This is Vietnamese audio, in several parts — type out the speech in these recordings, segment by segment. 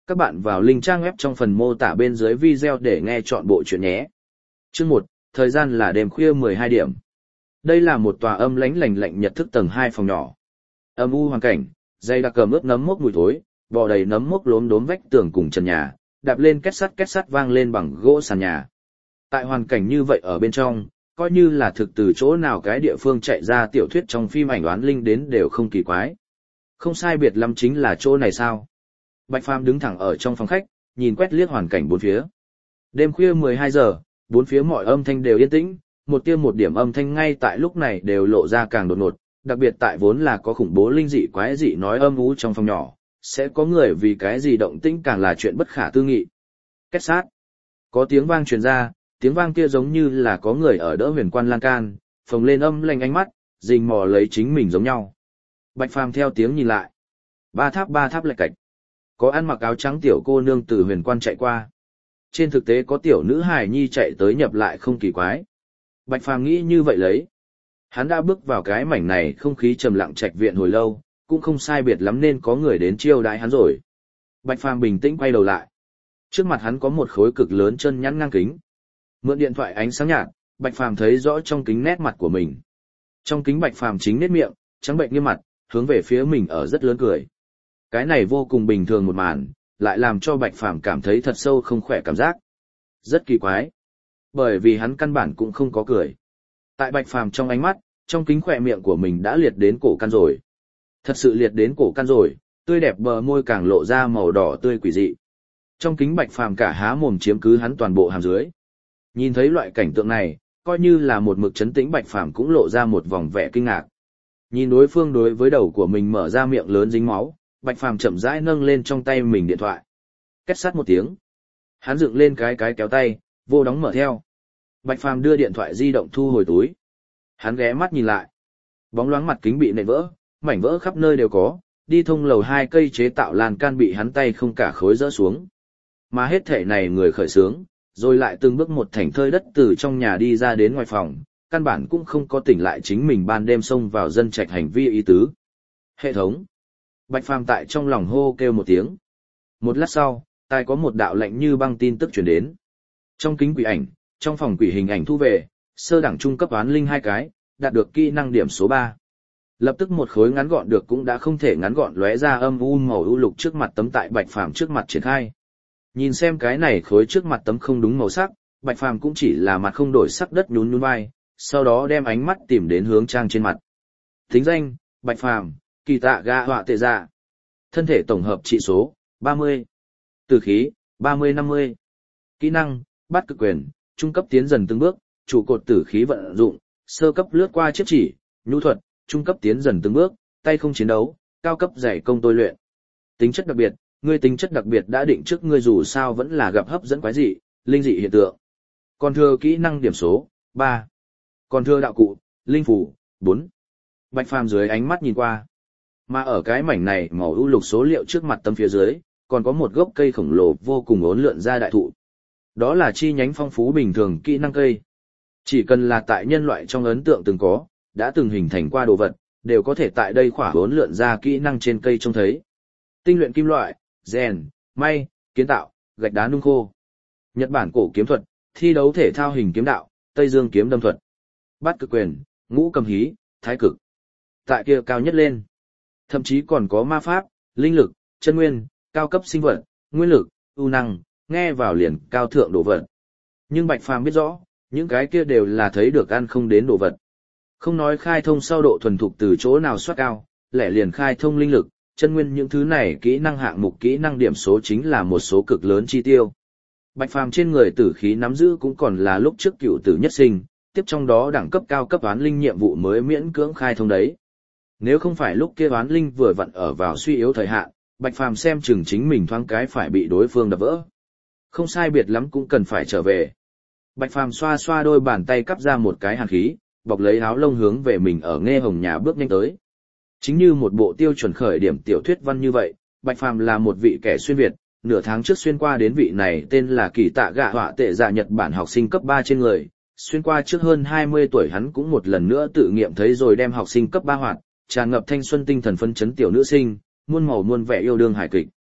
Các bạn vào link trang web trong phần mô tả bên dưới video để nghe trọn bộ chuyện nhé. Chương 1, thời gian là đêm khuya 12 điểm. Đây là một tòa âm lãnh lạnh lạnh nhật thức tầng 2 phòng nhỏ. Âm u hoàn cảnh, dây đặc cầm ướt nấm mốc mùi thối, bò đầy nấm mốc lốm đốm vách tường cùng trần nhà, đạp lên két sắt vang lên bằng gỗ sàn nhà. Tại hoàn cảnh như vậy ở bên trong, coi như là thực từ chỗ nào cái địa phương chạy ra tiểu thuyết trong phim ảnh oán linh đến đều không kỳ quái. Không sai biệt lắm chính là chỗ này sao? Bạch Phàm đứng thẳng ở trong phòng khách, nhìn quét liếc hoàn cảnh bốn phía. Đêm khuya 12 giờ, bốn phía mọi âm thanh đều yên tĩnh, một điểm âm thanh ngay tại lúc này đều lộ ra càng đột ngột, đặc biệt tại vốn là có khủng bố linh dị quái dị nói âm u trong phòng nhỏ, sẽ có người vì cái gì động tĩnh càng là chuyện bất khả tư nghị. Két sát. Có tiếng vang truyền ra, tiếng vang kia giống như là có người ở đỡ huyền quan lan can, phồng lên âm lanh ánh mắt, rình mò lấy chính mình giống nhau. Bạch Phàm theo tiếng nhìn lại. Ba tháp lạch cạch. Có ăn mặc áo trắng tiểu cô nương từ huyền quan chạy qua. Trên thực tế có tiểu nữ hài nhi chạy tới nhập lại không kỳ quái. Bạch Phàm nghĩ như vậy lấy. Hắn đã bước vào cái mảnh này không khí trầm lặng trạch viện hồi lâu, cũng không sai biệt lắm nên có người đến chiêu đãi hắn rồi. Bạch Phàm bình tĩnh quay đầu lại. Trước mặt hắn có một khối cực lớn chân nhẵn ngang kính. Mượn điện thoại ánh sáng nhạt, Bạch Phàm thấy rõ trong kính nét mặt của mình. Trong kính Bạch Phàm chính nét miệng, trắng bệnh nghiêm mặt, hướng về phía mình ở rất lớn cười. Cái này vô cùng bình thường một màn, lại làm cho Bạch Phàm cảm thấy thật sâu không khỏe cảm giác. Rất kỳ quái. Bởi vì hắn căn bản cũng không có cười. Tại Bạch Phàm trong ánh mắt, trong kính khỏe miệng của mình đã liệt đến cổ căn rồi. Thật sự liệt đến cổ căn rồi, tươi đẹp bờ môi càng lộ ra màu đỏ tươi quỷ dị. Trong kính Bạch Phàm cả há mồm chiếm cứ hắn toàn bộ hàm dưới. Nhìn thấy loại cảnh tượng này, coi như là một mực trấn tĩnh Bạch Phàm cũng lộ ra một vòng vẻ kinh ngạc. Nhìn đối phương đối với đầu của mình mở ra miệng lớn dính máu, Bạch Phàm chậm rãi nâng lên trong tay mình điện thoại. Két sắt một tiếng. Hắn dựng lên cái kéo tay, vô đóng mở theo. Bạch Phàm đưa điện thoại di động thu hồi túi. Hắn ghé mắt nhìn lại. Bóng loáng mặt kính bị nện vỡ, mảnh vỡ khắp nơi đều có, đi thông lầu 2 cây chế tạo lan can bị hắn tay không cả khối rỡ xuống. Mà hết thể này người khởi sướng, rồi lại từng bước một thảnh thơi đất từ trong nhà đi ra đến ngoài phòng, căn bản cũng không có tỉnh lại chính mình ban đêm xông vào dân trạch hành vi ý tứ. Hệ thống. Bạch Phàm tại trong lòng hô kêu một tiếng. Một lát sau, tai có một đạo lạnh như băng tin tức truyền đến. Trong kính quỷ ảnh, trong phòng quỷ hình ảnh thu về, sơ đẳng trung cấp oán linh 2 cái, đạt được kỹ năng điểm số 3. Lập tức một khối ngắn gọn được cũng đã không thể ngắn gọn lóe ra âm u màu u lục trước mặt tấm tại Bạch Phàm trước mặt triển khai. Nhìn xem cái này khối trước mặt tấm không đúng màu sắc, Bạch Phàm cũng chỉ là mặt không đổi sắc đất nhún nhún vai, sau đó đem ánh mắt tìm đến hướng trang trên mặt. Tính danh, Bạch Phàm, kỳ tạ ga họa tệ dạ. Thân thể tổng hợp trị số, 30. Tử khí, 30-50. Kỹ năng, bát cực quyền, trung cấp tiến dần từng bước, trụ cột tử khí vận dụng, sơ cấp lướt qua chiếc chỉ, nhu thuật, trung cấp tiến dần từng bước, tay không chiến đấu, cao cấp giải công tôi luyện. Tính chất đặc biệt, ngươi tính chất đặc biệt đã định trước ngươi dù sao vẫn là gặp hấp dẫn quái dị, linh dị hiện tượng. Còn thừa kỹ năng điểm số, 3. Còn thừa đạo cụ, linh phủ, 4. Bạch Phàm dưới ánh mắt nhìn qua. Mà ở cái mảnh này màu ưu lục số liệu trước mặt tấm phía dưới, còn có một gốc cây khổng lồ vô cùng uốn lượn ra đại thụ. Đó là chi nhánh phong phú bình thường kỹ năng cây. Chỉ cần là tại nhân loại trong ấn tượng từng có, đã từng hình thành qua đồ vật, đều có thể tại đây khỏa uốn lượn ra kỹ năng trên cây trông thấy. Tinh luyện kim loại, rèn, may, kiến tạo, gạch đá nung khô. Nhật Bản cổ kiếm thuật, thi đấu thể thao hình kiếm đạo, Tây Dương kiếm đâm thuật. Bát cực quyền, ngũ cầm hí, thái cực. Tại kia cao nhất lên. Thậm chí còn có ma pháp, linh lực, chân nguyên, cao cấp sinh vật, nguyên lực, ưu năng, nghe vào liền cao thượng đồ vật. Nhưng Bạch Phàm biết rõ, những cái kia đều là thấy được ăn không đến đồ vật. Không nói khai thông sau độ thuần thục từ chỗ nào soát cao, lẻ liền khai thông linh lực, chân nguyên những thứ này kỹ năng hạng mục kỹ năng điểm số chính là một số cực lớn chi tiêu. Bạch Phàm trên người tử khí nắm giữ cũng còn là lúc trước cựu tử nhất sinh, tiếp trong đó đẳng cấp cao cấp oán linh nhiệm vụ mới miễn cưỡng khai thông đấy. Nếu không phải lúc kia oán linh vừa vặn ở vào suy yếu thời hạn, Bạch Phàm xem chừng chính mình thoáng cái phải bị đối phương đập vỡ. Không sai biệt lắm cũng cần phải trở về. Bạch Phàm xoa xoa đôi bàn tay cắp ra một cái hàn khí, bọc lấy áo lông hướng về mình ở Nghe Hồng nhà bước nhanh tới. Chính như một bộ tiêu chuẩn khởi điểm tiểu thuyết văn như vậy, Bạch Phàm là một vị kẻ xuyên Việt, nửa tháng trước xuyên qua đến vị này tên là Kỳ Tạ Gạ Họa Tệ Dạ Nhật Bản học sinh cấp 3 trên người. Xuyên qua trước hơn 20 tuổi hắn cũng một lần nữa tự nghiệm thấy rồi đem học sinh cấp 3 hoạt, tràn ngập thanh xuân tinh thần phấn chấn tiểu nữ sinh, muôn màu muôn vẻ yêu đương hài kịch.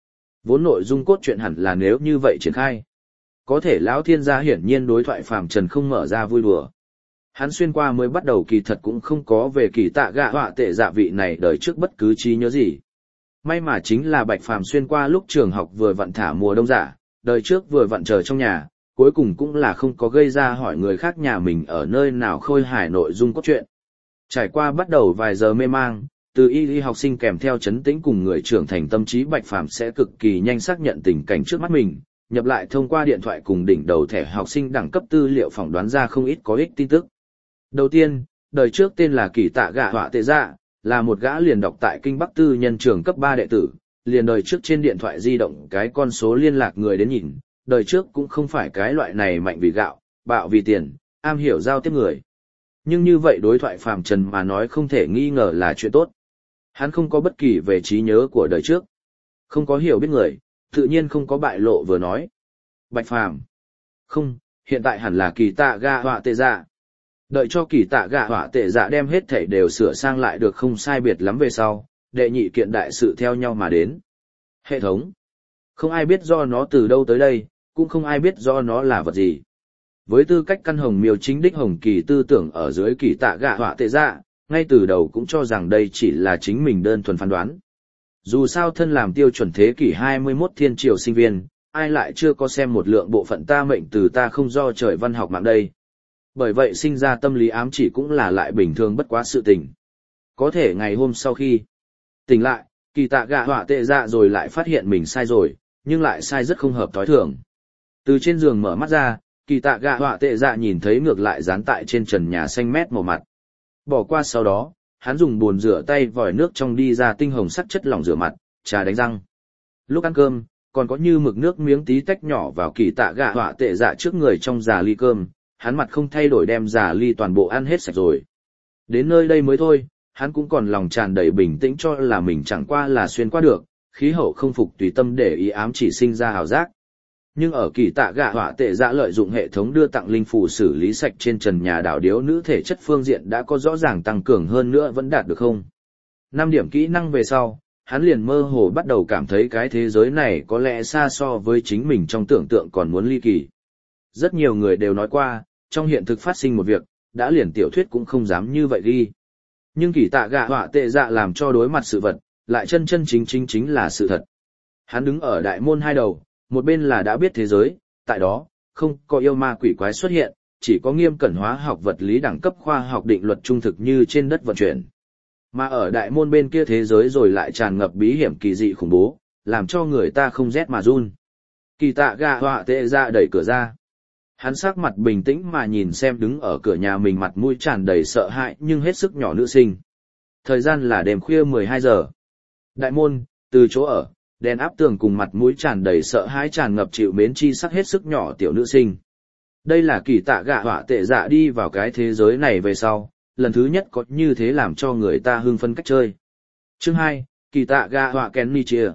Vốn nội dung cốt truyện hẳn là nếu như vậy triển khai. Có thể lão thiên gia hiển nhiên đối thoại phàm trần không mở ra vui đùa. Hắn xuyên qua mới bắt đầu kỳ thật cũng không có về kỳ tạ gạ họa tệ dạ vị này đời trước bất cứ trí nhớ gì. May mà chính là Bạch Phàm xuyên qua lúc trường học vừa vặn thả mùa đông giả, đời trước vừa vặn chờ trong nhà, cuối cùng cũng là không có gây ra hỏi người khác nhà mình ở nơi nào khôi hài nội dung cốt truyện. Trải qua bắt đầu vài giờ mê mang, từ y học sinh kèm theo chấn tĩnh cùng người trưởng thành tâm trí Bạch Phàm sẽ cực kỳ nhanh xác nhận tình cảnh trước mắt mình, nhập lại thông qua điện thoại cùng đỉnh đầu thẻ học sinh đẳng cấp tư liệu phỏng đoán ra không ít có ích tin tức. Đầu tiên, đời trước tên là Kỳ Tạ Gạ Họa Tệ Dạ, là một gã liền đọc tại Kinh Bắc Tư nhân trường cấp 3 đệ tử, liền đời trước trên điện thoại di động cái con số liên lạc người đến nhìn, đời trước cũng không phải cái loại này mạnh vì gạo, bạo vì tiền, am hiểu giao tiếp người. Nhưng như vậy đối thoại phàm trần mà nói không thể nghi ngờ là chuyện tốt. Hắn không có bất kỳ về trí nhớ của đời trước, không có hiểu biết người, tự nhiên không có bại lộ vừa nói. Bạch Phàm. Không, hiện tại hẳn là Kỳ Tạ Gạ Họa Tệ Dạ. Đợi cho Kỳ Tạ Gạ Họa Tệ Dạ đem hết thảy đều sửa sang lại được không sai biệt lắm về sau, đệ nhị kiện đại sự theo nhau mà đến. Hệ thống. Không ai biết do nó từ đâu tới đây, cũng không ai biết do nó là vật gì. Với tư cách căn hồng miêu chính đích hồng kỳ tư tưởng ở dưới Kỳ Tạ Gạ Họa Tệ Dạ, ngay từ đầu cũng cho rằng đây chỉ là chính mình đơn thuần phán đoán. Dù sao thân làm tiêu chuẩn thế kỷ 21 thiên triều sinh viên, ai lại chưa có xem một lượng bộ phận ta mệnh từ ta không do trời văn học mạng đây. Bởi vậy sinh ra tâm lý ám chỉ cũng là lại bình thường bất quá sự tình. Có thể ngày hôm sau khi tỉnh lại, Kỳ Tạ Gạ Họa Tệ Dạ rồi lại phát hiện mình sai rồi, nhưng lại sai rất không hợp thói thường. Từ trên giường mở mắt ra, Kỳ Tạ Gạ Họa Tệ Dạ nhìn thấy ngược lại dán tại trên trần nhà xanh mét màu mặt. Bỏ qua sau đó, hắn dùng bồn rửa tay vòi nước trong đi ra tinh hồng sắc chất lỏng rửa mặt, trà đánh răng. Lúc ăn cơm, còn có như mực nước miếng tí tách nhỏ vào Kỳ Tạ Gạ Họa Tệ Dạ trước người trong già ly cơm, hắn mặt không thay đổi đem già ly toàn bộ ăn hết sạch rồi. Đến nơi đây mới thôi, hắn cũng còn lòng tràn đầy bình tĩnh cho là mình chẳng qua là xuyên qua được, khí hậu không phục tùy tâm để ý ám chỉ sinh ra hào giác. Nhưng ở Kỳ Tạ Gạ Họa Tệ Dạ lợi dụng hệ thống đưa tặng linh phù xử lý sạch trên trần nhà đảo điếu nữ thể chất phương diện đã có rõ ràng tăng cường hơn nữa vẫn đạt được không. 5 điểm kỹ năng về sau, hắn liền mơ hồ bắt đầu cảm thấy cái thế giới này có lẽ xa so với chính mình trong tưởng tượng còn muốn ly kỳ. Rất nhiều người đều nói qua, trong hiện thực phát sinh một việc, đã liền tiểu thuyết cũng không dám như vậy ghi. Nhưng Kỳ Tạ Gạ Họa Tệ Dạ làm cho đối mặt sự vật, lại chân chân chính là sự thật. Hắn đứng ở đại môn hai đầu, một bên là đã biết thế giới, tại đó, không có yêu ma quỷ quái xuất hiện, chỉ có nghiêm cẩn hóa học vật lý đẳng cấp khoa học định luật trung thực như trên đất vận chuyển. Mà ở đại môn bên kia thế giới rồi lại tràn ngập bí hiểm kỳ dị khủng bố, làm cho người ta không rét mà run. Kỳ Tạ Gạ Họa Tệ Dạ đẩy cửa ra. Hắn sắc mặt bình tĩnh mà nhìn xem đứng ở cửa nhà mình mặt mũi tràn đầy sợ hãi nhưng hết sức nhỏ nữ sinh. Thời gian là đêm khuya 12 giờ. Đại môn, từ chỗ ở, đèn áp tường cùng mặt mũi tràn đầy sợ hãi tràn ngập chịu mến chi sắc hết sức nhỏ tiểu nữ sinh. Đây là Kỳ Tạ Gạ Họa Tệ Dạ đi vào cái thế giới này về sau, lần thứ nhất có như thế làm cho người ta hưng phấn cách chơi. Chương 2, Kỳ Tạ Gạ Họa Kennichia.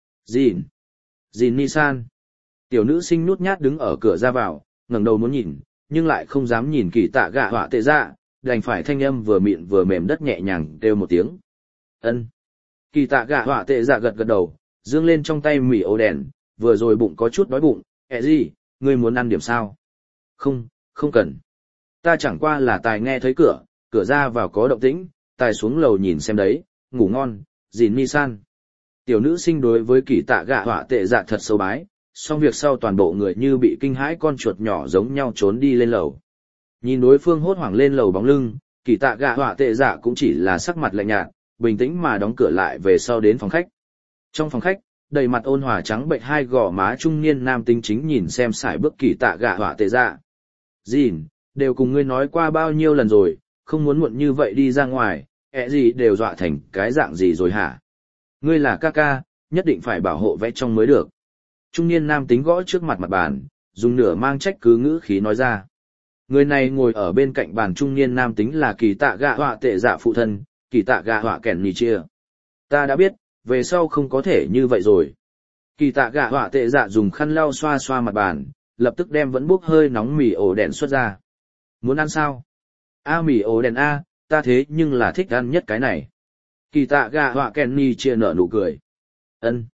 Jin Nisan. Tiểu nữ sinh nhút nhát đứng ở cửa ra vào, ngẩng đầu muốn nhìn, nhưng lại không dám nhìn Kỳ Tạ Gạ Họa Tệ Dạ, đành phải thanh âm vừa mịn vừa mềm đất nhẹ nhàng kêu một tiếng. Ân. Kỳ Tạ Gạ Họa Tệ Dạ gật gật đầu, dương lên trong tay mì ổ đèn, vừa rồi bụng có chút đói bụng, gì, ngươi muốn ăn điểm sao? Không, không cần. Ta chẳng qua là tài nghe thấy cửa ra vào có động tĩnh, tài xuống lầu nhìn xem đấy, ngủ ngon, Jin Nisan. Tiểu nữ sinh đối với Kỳ Tạ Gạ Họa Tệ Dạ thật sâu bái, xong việc sau toàn bộ người như bị kinh hãi con chuột nhỏ giống nhau trốn đi lên lầu. Nhìn đối phương hốt hoảng lên lầu bóng lưng, Kỳ Tạ Gạ Họa Tệ Dạ cũng chỉ là sắc mặt lạnh nhạt, bình tĩnh mà đóng cửa lại về sau đến phòng khách. Trong phòng khách, đầy mặt ôn hòa trắng bệnh hai gò má trung niên nam tính chính nhìn xem sải bước Kỳ Tạ Gạ Họa Tệ Dạ. Jin, đều cùng ngươi nói qua bao nhiêu lần rồi, không muốn muộn như vậy đi ra ngoài, gì đều dọa thành cái dạng gì rồi hả? Ngươi là ca ca, nhất định phải bảo hộ vẽ trong mới được. Trung niên nam tính gõ trước mặt bàn, dùng nửa mang trách cứ ngữ khí nói ra. Người này ngồi ở bên cạnh bàn trung niên nam tính là Kỳ Tạ Gạ Họa Tệ Dạ phụ thân, Kỳ Tạ Gạ Họa Kennichia. Ta đã biết, về sau không có thể như vậy rồi. Kỳ Tạ Gạ Họa Tệ Dạ dùng khăn lau xoa xoa mặt bàn, lập tức đem vẫn bốc hơi nóng mì ổ đèn xuất ra. Muốn ăn sao? Mì ổ đèn A, ta thế nhưng là thích ăn nhất cái này. Kỳ Tạ Gạ Họa Kennichia nở nụ cười. Ân.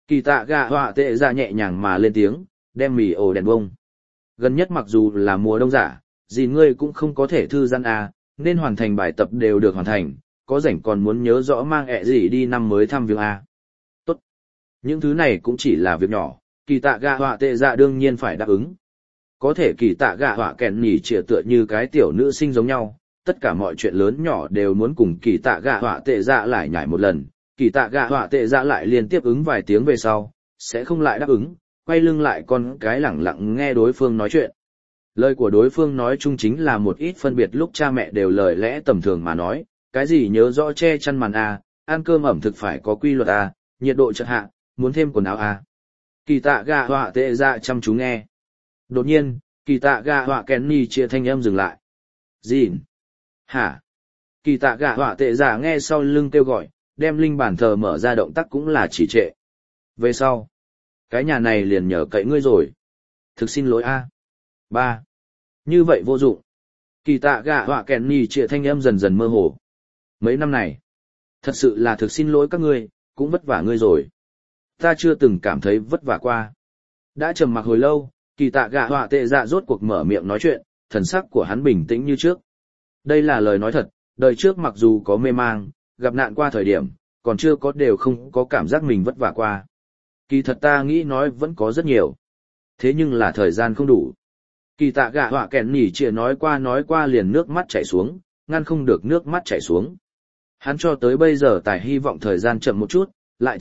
Kỳ tạ gạ họa tệ dạ nhẹ nhàng mà lên tiếng, đem mì ổ đèn bông. Gần nhất mặc dù là mùa đông giả, gì ngươi cũng không có thể thư giãn à, nên hoàn thành bài tập đều được hoàn thành, có rảnh còn muốn nhớ rõ mang ẹ gì đi năm mới thăm viếng à. Tốt. Những thứ này cũng chỉ là việc nhỏ, kỳ tạ gạ họa tệ dạ đương nhiên phải đáp ứng. Có thể kỳ tạ gạ họa kèn nhỉ trịa tựa như cái tiểu nữ sinh giống nhau, tất cả mọi chuyện lớn nhỏ đều muốn cùng kỳ tạ gạ họa tệ dạ lại nhảy một lần, kỳ tạ gạ họa tệ dạ lại liên tiếp ứng vài tiếng về sau, sẽ không lại đáp ứng, quay lưng lại con cái lẳng lặng nghe đối phương nói chuyện. Lời của đối phương nói chung chính là một ít phân biệt lúc cha mẹ đều lời lẽ tầm thường mà nói, cái gì nhớ rõ che chăn màn à, ăn cơm ẩm thực phải có quy luật à, nhiệt độ chợt hạ, muốn thêm quần áo à. Kỳ tạ gạ họa tệ dạ chăm chú nghe. Đột nhiên, kỳ tạ gạ họa kèn nhỉ chia thanh âm dừng lại. Gìn? Hả? Kỳ tạ gạ họa tệ dạ nghe sau lưng kêu gọi, đem linh bản thờ mở ra động tác cũng là chỉ trệ. Về sau, cái nhà này liền nhờ cậy ngươi rồi. Thực xin lỗi a. Ba. Như vậy vô dụng. Kỳ tạ gạ họa kèn nhỉ chia thanh âm dần dần mơ hồ. Mấy năm này, thật sự là thực xin lỗi các ngươi, cũng vất vả ngươi rồi. Ta chưa từng cảm thấy vất vả qua. Đã trầm mặc hồi lâu, kỳ tạ gạ họa tệ dạ rốt cuộc mở miệng nói chuyện, thần sắc của hắn bình tĩnh như trước. Đây là lời nói thật, đời trước mặc dù có mê mang, gặp nạn qua thời điểm, còn chưa có đều không có cảm giác mình vất vả qua. Kỳ thật ta nghĩ nói vẫn có rất nhiều. Thế nhưng là thời gian không đủ. Kỳ tạ gạ họa kèn nhỉ chia nói qua liền nước mắt chảy xuống, ngăn không được nước mắt chảy xuống. Hắn cho tới bây giờ tài hy vọng thời gian chậm một chút,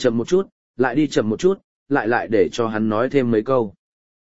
lại đi chậm một chút, lại để cho hắn nói thêm mấy câu.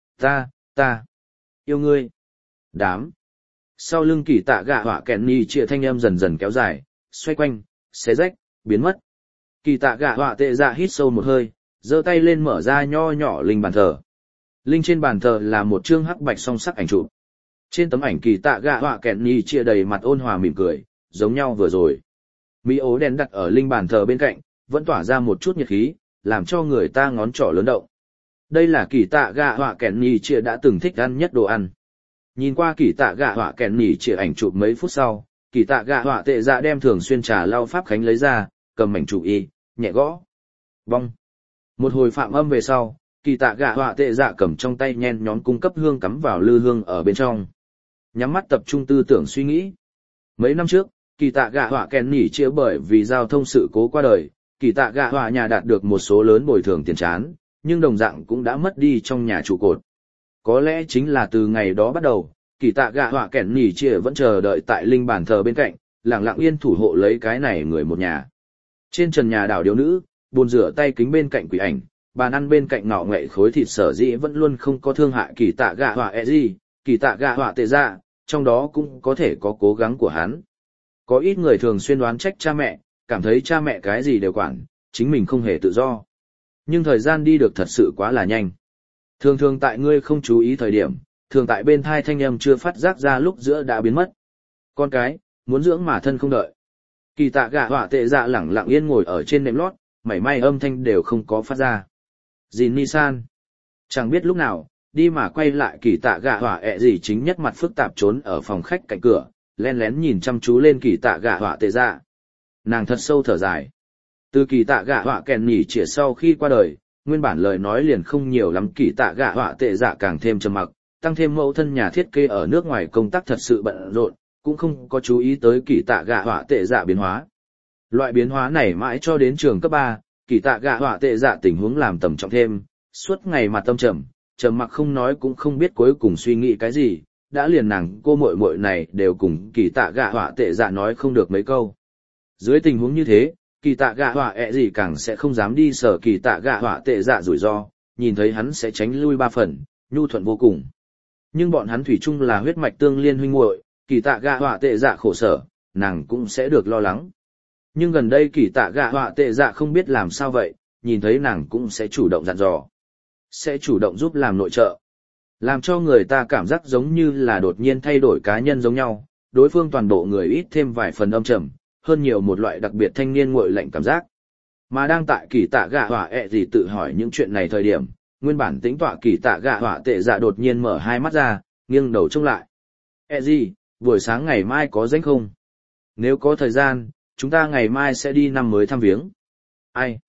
Ta, yêu ngươi. Đám. Sau lưng kỳ tạ gạ họa kèn nhỉ chia thanh âm dần dần kéo dài, xoay quanh, xé rách, biến mất. Kỳ tạ gạ họa tệ dạ hít sâu một hơi, giơ tay lên mở ra nho nhỏ linh bàn thờ. Linh trên bàn thờ là một chương hắc bạch song sắc ảnh chụp. Trên tấm ảnh kỳ tạ gạ họa kèn nhỉ chia đầy mặt ôn hòa mỉm cười, giống nhau vừa rồi. Mỹ ố đèn đặt ở linh bàn thờ bên cạnh, vẫn tỏa ra một chút nhiệt khí, làm cho người ta ngón trỏ lớn động. Đây là kỳ tạ gạ họa kèn nhỉ chia đã từng thích ăn nhất đồ ăn. Nhìn qua kỳ tạ gạ họa kèn nhỉ chia ảnh chụp mấy phút sau, kỳ tạ gạ họa tệ dạ đem thường xuyên trà lau pháp khánh lấy ra, cầm mảnh chụp y, nhẹ gõ. Bong. Một hồi phạm âm về sau, kỳ tạ gạ họa tệ dạ cầm trong tay nhen nhón cung cấp hương cắm vào lư hương ở bên trong. Nhắm mắt tập trung tư tưởng suy nghĩ. Mấy năm trước, kỳ tạ gạ họa kèn nhỉ chia bởi vì giao thông sự cố qua đời, kỳ tạ gạ họa nhà đạt được một số lớn bồi thường tiền trán, nhưng đồng dạng cũng đã mất đi trong nhà trụ cột. Có lẽ chính là từ ngày đó bắt đầu, kỳ tạ gạ họa kèn nhỉ chia vẫn chờ đợi tại linh bàn thờ bên cạnh, lặng lặng yên thủ hộ lấy cái này người một nhà. Trên trần nhà đảo điếu nữ, bồn rửa tay kính bên cạnh quỷ ảnh, bàn ăn bên cạnh ngọ nghệ khối thịt sở dĩ vẫn luôn không có thương hại kỳ tạ gạ họa e gì, kỳ tạ gạ họa tệ dạ, trong đó cũng có thể có cố gắng của hắn. Có ít người thường xuyên đoán trách cha mẹ, cảm thấy cha mẹ cái gì đều quản, chính mình không hề tự do. Nhưng thời gian đi được thật sự quá là nhanh. Thường thường tại ngươi không chú ý thời điểm, thường tại bên thai thanh âm chưa phát giác ra lúc giữa đã biến mất. Con cái, muốn dưỡng mà thân không đợi. Kỳ tạ gạ họa tệ dạ lẳng lặng yên ngồi ở trên nệm lót, mảy may âm thanh đều không có phát ra. Dìn Ni-san. Chẳng biết lúc nào, đi mà quay lại kỳ tạ gạ họa ẹ gì chính nhất mặt phức tạp trốn ở phòng khách cạnh cửa, len lén nhìn chăm chú lên kỳ tạ gạ họa tệ dạ. Nàng thật sâu thở dài. Từ kỳ tạ gạ họa kèn nhỉ chĩa sau khi qua đời, nguyên bản lời nói liền không nhiều lắm, kỳ tạ gạ họa tệ dạ càng thêm trầm mặc, tăng thêm mẫu thân nhà thiết kế ở nước ngoài công tác thật sự bận rộn, cũng không có chú ý tới kỳ tạ gạ họa tệ dạ biến hóa. Loại biến hóa này mãi cho đến trường cấp 3, kỳ tạ gạ họa tệ dạ tình huống làm tầm trọng thêm, suốt ngày mặt tâm trầm mặc không nói cũng không biết cuối cùng suy nghĩ cái gì, đã liền nàng cô muội muội này đều cùng kỳ tạ gạ họa tệ dạ nói không được mấy câu. Dưới tình huống như thế, kỳ tạ gạ họa ẹ gì càng sẽ không dám đi sở kỳ tạ gạ họa tệ dạ rủi ro, nhìn thấy hắn sẽ tránh lui 3 phần, nhu thuận vô cùng. Nhưng bọn hắn thủy chung là huyết mạch tương liên huynh muội, kỳ tạ gạ họa tệ dạ khổ sở, nàng cũng sẽ được lo lắng. Nhưng gần đây kỳ tạ gạ họa tệ dạ không biết làm sao vậy, nhìn thấy nàng cũng sẽ chủ động dặn dò, sẽ chủ động giúp làm nội trợ, làm cho người ta cảm giác giống như là đột nhiên thay đổi cá nhân giống nhau, đối phương toàn bộ người ít thêm vài phần âm trầm, hơn nhiều một loại đặc biệt thanh niên nguội lạnh cảm giác. Mà đang tại kỳ tạ gạ họa ẹ gì tự hỏi những chuyện này thời điểm, nguyên bản tĩnh tọa kỳ tạ gạ họa tệ dạ đột nhiên mở hai mắt ra, nghiêng đầu trông lại. Ẹ gì, buổi sáng ngày mai có rảnh không? Nếu có thời gian, chúng ta ngày mai sẽ đi năm mới thăm viếng. Ai?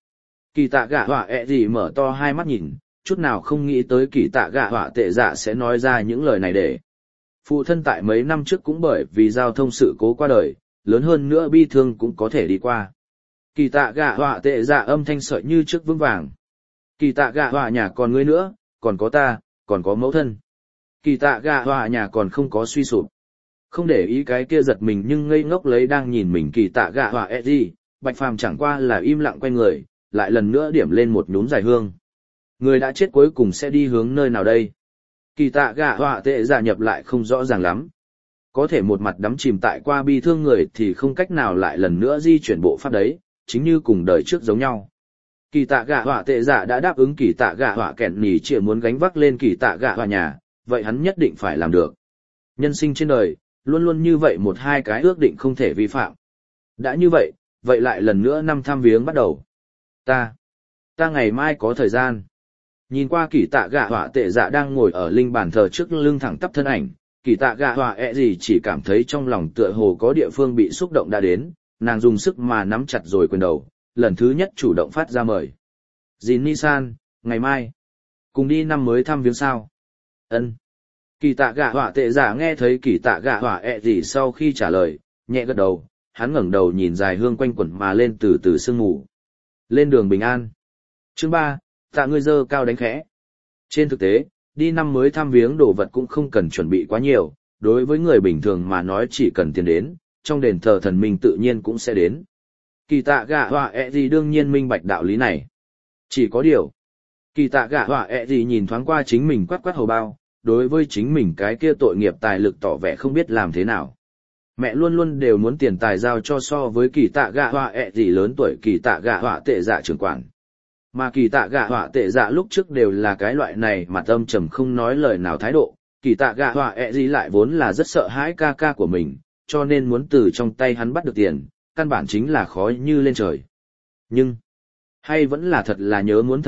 Kỳ tạ gạ họa ẹ gì mở to hai mắt nhìn, chút nào không nghĩ tới kỳ tạ gạ họa tệ dạ sẽ nói ra những lời này để. Phụ thân tại mấy năm trước cũng bởi vì giao thông sự cố qua đời, lớn hơn nữa bi thương cũng có thể đi qua. Kỳ tạ gạ họa tệ dạ âm thanh sợi như trước vững vàng. Kỳ tạ gạ họa nhà còn ngươi nữa, còn có ta, còn có mẫu thân. Kỳ tạ gạ họa nhà còn không có suy sụp. Không để ý cái kia giật mình nhưng ngây ngốc lấy đang nhìn mình kỳ tạ gạ họa ẹ gì, Bạch Phàm chẳng qua là im lặng quay người, lại lần nữa điểm lên một nhúm dài hương. Người đã chết cuối cùng sẽ đi hướng nơi nào đây? Kỳ tạ gạ họa tệ dạ nhập lại không rõ ràng lắm. Có thể một mặt đắm chìm tại qua bi thương người thì không cách nào lại lần nữa di chuyển bộ pháp đấy, chính như cùng đời trước giống nhau. Kỳ tạ gạ họa tệ dạ đã đáp ứng kỳ tạ gạ họa kẹn nỉ chỉ muốn gánh vác lên kỳ tạ gạ họa nhà, vậy hắn nhất định phải làm được. Nhân sinh trên đời, luôn luôn như vậy một hai cái ước định không thể vi phạm. Đã như vậy, vậy lại lần nữa năm thăm viếng bắt đầu. Ta ngày mai có thời gian. Nhìn qua kỳ tạ gạ họa tệ dạ đang ngồi ở linh bàn thờ trước lưng thẳng tắp thân ảnh, kỳ tạ gạ họa ẹ gì chỉ cảm thấy trong lòng tựa hồ có địa phương bị xúc động đã đến, nàng dùng sức mà nắm chặt rồi quyền đầu, lần thứ nhất chủ động phát ra mời. Jin Ni-san, ngày mai, cùng đi năm mới thăm viếng sao? Ân. Kỳ tạ gạ họa tệ dạ nghe thấy kỳ tạ gạ họa ẹ gì sau khi trả lời, nhẹ gật đầu, hắn ngẩng đầu nhìn dài hương quanh quẩn mà lên từ từ sương mù. Lên đường bình an. Chương 3, tạ ngươi dơ cao đánh khẽ. Trên thực tế, đi năm mới thăm viếng đồ vật cũng không cần chuẩn bị quá nhiều, đối với người bình thường mà nói chỉ cần tiền đến, trong đền thờ thần minh tự nhiên cũng sẽ đến. Kỳ tạ gạ họa ẹ gì đương nhiên minh bạch đạo lý này. Chỉ có điều, kỳ tạ gạ họa ẹ gì nhìn thoáng qua chính mình quát quát hầu bao, đối với chính mình cái kia tội nghiệp tài lực tỏ vẻ không biết làm thế nào. Mẹ luôn luôn đều muốn tiền tài giao cho so với kỳ tạ gạ họa ẹ gì lớn tuổi kỳ tạ gạ họa tệ dạ trưởng quản. Mà kỳ tạ gạ họa tệ dạ lúc trước đều là cái loại này mà âm trầm không nói lời nào thái độ, kỳ tạ gạ họa ẹ gì lại vốn là rất sợ hãi ca ca của mình, cho nên muốn từ trong tay hắn bắt được tiền, căn bản chính là khó như lên trời. Nhưng, hay vẫn là thật là nhớ muốn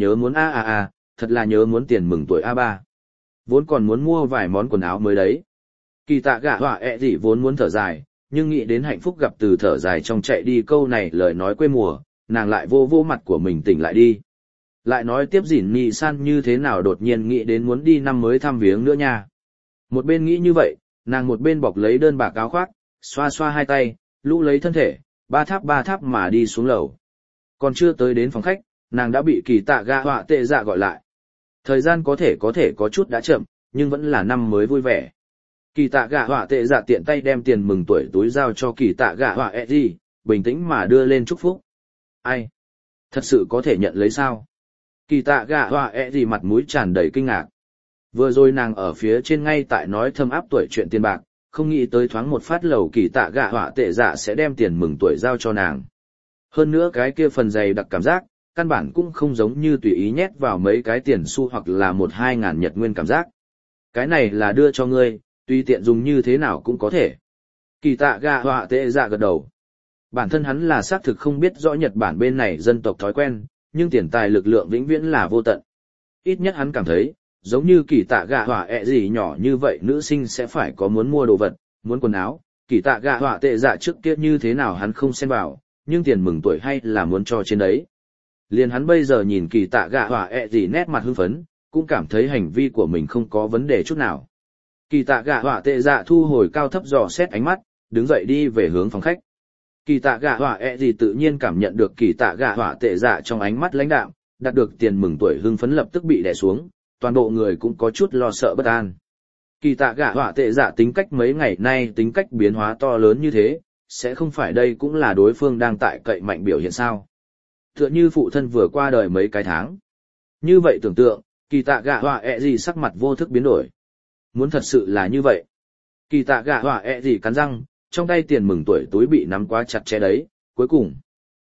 thật là nhớ muốn tiền mừng tuổi A3. Vốn còn muốn mua vài món quần áo mới đấy. Kỳ tạ gạ họa ẹ gì vốn muốn thở dài, nhưng nghĩ đến hạnh phúc gặp từ thở dài trong chạy đi câu này lời nói quê mùa, nàng lại vô mặt của mình tỉnh lại đi. Lại nói tiếp Dĩn Nị San như thế nào đột nhiên nghĩ đến muốn đi năm mới thăm viếng nữa nha. Một bên nghĩ như vậy, nàng một bên bọc lấy đơn bạc áo khoác, xoa xoa hai tay, lũ lấy thân thể, ba tháp mà đi xuống lầu. Còn chưa tới đến phòng khách, nàng đã bị kỳ tạ gạ họa tệ dạ gọi lại. Thời gian có thể có chút đã chậm, nhưng vẫn là năm mới vui vẻ. Kỳ tạ gạ họa tệ dạ tiện tay đem tiền mừng tuổi túi giao cho kỳ tạ gạ họa ẹ gì, bình tĩnh mà đưa lên chúc phúc. Ai? Thật sự có thể nhận lấy sao? Kỳ tạ gạ họa ẹ gì mặt mũi tràn đầy kinh ngạc. Vừa rồi nàng ở phía trên ngay tại nói thâm áp tuổi chuyện tiền bạc, không nghĩ tới thoáng một phát lầu kỳ tạ gạ họa tệ dạ sẽ đem tiền mừng tuổi giao cho nàng. Hơn nữa cái kia phần dày đặc cảm giác, căn bản cũng không giống như tùy ý nhét vào mấy cái tiền xu hoặc là 1-2 ngàn Nhật nguyên cảm giác. Cái này là đưa cho ngươi, tùy tiện dùng như thế nào cũng có thể. Kỳ tạ gạ họa tệ dạ gật đầu. Bản thân hắn là xác thực không biết rõ Nhật Bản bên này dân tộc thói quen, nhưng tiền tài lực lượng vĩnh viễn là vô tận. Ít nhất hắn cảm thấy, giống như kỳ tạ gạ họa ẹ gì nhỏ như vậy nữ sinh sẽ phải có muốn mua đồ vật, muốn quần áo, kỳ tạ gạ họa tệ dạ trước kia như thế nào hắn không xen vào, nhưng tiền mừng tuổi hay là muốn cho trên đấy. Liền hắn bây giờ nhìn kỳ tạ gạ họa ẹ gì nét mặt hưng phấn, cũng cảm thấy hành vi của mình không có vấn đề chút nào. Kỳ tạ gạ họa tệ dạ thu hồi cao thấp dò xét ánh mắt, đứng dậy đi về hướng phòng khách. Kỳ tạ gạ họa ẹ gì tự nhiên cảm nhận được kỳ tạ gạ họa tệ dạ trong ánh mắt lãnh đạm, đạt được tiền mừng tuổi hưng phấn lập tức bị đè xuống, toàn bộ người cũng có chút lo sợ bất an. Kỳ tạ gạ họa tệ dạ tính cách mấy ngày nay tính cách biến hóa to lớn như thế, sẽ không phải đây cũng là đối phương đang tại cậy mạnh biểu hiện sao? Tựa như phụ thân vừa qua đời mấy cái tháng. Như vậy tưởng tượng, kỳ tạ gạ họa ẹ gì sắc mặt vô thức biến đổi. Muốn thật sự là như vậy. Kỳ tạ gạ họa ẹ gì cắn răng, trong tay tiền mừng tuổi túi bị nắm quá chặt chẽ đấy, cuối cùng.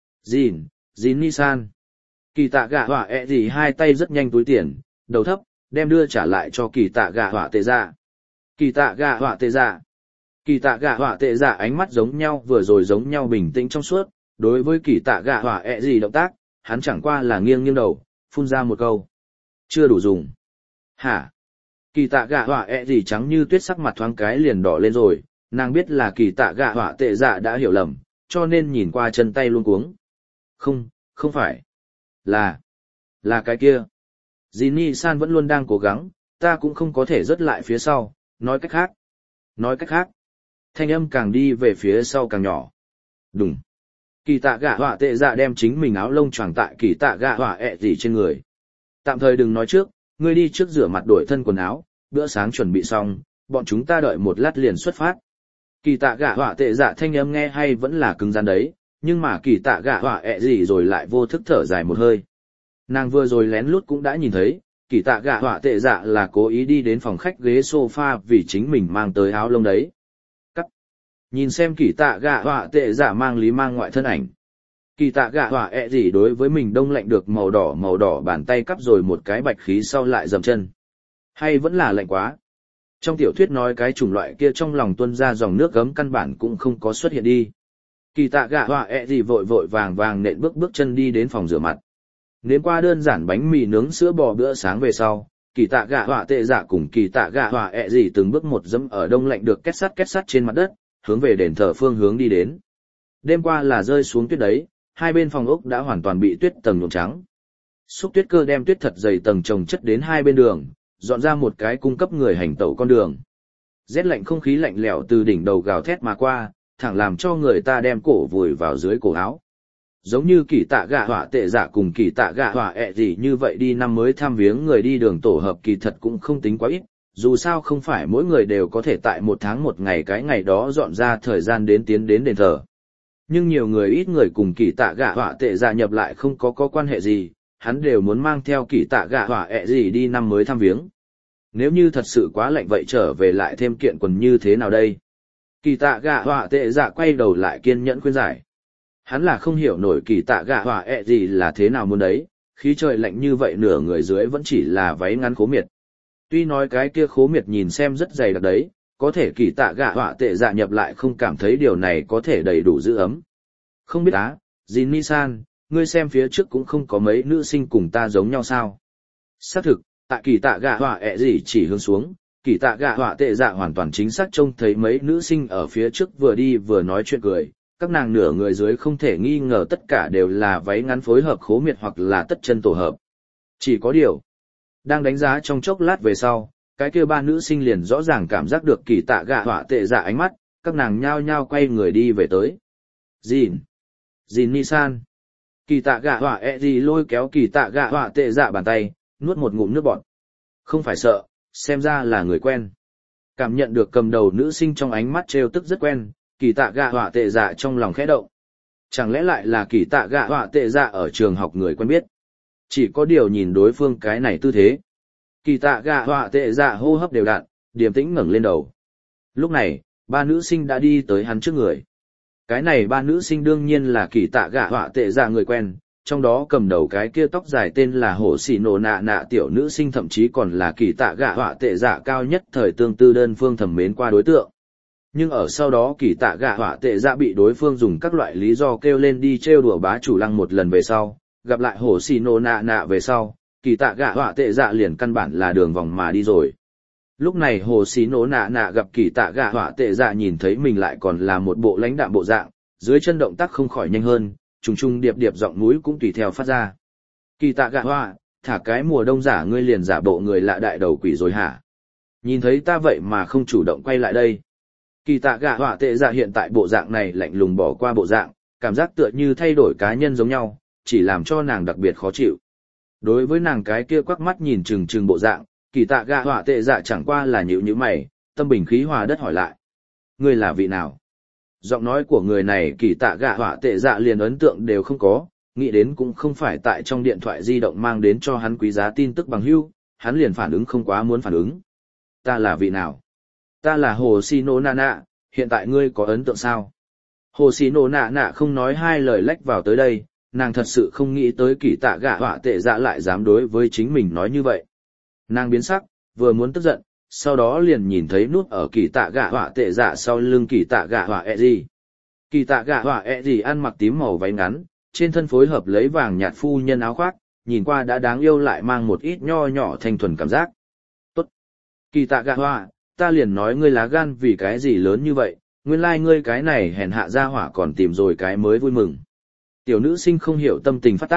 Jin Ni-san. Kỳ tạ gạ họa ẹ gì hai tay rất nhanh túi tiền, đầu thấp, đem đưa trả lại cho kỳ tạ gạ họa tệ dạ. Kỳ tạ gạ họa tệ dạ. Kỳ tạ gạ họa tệ dạ ánh mắt giống nhau vừa rồi giống nhau bình tĩnh trong suốt, đối với kỳ tạ gạ họa ẹ gì động tác, hắn chẳng qua là nghiêng đầu, phun ra một câu. Chưa đủ dùng. Hả? Kỳ tạ gạ họa ẹ gì trắng như tuyết sắc mặt thoáng cái liền đỏ lên rồi, nàng biết là kỳ tạ gạ họa tệ dạ đã hiểu lầm, cho nên nhìn qua chân tay luôn cuống. Không phải. Là cái kia. Jinny San vẫn luôn đang cố gắng, ta cũng không có thể rớt lại phía sau, nói cách khác. Nói cách khác. Thanh âm càng đi về phía sau càng nhỏ. Đùng. Kỳ tạ gạ họa tệ dạ đem chính mình áo lông choàng tại kỳ tạ gạ họa ẹ gì trên người. Tạm thời đừng nói trước, ngươi đi trước rửa mặt đổi thân quần áo, bữa sáng chuẩn bị xong, bọn chúng ta đợi một lát liền xuất phát. Kỳ tạ gạ họa tệ dạ thanh âm nghe hay vẫn là cứng rắn đấy, nhưng mà kỳ tạ gạ họa ẹ gì rồi lại vô thức thở dài một hơi. Nàng vừa rồi lén lút cũng đã nhìn thấy, kỳ tạ gạ họa tệ dạ là cố ý đi đến phòng khách ghế sofa vì chính mình mang tới áo lông đấy. Cắt. Nhìn xem kỳ tạ gạ họa tệ dạ mang lý mang ngoại thân ảnh. Kỳ tạ gạ họa ẹ gì đối với mình đông lạnh được màu đỏ bàn tay cắp rồi một cái bạch khí sau lại dầm chân. Hay vẫn là lạnh quá. Trong tiểu thuyết nói cái chủng loại kia trong lòng tuôn ra dòng nước gấm căn bản cũng không có xuất hiện đi. Kỳ tạ gạ họa ẹ gì vội vàng nện bước chân đi đến phòng rửa mặt. Nếm qua đơn giản bánh mì nướng sữa bò bữa sáng về sau, kỳ tạ gạ họa tệ dạ cùng kỳ tạ gạ họa ẹ gì từng bước một dẫm ở đông lạnh được két sắt trên mặt đất, hướng về đền thờ phương hướng đi đến. Đêm qua là rơi xuống tuyết đấy, hai bên phòng ốc đã hoàn toàn bị tuyết tầng nhuộm trắng. Xúc tuyết cơ đem tuyết thật dày tầng chồng chất đến hai bên đường, dọn ra một cái cung cấp người hành tẩu con đường. Rét lạnh không khí lạnh lẽo từ đỉnh đầu gào thét mà qua, thẳng làm cho người ta đem cổ vùi vào dưới cổ áo. Giống như kỳ tạ gạ họa tệ dạ cùng kỳ tạ gạ họa ẹ gì như vậy đi năm mới thăm viếng người đi đường tổ hợp kỳ thật cũng không tính quá ít, dù sao không phải mỗi người đều có thể tại một tháng một ngày cái ngày đó dọn ra thời gian đến tiến đến đền thờ. Nhưng nhiều người ít người cùng kỳ tạ gạ họa tệ dạ nhập lại không có quan hệ gì, hắn đều muốn mang theo kỳ tạ gạ họa ẹ gì đi năm mới thăm viếng. Nếu như thật sự quá lạnh vậy trở về lại thêm kiện quần như thế nào đây? Kỳ tạ gạ họa tệ dạ quay đầu lại kiên nhẫn khuyên giải. Hắn là không hiểu nổi kỳ tạ gạ họa ẹ gì là thế nào muốn đấy, khí trời lạnh như vậy nửa người dưới vẫn chỉ là váy ngắn khố miệt. Tuy nói cái kia khố miệt nhìn xem rất dày đặc đấy, có thể kỳ tạ gạ họa tệ dạ nhập lại không cảm thấy điều này có thể đầy đủ giữ ấm. Không biết á, Jinni-san, ngươi xem phía trước cũng không có mấy nữ sinh cùng ta giống nhau sao? Xác thực, tại kỳ tạ gạ họa ẹ gì chỉ hướng xuống, kỳ tạ gạ họa tệ dạ hoàn toàn chính xác trông thấy mấy nữ sinh ở phía trước vừa đi vừa nói chuyện cười. Các nàng nửa người dưới không thể nghi ngờ tất cả đều là váy ngắn phối hợp khố miệt hoặc là tất chân tổ hợp. Chỉ có điều, đang đánh giá trong chốc lát về sau, cái kia ba nữ sinh liền rõ ràng cảm giác được kỳ tạ gạ họa tệ dạ ánh mắt, các nàng nhao nhao quay người đi về tới. Jinni-san. Kỳ tạ gạ họa ẹ gì lôi kéo kỳ tạ gạ họa tệ dạ bàn tay, nuốt một ngụm nước bọt. Không phải sợ, xem ra là người quen. Cảm nhận được cầm đầu nữ sinh trong ánh mắt trêu tức rất quen, kỳ tạ gạ họa tệ dạ trong lòng khẽ động. Chẳng lẽ lại là kỳ tạ gạ họa tệ dạ ở trường học người quen biết? Chỉ có điều nhìn đối phương cái này tư thế. Kỳ tạ gạ họa tệ dạ hô hấp đều đặn, điềm tĩnh ngẩng lên đầu. Lúc này, ba nữ sinh đã đi tới hắn trước người. Cái này ba nữ sinh đương nhiên là kỳ tạ gạ họa tệ dạ người quen, trong đó cầm đầu cái kia tóc dài tên là hổ xỉ nổ nạ nạ tiểu nữ sinh thậm chí còn là kỳ tạ gạ họa tệ dạ cao nhất thời tương tư đơn phương thẩm mến qua đối tượng. Nhưng ở sau đó kỳ tạ gạ họa tệ dạ bị đối phương dùng các loại lý do kêu lên đi trêu đùa bá chủ lăng một lần về sau, gặp lại hổ xì nổ nạ nạ về sau, kỳ tạ gạ họa tệ dạ liền căn bản là đường vòng mà đi rồi. Lúc này hổ xì nổ nạ nạ gặp kỳ tạ gạ họa tệ dạ nhìn thấy mình lại còn là một bộ lãnh đạm bộ dạng, dưới chân động tác không khỏi nhanh hơn, trùng trùng điệp điệp giọng mũi cũng tùy theo phát ra. Kỳ tạ gạ họa, thả cái mùa đông giả ngươi liền giả bộ người lạ đại đầu quỷ rồi hả? Nhìn thấy ta vậy mà không chủ động quay lại đây. Kỳ tạ gạ họa tệ dạ hiện tại bộ dạng này lạnh lùng bỏ qua bộ dạng, cảm giác tựa như thay đổi cá nhân giống nhau, chỉ làm cho nàng đặc biệt khó chịu. Đối với nàng cái kia quắc mắt nhìn chừng bộ dạng, kỳ tạ gạ họa tệ dạ chẳng qua là nhíu mày, tâm bình khí hòa đất hỏi lại. Ngươi là vị nào? Giọng nói của người này kỳ tạ gạ họa tệ dạ liền ấn tượng đều không có, nghĩ đến cũng không phải tại trong điện thoại di động mang đến cho hắn quý giá tin tức bằng hữu, hắn liền phản ứng không quá muốn phản ứng. Ta là vị nào? Ta là Hồ Xì Nổ Nạ Nạ, hiện tại ngươi có ấn tượng sao? Hồ Xì Nổ Nạ Nạ không nói hai lời lách vào tới đây, nàng thật sự không nghĩ tới kỳ tạ gạ họa tệ dạ lại dám đối với chính mình nói như vậy. Nàng biến sắc, vừa muốn tức giận, sau đó liền nhìn thấy nút ở kỳ tạ gạ họa tệ dạ sau lưng kỳ tạ gạ họa ẹ gì. Kỳ tạ gạ họa ẹ gì ăn mặc tím màu váy ngắn, trên thân phối hợp lấy vàng nhạt phu nhân áo khoác, nhìn qua đã đáng yêu lại mang một ít nho nhỏ thanh thuần cảm giác. Tốt. Kỳ tạ gạ họa, ta liền nói ngươi lá gan vì cái gì lớn như vậy, nguyên lai ngươi cái này hèn hạ ra hỏa còn tìm rồi cái mới vui mừng. Tiểu nữ sinh không hiểu tâm tình phát tác,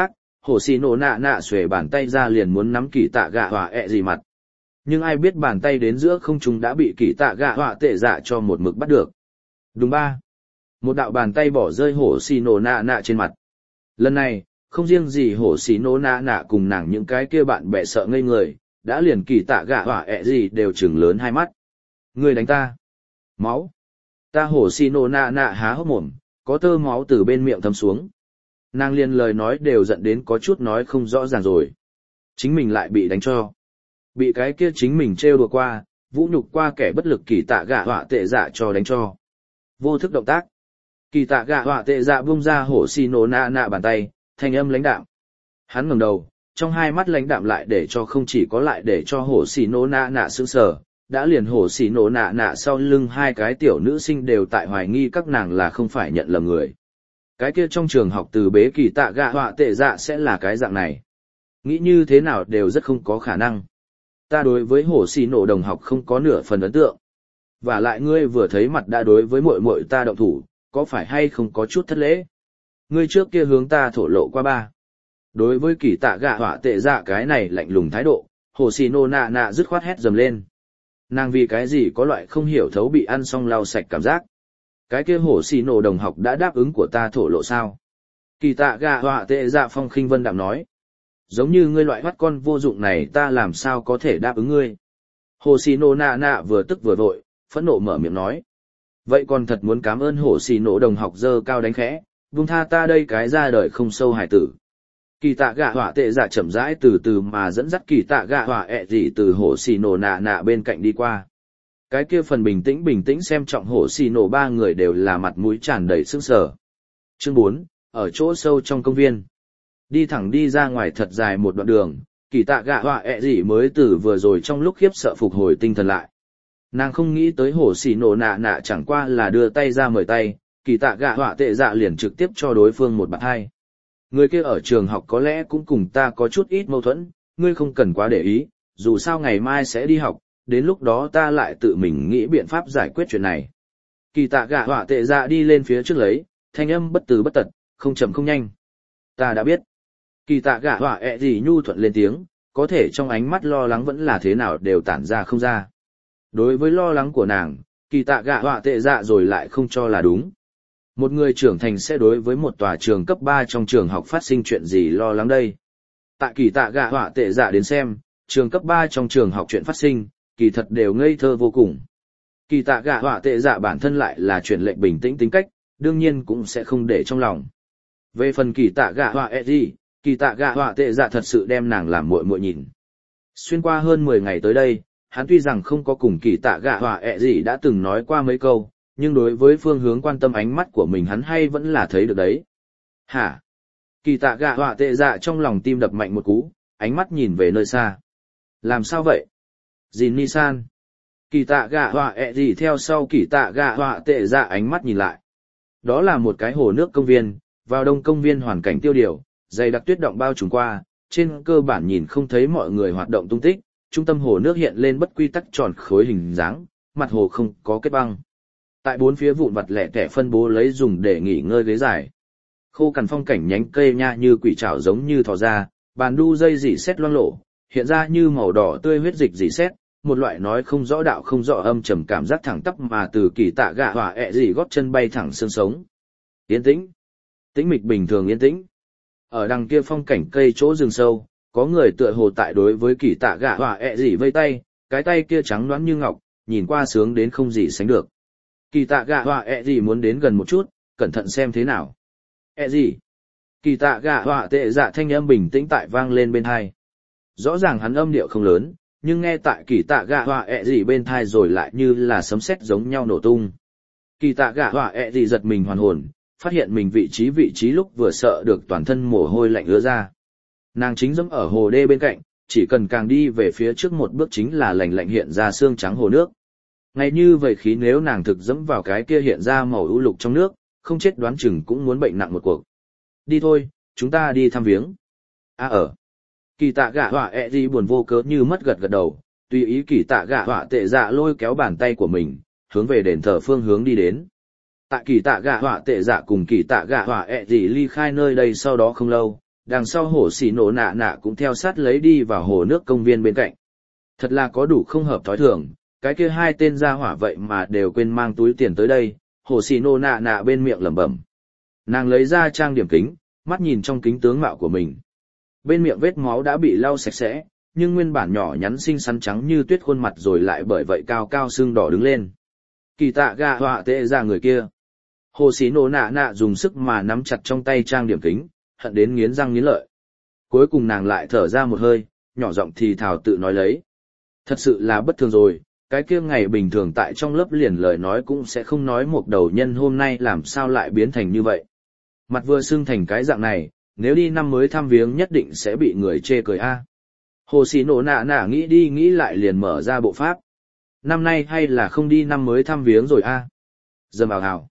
Hồ xì nổ nạ nạ xuề bàn tay ra liền muốn nắm kỳ tạ gạ họa ẹ gì mặt. Nhưng ai biết bàn tay đến giữa không trung đã bị kỳ tạ gạ họa tệ dạ cho một mực bắt được. Đúng ba. Một đạo bàn tay bỏ rơi hồ xì nổ nạ nạ trên mặt. Lần này, không riêng gì hồ xì nổ nạ nạ cùng nàng những cái kia bạn bè sợ ngây người, đã liền kỳ tạ gạ họa ẹ gì đều trừng lớn hai mắt. Người đánh ta. Máu. Ta hồ xì nổ nạ nạ há hốc mồm, có tơ máu từ bên miệng thấm xuống. Nàng liền lời nói đều giận đến có chút nói không rõ ràng rồi. Chính mình lại bị đánh cho. Bị cái kia chính mình trêu đùa qua, vũ nhục qua kẻ bất lực kỳ tạ gạ họa tệ dạ cho đánh cho. Vô thức động tác. Kỳ tạ gạ họa tệ dạ bung ra hổ xì nổ nạ nạ bàn tay, thanh âm lãnh đạm. Hắn ngẩng đầu, trong hai mắt lãnh đạm lại để cho không chỉ có lại để cho hổ xì nổ nạ nạ sững sờ, đã liền hổ xì nổ nạ nạ sau lưng hai cái tiểu nữ sinh đều tại hoài nghi các nàng là không phải nhận lầm người. Cái kia trong trường học từ bế kỳ tạ gạ họa tệ dạ sẽ là cái dạng này. Nghĩ như thế nào đều rất không có khả năng. Ta đối với hổ xì nổ đồng học không có nửa phần ấn tượng. Và lại ngươi vừa thấy mặt đã đối với muội muội ta động thủ, có phải hay không có chút thất lễ? Ngươi trước kia hướng ta thổ lộ qua ba. Đối với kỳ tạ gạ họa tệ dạ cái này lạnh lùng thái độ, hổ xì nổ nạ nạ dứt khoát hét dầm lên. Nàng vì cái gì có loại không hiểu thấu bị ăn xong lau sạch cảm giác. Cái kia hổ xì nổ đồng học đã đáp ứng của ta thổ lộ sao? Kỳ tạ gạ họa tệ dạ phong khinh vân đạm nói. Giống như ngươi loại hoắt con vô dụng này ta làm sao có thể đáp ứng ngươi? Hồ xì nổ nạ nạ vừa tức vừa vội, phẫn nộ mở miệng nói. Vậy còn thật muốn cảm ơn hổ xì nổ đồng học dơ cao đánh khẽ, buông tha ta đây cái ra đời không sâu hải tử. Kỳ tạ gạ họa tệ dạ chậm rãi từ từ mà dẫn dắt kỳ tạ gạ họa ẹ gì từ hổ xì nổ nạ nạ bên cạnh đi qua. Cái kia phần bình tĩnh xem trọng hổ xì nổ ba người đều là mặt mũi tràn đầy sững sờ. Chương 4, ở chỗ sâu trong công viên. Đi thẳng đi ra ngoài thật dài một đoạn đường, kỳ tạ gạ họa ẹ gì mới từ vừa rồi trong lúc khiếp sợ phục hồi tinh thần lại. Nàng không nghĩ tới hổ xì nổ nạ nạ chẳng qua là đưa tay ra mời tay, kỳ tạ gạ họa tệ dạ liền trực tiếp cho đối phương một bạt hai. Người kia ở trường học có lẽ cũng cùng ta có chút ít mâu thuẫn, ngươi không cần quá để ý, dù sao ngày mai sẽ đi học, đến lúc đó ta lại tự mình nghĩ biện pháp giải quyết chuyện này. Kỳ tạ gạ họa tệ dạ đi lên phía trước lấy, thanh âm bất từ bất tật, không chậm không nhanh. Ta đã biết. Kỳ tạ gạ họa ẹ gì nhu thuận lên tiếng, có thể trong ánh mắt lo lắng vẫn là thế nào đều tản ra không ra. Đối với lo lắng của nàng, kỳ tạ gạ họa tệ dạ rồi lại không cho là đúng. Một người trưởng thành sẽ đối với một tòa trường cấp 3 trong trường học phát sinh chuyện gì lo lắng đây. Tại kỳ tạ gạ họa tệ dạ đến xem, trường cấp 3 trong trường học chuyện phát sinh, kỳ thật đều ngây thơ vô cùng. Kỳ tạ gạ họa tệ dạ bản thân lại là chuyển lệnh bình tĩnh tính cách, đương nhiên cũng sẽ không để trong lòng. Về phần kỳ tạ gạ họa ẹ gì, kỳ tạ gạ họa tệ dạ thật sự đem nàng làm muội muội nhìn. Xuyên qua hơn 10 ngày tới đây, hắn tuy rằng không có cùng kỳ tạ gạ họa ẹ gì đã từng nói qua mấy câu, nhưng đối với phương hướng quan tâm ánh mắt của mình hắn hay vẫn là thấy được đấy. Hả? Kỳ tạ gạ họa tệ dạ trong lòng tim đập mạnh một cú, ánh mắt nhìn về nơi xa. Làm sao vậy? Jin Ni-san. Kỳ tạ gạ họa ẹ gì theo sau kỳ tạ gạ họa tệ dạ ánh mắt nhìn lại. Đó là một cái hồ nước công viên, vào đông công viên hoàn cảnh tiêu điều, dày đặc tuyết động bao trùm qua, trên cơ bản nhìn không thấy mọi người hoạt động tung tích, trung tâm hồ nước hiện lên bất quy tắc tròn khối hình dáng, mặt hồ không có kết băng. Tại bốn phía vụn vặt lẻ tẻ phân bố lấy dùng để nghỉ ngơi ghế dài. Khô cằn phong cảnh nhánh cây nha như quỷ trảo giống như thò ra, bàn đu dây dỉ sét loang lổ, hiện ra như màu đỏ tươi huyết dịch dỉ sét, một loại nói không rõ đạo không rõ âm trầm cảm giác thẳng tắp mà từ kỳ tạ gạ họa ẹ gì gót chân bay thẳng xương sống. Yên tĩnh. Tĩnh mịch bình thường yên tĩnh. Ở đằng kia phong cảnh cây chỗ rừng sâu, có người tựa hồ tại đối với kỳ tạ gạ họa ẹ gì vây tay, cái tay kia trắng nõn như ngọc, nhìn qua sướng đến không gì sánh được. Kỳ tạ gạ họa ẹ gì muốn đến gần một chút, cẩn thận xem thế nào. Ẹ gì? Kỳ tạ gạ họa tệ dạ thanh âm bình tĩnh tại vang lên bên tai. Rõ ràng hắn âm điệu không lớn, nhưng nghe tại kỳ tạ gạ họa ẹ gì bên tai rồi lại như là sấm sét giống nhau nổ tung. Kỳ tạ gạ họa ẹ gì giật mình hoàn hồn, phát hiện mình vị trí lúc vừa sợ được toàn thân mồ hôi lạnh ứa ra. Nàng chính dẫm ở hồ đê bên cạnh, chỉ cần càng đi về phía trước một bước chính là lạnh lạnh hiện ra xương trắng hồ nước. Ngay như vậy khí nếu nàng thực dẫm vào cái kia hiện ra màu ưu lục trong nước, không chết đoán chừng cũng muốn bệnh nặng một cuộc. Đi thôi, chúng ta đi thăm viếng. Kỳ tạ gạ họa ẹ gì buồn vô cớ như mất gật đầu, tùy ý kỳ tạ gạ họa tệ dạ lôi kéo bàn tay của mình, hướng về đền thờ phương hướng đi đến. Tại kỳ tạ gạ họa tệ dạ cùng kỳ tạ gạ họa ẹ gì ly khai nơi đây sau đó không lâu, đằng sau hổ xì nổ nạ nạ cũng theo sát lấy đi vào hồ nước công viên bên cạnh. Thật là có đủ không hợp thói thường, cái kia hai tên gia hỏa vậy mà đều quên mang túi tiền tới đây, hổ xì nổ nạ nạ bên miệng lẩm bẩm. Nàng lấy ra trang điểm kính, mắt nhìn trong kính tướng mạo của mình. Bên miệng vết máu đã bị lau sạch sẽ, nhưng nguyên bản nhỏ nhắn xinh xắn trắng như tuyết khuôn mặt rồi lại bởi vậy cao cao sưng đỏ đứng lên. Kỳ tạ gạ họa tệ ra người kia. Hồ xí nổ nạ nạ dùng sức mà nắm chặt trong tay trang điểm kính, hận đến nghiến răng nghiến lợi. Cuối cùng nàng lại thở ra một hơi, nhỏ giọng thì thào tự nói lấy. Thật sự là bất thường rồi, cái kia ngày bình thường tại trong lớp liền lời nói cũng sẽ không nói một đầu nhân hôm nay làm sao lại biến thành như vậy. Mặt vừa sưng thành cái dạng này, nếu đi năm mới thăm viếng nhất định sẽ bị người chê cười a. Hồ xí nổ nạ nạ nghĩ đi nghĩ lại liền mở ra bộ pháp. Năm nay hay là không đi năm mới thăm viếng rồi a. Dầm ào hào.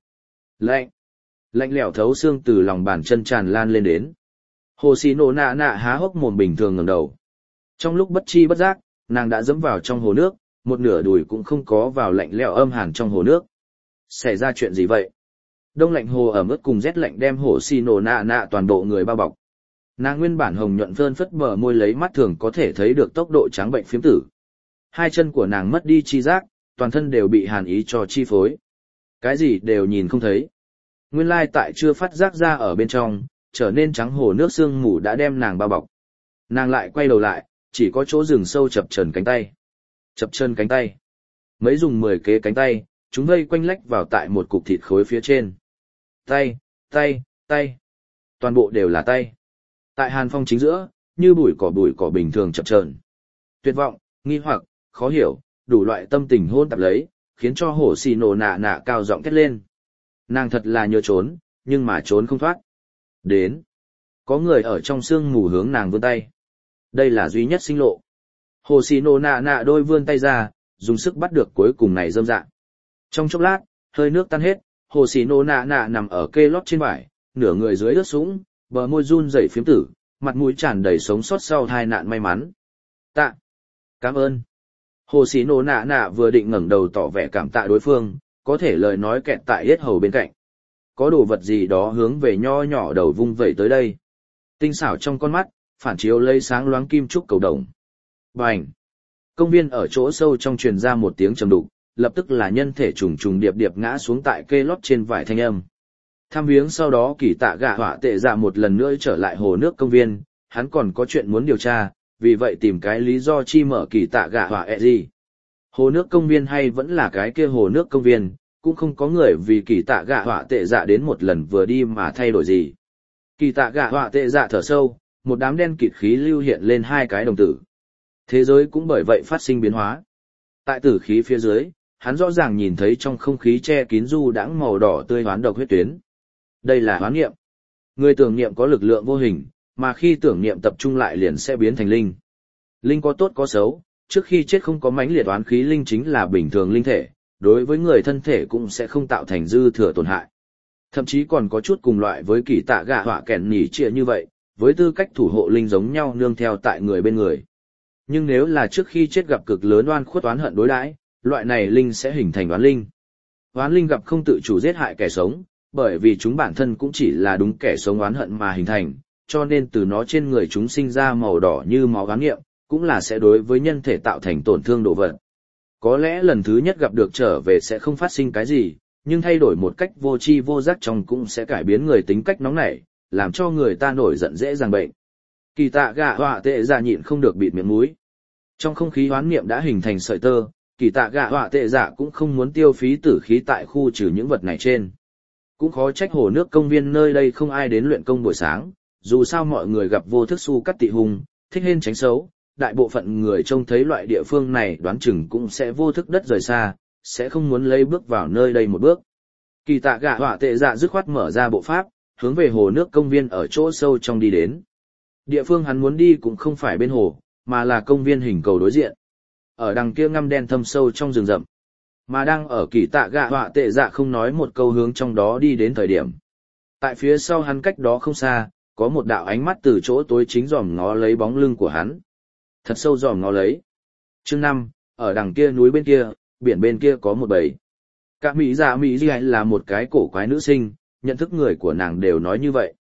Lạnh lẽo thấu xương từ lòng bàn chân tràn lan lên đến. Hồ xí nổ nạ nạ há hốc mồm bình thường ngẩng đầu. Trong lúc bất chi bất giác, nàng đã dẫm vào trong hồ nước, một nửa đùi cũng không có vào lạnh lẽo âm hàn trong hồ nước. Xảy ra chuyện gì vậy? Đông lạnh hồ ẩm ướt cùng rét lạnh đem hồ xì nổ nạ nạ toàn bộ người bao bọc. Nàng nguyên bản hồng nhuận phơn phất bờ môi lấy mắt thường có thể thấy được tốc độ trắng bệnh phiếm tử. Hai chân của nàng mất đi chi giác, toàn thân đều bị hàn ý cho chi phối. Cái gì đều nhìn không thấy. Nguyên lai tại chưa phát giác ra ở bên trong, trở nên trắng hồ nước sương mù đã đem nàng bao bọc. Nàng lại quay đầu lại, chỉ có chỗ rừng sâu chập chờn cánh tay. Chập chân cánh tay. Mấy dùng 10 kế cánh tay, chúng vây quanh lách vào tại một cục thịt khối phía trên. Tay, tay, tay. Toàn bộ đều là tay. Tại hàn phong chính giữa, như bụi cỏ bình thường chập chờn. Tuyệt vọng, nghi hoặc, khó hiểu, đủ loại tâm tình hôn tạp lấy, khiến cho hổ xì nổ nạ nạ cao giọng thét lên. Nàng thật là nhớ trốn, nhưng mà trốn không thoát. Đến. Có người ở trong sương mù hướng nàng vươn tay. Đây là duy nhất sinh lộ. Hồ xì nổ nạ nạ đôi vươn tay ra, dùng sức bắt được cuối cùng này rơm dạ. Trong chốc lát, hơi nước tan hết, hồ xì nổ nạ nạ nằm ở kê lót trên vải, nửa người dưới ướt sũng, bờ môi run rẩy phiếm tử, mặt mũi tràn đầy sống sót sau tai nạn may mắn. Tạ. Cảm ơn. Hồ xì nổ nạ nạ vừa định ngẩng đầu tỏ vẻ cảm tạ đối phương, có thể lời nói kẹt tại yết hầu bên cạnh. Có đồ vật gì đó hướng về nho nhỏ đầu vung vẩy tới đây. Tinh xảo trong con mắt, phản chiếu lấy sáng loáng kim trúc cầu đồng. Bành! Công viên ở chỗ sâu trong truyền ra một tiếng trầm đục, lập tức là nhân thể trùng trùng điệp điệp ngã xuống tại kê lót trên vải thanh âm. Thăm viếng sau đó kỳ tạ gạ họa tệ dạ một lần nữa trở lại hồ nước công viên, hắn còn có chuyện muốn điều tra, vì vậy tìm cái lý do chi mở kỳ tạ gạ họa ẹ gì. Hồ nước công viên hay vẫn là cái kia hồ nước công viên, cũng không có người vì kỳ tạ gạ họa tệ dạ đến một lần vừa đi mà thay đổi gì. Kỳ tạ gạ họa tệ dạ thở sâu, một đám đen kịt khí lưu hiện lên hai cái đồng tử. Thế giới cũng bởi vậy phát sinh biến hóa. Tại tử khí phía dưới, hắn rõ ràng nhìn thấy trong không khí che kín du đãng màu đỏ tươi hoán độc huyết tuyến. Đây là hoán niệm. Người tưởng niệm có lực lượng vô hình, mà khi tưởng niệm tập trung lại liền sẽ biến thành linh. Linh có tốt có xấu, trước khi chết không có mãnh liệt oán khí linh chính là bình thường linh thể, đối với người thân thể cũng sẽ không tạo thành dư thừa tổn hại. Thậm chí còn có chút cùng loại với kỳ tạ gạ họa kẻn nhỉ trịa như vậy, với tư cách thủ hộ linh giống nhau nương theo tại người bên người. Nhưng nếu là trước khi chết gặp cực lớn oan khuất oán hận đối đãi, loại này linh sẽ hình thành oán linh. Oán linh gặp không tự chủ giết hại kẻ sống, bởi vì chúng bản thân cũng chỉ là đúng kẻ sống oán hận mà hình thành, cho nên từ nó trên người chúng sinh ra màu đỏ như máu oán nghiệm, cũng là sẽ đối với nhân thể tạo thành tổn thương độ vật. Có lẽ lần thứ nhất gặp được trở về sẽ không phát sinh cái gì, nhưng thay đổi một cách vô tri vô giác trong cũng sẽ cải biến người tính cách nóng nảy, làm cho người ta nổi giận dễ dàng bệnh. Kỳ tạ gạ họa tệ dạ nhịn không được bịt miệng mũi. Trong không khí hoán niệm đã hình thành sợi tơ, kỳ tạ gạ họa tệ dạ cũng không muốn tiêu phí tử khí tại khu trừ những vật này trên. Cũng khó trách hồ nước công viên nơi đây không ai đến luyện công buổi sáng, dù sao mọi người gặp vô thức su cắt tị hung, thích hên tránh xấu, đại bộ phận người trông thấy loại địa phương này đoán chừng cũng sẽ vô thức đất rời xa, sẽ không muốn lấy bước vào nơi đây một bước. Kỳ tạ gạ họa tệ dạ dứt khoát mở ra bộ pháp, hướng về hồ nước công viên ở chỗ sâu trong đi đến. Địa phương hắn muốn đi cũng không phải bên hồ, mà là công viên hình cầu đối diện. Ở đằng kia ngăm đen thâm sâu trong rừng rậm. Mà đang ở kỳ tạ gạ họa tệ dạ không nói một câu hướng trong đó đi đến thời điểm. Tại phía sau hắn cách đó không xa, có một đạo ánh mắt từ chỗ tối chính dòm ngó lấy bóng lưng của hắn. Thật sâu dòm ngó lấy. Chương 5, ở đằng kia núi bên kia, biển bên kia có một bầy. Cả Mỹ dạ Mỹ Di là một cái cổ quái nữ sinh, nhận thức người của nàng đều nói như vậy.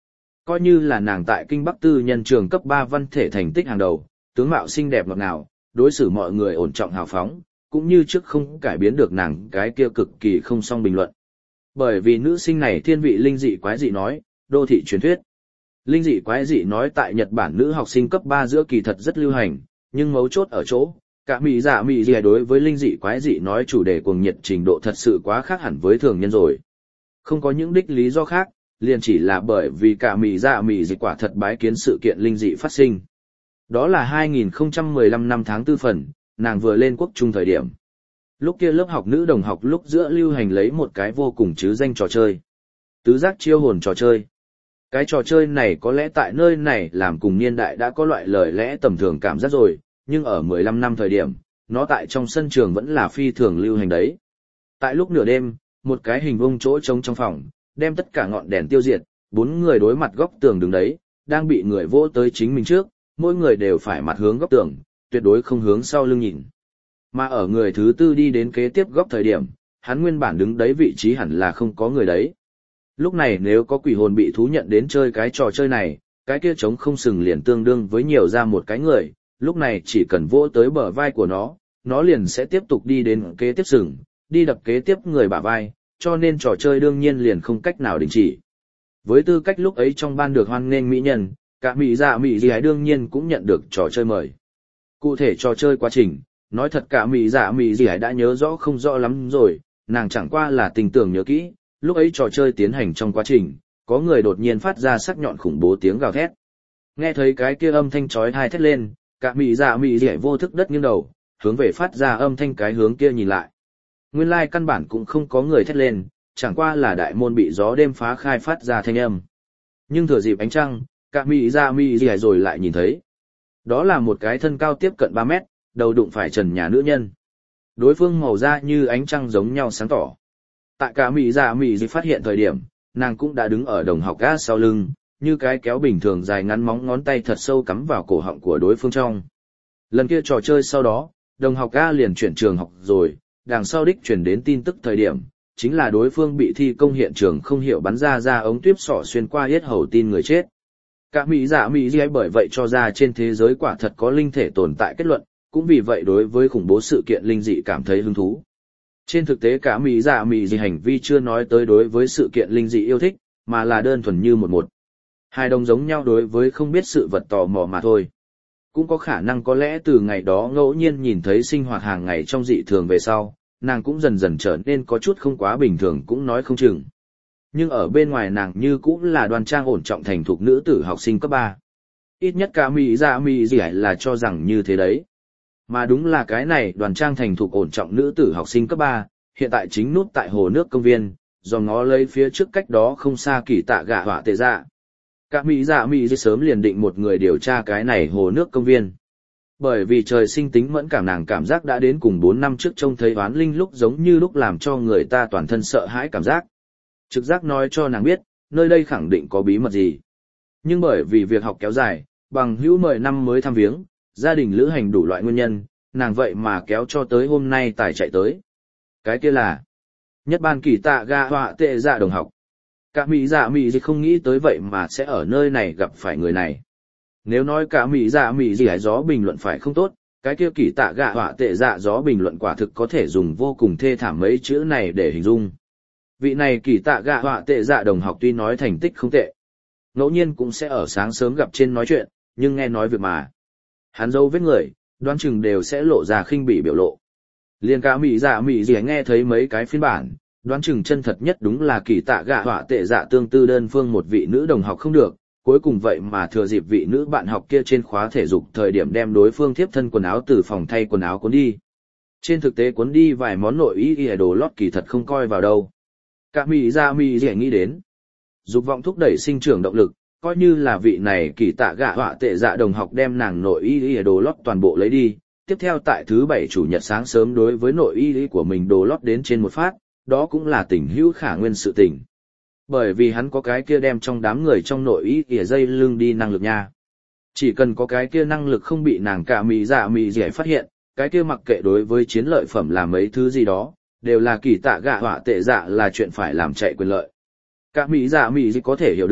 Coi như là nàng tại Kinh Bắc Tư nhân trường cấp 3 văn thể thành tích hàng đầu, tướng mạo xinh đẹp ngọt ngào, đối xử mọi người ổn trọng hào phóng, cũng như trước không cải biến được nàng cái kia cực kỳ không song bình luận. Bởi vì nữ sinh này thiên vị linh dị quái dị nói, đô thị truyền thuyết. Linh dị quái dị nói tại Nhật Bản nữ học sinh cấp 3 giữa kỳ thật rất lưu hành, nhưng mấu chốt ở chỗ, cả mỹ dạ đối với linh dị quái dị nói chủ đề cuồng nhiệt trình độ thật sự quá khác hẳn với thường nhân rồi. Không có những đích lý do khác, liền chỉ là bởi vì cả mỹ dạ quả thật bái kiến sự kiện linh dị phát sinh. Đó là 2015 năm tháng 4 phần, nàng vừa lên quốc trung thời điểm. Lúc kia lớp học nữ đồng học lúc giữa lưu hành lấy một cái vô cùng chứ danh trò chơi. Tứ giác chiêu hồn trò chơi. Cái trò chơi này có lẽ tại nơi này làm cùng niên đại đã có loại lời lẽ tầm thường cảm giác rồi, nhưng ở 15 năm thời điểm, nó tại trong sân trường vẫn là phi thường lưu hành đấy. Tại lúc nửa đêm, một cái hình vuông chỗ trống trong phòng, đem tất cả ngọn đèn tiêu diệt, 4 người đối mặt góc tường đứng đấy, đang bị người vỗ tới chính mình trước, mỗi người đều phải mặt hướng góc tường, tuyệt đối không hướng sau lưng nhìn. Mà ở người thứ tư đi đến kế tiếp góc thời điểm, hắn nguyên bản đứng đấy vị trí hẳn là không có người đấy. Lúc này nếu có quỷ hồn bị thú nhận đến chơi cái trò chơi này, cái kia trống không sừng liền tương đương với nhiều ra một cái người, lúc này chỉ cần vỗ tới bờ vai của nó liền sẽ tiếp tục đi đến kế tiếp sừng, đi đập kế tiếp người bả vai, cho nên trò chơi đương nhiên liền không cách nào đình chỉ. Với tư cách lúc ấy trong ban được hoan nghênh mỹ nhân, cả mỹ dị đương nhiên cũng nhận được trò chơi mời. Cụ thể trò chơi quá trình, nói thật cả mỹ dị đã nhớ rõ không rõ lắm rồi, nàng chẳng qua là tình tưởng nhớ kỹ, lúc ấy trò chơi tiến hành trong quá trình, có người đột nhiên phát ra sắc nhọn khủng bố tiếng gào thét. Nghe thấy cái kia âm thanh chói tai thét lên, cả mỹ dị vô thức đất nghiêng đầu, hướng về phát ra âm thanh cái hướng kia nhìn lại. Nguyên lai căn bản cũng không có người thét lên, chẳng qua là đại môn bị gió đêm phá khai phát ra thanh âm. Nhưng thừa dịp ánh trăng, cả mỹ dị rồi lại nhìn thấy. Đó là một cái thân cao tiếp cận 3 mét, đầu đụng phải trần nhà nữ nhân. Đối phương màu da như ánh trăng giống nhau sáng tỏ. Tại cả mỹ dị phát hiện thời điểm, nàng cũng đã đứng ở đồng học ga sau lưng, như cái kéo bình thường dài ngắn móng ngón tay thật sâu cắm vào cổ họng của đối phương trong. Lần kia trò chơi sau đó, đồng học ga liền chuyển trường học rồi, đằng sau đích chuyển đến tin tức thời điểm, chính là đối phương bị thi công hiện trường không hiểu bắn ra ống tuyếp sọ xuyên qua yết hầu tin người chết. Cả mỹ dị bởi vậy cho ra trên thế giới quả thật có linh thể tồn tại kết luận, cũng vì vậy đối với khủng bố sự kiện linh dị cảm thấy hứng thú. Trên thực tế cả mỹ dị hành vi chưa nói tới đối với sự kiện linh dị yêu thích, mà là đơn thuần như một hai đồng giống nhau đối với không biết sự vật tò mò mà thôi. Cũng có khả năng có lẽ từ ngày đó ngẫu nhiên nhìn thấy sinh hoạt hàng ngày trong dị thường về sau, nàng cũng dần dần trở nên có chút không quá bình thường cũng nói không chừng. Nhưng ở bên ngoài nàng như cũng là đoan trang ổn trọng thành thục nữ tử học sinh cấp 3. Ít nhất cả mỹ dị là cho rằng như thế đấy. Mà đúng là cái này đoan trang thành thục ổn trọng nữ tử học sinh cấp 3, hiện tại chính núp tại hồ nước công viên, do ngó lấy phía trước cách đó không xa kỳ tạ gạ họa tệ dạ. Cả mỹ dị sớm liền định một người điều tra cái này hồ nước công viên. Bởi vì trời sinh tính mẫn cảm nàng cảm giác đã đến cùng 4 năm trước trông thấy oán linh lúc giống như lúc làm cho người ta toàn thân sợ hãi cảm giác. Trực giác nói cho nàng biết, nơi đây khẳng định có bí mật gì. Nhưng bởi vì việc học kéo dài, bằng hữu mời năm mới thăm viếng, gia đình lữ hành đủ loại nguyên nhân, nàng vậy mà kéo cho tới hôm nay tài chạy tới. Cái kia là nhất ban kỳ tạ ga họa tệ dạ đồng học. Cả mỹ dị không nghĩ tới vậy mà sẽ ở nơi này gặp phải người này. Nếu nói cả mỹ dị gió bình luận phải không tốt, cái kia kỳ tạ gạ họa tệ dạ gió bình luận quả thực có thể dùng vô cùng thê thảm mấy chữ này để hình dung. Vị này kỳ tạ gạ họa tệ dạ đồng học tuy nói thành tích không tệ, ngẫu nhiên cũng sẽ ở sáng sớm gặp trên nói chuyện, nhưng nghe nói việc mà hắn dâu vết người, đoán chừng đều sẽ lộ ra khinh bỉ biểu lộ. Liên cả mỹ dị nghe thấy mấy cái phiên bản, đoán chừng chân thật nhất đúng là kỳ tạ gạ họa tệ dạ tương tư đơn phương một vị nữ đồng học không được, cuối cùng vậy mà thừa dịp vị nữ bạn học kia trên khóa thể dục thời điểm đem đối phương tiếp thân quần áo từ phòng thay quần áo cuốn đi. Trên thực tế cuốn đi vài món nội y đồ lót kỳ thật không coi vào đâu. Cả mỹ dị nghĩ đến, dục vọng thúc đẩy sinh trưởng động lực, coi như là vị này kỳ tạ gạ họa tệ dạ đồng học đem nàng nội y đồ lót toàn bộ lấy đi, tiếp theo tại thứ 7 chủ nhật sáng sớm đối với nội y của mình đồ lót đến trên một phát, đó cũng là tình hữu khả nguyên sự tình. Bởi vì hắn có cái kia đem trong đám người trong nội ý ỉa dây lưng đi năng lực nha. Chỉ cần có cái kia năng lực không bị nàng cả mỹ dị phát hiện, cái kia mặc kệ đối với chiến lợi phẩm làm mấy thứ gì đó, đều là kỳ tạ gạ họa tệ dạ là chuyện phải làm chạy quyền lợi. Cả mỹ dị có thể hiểu được,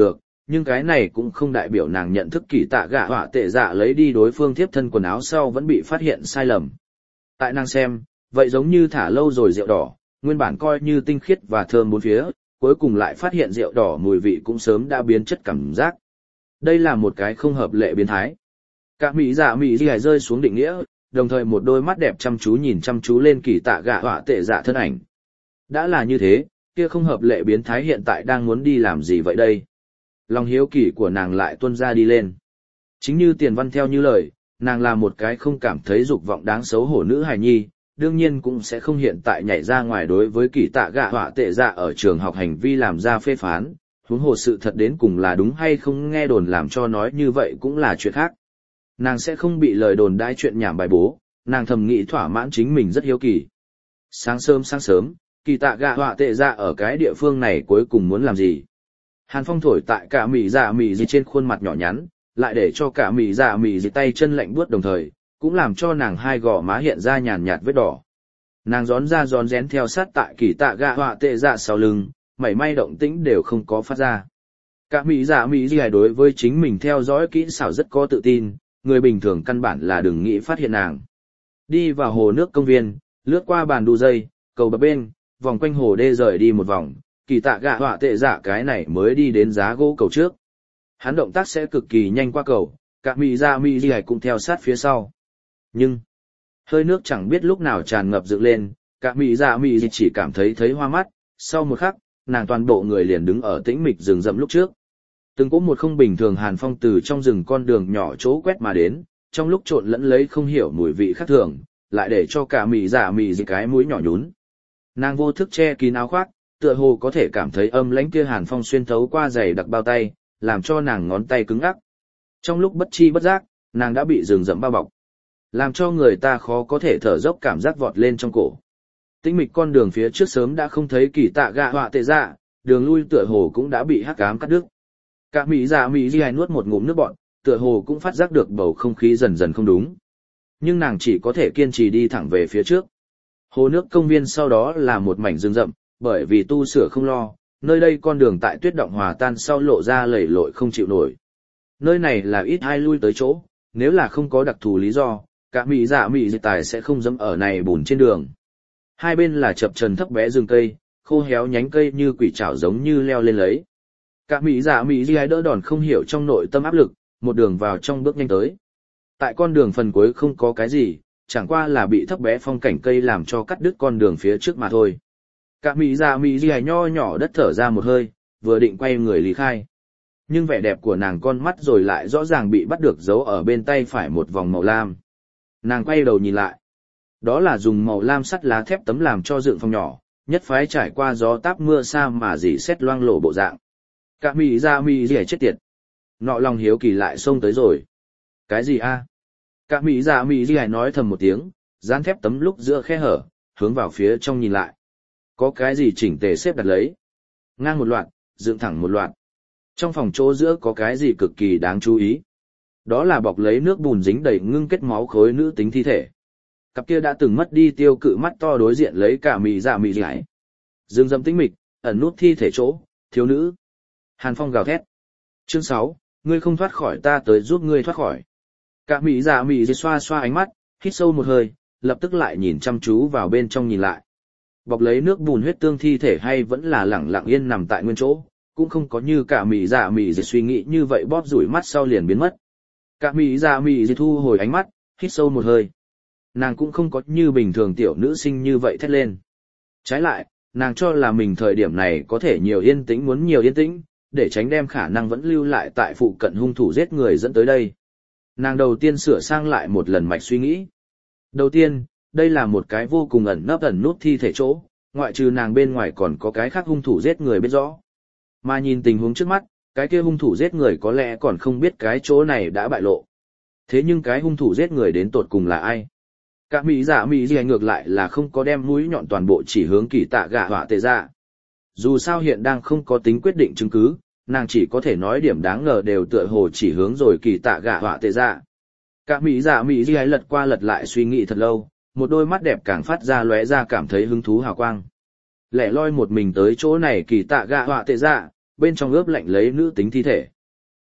Nhưng cái này cũng không đại biểu nàng nhận thức kỳ tạ gạ họa tệ dạ lấy đi đối phương tiếp thân quần áo sau vẫn bị phát hiện sai lầm. Tại nàng xem, vậy giống như thả lâu rồi rượu đỏ, nguyên bản coi như tinh khiết và thơm bốn phía, cuối cùng lại phát hiện rượu đỏ mùi vị cũng sớm đã biến chất cảm giác. Đây là một cái không hợp lệ biến thái. Cả mỹ dạ mỹ ghi rơi xuống định nghĩa, đồng thời một đôi mắt đẹp chăm chú nhìn chăm chú lên kỳ tạ gạ họa tệ dạ thân ảnh. Đã là như thế, kia không hợp lệ biến thái hiện tại đang muốn đi làm gì vậy đây? Lòng hiếu kỳ của nàng lại tuôn ra đi lên. Chính như tiền văn theo như lời, nàng là một cái không cảm thấy dục vọng đáng xấu hổ nữ hài nhi, đương nhiên cũng sẽ không hiện tại nhảy ra ngoài đối với kỳ tạ gạ họa tệ dạ ở trường học hành vi làm ra phê phán, huống hồ sự thật đến cùng là đúng hay không nghe đồn làm cho nói như vậy cũng là chuyện khác. Nàng sẽ không bị lời đồn đãi chuyện nhảm bài bố, nàng thầm nghĩ thỏa mãn chính mình rất hiếu kỳ. Sáng sớm, kỳ tạ gạ họa tệ dạ ở cái địa phương này cuối cùng muốn làm gì? Hàn phong thổi tại cả mị dạ mị gì trên khuôn mặt nhỏ nhắn, lại để cho cả mị dạ mị gì tay chân lạnh buốt đồng thời, cũng làm cho nàng hai gò má hiện ra nhàn nhạt vết đỏ. Nàng rón ra rón rén theo sát tại kỳ tạ gạ họa tệ dạ sau lưng, mảy may động tĩnh đều không có phát ra. Cả mị dạ mị gì đối với chính mình theo dõi kỹ xảo rất có tự tin, người bình thường căn bản là đừng nghĩ phát hiện nàng. Đi vào hồ nước công viên, lướt qua bàn đu dây, cầu bờ bên, vòng quanh hồ đê rời đi một vòng, kỳ tạ gạ họa tệ dạ cái này mới đi đến giá gỗ cầu trước. Hắn động tác sẽ cực kỳ nhanh qua cầu, cả mị dạ mị gì cũng theo sát phía sau. Nhưng, hơi nước chẳng biết lúc nào tràn ngập dựng lên, cả mị dạ mị gì chỉ cảm thấy hoa mắt, sau một khắc, nàng toàn bộ người liền đứng ở tĩnh mịch rừng rậm lúc trước. Từng có một không bình thường hàn phong từ trong rừng con đường nhỏ chỗ quét mà đến, trong lúc trộn lẫn lấy không hiểu mùi vị khác thường, lại để cho cả mị dạ mị gì cái mũi nhỏ nhún. Nàng vô thức che kín áo khoác, tựa hồ có thể cảm thấy âm lãnh kia hàn phong xuyên thấu qua giày đặc bao tay, làm cho nàng ngón tay cứng ngắc. Trong lúc bất chi bất giác, nàng đã bị rừng rậm bao bọc, làm cho người ta khó có thể thở dốc cảm giác vọt lên trong cổ. Tĩnh mịch con đường phía trước sớm đã không thấy kỳ tạ gạ họa tệ dạ, đường lui tựa hồ cũng đã bị hắc ám cắt đứt. Cả mỹ dạ mỹ di nuốt một ngụm nước bọt, tựa hồ cũng phát giác được bầu không khí dần dần không đúng. Nhưng nàng chỉ có thể kiên trì đi thẳng về phía trước. Hồ nước công viên sau đó là một mảnh rừng rậm, bởi vì tu sửa không lo, nơi đây con đường tại tuyết động hòa tan sau lộ ra lầy lội không chịu nổi. Nơi này là ít ai lui tới chỗ, nếu là không có đặc thù lý do, cả mỹ dạ mỹ di tài sẽ không dẫm ở này bùn trên đường. Hai bên là chập trần thấp bé rừng cây, khô héo nhánh cây như quỷ trảo giống như leo lên lấy. Cả mỹ dạ mỹ di đỡ đòn không hiểu trong nội tâm áp lực, một đường vào trong bước nhanh tới. Tại con đường phần cuối không có cái gì, chẳng qua là bị thấp bé phong cảnh cây làm cho cắt đứt con đường phía trước mà thôi. Cả mỹ dạ mỹ di nho nhỏ đất thở ra một hơi, vừa định quay người lý khai. Nhưng vẻ đẹp của nàng con mắt rồi lại rõ ràng bị bắt được giấu ở bên tay phải một vòng màu lam. Nàng quay đầu nhìn lại. Đó là dùng màu lam sắt lá thép tấm làm cho dựng phòng nhỏ, nhất phái trải qua gió táp mưa sa mà dỉ xét loang lổ bộ dạng. Cả mỹ ra mỹ gì chết tiệt. Nọ lòng hiếu kỳ lại xông tới rồi. Cái gì a? Cả mỹ ra mỹ gì nói thầm một tiếng, dán thép tấm lúc giữa khe hở, hướng vào phía trong nhìn lại. Có cái gì chỉnh tề xếp đặt lấy. Ngang một loạt, dựng thẳng một loạt. Trong phòng chỗ giữa có cái gì cực kỳ đáng chú ý. Đó là bọc lấy nước bùn dính đầy ngưng kết máu khối nữ tính thi thể. Cặp kia đã từng mất đi tiêu cự mắt to đối diện lấy cả mì dạ mì dãi. Dương dâm tĩnh mịch, ẩn nút thi thể chỗ, thiếu nữ. Hàn Phong gào thét. Chương 6, ngươi không thoát khỏi ta tới giúp ngươi thoát khỏi. Cả mì dạ mì dãi xoa xoa ánh mắt, hít sâu một hơi, lập tức lại nhìn chăm chú vào bên trong nhìn lại. Bọc lấy nước bùn huyết tương thi thể hay vẫn là lẳng lặng yên nằm tại nguyên chỗ, cũng không có như cả mì dạ mì dãi suy nghĩ như vậy bóp rủi mắt sau liền biến mất. Cả mì dạ mì dãi thu hồi ánh mắt, hít sâu một hơi. Nàng cũng không có như bình thường tiểu nữ sinh như vậy thét lên. Trái lại, nàng cho là mình thời điểm này có thể nhiều yên tĩnh muốn nhiều yên tĩnh, để tránh đem khả năng vẫn lưu lại tại phụ cận hung thủ giết người dẫn tới đây. Nàng đầu tiên sửa sang lại một lần mạch suy nghĩ. Đầu tiên, đây là một cái vô cùng ẩn nút thi thể chỗ, ngoại trừ nàng bên ngoài còn có cái khác hung thủ giết người biết rõ. Mà nhìn tình huống trước mắt, cái kia hung thủ giết người có lẽ còn không biết cái chỗ này đã bại lộ. Thế nhưng cái hung thủ giết người đến tột cùng là ai? Cả mỹ dạ mỹ gì ngược lại là không có đem mũi nhọn toàn bộ chỉ hướng kỳ tạ gạ họa tệ dạ. Dù sao hiện đang không có tính quyết định chứng cứ, nàng chỉ có thể nói điểm đáng ngờ đều tựa hồ chỉ hướng rồi kỳ tạ gạ họa tệ dạ. Cả mỹ dạ mỹ gì lật qua lật lại suy nghĩ thật lâu, một đôi mắt đẹp càng phát ra lóe ra cảm thấy hứng thú hào quang. Lẻ loi một mình tới chỗ này kỳ tạ gạ họa tệ dạ, bên trong ướp lạnh lấy nữ tính thi thể.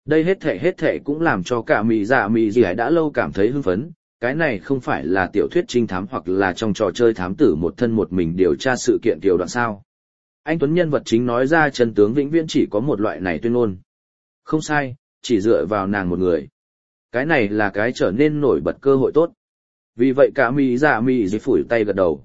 Đây hết thệ cũng làm cho cả mị gì đã lâu cảm thấy hưng phấn, cái này không phải là tiểu thuyết trinh thám hoặc là trong trò chơi thám tử một thân một mình điều tra sự kiện tiểu đoạn sao. Anh Tuấn nhân vật chính nói ra chân tướng vĩnh viễn chỉ có một loại này tuyên ngôn. Không sai, chỉ dựa vào nàng một người. Cái này là cái trở nên nổi bật cơ hội tốt. Vì vậy cả mị gì phủi tay gật đầu.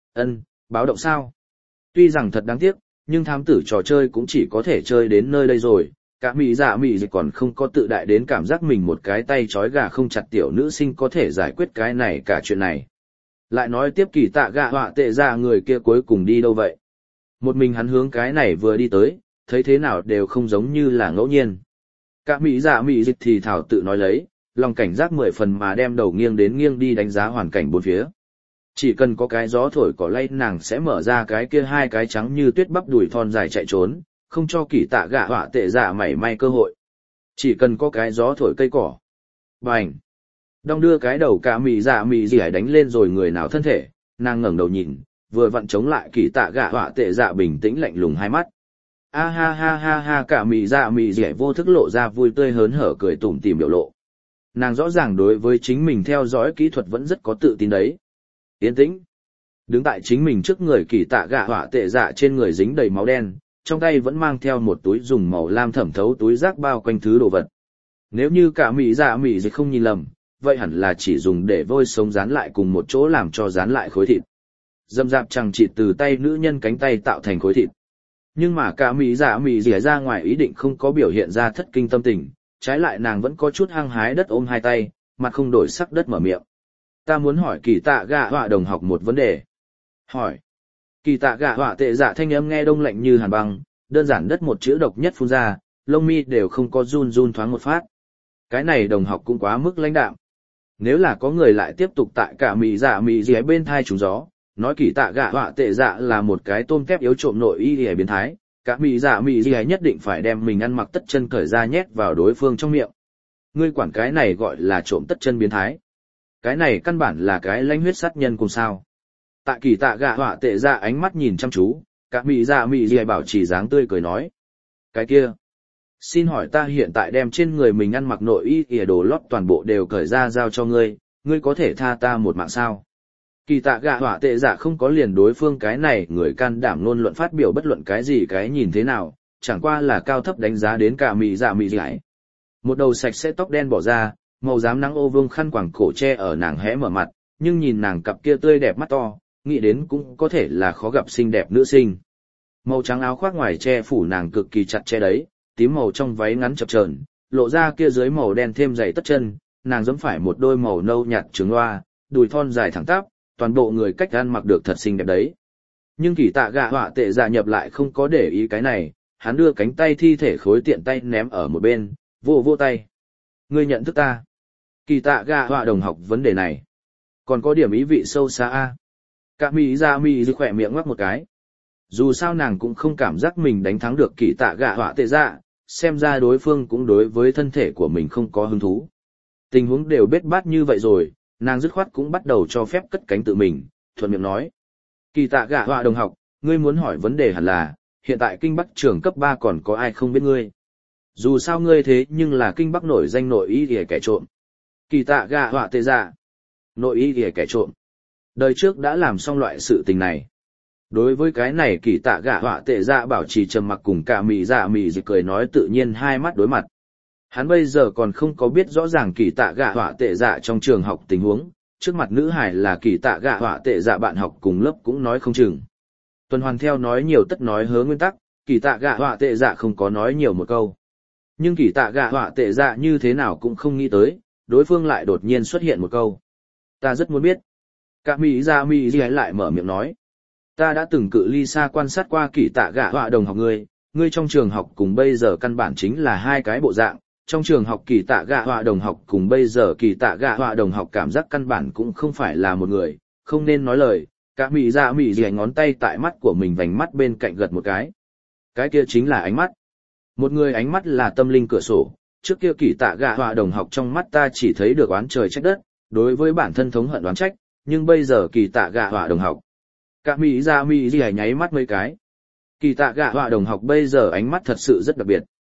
Báo động sao? Tuy rằng thật đáng tiếc, nhưng thám tử trò chơi cũng chỉ có thể chơi đến nơi đây rồi. Cả mị gì còn không có tự đại đến cảm giác mình một cái tay trói gà không chặt tiểu nữ sinh có thể giải quyết cái này cả chuyện này. Lại nói tiếp kỳ tạ gạ họa tệ dạ người kia cuối cùng đi đâu vậy? Một mình hắn hướng cái này vừa đi tới, thấy thế nào đều không giống như là ngẫu nhiên. Cả mị dịch thì thảo tự nói lấy, lòng cảnh giác 10 phần mà đem đầu nghiêng đến nghiêng đi đánh giá hoàn cảnh bốn phía. Chỉ cần có cái gió thổi cỏ lay nàng sẽ mở ra cái kia hai cái trắng như tuyết bắp đùi thon dài chạy trốn, không cho kỳ tạ gạ họa tệ dạ mảy may cơ hội. Chỉ cần có cái gió thổi cây cỏ. Bành! Đong đưa cái đầu cả mị gì đánh lên rồi người nào thân thể, nàng ngẩng đầu nhìn, vừa vặn chống lại kỳ tạ gạ họa tệ dạ bình tĩnh lạnh lùng hai mắt. A ha ha ha ha cả mị gì vô thức lộ ra vui tươi hớn hở cười tủm tỉm biểu lộ. Nàng rõ ràng đối với chính mình theo dõi kỹ thuật vẫn rất có tự tin đấy. Yên tĩnh. Đứng tại chính mình trước người kỳ tạ gạ họa tệ dạ trên người dính đầy máu đen, trong tay vẫn mang theo một túi dùng màu lam thẩm thấu túi rác bao quanh thứ đồ vật. Nếu như cả mị gì không nhìn lầm, vậy hẳn là chỉ dùng để vôi sống dán lại cùng một chỗ làm cho dán lại khối thịt. Dâm dạp chẳng chịt từ tay nữ nhân cánh tay tạo thành khối thịt. Nhưng mà cả mị gì ra ngoài ý định không có biểu hiện ra thất kinh tâm tình, trái lại nàng vẫn có chút hăng hái đất ôm hai tay, mặt không đổi sắc đất mở miệng. Ta muốn hỏi kỳ tạ gạ họa đồng học một vấn đề. Hỏi. Kỳ tạ gạ họa tệ dạ thanh âm nghe đông lạnh như hàn băng, đơn giản đất một chữ độc nhất phun ra, lông mi đều không có run thoáng một phát. Cái này đồng học cũng quá mức lãnh đạm. Nếu là có người lại tiếp tục tại cả mị gì bên thai trúng gió, nói kỳ tạ gạ họa tệ dạ là một cái tôm tép yếu trộm nội y hề biến thái, cả mị gì nhất định phải đem mình ăn mặc tất chân cởi ra nhét vào đối phương trong miệng. Ngươi quản cái này gọi là trộm tất chân biến thái. Cái này căn bản là cái lãnh huyết sát nhân cùng sao. Tại kỳ tạ gạ họa tệ dạ ánh mắt nhìn chăm chú, cả mị gì bảo trì dáng tươi cười nói. Cái kia. Xin hỏi ta hiện tại đem trên người mình ăn mặc nội y ỉa đồ lót toàn bộ đều cởi ra giao cho ngươi, ngươi có thể tha ta một mạng sao? Kỳ tạ gạ họa tệ dạ không có liền đối phương cái này người can đảm luôn luận phát biểu bất luận cái gì cái nhìn thế nào, chẳng qua là cao thấp đánh giá đến cả mị gì. Một đầu sạch sẽ tóc đen bỏ ra, màu xám nắng ô vương khăn quàng cổ che ở nàng hé mở mặt, nhưng nhìn nàng cặp kia tươi đẹp mắt to, nghĩ đến cũng có thể là khó gặp xinh đẹp nữ sinh. Màu trắng áo khoác ngoài che phủ nàng cực kỳ chặt che đấy, tím màu trong váy ngắn chập chờn, lộ ra kia dưới màu đen thêm dày tất chân, nàng giẫm phải một đôi màu nâu nhạt trứng loa, đùi thon dài thẳng tắp, toàn bộ người cách ăn mặc được thật xinh đẹp đấy. Nhưng kỳ tạ gạ họa tệ dạ nhập lại không có để ý cái này, hắn đưa cánh tay thi thể khối tiện tay ném ở một bên, vô tay. Ngươi nhận thức ta. Kỳ tạ gạ họa đồng học vấn đề này. Còn có điểm ý vị sâu xa a. Cả mị khỏe miệng ngoắc một cái. Dù sao nàng cũng không cảm giác mình đánh thắng được kỳ tạ gạ họa tệ dạ, xem ra đối phương cũng đối với thân thể của mình không có hứng thú. Tình huống đều bết bát như vậy rồi, nàng dứt khoát cũng bắt đầu cho phép cất cánh tự mình, thuận miệng nói. Kỳ tạ gạ họa đồng học, ngươi muốn hỏi vấn đề hẳn là, hiện tại kinh bắc trường cấp 3 còn có ai không biết ngươi. Dù sao ngươi thế nhưng là kinh bắc nổi danh nội y ghẻ kẻ trộm. Kỳ tạ gạ họa tệ dạ. Nội y ghẻ kẻ trộm. Đời trước đã làm xong loại sự tình này. Đối với cái này kỳ tạ gạ họa tệ dạ bảo trì trầm mặc cùng cả mị gì cười nói tự nhiên hai mắt đối mặt. Hắn bây giờ còn không có biết rõ ràng kỳ tạ gạ họa tệ dạ trong trường học tình huống, trước mặt nữ hải là kỳ tạ gạ họa tệ dạ bạn học cùng lớp cũng nói không chừng. Tuần hoàn theo nói nhiều tất nói hớ nguyên tắc, kỳ tạ gạ họa tệ dạ không có nói nhiều một câu. Nhưng kỳ tạ gạ họa tệ dạ như thế nào cũng không nghĩ tới, đối phương lại đột nhiên xuất hiện một câu. Ta rất muốn biết. Cả mị gì lại mở miệng nói. Ta đã từng cự ly xa quan sát qua kỳ tạ gạ họa đồng học ngươi trong trường học cùng bây giờ căn bản chính là hai cái bộ dạng, trong trường học kỳ tạ gạ họa đồng học cùng bây giờ kỳ tạ gạ họa đồng học cảm giác căn bản cũng không phải là một người, không nên nói lời, cả mị gì ngón tay tại mắt của mình vành mắt bên cạnh gật một cái. Cái kia chính là ánh mắt. Một người ánh mắt là tâm linh cửa sổ, trước kia kỳ tạ gạ họa đồng học trong mắt ta chỉ thấy được oán trời trách đất, đối với bản thân thống hận oán trách, nhưng bây giờ kỳ tạ gạ họa đồng học. Cả mị gì nháy mắt mấy cái. Kỳ tạ gạ họa đồng học bây giờ ánh mắt thật sự rất đặc biệt.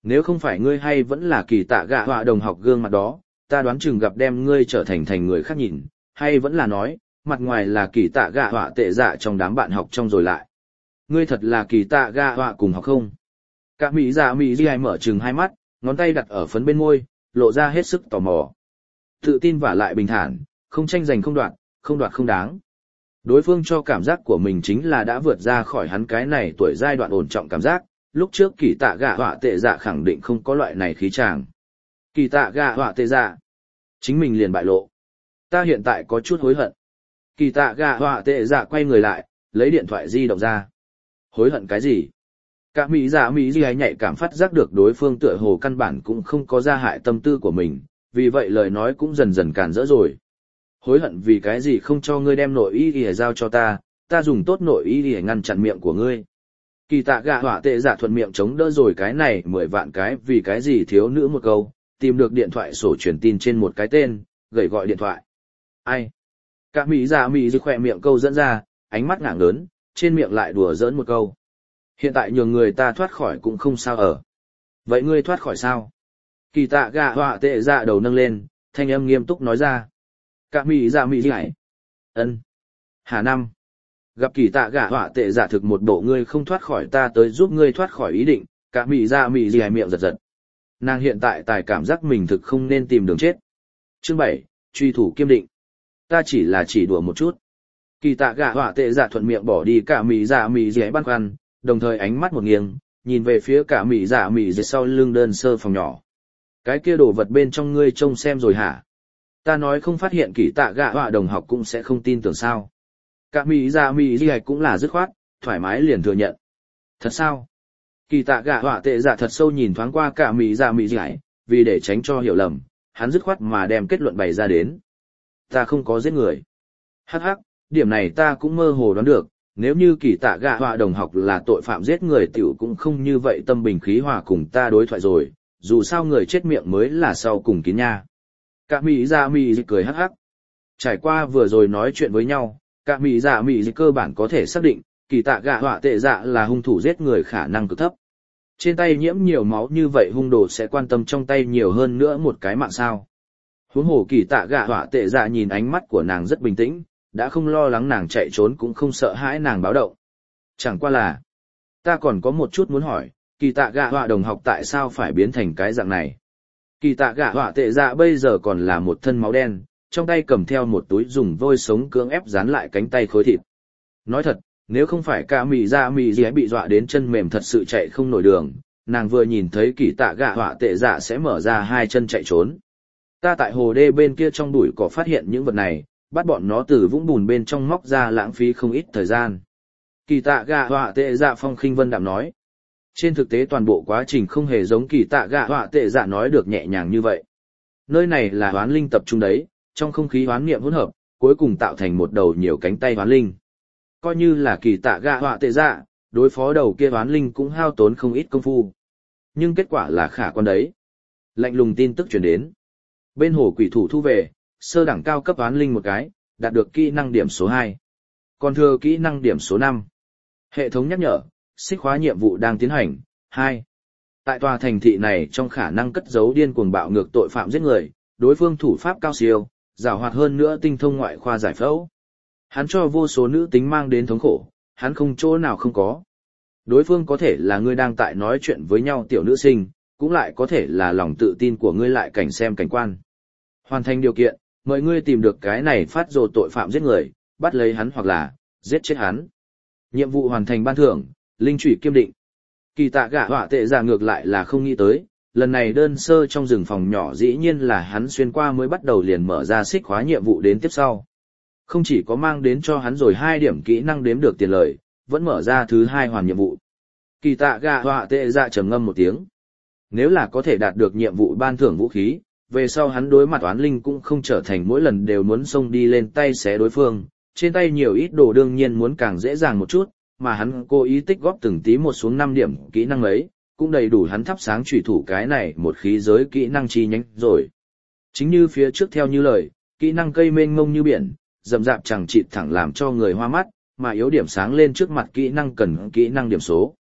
Nếu không phải ngươi hay vẫn là kỳ tạ gạ họa đồng học gương mặt đó, ta đoán chừng gặp đem ngươi trở thành người khác nhìn, hay vẫn là nói, mặt ngoài là kỳ tạ gạ họa tệ dạ trong đám bạn học trong rồi lại. Ngươi thật là kỳ tạ gạ họa cùng học không? Cả mỹ dạ mỹ di mở chừng hai mắt, ngón tay đặt ở phấn bên môi, lộ ra hết sức tò mò. Tự tin và lại bình thản, không tranh giành không đoạt không đáng. Đối phương cho cảm giác của mình chính là đã vượt ra khỏi hắn cái này tuổi giai đoạn ổn trọng cảm giác, lúc trước kỳ tạ gạ họa tệ dạ khẳng định không có loại này khí tràng. Kỳ tạ gạ họa tệ dạ. Chính mình liền bại lộ. Ta hiện tại có chút hối hận. Kỳ tạ gạ họa tệ dạ quay người lại, lấy điện thoại di động ra. Hối hận cái gì? Cả mỹ dạ mỹ di hay nhạy cảm phát giác được đối phương tựa hồ căn bản cũng không có ra hại tâm tư của mình, vì vậy lời nói cũng dần dần càn rỡ rồi. Hối hận vì cái gì không cho ngươi đem nội y y giao cho ta, ta dùng tốt nội y y ngăn chặn miệng của ngươi. Kỳ tạ gạ họa tệ dạ thuận miệng chống đỡ rồi cái này 10 vạn cái vì cái gì thiếu nữ một câu, tìm được điện thoại sổ truyền tin trên một cái tên, gửi gọi điện thoại. Ai? Cả mỹ dạ mỹ di khỏe miệng câu dẫn ra, ánh mắt ngạng lớn, trên miệng lại đùa giỡn một câu. Hiện tại nhường người ta thoát khỏi cũng không sao ở. Vậy ngươi thoát khỏi sao? Kỳ tạ gạ họa tệ dạ đầu nâng lên, thanh âm nghiêm túc nói ra. Cả mỹ dạ mỹ di hải. Ân. Hà Năm. Gặp kỳ tạ gạ họa tệ dạ thực một bộ ngươi không thoát khỏi ta tới giúp ngươi thoát khỏi ý định, cả mỹ dạ mỹ di hải miệng giật giật. Nàng hiện tại tài cảm giác mình thực không nên tìm đường chết. Chương 7, truy thủ kiêm định. Ta chỉ đùa một chút. Kỳ tạ gạ họa tệ dạ thuận miệng bỏ đi cả mỹ dạ mỹ di hải băn khoăn, đồng thời ánh mắt một nghiêng, nhìn về phía cả mỹ dạ mỹ di sau lưng đơn sơ phòng nhỏ. Cái kia đồ vật bên trong ngươi trông xem rồi hả? Ta nói không phát hiện kỳ tạ gạ họa đồng học cũng sẽ không tin tưởng sao. Cả mỹ dạ mỹ di cũng là dứt khoát, thoải mái liền thừa nhận. Thật sao? Kỳ tạ gạ họa tệ dạ thật sâu nhìn thoáng qua cả mỹ dạ mỹ di, vì để tránh cho hiểu lầm, hắn dứt khoát mà đem kết luận bày ra đến. Ta không có giết người. Hắc hắc, điểm này ta cũng mơ hồ đoán được, nếu như kỳ tạ gạ họa đồng học là tội phạm giết người tiểu cũng không như vậy tâm bình khí hòa cùng ta đối thoại rồi, dù sao người chết miệng mới là sau cùng kín nha. Cả mỹ dạ mỹ di cười hắc hắc. Trải qua vừa rồi nói chuyện với nhau, cả mỹ dạ mỹ di cơ bản có thể xác định, kỳ tạ gạ họa tệ dạ là hung thủ giết người khả năng cực thấp. Trên tay nhiễm nhiều máu như vậy hung đồ sẽ quan tâm trong tay nhiều hơn nữa một cái mạng sao. Huống hồ kỳ tạ gạ họa tệ dạ nhìn ánh mắt của nàng rất bình tĩnh, đã không lo lắng nàng chạy trốn cũng không sợ hãi nàng báo động. Chẳng qua là, ta còn có một chút muốn hỏi, kỳ tạ gạ họa đồng học tại sao phải biến thành cái dạng này. Kỳ tạ gạ họa tệ dạ bây giờ còn là một thân máu đen, trong tay cầm theo một túi dùng vôi sống cưỡng ép dán lại cánh tay khối thịt. Nói thật, nếu không phải cả mỹ dạ mỹ gì bị dọa đến chân mềm thật sự chạy không nổi đường, nàng vừa nhìn thấy kỳ tạ gạ họa tệ dạ sẽ mở ra hai chân chạy trốn. Ta tại hồ đê bên kia trong bụi cỏ phát hiện những vật này, bắt bọn nó từ vũng bùn bên trong móc ra lãng phí không ít thời gian. Kỳ tạ gạ họa tệ dạ phong khinh vân đạm nói. Trên thực tế toàn bộ quá trình không hề giống kỳ tạ gạ họa tệ dạ nói được nhẹ nhàng như vậy. Nơi này là hoán linh tập trung đấy, trong không khí hoán niệm hỗn hợp, cuối cùng tạo thành một đầu nhiều cánh tay hoán linh. Coi như là kỳ tạ gạ họa tệ dạ, đối phó đầu kia hoán linh cũng hao tốn không ít công phu. Nhưng kết quả là khả quan đấy. Lạnh lùng tin tức truyền đến. Bên hồ quỷ thủ thu về, sơ đẳng cao cấp hoán linh một cái, đạt được kỹ năng điểm số 2. Còn thừa kỹ năng điểm số 5. Hệ thống nhắc nhở, xích khóa nhiệm vụ đang tiến hành, 2. Tại tòa thành thị này trong khả năng cất giấu điên cuồng bạo ngược tội phạm giết người, đối phương thủ pháp cao siêu, giàu hoạt hơn nữa tinh thông ngoại khoa giải phẫu. Hắn cho vô số nữ tính mang đến thống khổ, hắn không chỗ nào không có. Đối phương có thể là ngươi đang tại nói chuyện với nhau tiểu nữ sinh, cũng lại có thể là lòng tự tin của ngươi lại cảnh xem cảnh quan. Hoàn thành điều kiện, mời ngươi tìm được cái này phát rồ tội phạm giết người, bắt lấy hắn hoặc là giết chết hắn. Nhiệm vụ hoàn thành ban thưởng, linh chủy kiêm định. Kỳ tạ gạ họa tệ giả ngược lại là không nghĩ tới, lần này đơn sơ trong rừng phòng nhỏ dĩ nhiên là hắn xuyên qua mới bắt đầu liền mở ra xích khóa nhiệm vụ đến tiếp sau. Không chỉ có mang đến cho hắn rồi 2 điểm kỹ năng đếm được tiền lời, vẫn mở ra thứ 2 hoàn nhiệm vụ. Kỳ tạ gạ họa tệ giả trầm ngâm một tiếng. Nếu là có thể đạt được nhiệm vụ ban thưởng vũ khí, về sau hắn đối mặt oán linh cũng không trở thành mỗi lần đều muốn xông đi lên tay xé đối phương, trên tay nhiều ít đồ đương nhiên muốn càng dễ dàng một chút, mà hắn cố ý tích góp từng tí một xuống 5 điểm kỹ năng ấy, cũng đầy đủ hắn thắp sáng chủy thủ cái này một khí giới kỹ năng chi nhánh rồi. Chính như phía trước theo như lời, kỹ năng cây mênh mông như biển, rậm rạp chẳng chịt thẳng làm cho người hoa mắt, mà yếu điểm sáng lên trước mặt kỹ năng cần kỹ năng điểm số.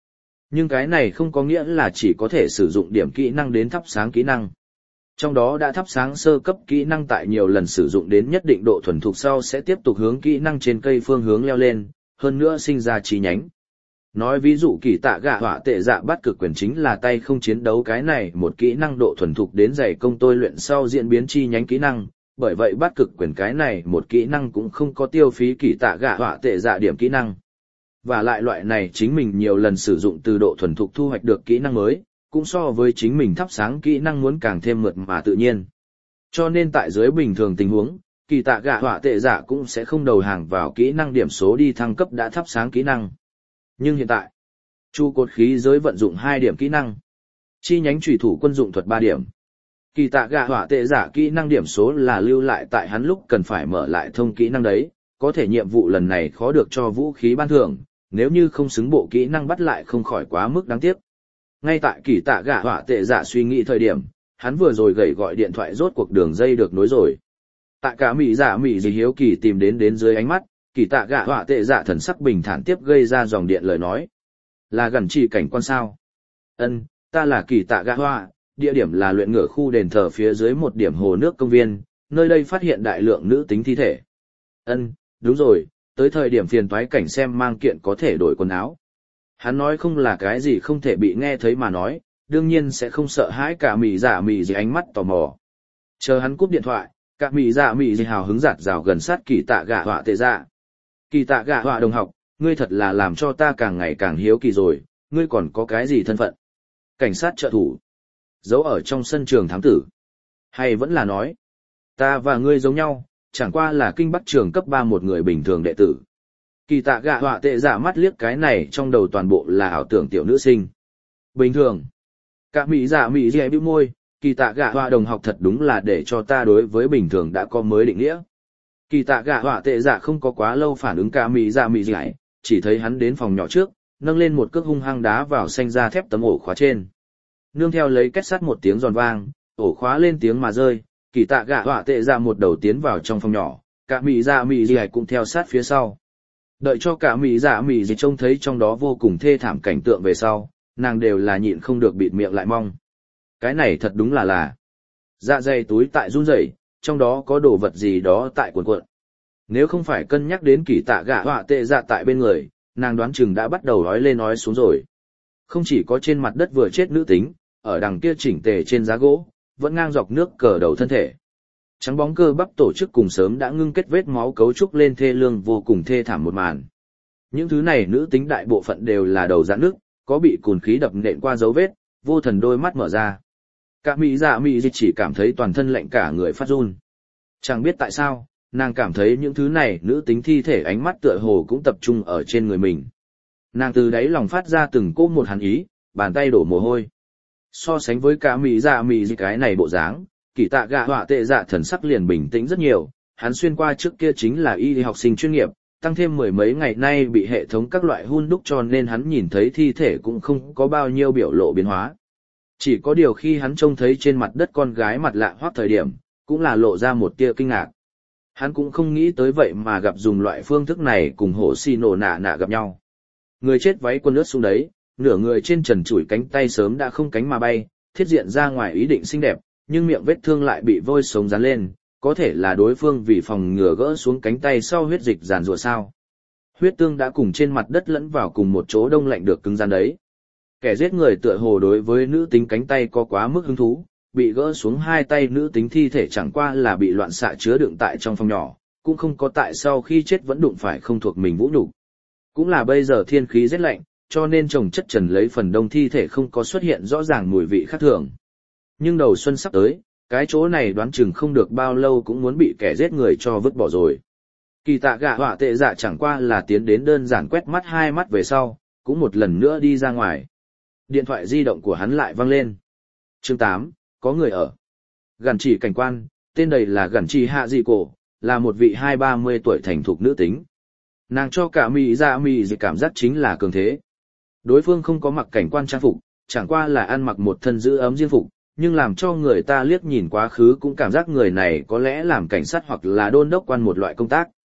Nhưng cái này không có nghĩa là chỉ có thể sử dụng điểm kỹ năng đến thắp sáng kỹ năng. Trong đó đã thắp sáng sơ cấp kỹ năng tại nhiều lần sử dụng đến nhất định độ thuần thục sau sẽ tiếp tục hướng kỹ năng trên cây phương hướng leo lên, hơn nữa sinh ra chi nhánh. Nói ví dụ kỳ tạ gạ họa tệ dạ bắt cực quyền chính là tay không chiến đấu cái này một kỹ năng độ thuần thục đến dày công tôi luyện sau diễn biến chi nhánh kỹ năng, bởi vậy bắt cực quyền cái này một kỹ năng cũng không có tiêu phí kỳ tạ gạ họa tệ dạ điểm kỹ năng. Và lại loại này chính mình nhiều lần sử dụng từ độ thuần thục thu hoạch được kỹ năng mới, cũng so với chính mình thắp sáng kỹ năng muốn càng thêm mượt mà tự nhiên. Cho nên tại dưới bình thường tình huống, kỳ tạ gạ họa tệ giả cũng sẽ không đầu hàng vào kỹ năng điểm số đi thăng cấp đã thắp sáng kỹ năng. Nhưng hiện tại, trụ cột khí giới vận dụng 2 điểm kỹ năng, chi nhánh chủy thủ quân dụng thuật 3 điểm. Kỳ tạ gạ họa tệ giả kỹ năng điểm số là lưu lại tại hắn lúc cần phải mở lại thông kỹ năng đấy, có thể nhiệm vụ lần này khó được cho vũ khí ban thưởng, nếu như không xứng bộ kỹ năng bắt lại không khỏi quá mức đáng tiếc. Ngay tại kỳ tạ gạ họa tệ giả suy nghĩ thời điểm, hắn vừa rồi gầy gọi điện thoại rốt cuộc đường dây được nối rồi. Tại cả mỹ gì hiếu kỳ tìm đến dưới ánh mắt, kỳ tạ gạ họa tệ giả thần sắc bình thản tiếp gây ra dòng điện lời nói. Là gần chỉ cảnh quan sao? Ân, ta là kỳ tạ gạ họa, địa điểm là luyện ngựa khu đền thờ phía dưới một điểm hồ nước công viên, nơi đây phát hiện đại lượng nữ tính thi thể. Ân, đúng rồi, tới thời điểm phiền toái cảnh xem mang kiện có thể đổi quần áo. Hắn nói không là cái gì không thể bị nghe thấy mà nói, đương nhiên sẽ không sợ hãi cả mỹ gì ánh mắt tò mò. Chờ hắn cúp điện thoại, cả mỹ gì hào hứng giạt rào gần sát kỳ tạ gạ họa tệ dạ. Kỳ tạ gạ họa đồng học, ngươi thật là làm cho ta càng ngày càng hiếu kỳ rồi, ngươi còn có cái gì thân phận? Cảnh sát trợ thủ, giấu ở trong sân trường thám tử. Hay vẫn là nói, ta và ngươi giống nhau, chẳng qua là kinh bắc trường cấp 3 một người bình thường đệ tử. Kỳ tạ gạ họa tệ giả mắt liếc cái này trong đầu toàn bộ là ảo tưởng tiểu nữ sinh. Bình thường. Cả mỹ dẻ bĩu môi, kỳ tạ gạ họa đồng học thật đúng là để cho ta đối với bình thường đã có mới định nghĩa. Kỳ tạ gạ họa tệ giả không có quá lâu phản ứng cả mỹ dẻ, chỉ thấy hắn đến phòng nhỏ trước, nâng lên một cước hung hăng đá vào xanh da thép tấm ổ khóa trên. Nương theo lấy két sắt một tiếng giòn vang, ổ khóa lên tiếng mà rơi, kỳ tạ gạ họa tệ giả một đầu tiến vào trong phòng nhỏ, cả mỹ dẻ cũng theo sát phía sau. Đợi cho cả mỹ gì trông thấy trong đó vô cùng thê thảm cảnh tượng về sau, nàng đều là nhịn không được bịt miệng lại mong. Cái này thật đúng là dạ dày túi tại run rẩy, trong đó có đồ vật gì đó tại cuộn cuộn. Nếu không phải cân nhắc đến kỳ tạ gạ họa tệ dạ tại bên người, nàng đoán chừng đã bắt đầu nói lên nói xuống rồi. Không chỉ có trên mặt đất vừa chết nữ tính, ở đằng kia chỉnh tề trên giá gỗ, vẫn ngang dọc nước cờ đầu thân thể. Trắng bóng cơ bắp tổ chức cùng sớm đã ngưng kết vết máu cấu trúc lên thê lương vô cùng thê thảm một màn. Những thứ này nữ tính đại bộ phận đều là đầu rạn nước, có bị cùn khí đập nện qua dấu vết, vô thần đôi mắt mở ra. Cả mỹ dịch chỉ cảm thấy toàn thân lạnh cả người phát run. Chẳng biết tại sao, nàng cảm thấy những thứ này nữ tính thi thể ánh mắt tựa hồ cũng tập trung ở trên người mình. Nàng từ đáy lòng phát ra từng cỗ một hàn ý, bàn tay đổ mồ hôi. So sánh với cả mỹ dịch cái này bộ dáng, kỳ tạ gạ họa tệ dạ thần sắc liền bình tĩnh rất nhiều, hắn xuyên qua trước kia chính là y học sinh chuyên nghiệp, tăng thêm mười mấy ngày nay bị hệ thống các loại hun đúc cho nên hắn nhìn thấy thi thể cũng không có bao nhiêu biểu lộ biến hóa. Chỉ có điều khi hắn trông thấy trên mặt đất con gái mặt lạ hoắc thời điểm, cũng là lộ ra một tia kinh ngạc. Hắn cũng không nghĩ tới vậy mà gặp dùng loại phương thức này cùng hổ xì nổ nạ gặp nhau. Người chết váy quần ướt xuống đấy, nửa người trên trần trụi cánh tay sớm đã không cánh mà bay, thiết diện ra ngoài ý định xinh đẹp, nhưng miệng vết thương lại bị vôi sống dán lên, có thể là đối phương vì phòng ngừa gỡ xuống cánh tay sau huyết dịch giàn rủa sao. Huyết tương đã cùng trên mặt đất lẫn vào cùng một chỗ đông lạnh được cứng rắn đấy. Kẻ giết người tựa hồ đối với nữ tính cánh tay có quá mức hứng thú, bị gỡ xuống hai tay nữ tính thi thể chẳng qua là bị loạn xạ chứa đựng tại trong phòng nhỏ, cũng không có tại sau khi chết vẫn đụng phải không thuộc mình vũ nhục. Cũng là bây giờ thiên khí rất lạnh, cho nên chồng chất trần lấy phần đông thi thể không có xuất hiện rõ ràng mùi vị khác thường. Nhưng đầu xuân sắp tới, cái chỗ này đoán chừng không được bao lâu cũng muốn bị kẻ giết người cho vứt bỏ rồi. Kỳ tạ gạ họa tệ dạ chẳng qua là tiến đến đơn giản quét mắt hai mắt về sau, cũng một lần nữa đi ra ngoài. Điện thoại di động của hắn lại vang lên. Chương 8, có người ở. Gần chỉ cảnh quan, tên đầy là Gần chỉ hạ dị cổ, là một vị 20-30 tuổi thành thục nữ tính. Nàng cho cả mỹ gì cảm giác chính là cường thế. Đối phương không có mặc cảnh quan trang phục, chẳng qua là ăn mặc một thân giữ ấm riêng phục, nhưng làm cho người ta liếc nhìn quá khứ cũng cảm giác người này có lẽ làm cảnh sát hoặc là đôn đốc quan một loại công tác.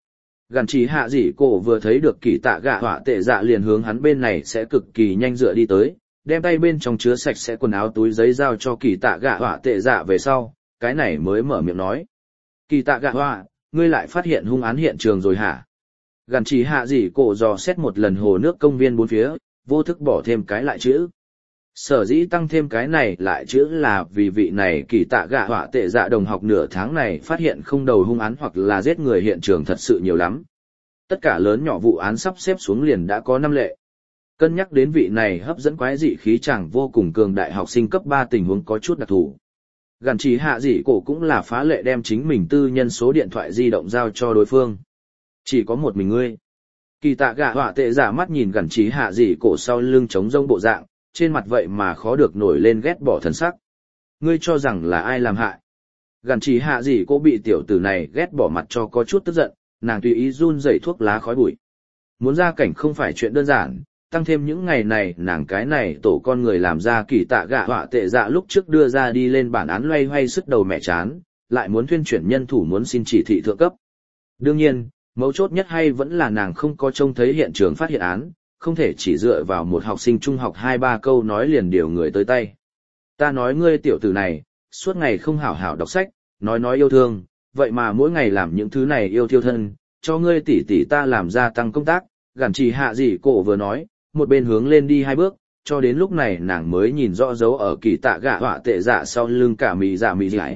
Gần chỉ hạ dị cổ vừa thấy được kỳ tạ gạ họa tệ dạ liền hướng hắn bên này sẽ cực kỳ nhanh dựa đi tới, đem tay bên trong chứa sạch sẽ quần áo túi giấy giao cho kỳ tạ gạ họa tệ dạ về sau, cái này mới mở miệng nói. Kỳ tạ gạ họa, ngươi lại phát hiện hung án hiện trường rồi hả? Gần chỉ hạ dị cổ dò xét một lần hồ nước công viên bốn phía, vô thức bỏ thêm cái lại chữ. Sở dĩ tăng thêm cái này lại chữ là vì vị này kỳ tạ gạ họa tệ dạ đồng học nửa tháng này phát hiện không đầu hung án hoặc là giết người hiện trường thật sự nhiều lắm. Tất cả lớn nhỏ vụ án sắp xếp xuống liền đã có 5 lệ. Cân nhắc đến vị này hấp dẫn quái dị khí chàng vô cùng cường đại học sinh cấp 3 tình huống có chút đặc thù. Gần chỉ hạ dị cổ cũng là phá lệ đem chính mình tư nhân số điện thoại di động giao cho đối phương. Chỉ có một mình ngươi. Kỳ tạ gạ họa tệ giả mắt nhìn gần chỉ hạ dị cổ sau lưng trống rông bộ dạng, trên mặt vậy mà khó được nổi lên ghét bỏ thần sắc. Ngươi cho rằng là ai làm hại? Gần chỉ hạ dị cổ bị tiểu tử này ghét bỏ mặt cho có chút tức giận, nàng tùy ý run rẩy thuốc lá khói bụi. Muốn ra cảnh không phải chuyện đơn giản, tăng thêm những ngày này nàng cái này tổ con người làm ra kỳ tạ gạ họa tệ dạ lúc trước đưa ra đi lên bản án loay hoay sức đầu mẹ chán, lại muốn thuyên chuyển nhân thủ muốn xin chỉ thị thượng cấp. Đương nhiên, mấu chốt nhất hay vẫn là nàng không có trông thấy hiện trường phát hiện án, không thể chỉ dựa vào một học sinh trung học 2-3 câu nói liền điều người tới tay. Ta nói ngươi tiểu tử này, suốt ngày không hảo hảo đọc sách, nói yêu thương, vậy mà mỗi ngày làm những thứ này yêu thiêu thân, cho ngươi tỷ tỷ ta làm gia tăng công tác, gần chỉ hạ dị cổ vừa nói, một bên hướng lên đi 2 bước, cho đến lúc này nàng mới nhìn rõ dấu ở kỳ tạ gạ họa tệ dạ sau lưng cả mì dạ mì dãi.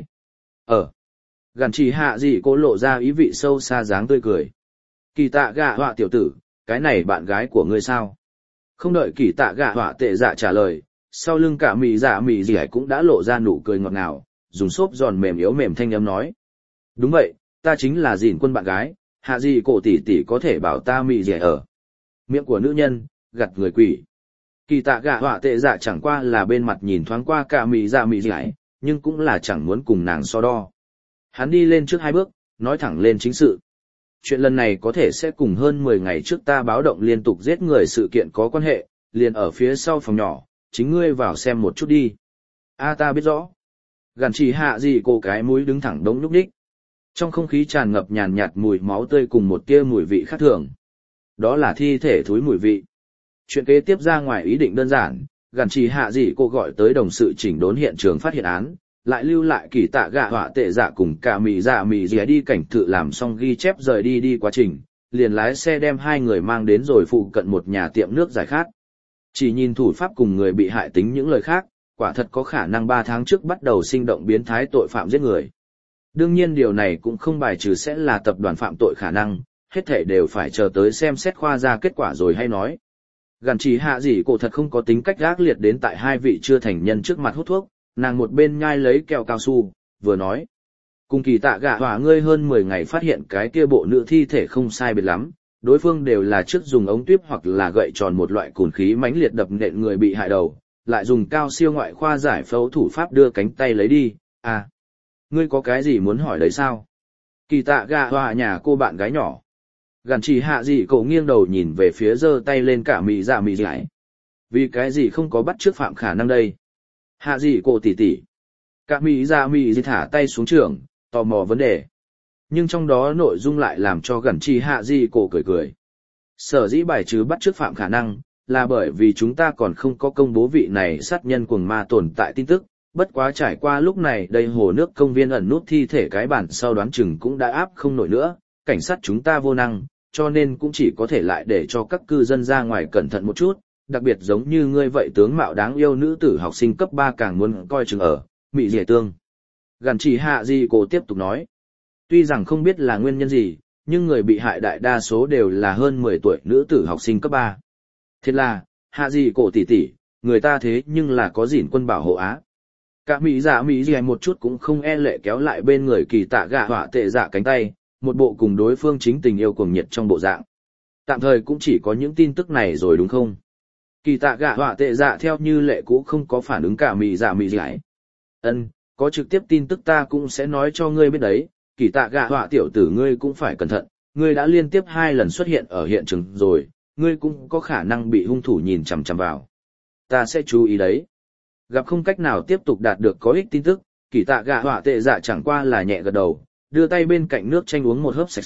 Gần chỉ hạ dị cổ lộ ra ý vị sâu xa dáng tươi cười. Kỳ tạ gạ họa tiểu tử, cái này bạn gái của ngươi sao? Không đợi kỳ tạ gạ họa tệ dạ trả lời, sau lưng cả mì dạ mì dãi cũng đã lộ ra nụ cười ngọt ngào, dùng xốp giòn mềm yếu mềm thanh âm nói. Đúng vậy, ta chính là dìn quân bạn gái, hạ dị cổ tỷ tỷ có thể bảo ta mì dẻ ở. Miệng của nữ nhân, gặt người quỷ. Kỳ tạ gạ họa tệ dạ chẳng qua là bên mặt nhìn thoáng qua cả mì dạ mì dẻ, nhưng cũng là chẳng muốn cùng nàng so đo. Hắn đi lên trước 2 bước, nói thẳng lên chính sự. Chuyện lần này có thể sẽ cùng hơn 10 ngày trước ta báo động liên tục giết người sự kiện có quan hệ, liền ở phía sau phòng nhỏ, chính ngươi vào xem một chút đi. Ta biết rõ. Gần chỉ hạ dị cổ cái mũi đứng thẳng đống nhúc nhích. Trong không khí tràn ngập nhàn nhạt mùi máu tươi cùng một tia mùi vị khác thường. Đó là thi thể thúi mùi vị. Chuyện kế tiếp ra ngoài ý định đơn giản, gần chỉ hạ dị cô gọi tới đồng sự chỉnh đốn hiện trường phát hiện án, lại lưu lại kỳ tạ gạ họa tệ dạ cùng cả mì dạ mì dẻ đi cảnh thự làm xong ghi chép rời đi quá trình, liền lái xe đem 2 người mang đến rồi phụ cận một nhà tiệm nước giải khát. Chỉ nhìn thủ pháp cùng người bị hại tính những lời khác, quả thật có khả năng 3 tháng trước bắt đầu sinh động biến thái tội phạm giết người. Đương nhiên điều này cũng không bài trừ sẽ là tập đoàn phạm tội khả năng, hết thảy đều phải chờ tới xem xét khoa ra kết quả rồi hay nói. Gần chỉ hạ dị cổ thật không có tính cách gác liệt đến tại 2 vị chưa thành nhân trước mặt hút thuốc, nàng một bên nhai lấy kẹo cao su, vừa nói. Cùng kỳ tạ gạ họa ngươi hơn 10 ngày phát hiện cái kia bộ nữ thi thể không sai biệt lắm, đối phương đều là trước dùng ống tuyếp hoặc là gậy tròn một loại cồn khí mãnh liệt đập nện người bị hại đầu, lại dùng cao siêu ngoại khoa giải phẫu thủ pháp đưa cánh tay lấy đi. Ngươi có cái gì muốn hỏi đấy sao? Kỳ tạ gạ họa nhà cô bạn gái nhỏ. Gần chỉ hạ dị cổ nghiêng đầu nhìn về phía giơ tay lên cả mì dạ mì dãi. Vì cái gì không có bắt trước phạm khả năng đây? Hạ dị cổ tỉ tỉ. Cả mì dạ mì dãi thả tay xuống trường, tò mò vấn đề. Nhưng trong đó nội dung lại làm cho gần chỉ hạ dị cổ cười cười. Sở dĩ bài trừ bắt trước phạm khả năng, là bởi vì chúng ta còn không có công bố vị này sát nhân cuồng ma tồn tại tin tức. Bất quá trải qua lúc này đây hồ nước công viên ẩn nút thi thể cái bản sau đoán chừng cũng đã áp không nổi nữa, cảnh sát chúng ta vô năng, cho nên cũng chỉ có thể lại để cho các cư dân ra ngoài cẩn thận một chút, đặc biệt giống như ngươi vậy tướng mạo đáng yêu nữ tử học sinh cấp 3 càng muốn coi chừng ở, mị dẻ tương. Gần chỉ hạ dị cổ tiếp tục nói, tuy rằng không biết là nguyên nhân gì, nhưng người bị hại đại đa số đều là hơn 10 tuổi nữ tử học sinh cấp 3. Thế là, hạ dị cổ tỷ tỷ, người ta thế nhưng là có dỉn quân bảo hộ á. Cả mỹ dạ một chút cũng không e lệ kéo lại bên người kỳ tạ gạ họa tệ dạ cánh tay, một bộ cùng đối phương chính tình yêu cuồng nhiệt trong bộ dạng. Tạm thời cũng chỉ có những tin tức này rồi đúng không? Kỳ tạ gạ họa tệ dạ theo như lệ cũ không có phản ứng cả mỹ dạ. Có trực tiếp tin tức ta cũng sẽ nói cho ngươi biết đấy, kỳ tạ gạ họa tiểu tử ngươi cũng phải cẩn thận, ngươi đã liên tiếp 2 lần xuất hiện ở hiện trường rồi, ngươi cũng có khả năng bị hung thủ nhìn chằm chằm vào. Ta sẽ chú ý đấy. Gặp không cách nào tiếp tục đạt được có ích tin tức, kỳ tạ gạ họa tệ dạ chẳng qua là nhẹ gật đầu, đưa tay bên cạnh nước chanh uống một hớp sạch sẽ,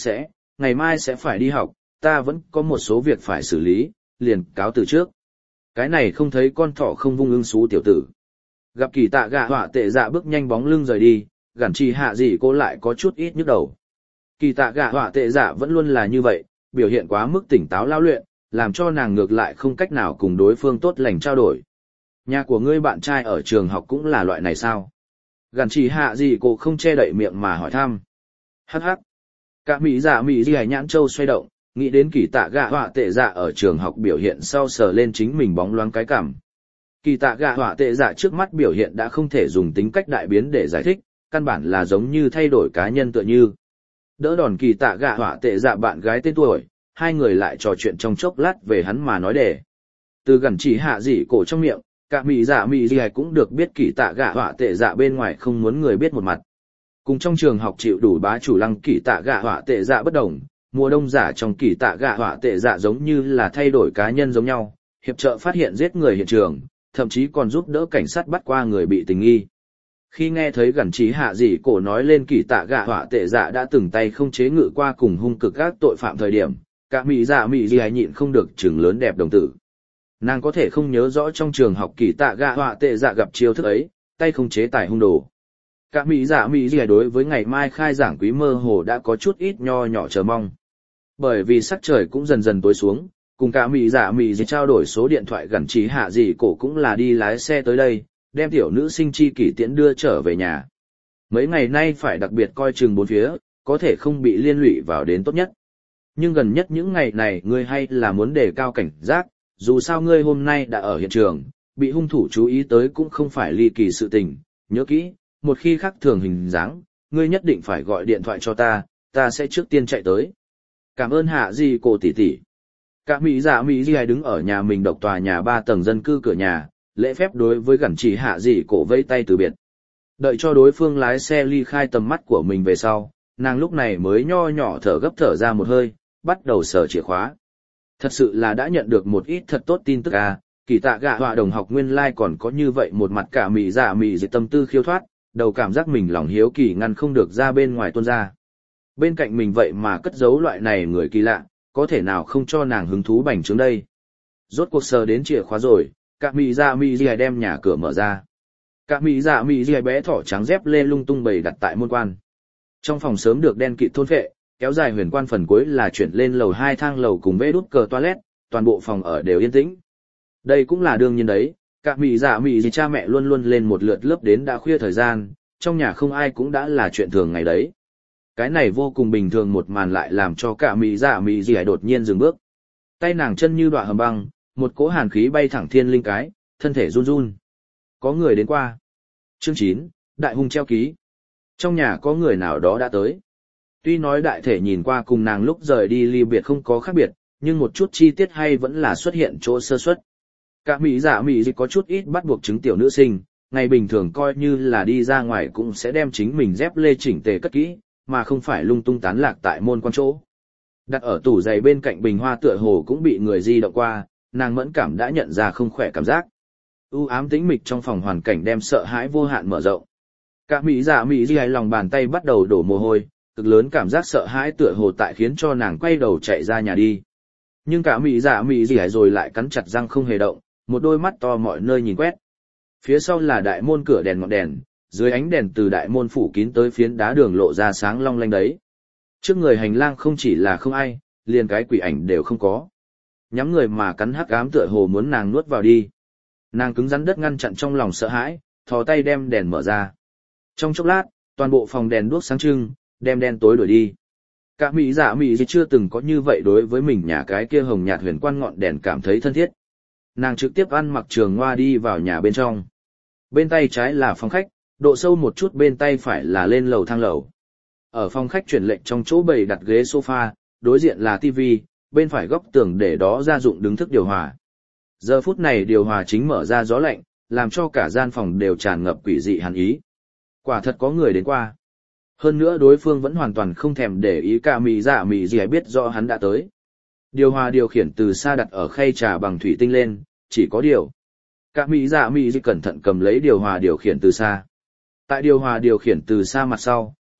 ngày mai sẽ phải đi học, ta vẫn có một số việc phải xử lý, liền cáo từ trước. Cái này không thấy con thỏ không vung ưng xú tiểu tử. Gặp Kỳ Tạ Gạ Họa Tệ Dạ bước nhanh bóng lưng rời đi, Gản Chỉ Hạ Dị cô lại có chút ít nhức đầu. Kỳ Tạ Gạ Họa Tệ Dạ vẫn luôn là như vậy, biểu hiện quá mức tỉnh táo lao luyện, làm cho nàng ngược lại không cách nào cùng đối phương tốt lành trao đổi. Nhà của ngươi bạn trai ở trường học cũng là loại này sao? Gản Chỉ Hạ Dị cô không che đậy miệng mà hỏi thăm. Hắc hắc. Cả Mỹ Dị nhãn châu xoay động, nghĩ đến Kỳ Tạ Gạ Họa Tệ Dạ ở trường học biểu hiện sau sờ lên chính mình bóng loáng cái cằm. Kỳ Tạ Gạ Họa Tệ Dạ trước mắt biểu hiện đã không thể dùng tính cách đại biến để giải thích, căn bản là giống như thay đổi cá nhân tựa như. Đỡ đòn Kỳ Tạ Gạ Họa Tệ Dạ bạn gái tên tuổi, hai người lại trò chuyện trong chốc lát về hắn mà nói đề. Từ Gản Chỉ Hạ Dị cổ trong miệng, cả Mỹ Dị cũng được biết Kỳ Tạ Gạ Họa Tệ Dạ bên ngoài không muốn người biết một mặt. Cùng trong trường học chịu đủ bá chủ Lăng Kỳ Tạ Gạ Họa Tệ Dạ bất đồng, mùa đông giả trong Kỳ Tạ Gạ Họa Tệ Dạ giống như là thay đổi cá nhân giống nhau, hiệp trợ phát hiện giết người hiện trường, thậm chí còn giúp đỡ cảnh sát bắt qua người bị tình nghi. Khi nghe thấy Gản Chỉ Hạ Dị cổ nói lên Kỳ Tạ Gạ Họa Tệ Dạ đã từng tay không chế ngự qua cùng hung cực các tội phạm thời điểm, cả Mỹ Dị nhịn không được trừng lớn đẹp đồng tử. Nàng có thể không nhớ rõ trong trường học Kỳ Tạ Gạ Họa Tệ Dạ gặp chiêu thức ấy, tay không chế tài hung đồ. Cả Mỹ Dị đối với ngày mai khai giảng quý mơ hồ đã có chút ít nho nhỏ chờ mong. Bởi vì sắc trời cũng dần dần tối xuống, cùng cả Mỹ Dị trao đổi số điện thoại Gản Chỉ Hạ Dị cổ cũng là đi lái xe tới đây, đem tiểu nữ sinh chi kỷ tiễn đưa trở về nhà. Mấy ngày nay phải đặc biệt coi chừng bốn phía, có thể không bị liên lụy vào đến tốt nhất. Nhưng gần nhất những ngày này ngươi hay là muốn đề cao cảnh giác, dù sao ngươi hôm nay đã ở hiện trường, bị hung thủ chú ý tới cũng không phải ly kỳ sự tình, nhớ kỹ, một khi khác thường hình dáng, ngươi nhất định phải gọi điện thoại cho ta sẽ trước tiên chạy tới. Cảm ơn Hạ Dị cổ tỷ tỷ. Cả Mỹ Dị đứng ở nhà mình độc tòa nhà 3 tầng dân cư cửa nhà, lễ phép đối với Gản Chỉ Hạ Dị cổ vẫy tay từ biệt. Đợi cho đối phương lái xe ly khai tầm mắt của mình về sau, nàng lúc này mới nho nhỏ thở gấp thở ra một hơi, bắt đầu sờ chìa khóa. Thật sự là đã nhận được một ít thật tốt tin tức à, Kỳ Tạ Gạ Họa đồng học nguyên lai còn có như vậy một mặt cả Mỹ Dị tâm tư khiêu thoát, đầu cảm giác mình lòng hiếu kỳ ngăn không được ra bên ngoài tuôn ra. Bên cạnh mình vậy mà cất giấu loại này người kỳ lạ, có thể nào không cho nàng hứng thú bành trướng đây. Rốt cuộc sờ đến chìa khóa rồi, cả Mỹ Dị đem nhà cửa mở ra. Cả Mỹ Dị bé thỏ trắng dép lê lung tung bày đặt tại môn quan. Trong phòng sớm được đen kịt thôn phệ, kéo dài huyền quan phần cuối là chuyển lên lầu 2 thang lầu cùng vê đút cờ toilet, toàn bộ phòng ở đều yên tĩnh. Đây cũng là đương nhiên đấy, cả Mỹ Dị cha mẹ luôn luôn lên một lượt lớp đến đã khuya thời gian, trong nhà không ai cũng đã là chuyện thường ngày đấy. Cái này vô cùng bình thường một màn lại làm cho cả Mỹ Dị đột nhiên dừng bước. Tay nàng chân như đọa hầm băng, một cỗ hàn khí bay thẳng thiên linh cái, thân thể run run. Có người đến qua. Chương 9, Đại hung treo ký. Trong nhà có người nào đó đã tới. Tuy nói đại thể nhìn qua cùng nàng lúc rời đi ly biệt không có khác biệt, nhưng một chút chi tiết hay vẫn là xuất hiện chỗ sơ suất. Cả Mỹ Dị có chút ít bắt buộc chứng tiểu nữ sinh, ngày bình thường coi như là đi ra ngoài cũng sẽ đem chính mình dép lê chỉnh tề cất kỹ, mà không phải lung tung tán lạc tại môn quan chỗ. Đặt ở tủ giày bên cạnh bình hoa tựa hồ cũng bị người di động qua, nàng mẫn cảm đã nhận ra không khỏe cảm giác. U ám tĩnh mịch trong phòng hoàn cảnh đem sợ hãi vô hạn mở rộng. Cả Mỹ Dị lòng bàn tay bắt đầu đổ mồ hôi, cực lớn cảm giác sợ hãi tựa hồ tại khiến cho nàng quay đầu chạy ra nhà đi. Nhưng cả Mỹ Dị rồi lại cắn chặt răng không hề động, một đôi mắt to mọi nơi nhìn quét. Phía sau là đại môn cửa đèn ngọn đèn, dưới ánh đèn từ đại môn phủ kín tới phiến đá đường lộ ra sáng long lanh đấy. Trước người hành lang không chỉ là không ai, liền cái quỷ ảnh đều không có. Nhắm người mà cắn hắc ám tựa hồ muốn nàng nuốt vào đi. Nàng cứng rắn đất ngăn chặn trong lòng sợ hãi, thò tay đem đèn mở ra. Trong chốc lát, toàn bộ phòng đèn đuốc sáng trưng, đem đen tối đuổi đi. Cả Mỹ Dị chưa từng có như vậy đối với mình nhà cái kia hồng nhạt huyền quan ngọn đèn cảm thấy thân thiết. Nàng trực tiếp ăn mặc trường hoa đi vào nhà bên trong. Bên tay trái là phòng khách, độ sâu một chút bên tay phải là lên lầu thang lầu. Ở phòng khách chuyển lệnh trong chỗ bày đặt ghế sofa, đối diện là tivi, bên phải góc tường để đó gia dụng đứng thức điều hòa. Giờ phút này điều hòa chính mở ra gió lạnh, làm cho cả gian phòng đều tràn ngập quỷ dị hàn ý. Quả thật có người đến qua. Hơn nữa đối phương vẫn hoàn toàn không thèm để ý cả Mỹ Dị biết rõ hắn đã tới. Điều hòa điều khiển từ xa đặt ở khay trà bằng thủy tinh lên, chỉ có điều. Cả Mỹ Dị cẩn thận cầm lấy điều hòa điều khiển từ xa. Tại điều hòa điều khiển từ xa mặt sau,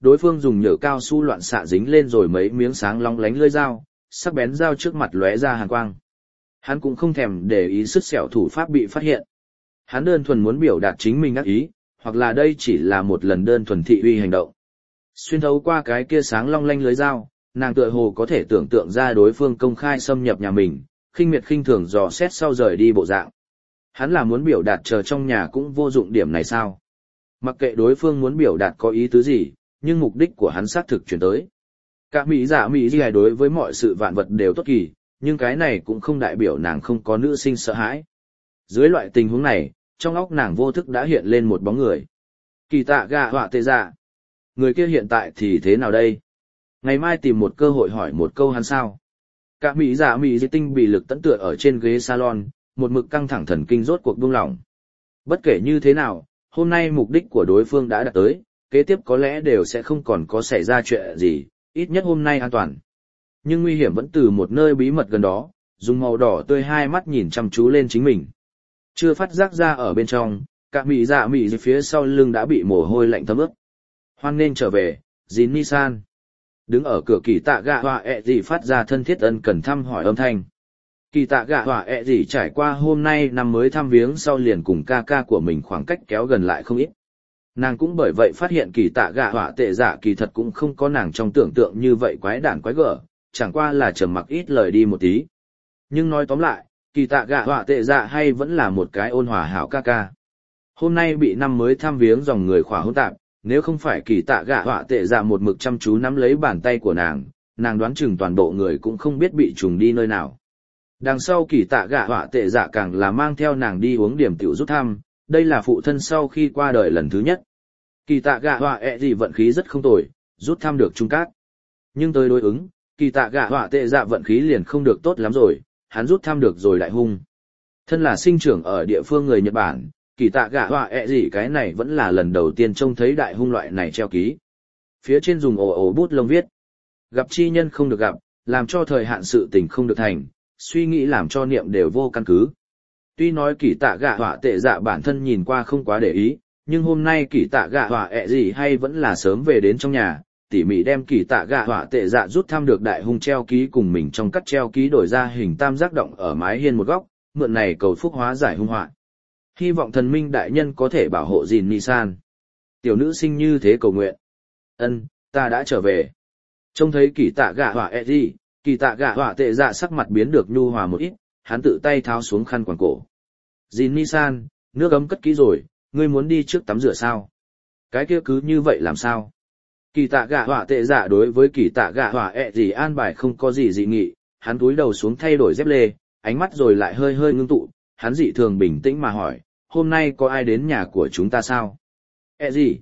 đối phương dùng nhựa cao su loạn xạ dính lên rồi mấy miếng sáng long lánh lưỡi dao, sắc bén dao trước mặt lóe ra hàn quang. Hắn cũng không thèm để ý sứt sẹo thủ pháp bị phát hiện. Hắn đơn thuần muốn biểu đạt chính mình ác ý, hoặc là đây chỉ là một lần đơn thuần thị uy hành động. Xuyên thấu qua cái kia sáng long lanh lưới dao, nàng tựa hồ có thể tưởng tượng ra đối phương công khai xâm nhập nhà mình, khinh miệt khinh thường dò xét sau rời đi bộ dạng. Hắn là muốn biểu đạt chờ trong nhà cũng vô dụng điểm này sao? Mặc kệ đối phương muốn biểu đạt có ý tứ gì, nhưng mục đích của hắn xác thực chuyển tới. Cả mỹ gì đối với mọi sự vạn vật đều tốt kỳ, nhưng cái này cũng không đại biểu nàng không có nữ sinh sợ hãi. Dưới loại tình huống này, trong óc nàng vô thức đã hiện lên một bóng người. Kỳ tạ gạ họa tê dạ. Người kia hiện tại thì thế nào đây? Ngày mai tìm một cơ hội hỏi một câu hắn sao? Cả mỹ di tinh bị lực tẫn tựa ở trên ghế salon, một mực căng thẳng thần kinh rốt cuộc buông lỏng. Bất kể như thế nào, hôm nay mục đích của đối phương đã đạt tới, kế tiếp có lẽ đều sẽ không còn có xảy ra chuyện gì, ít nhất hôm nay an toàn. Nhưng nguy hiểm vẫn từ một nơi bí mật gần đó, dùng màu đỏ tươi hai mắt nhìn chăm chú lên chính mình. Chưa phát giác ra ở bên trong, cả mỹ phía sau lưng đã bị mồ hôi lạnh thấm ướt. Hoan nên trở về, Jin Nisan. Đứng ở cửa kỳ tạ gạ họa gì phát ra thân thiết ân cần thăm hỏi âm thanh. Kỳ tạ gạ họa gì trải qua hôm nay năm mới thăm viếng sau liền cùng ca ca của mình khoảng cách kéo gần lại không ít. Nàng cũng bởi vậy phát hiện kỳ tạ gạ họa tệ dạ kỳ thật cũng không có nàng trong tưởng tượng như vậy quái đản quái gở, chẳng qua là trầm mặc ít lời đi một tí. Nhưng nói tóm lại, kỳ tạ gạ họa tệ dạ hay vẫn là một cái ôn hòa hảo ca ca. Hôm nay bị năm mới thăm viếng dòng người khỏa hỗn tạp, nếu không phải kỳ tạ gạ họa tệ dạ một mực chăm chú nắm lấy bàn tay của nàng đoán chừng toàn bộ người cũng không biết bị trùng đi nơi nào. Đằng sau kỳ tạ gạ họa tệ dạ càng là mang theo nàng đi uống điểm tiểu rút thăm, đây là phụ thân sau khi qua đời lần thứ nhất. Kỳ tạ gạ họa gì vận khí rất không tồi, rút thăm được trung cát. Nhưng tới đối ứng, kỳ tạ gạ họa tệ dạ vận khí liền không được tốt lắm rồi, hắn rút thăm được rồi đại hung. Thân là sinh trưởng ở địa phương người Nhật Bản, kỳ tạ gạ họa gì cái này vẫn là lần đầu tiên trông thấy đại hung loại này treo ký. Phía trên dùng ồ bút lông viết. Gặp chi nhân không được gặp, làm cho thời hạn sự tình không được thành, suy nghĩ làm cho niệm đều vô căn cứ. Tuy nói kỳ tạ gạ họa tệ dạ bản thân nhìn qua không quá để ý, nhưng hôm nay kỳ tạ gạ họa gì hay vẫn là sớm về đến trong nhà, tỉ mỉ đem kỳ tạ gạ họa tệ dạ rút thăm được đại hung treo ký cùng mình trong cắt treo ký đổi ra hình tam giác động ở mái hiên một góc, mượn này cầu phúc hóa giải hung họa. Hy vọng thần minh đại nhân có thể bảo hộ Jin Nisan. Tiểu nữ sinh như thế cầu nguyện. Ân, ta đã trở về. Trông thấy kỳ tạ gạ họa gì, kỳ tạ gạ họa tệ dạ sắc mặt biến được nhu hòa một ít, hắn tự tay tháo xuống khăn quàng cổ. Jin Nisan, nước ấm cất kỹ rồi, ngươi muốn đi trước tắm rửa sao? Cái kia cứ như vậy làm sao? Kỳ tạ gạ họa tệ dạ đối với kỳ tạ gạ họa gì an bài không có gì dị nghị, hắn cúi đầu xuống thay đổi dép lê, ánh mắt rồi lại hơi hơi ngưng tụ, hắn dị thường bình tĩnh mà hỏi, hôm nay có ai đến nhà của chúng ta sao? Gì?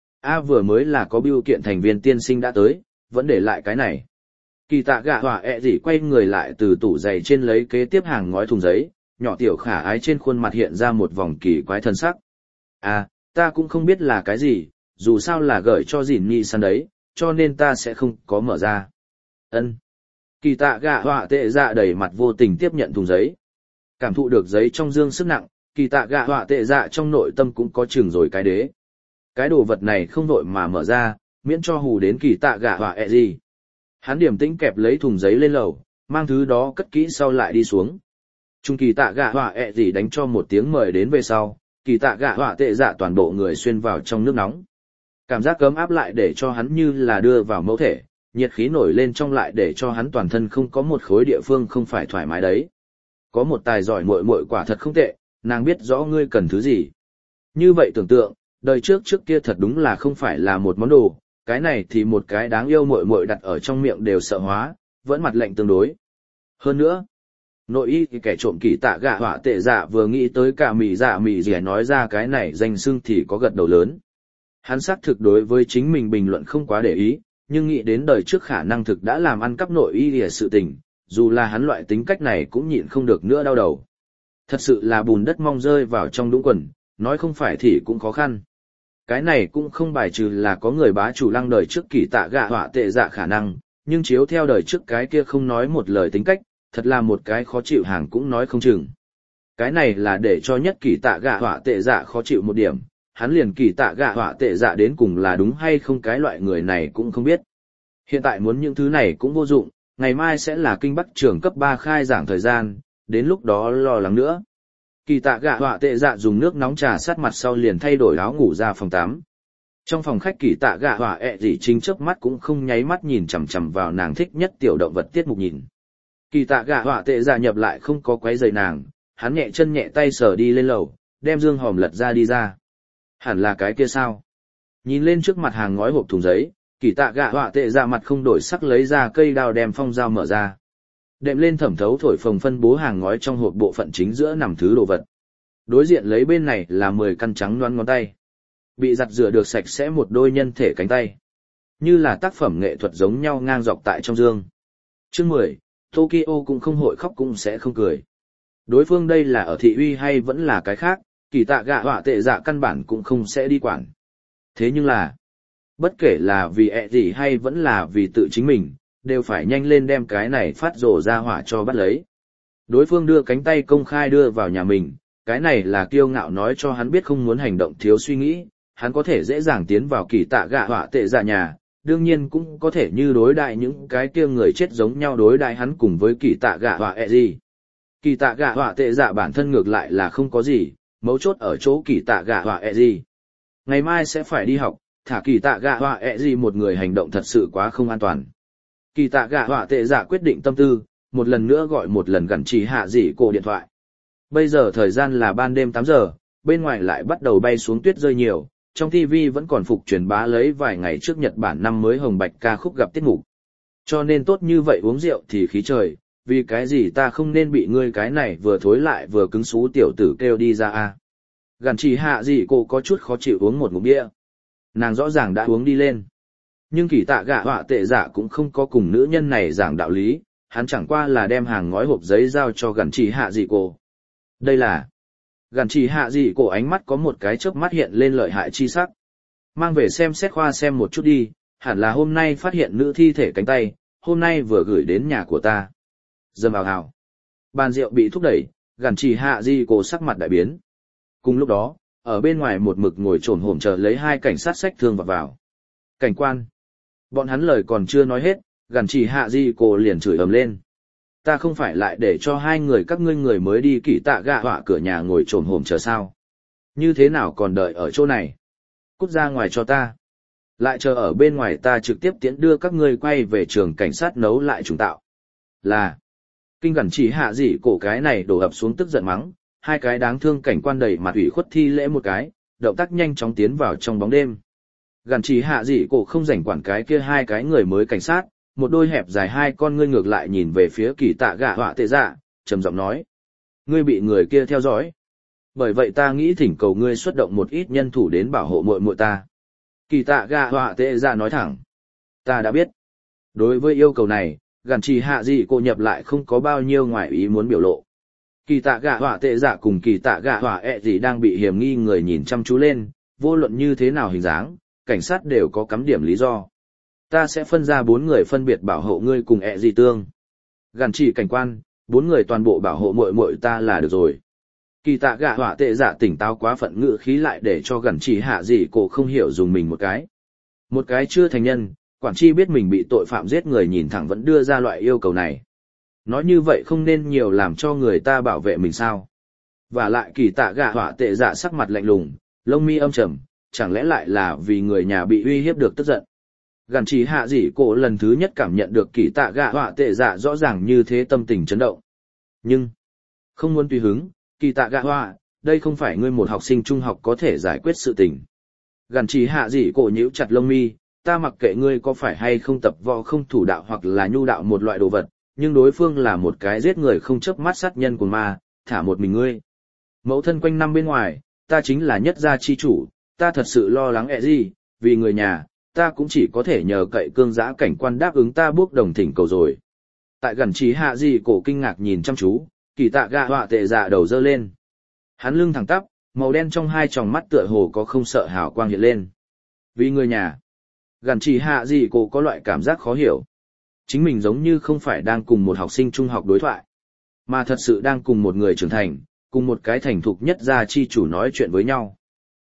Vừa mới là có bưu kiện thành viên tiên sinh đã tới, vẫn để lại cái này. Kỳ tạ gạ họa gì quay người lại từ tủ giày trên lấy kế tiếp hàng ngói thùng giấy, nhỏ tiểu khả ái trên khuôn mặt hiện ra một vòng kỳ quái thân sắc. Ta cũng không biết là cái gì, dù sao là gửi cho Jin Nisan đấy, cho nên ta sẽ không có mở ra. Ân. Kỳ tạ gạ họa tệ dạ đầy mặt vô tình tiếp nhận thùng giấy. Cảm thụ được giấy trong dương sức nặng, kỳ tạ gạ họa tệ dạ trong nội tâm cũng có chừng rồi cái đế. Cái đồ vật này không vội mà mở ra, miễn cho hù đến kỳ tạ gạ họa gì. Hắn điềm tĩnh kẹp lấy thùng giấy lên lầu, mang thứ đó cất kỹ sau lại đi xuống. Trung kỳ tạ gạ họa gì đánh cho một tiếng mời đến về sau, kỳ tạ gạ họa tệ dạ toàn bộ người xuyên vào trong nước nóng. Cảm giác ấm áp lại để cho hắn như là đưa vào mẫu thể, nhiệt khí nổi lên trong lại để cho hắn toàn thân không có một khối địa phương không phải thoải mái đấy. Có một tài giỏi muội muội quả thật không tệ, nàng biết rõ ngươi cần thứ gì. Như vậy tưởng tượng, đời trước kia thật đúng là không phải là một món đồ, cái này thì một cái đáng yêu muội muội đặt ở trong miệng đều sợ hóa, vẫn mặt lạnh tương đối. Hơn nữa, nội y thì kẻ trộm kỳ tạ gạ họa tệ dạ vừa nghĩ tới cả mì dẻ nói ra cái này danh xưng thì có gật đầu lớn. Hắn xác thực đối với chính mình bình luận không quá để ý, nhưng nghĩ đến đời trước khả năng thực đã làm ăn cắp nội y lìa sự tình, dù là hắn loại tính cách này cũng nhịn không được nữa đau đầu. Thật sự là bùn đất mong rơi vào trong đũng quần, nói không phải thì cũng khó khăn. Cái này cũng không bài trừ là có người bá chủ lăng đời trước kỳ tạ gạ họa tệ dạ khả năng, nhưng chiếu theo đời trước cái kia không nói một lời tính cách, thật là một cái khó chịu hàng cũng nói không chừng. Cái này là để cho nhất kỳ tạ gạ họa tệ dạ khó chịu một điểm, hắn liền kỳ tạ gạ họa tệ dạ đến cùng là đúng hay không cái loại người này cũng không biết. Hiện tại muốn những thứ này cũng vô dụng, ngày mai sẽ là kinh bắc trường cấp 3 khai giảng thời gian, đến lúc đó lo lắng nữa. Kỳ tạ gạ họa tệ dạ dùng nước nóng trà sát mặt sau liền thay đổi áo ngủ ra phòng 8. Trong phòng khách kỳ tạ gạ họa dị chính chớp mắt cũng không nháy mắt nhìn chằm chằm vào nàng thích nhất tiểu động vật tiết mục nhìn. Kỳ tạ gạ họa tệ dạ nhập lại không có quấy rầy nàng, hắn nhẹ chân nhẹ tay sờ đi lên lầu, đem dương hòm lật ra đi ra. Hẳn là cái kia sao? Nhìn lên trước mặt hàng ngói hộp thùng giấy, kỳ tạ gạ họa tệ dạ mặt không đổi sắc lấy ra cây đao đem phong dao mở ra. Đệm lên thẩm thấu thổi phồng phân bố hàng ngói trong hộp bộ phận chính giữa nằm thứ đồ vật. Đối diện lấy bên này là 10 căn trắng loáng ngón tay. Bị giặt rửa được sạch sẽ một đôi nhân thể cánh tay. Như là tác phẩm nghệ thuật giống nhau ngang dọc tại trong dương. Chương 10, Tokyo cũng không hội khóc cũng sẽ không cười. Đối phương đây là ở thị uy hay vẫn là cái khác, kỳ tạ gạ họa tệ dạ căn bản cũng không sẽ đi quản. Thế nhưng là, bất kể là vì gì hay vẫn là vì tự chính mình, đều phải nhanh lên đem cái này phát rồ ra hỏa cho bắt lấy. Đối phương đưa cánh tay công khai đưa vào nhà mình, cái này là kiêu ngạo nói cho hắn biết không muốn hành động thiếu suy nghĩ, hắn có thể dễ dàng tiến vào kỳ tạ gạ họa tệ dạ nhà, đương nhiên cũng có thể như đối đại những cái kia người chết giống nhau đối đại hắn cùng với kỳ tạ gạ họa gì. Kỳ tạ gạ họa tệ dạ bản thân ngược lại là không có gì, mấu chốt ở chỗ kỳ tạ gạ họa gì. Ngày mai sẽ phải đi học, thả kỳ tạ gạ họa gì một người hành động thật sự quá không an toàn. Kỳ tạ gạ họa tệ dạ quyết định tâm tư, một lần nữa gọi một lần gần chỉ hạ dị cổ điện thoại. Bây giờ thời gian là ban đêm 8 giờ, bên ngoài lại bắt đầu bay xuống tuyết rơi nhiều, trong TV vẫn còn phục truyền bá lấy vài ngày trước Nhật Bản năm mới hồng bạch ca khúc gặp tiết mục. Cho nên tốt như vậy uống rượu thì khí trời, vì cái gì ta không nên bị ngươi cái này vừa thối lại vừa cứng xú tiểu tử kêu đi ra a. Gần chỉ hạ dị cổ có chút khó chịu uống một ngụm bia. Nàng rõ ràng đã uống đi lên. Nhưng kỳ tạ gạ họa tệ dạ cũng không có cùng nữ nhân này giảng đạo lý, hắn chẳng qua là đem hàng ngói hộp giấy giao cho gần chỉ hạ dị cổ. Đây là... Gần chỉ hạ dị cổ ánh mắt có một cái chớp mắt hiện lên lợi hại chi sắc. Mang về xem xét khoa xem một chút đi, hẳn là hôm nay phát hiện nữ thi thể cánh tay, hôm nay vừa gửi đến nhà của ta. Dâm ào hào. Bàn rượu bị thúc đẩy, gần chỉ hạ dị cổ sắc mặt đại biến. Cùng lúc đó, ở bên ngoài một mực ngồi trồn hổm chờ lấy hai cảnh sát xách thương vào. Cảnh quan. Bọn hắn lời còn chưa nói hết, gần chỉ hạ dị cổ liền chửi ầm lên. Ta không phải lại để cho hai người các ngươi người mới đi kỳ tạ gạ họa cửa nhà ngồi trồn hổm chờ sao. Như thế nào còn đợi ở chỗ này? Cút ra ngoài cho ta. Lại chờ ở bên ngoài ta trực tiếp tiễn đưa các ngươi quay về trường cảnh sát nấu lại trùng tạo. Là. Kinh gần chỉ hạ dị cổ cái này đổ ập xuống tức giận mắng, hai cái đáng thương cảnh quan đầy mặt ủy khuất thi lễ một cái, động tác nhanh chóng tiến vào trong bóng đêm. Gần chỉ hạ dị cổ không rảnh quản cái kia hai cái người mới cảnh sát, một đôi hẹp dài hai con ngươi ngược lại nhìn về phía kỳ tạ gạ họa tệ dạ, trầm giọng nói. Ngươi bị người kia theo dõi. Bởi vậy ta nghĩ thỉnh cầu ngươi xuất động một ít nhân thủ đến bảo hộ muội muội ta. Kỳ tạ gạ họa tệ dạ nói thẳng. Ta đã biết. Đối với yêu cầu này, gần chỉ hạ dị cổ nhập lại không có bao nhiêu ngoài ý muốn biểu lộ. Kỳ tạ gạ họa tệ dạ cùng kỳ tạ gạ họa gì đang bị hiểm nghi người nhìn chăm chú lên, vô luận như thế nào hình dáng, cảnh sát đều có cắm điểm lý do. Ta sẽ phân ra 4 người phân biệt bảo hộ ngươi cùng gì tương. Gần chỉ cảnh quan, 4 người toàn bộ bảo hộ muội muội ta là được rồi. Kỳ tạ gạ họa tệ dạ tỉnh táo quá phận ngữ khí lại để cho gần chỉ hạ dị cổ không hiểu dùng mình một cái. Một cái chưa thành nhân, quản tri biết mình bị tội phạm giết người nhìn thẳng vẫn đưa ra loại yêu cầu này. Nói như vậy không nên nhiều làm cho người ta bảo vệ mình sao. Và lại kỳ tạ gạ họa tệ dạ sắc mặt lạnh lùng, lông mi âm trầm, chẳng lẽ lại là vì người nhà bị uy hiếp được tức giận. Gần chỉ hạ dị cổ lần thứ nhất cảm nhận được kỳ tạ gạ họa tệ dạ rõ ràng như thế tâm tình chấn động. Nhưng, không muốn tùy hứng, kỳ tạ gạ họa, đây không phải ngươi một học sinh trung học có thể giải quyết sự tình. Gần chỉ hạ dị cổ nhíu chặt lông mi, ta mặc kệ ngươi có phải hay không tập võ không thủ đạo hoặc là nhu đạo một loại đồ vật, nhưng đối phương là một cái giết người không chớp mắt sát nhân của ma, thả một mình ngươi. Mẫu thân quanh năm bên ngoài, ta chính là nhất gia chi chủ, ta thật sự lo lắng gì, vì người nhà, ta cũng chỉ có thể nhờ cậy cương giã cảnh quan đáp ứng ta bước đồng thỉnh cầu rồi. Tại gần chỉ hạ dị cổ kinh ngạc nhìn chăm chú, kỳ tạ gạ họa tệ dạ đầu dơ lên. Hắn lưng thẳng tắp, màu đen trong hai tròng mắt tựa hồ có không sợ hào quang hiện lên. Vì người nhà, gần chỉ hạ dị cổ có loại cảm giác khó hiểu. Chính mình giống như không phải đang cùng một học sinh trung học đối thoại, mà thật sự đang cùng một người trưởng thành, cùng một cái thành thục nhất gia chi chủ nói chuyện với nhau.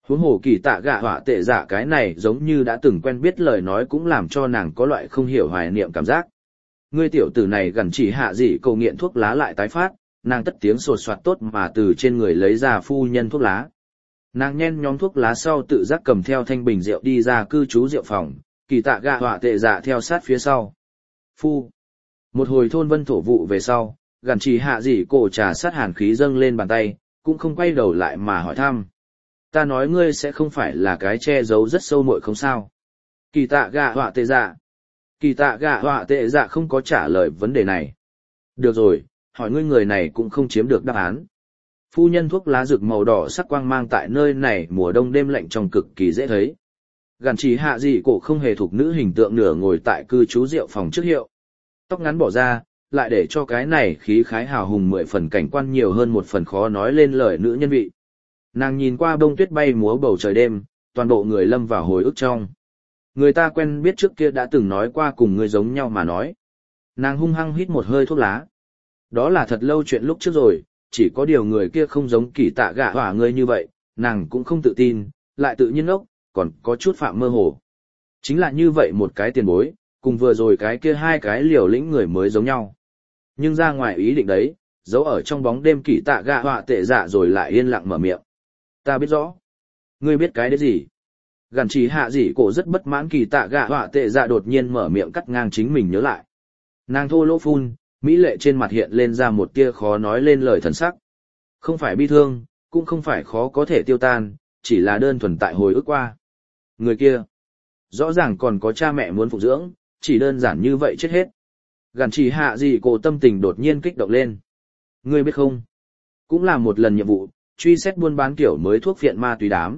Huống hồ kỳ tạ gạ họa tệ dạ cái này giống như đã từng quen biết lời nói cũng làm cho nàng có loại không hiểu hoài niệm cảm giác. Ngươi tiểu tử này gần chỉ hạ dị cầu nghiện thuốc lá lại tái phát, nàng tất tiếng sột soạt tốt mà từ trên người lấy ra phu nhân thuốc lá. Nàng nhen nhóm thuốc lá sau tự giác cầm theo thanh bình rượu đi ra cư trú rượu phòng, kỳ tạ gạ họa tệ dạ theo sát phía sau. Phu. Một hồi thôn vân thổ vụ về sau, gần chỉ hạ dị cổ trà sát hàn khí dâng lên bàn tay, cũng không quay đầu lại mà hỏi thăm. Ta nói ngươi sẽ không phải là cái che giấu rất sâu muội không sao. Kỳ tạ gạ họa tệ dạ. Kỳ tạ gạ họa tệ dạ không có trả lời vấn đề này. Được rồi, hỏi ngươi người này cũng không chiếm được đáp án. Phu nhân thuốc lá rực màu đỏ sắc quang mang tại nơi này mùa đông đêm lạnh trong cực kỳ dễ thấy. Gàn chỉ hạ dị cổ không hề thuộc nữ hình tượng nửa ngồi tại cư trú rượu phòng trước hiệu. Tóc ngắn bỏ ra, lại để cho cái này khí khái hào hùng 10 phần cảnh quan nhiều hơn một phần khó nói lên lời nữ nhân vị. Nàng nhìn qua bông tuyết bay múa bầu trời đêm, toàn bộ người lâm vào hồi ức trong. Người ta quen biết trước kia đã từng nói qua cùng người giống nhau mà nói. Nàng hung hăng hít một hơi thuốc lá. Đó là thật lâu chuyện lúc trước rồi, chỉ có điều người kia không giống kỳ tạ gạ hỏa ngươi như vậy, nàng cũng không tự tin, lại tự nhiên ốc, còn có chút phạm mơ hồ. Chính là như vậy một cái tiền bối, cùng vừa rồi cái kia hai cái liều lĩnh người mới giống nhau. Nhưng ra ngoài ý định đấy, giấu ở trong bóng đêm kỳ tạ gạ họa tệ dạ rồi lại yên lặng mở miệng. Ta biết rõ. Ngươi biết cái đấy gì? Gàn chỉ hạ dị cổ rất bất mãn kỳ tạ gạ họa tệ dạ đột nhiên mở miệng cắt ngang chính mình nhớ lại. Nàng thô lỗ phun, mỹ lệ trên mặt hiện lên ra một tia khó nói lên lời thần sắc. Không phải bi thương, cũng không phải khó có thể tiêu tan, chỉ là đơn thuần tại hồi ức qua. Người kia, rõ ràng còn có cha mẹ muốn phục dưỡng, chỉ đơn giản như vậy chết hết. Gàn chỉ hạ dị cổ tâm tình đột nhiên kích động lên. Ngươi biết không? Cũng là một lần nhiệm vụ, truy xét buôn bán kiểu mới thuốc phiện ma túy đám.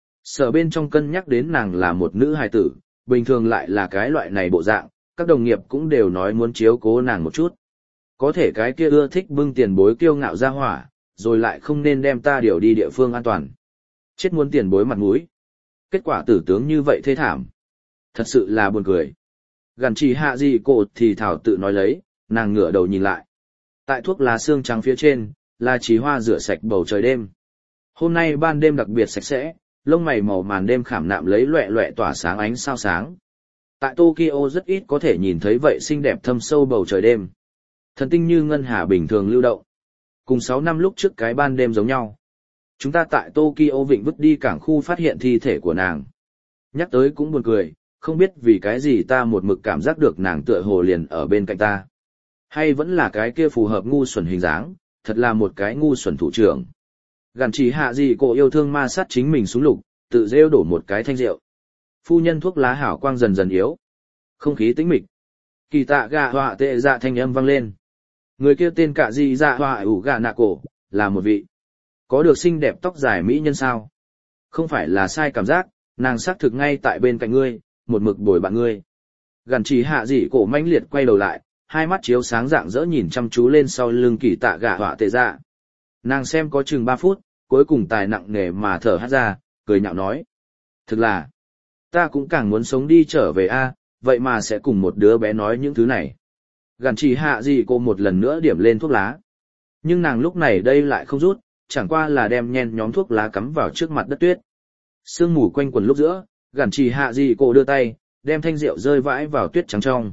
Sở bên trong cân nhắc đến nàng là một nữ hài tử, bình thường lại là cái loại này bộ dạng, các đồng nghiệp cũng đều nói muốn chiếu cố nàng một chút. Có thể cái kia ưa thích bưng tiền bối kiêu ngạo ra hỏa, rồi lại không nên đem ta điều đi địa phương an toàn. Chết muốn tiền bối mặt mũi. Kết quả tử tướng như vậy thê thảm. Thật sự là buồn cười. Gàn chỉ hạ gì cổ thì thảo tự nói lấy, nàng ngửa đầu nhìn lại. Tại thuốc lá xương trắng phía trên, là chỉ hoa rửa sạch bầu trời đêm. Hôm nay ban đêm đặc biệt sạch sẽ, lông mày màu màn đêm khảm nạm lấy loẹ loẹ tỏa sáng ánh sao sáng. Tại Tokyo rất ít có thể nhìn thấy vậy xinh đẹp thâm sâu bầu trời đêm. Thần tinh như ngân hà bình thường lưu động. Cùng 6 năm lúc trước cái ban đêm giống nhau. Chúng ta tại Tokyo vịnh vứt đi cảng khu phát hiện thi thể của nàng. Nhắc tới cũng buồn cười, không biết vì cái gì ta một mực cảm giác được nàng tựa hồ liền ở bên cạnh ta. Hay vẫn là cái kia phù hợp ngu xuẩn hình dáng, thật là một cái ngu xuẩn thủ trưởng. Gàn chỉ hạ gì cổ yêu thương ma sát chính mình xuống lục, tự rêu đổ một cái thanh rượu. Phu nhân thuốc lá hảo quang dần dần yếu. Không khí tĩnh mịch. Kỳ tạ gạ họa tệ dạ thanh âm vang lên. Người kia tên cả gì dạ họa ủ gạ nạ cổ, là một vị. Có được xinh đẹp tóc dài mỹ nhân sao? Không phải là sai cảm giác, nàng xác thực ngay tại bên cạnh ngươi, một mực bồi bạn ngươi. Gàn chỉ hạ dị cổ mãnh liệt quay đầu lại, hai mắt chiếu sáng rạng rỡ nhìn chăm chú lên sau lưng kỳ tạ gạ họa tệ dạ. Nàng xem có chừng 3 phút, cuối cùng tài nặng nề mà thở hắt ra, cười nhạo nói. Thực là, ta cũng càng muốn sống đi trở về a, vậy mà sẽ cùng một đứa bé nói những thứ này. Gàn chỉ hạ dị cô một lần nữa điểm lên thuốc lá. Nhưng nàng lúc này đây lại không rút, chẳng qua là đem nhen nhóm thuốc lá cắm vào trước mặt đất tuyết. Sương mù quanh quần lúc giữa, gàn chỉ hạ dị cô đưa tay, đem thanh rượu rơi vãi vào tuyết trắng trong.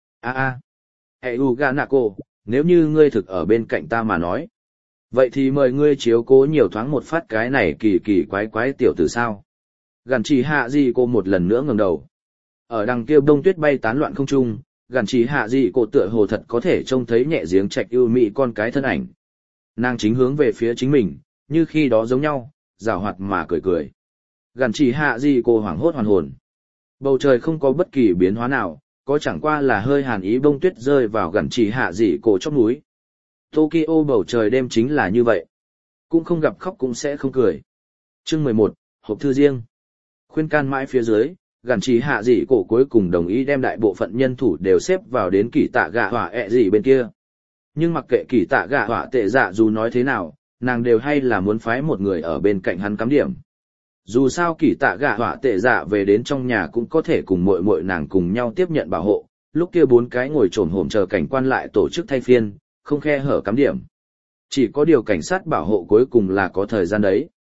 Hệ u gà nạ cô, nếu như ngươi thực ở bên cạnh ta mà nói. Vậy thì mời ngươi chiếu cố nhiều thoáng một phát cái này kỳ kỳ quái quái tiểu tử sao. Gàn chỉ hạ dị cô một lần nữa ngẩng đầu. Ở đằng kia bông tuyết bay tán loạn không trung, gàn chỉ hạ dị cô tựa hồ thật có thể trông thấy nhẹ giếng trạch ưu mị con cái thân ảnh. Nàng chính hướng về phía chính mình, như khi đó giống nhau, rào hoạt mà cười cười. Gàn chỉ hạ dị cô hoảng hốt hoàn hồn. Bầu trời không có bất kỳ biến hóa nào, có chẳng qua là hơi hàn ý bông tuyết rơi vào gàn chỉ hạ dị cô chóp núi. Tokyo bầu trời đêm chính là như vậy. Cũng không gặp khóc cũng sẽ không cười. Chương 11, hộp thư riêng. Khuyên can mãi phía dưới, gàn chỉ hạ dị cổ cuối cùng đồng ý đem đại bộ phận nhân thủ đều xếp vào đến kỳ tạ gạ hỏa ẹ gì bên kia. Nhưng mặc kệ kỳ tạ gạ hỏa tệ dạ dù nói thế nào, nàng đều hay là muốn phái một người ở bên cạnh hắn cắm điểm. Dù sao kỳ tạ gạ hỏa tệ dạ về đến trong nhà cũng có thể cùng muội muội nàng cùng nhau tiếp nhận bảo hộ, lúc kia 4 cái ngồi trồm hổm chờ cảnh quan lại tổ chức thay phiên, không khe hở cắm điểm. Chỉ có điều cảnh sát bảo hộ cuối cùng là có thời gian đấy.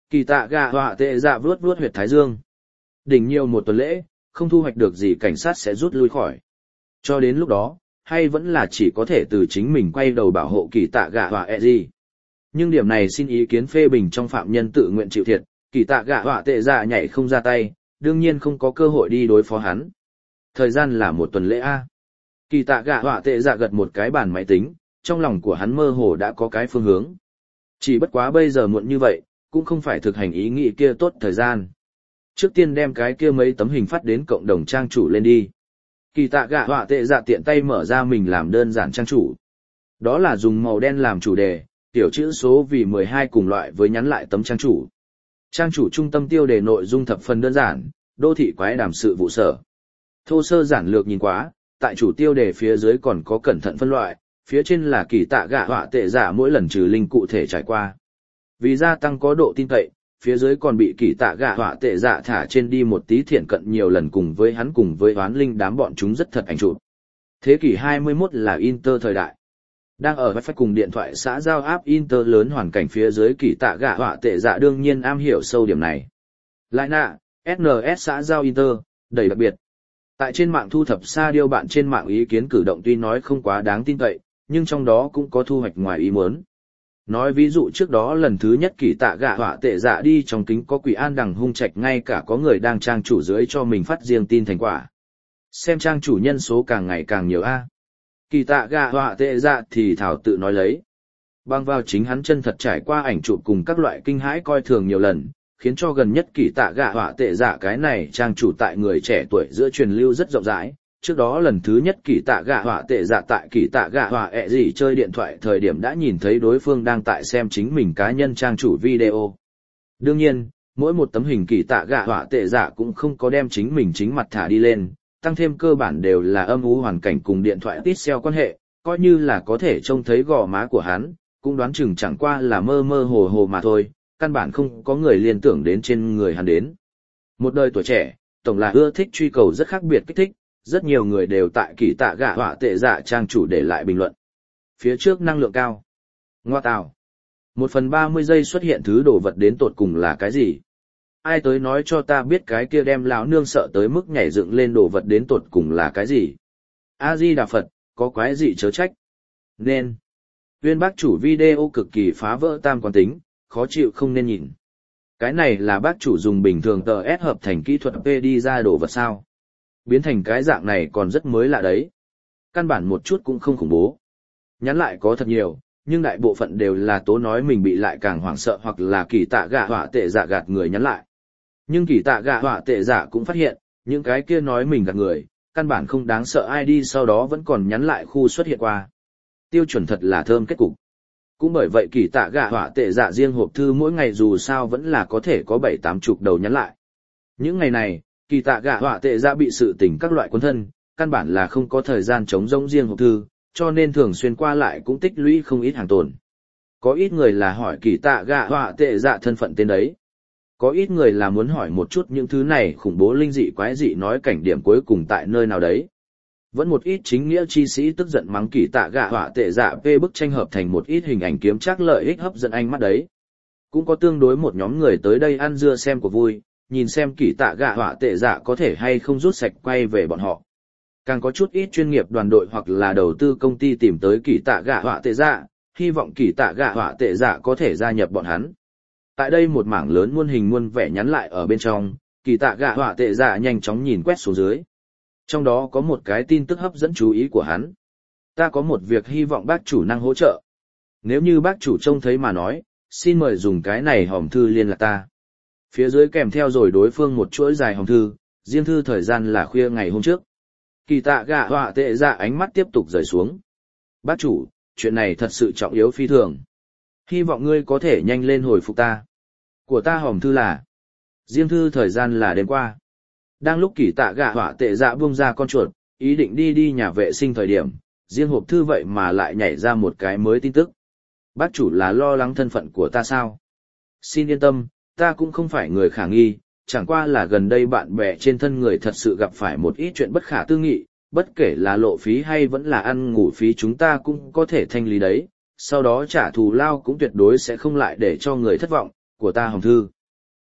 Kỳ tạ gạ họa tệ dạ vuốt vuốt huyệt thái dương. Đỉnh nhiều một tuần lễ, không thu hoạch được gì cảnh sát sẽ rút lui khỏi. Cho đến lúc đó, hay vẫn là chỉ có thể từ chính mình quay đầu bảo hộ kỳ tạ gạ họa gì. Nhưng điểm này xin ý kiến phê bình trong phạm nhân tự nguyện chịu thiệt, kỳ tạ gạ họa tệ dạ nhảy không ra tay, đương nhiên không có cơ hội đi đối phó hắn. Thời gian là một tuần lễ A. Kỳ tạ gạ họa tệ dạ gật một cái bàn máy tính, trong lòng của hắn mơ hồ đã có cái phương hướng. Chỉ bất quá bây giờ muộn như vậy, cũng không phải thực hành ý nghĩ kia tốt thời gian. Trước tiên đem cái kia mấy tấm hình phát đến cộng đồng trang chủ lên đi. Kỳ tạ gạ họa tệ dạ tiện tay mở ra mình làm đơn giản trang chủ. Đó là dùng màu đen làm chủ đề, tiểu chữ số vì 12 cùng loại với nhắn lại tấm trang chủ. Trang chủ trung tâm tiêu đề nội dung thập phần đơn giản, đô thị quái đàm sự vụ sở. Thô sơ giản lược nhìn quá, tại chủ tiêu đề phía dưới còn có cẩn thận phân loại, phía trên là kỳ tạ gạ họa tệ giả mỗi lần trừ linh cụ thể trải qua. Vì gia tăng có độ tin cậy, phía dưới còn bị kỳ tạ gạ họa tệ giả thả trên đi một tí thiện cận nhiều lần cùng với hắn cùng với hoán linh đám bọn chúng rất thật ảnh chụp. Thế kỷ 21 là Inter thời đại. Đang ở Wi-Fi cùng điện thoại xã giao áp Inter lớn hoàn cảnh phía dưới kỳ tạ gạ họa tệ giả đương nhiên am hiểu sâu điểm này. Lại nạ, SNS xã giao Inter, đầy đặc biệt. Tại trên mạng thu thập sa điêu bạn trên mạng ý kiến cử động tuy nói không quá đáng tin cậy, nhưng trong đó cũng có thu hoạch ngoài ý muốn. Nói ví dụ trước đó lần thứ nhất kỳ tạ gạ họa tệ dạ đi trong kính có quỷ an đằng hung trạch ngay cả có người đang trang chủ dưới cho mình phát riêng tin thành quả. Xem trang chủ nhân số càng ngày càng nhiều a. Kỳ tạ gạ họa tệ dạ thì thảo tự nói lấy. Bằng vào chính hắn chân thật trải qua ảnh chụp cùng các loại kinh hãi coi thường nhiều lần, khiến cho gần nhất kỳ tạ gạ họa tệ dạ cái này trang chủ tại người trẻ tuổi giữa truyền lưu rất rộng rãi. Trước đó lần thứ nhất kỳ tạ gạ họa tệ dạ tại kỳ tạ gạ họa gì chơi điện thoại thời điểm đã nhìn thấy đối phương đang tại xem chính mình cá nhân trang chủ video. Đương nhiên, mỗi một tấm hình kỳ tạ gạ họa tệ dạ cũng không có đem chính mình chính mặt thả đi lên, tăng thêm cơ bản đều là âm u hoàn cảnh cùng điện thoại pixel quan hệ, coi như là có thể trông thấy gò má của hắn, cũng đoán chừng chẳng qua là mơ mơ hồ hồ mà thôi, căn bản không có người liên tưởng đến trên người hắn đến. Một đời tuổi trẻ, tổng là ưa thích truy cầu rất khác biệt kích thích, rất nhiều người đều tại kỳ tạ gạ họa tệ dạ trang chủ để lại bình luận. Phía trước năng lượng cao. Ngoa tào. 1/30 giây xuất hiện thứ đồ vật đến tột cùng là cái gì? Ai tới nói cho ta biết cái kia đem lão nương sợ tới mức nhảy dựng lên đồ vật đến tột cùng là cái gì? A-di-đà Phật, có quái gì chớ trách? Nên. Viên bác chủ video cực kỳ phá vỡ tam quan tính, khó chịu không nên nhìn. Cái này là bác chủ dùng bình thường tờ S hợp thành kỹ thuật P đi ra đồ vật sao? Biến thành cái dạng này còn rất mới lạ đấy. Căn bản một chút cũng không khủng bố. Nhắn lại có thật nhiều, nhưng đại bộ phận đều là tố nói mình bị lại càng hoảng sợ hoặc là kỳ tạ gạ họa tệ dạ gạt người nhắn lại. Nhưng kỳ tạ gạ họa tệ dạ cũng phát hiện, những cái kia nói mình gạt người, căn bản không đáng sợ ai đi sau đó vẫn còn nhắn lại khu xuất hiện qua. Tiêu chuẩn thật là thơm kết cục. Cũng bởi vậy kỳ tạ gạ họa tệ dạ riêng hộp thư mỗi ngày dù sao vẫn là có thể có 7-80 đầu nhắn lại. Những ngày này, kỳ tạ gạ họa tệ dạ bị sự tình các loại quân thân, căn bản là không có thời gian chống rỗng riêng hộp thư, cho nên thường xuyên qua lại cũng tích lũy không ít hàng tồn. Có ít người là hỏi kỳ tạ gạ họa tệ dạ thân phận tên đấy. Có ít người là muốn hỏi một chút những thứ này khủng bố linh dị quái dị nói cảnh điểm cuối cùng tại nơi nào đấy. Vẫn một ít chính nghĩa chi sĩ tức giận mắng kỳ tạ gạ họa tệ dạ về bức tranh hợp thành một ít hình ảnh kiếm trác lợi ích hấp dẫn ánh mắt đấy. Cũng có tương đối một nhóm người tới đây ăn dưa xem của vui, nhìn xem kỳ tạ gạ họa tệ dạ có thể hay không rút sạch quay về bọn họ. Càng có chút ít chuyên nghiệp đoàn đội hoặc là đầu tư công ty tìm tới kỳ tạ gạ họa tệ dạ, hy vọng kỳ tạ gạ họa tệ dạ có thể gia nhập bọn hắn. Tại đây một mảng lớn muôn hình muôn vẻ nhắn lại ở bên trong, kỳ tạ gạ họa tệ dạ nhanh chóng nhìn quét xuống dưới. Trong đó có một cái tin tức hấp dẫn chú ý của hắn. Ta có một việc hy vọng bác chủ năng hỗ trợ. Nếu như bác chủ trông thấy mà nói, xin mời dùng cái này hòm thư liên lạc ta. Phía dưới kèm theo rồi đối phương một chuỗi dài hòm thư, riêng thư thời gian là khuya ngày hôm trước. Kỳ tạ gạ họa tệ dạ ánh mắt tiếp tục rời xuống. Bác chủ, chuyện này thật sự trọng yếu phi thường. Hy vọng ngươi có thể nhanh lên hồi phục ta. Của ta hòm thư là. Riêng thư thời gian là đêm qua. Đang lúc kỳ tạ gạ họa tệ dạ buông ra con chuột, ý định đi nhà vệ sinh thời điểm, riêng hộp thư vậy mà lại nhảy ra một cái mới tin tức. Bác chủ là lo lắng thân phận của ta sao? Xin yên tâm, ta cũng không phải người khả nghi, chẳng qua là gần đây bạn bè trên thân người thật sự gặp phải một ít chuyện bất khả tư nghị, bất kể là lộ phí hay vẫn là ăn ngủ phí chúng ta cũng có thể thanh lý đấy, sau đó trả thù lao cũng tuyệt đối sẽ không lại để cho người thất vọng, của ta hồng thư.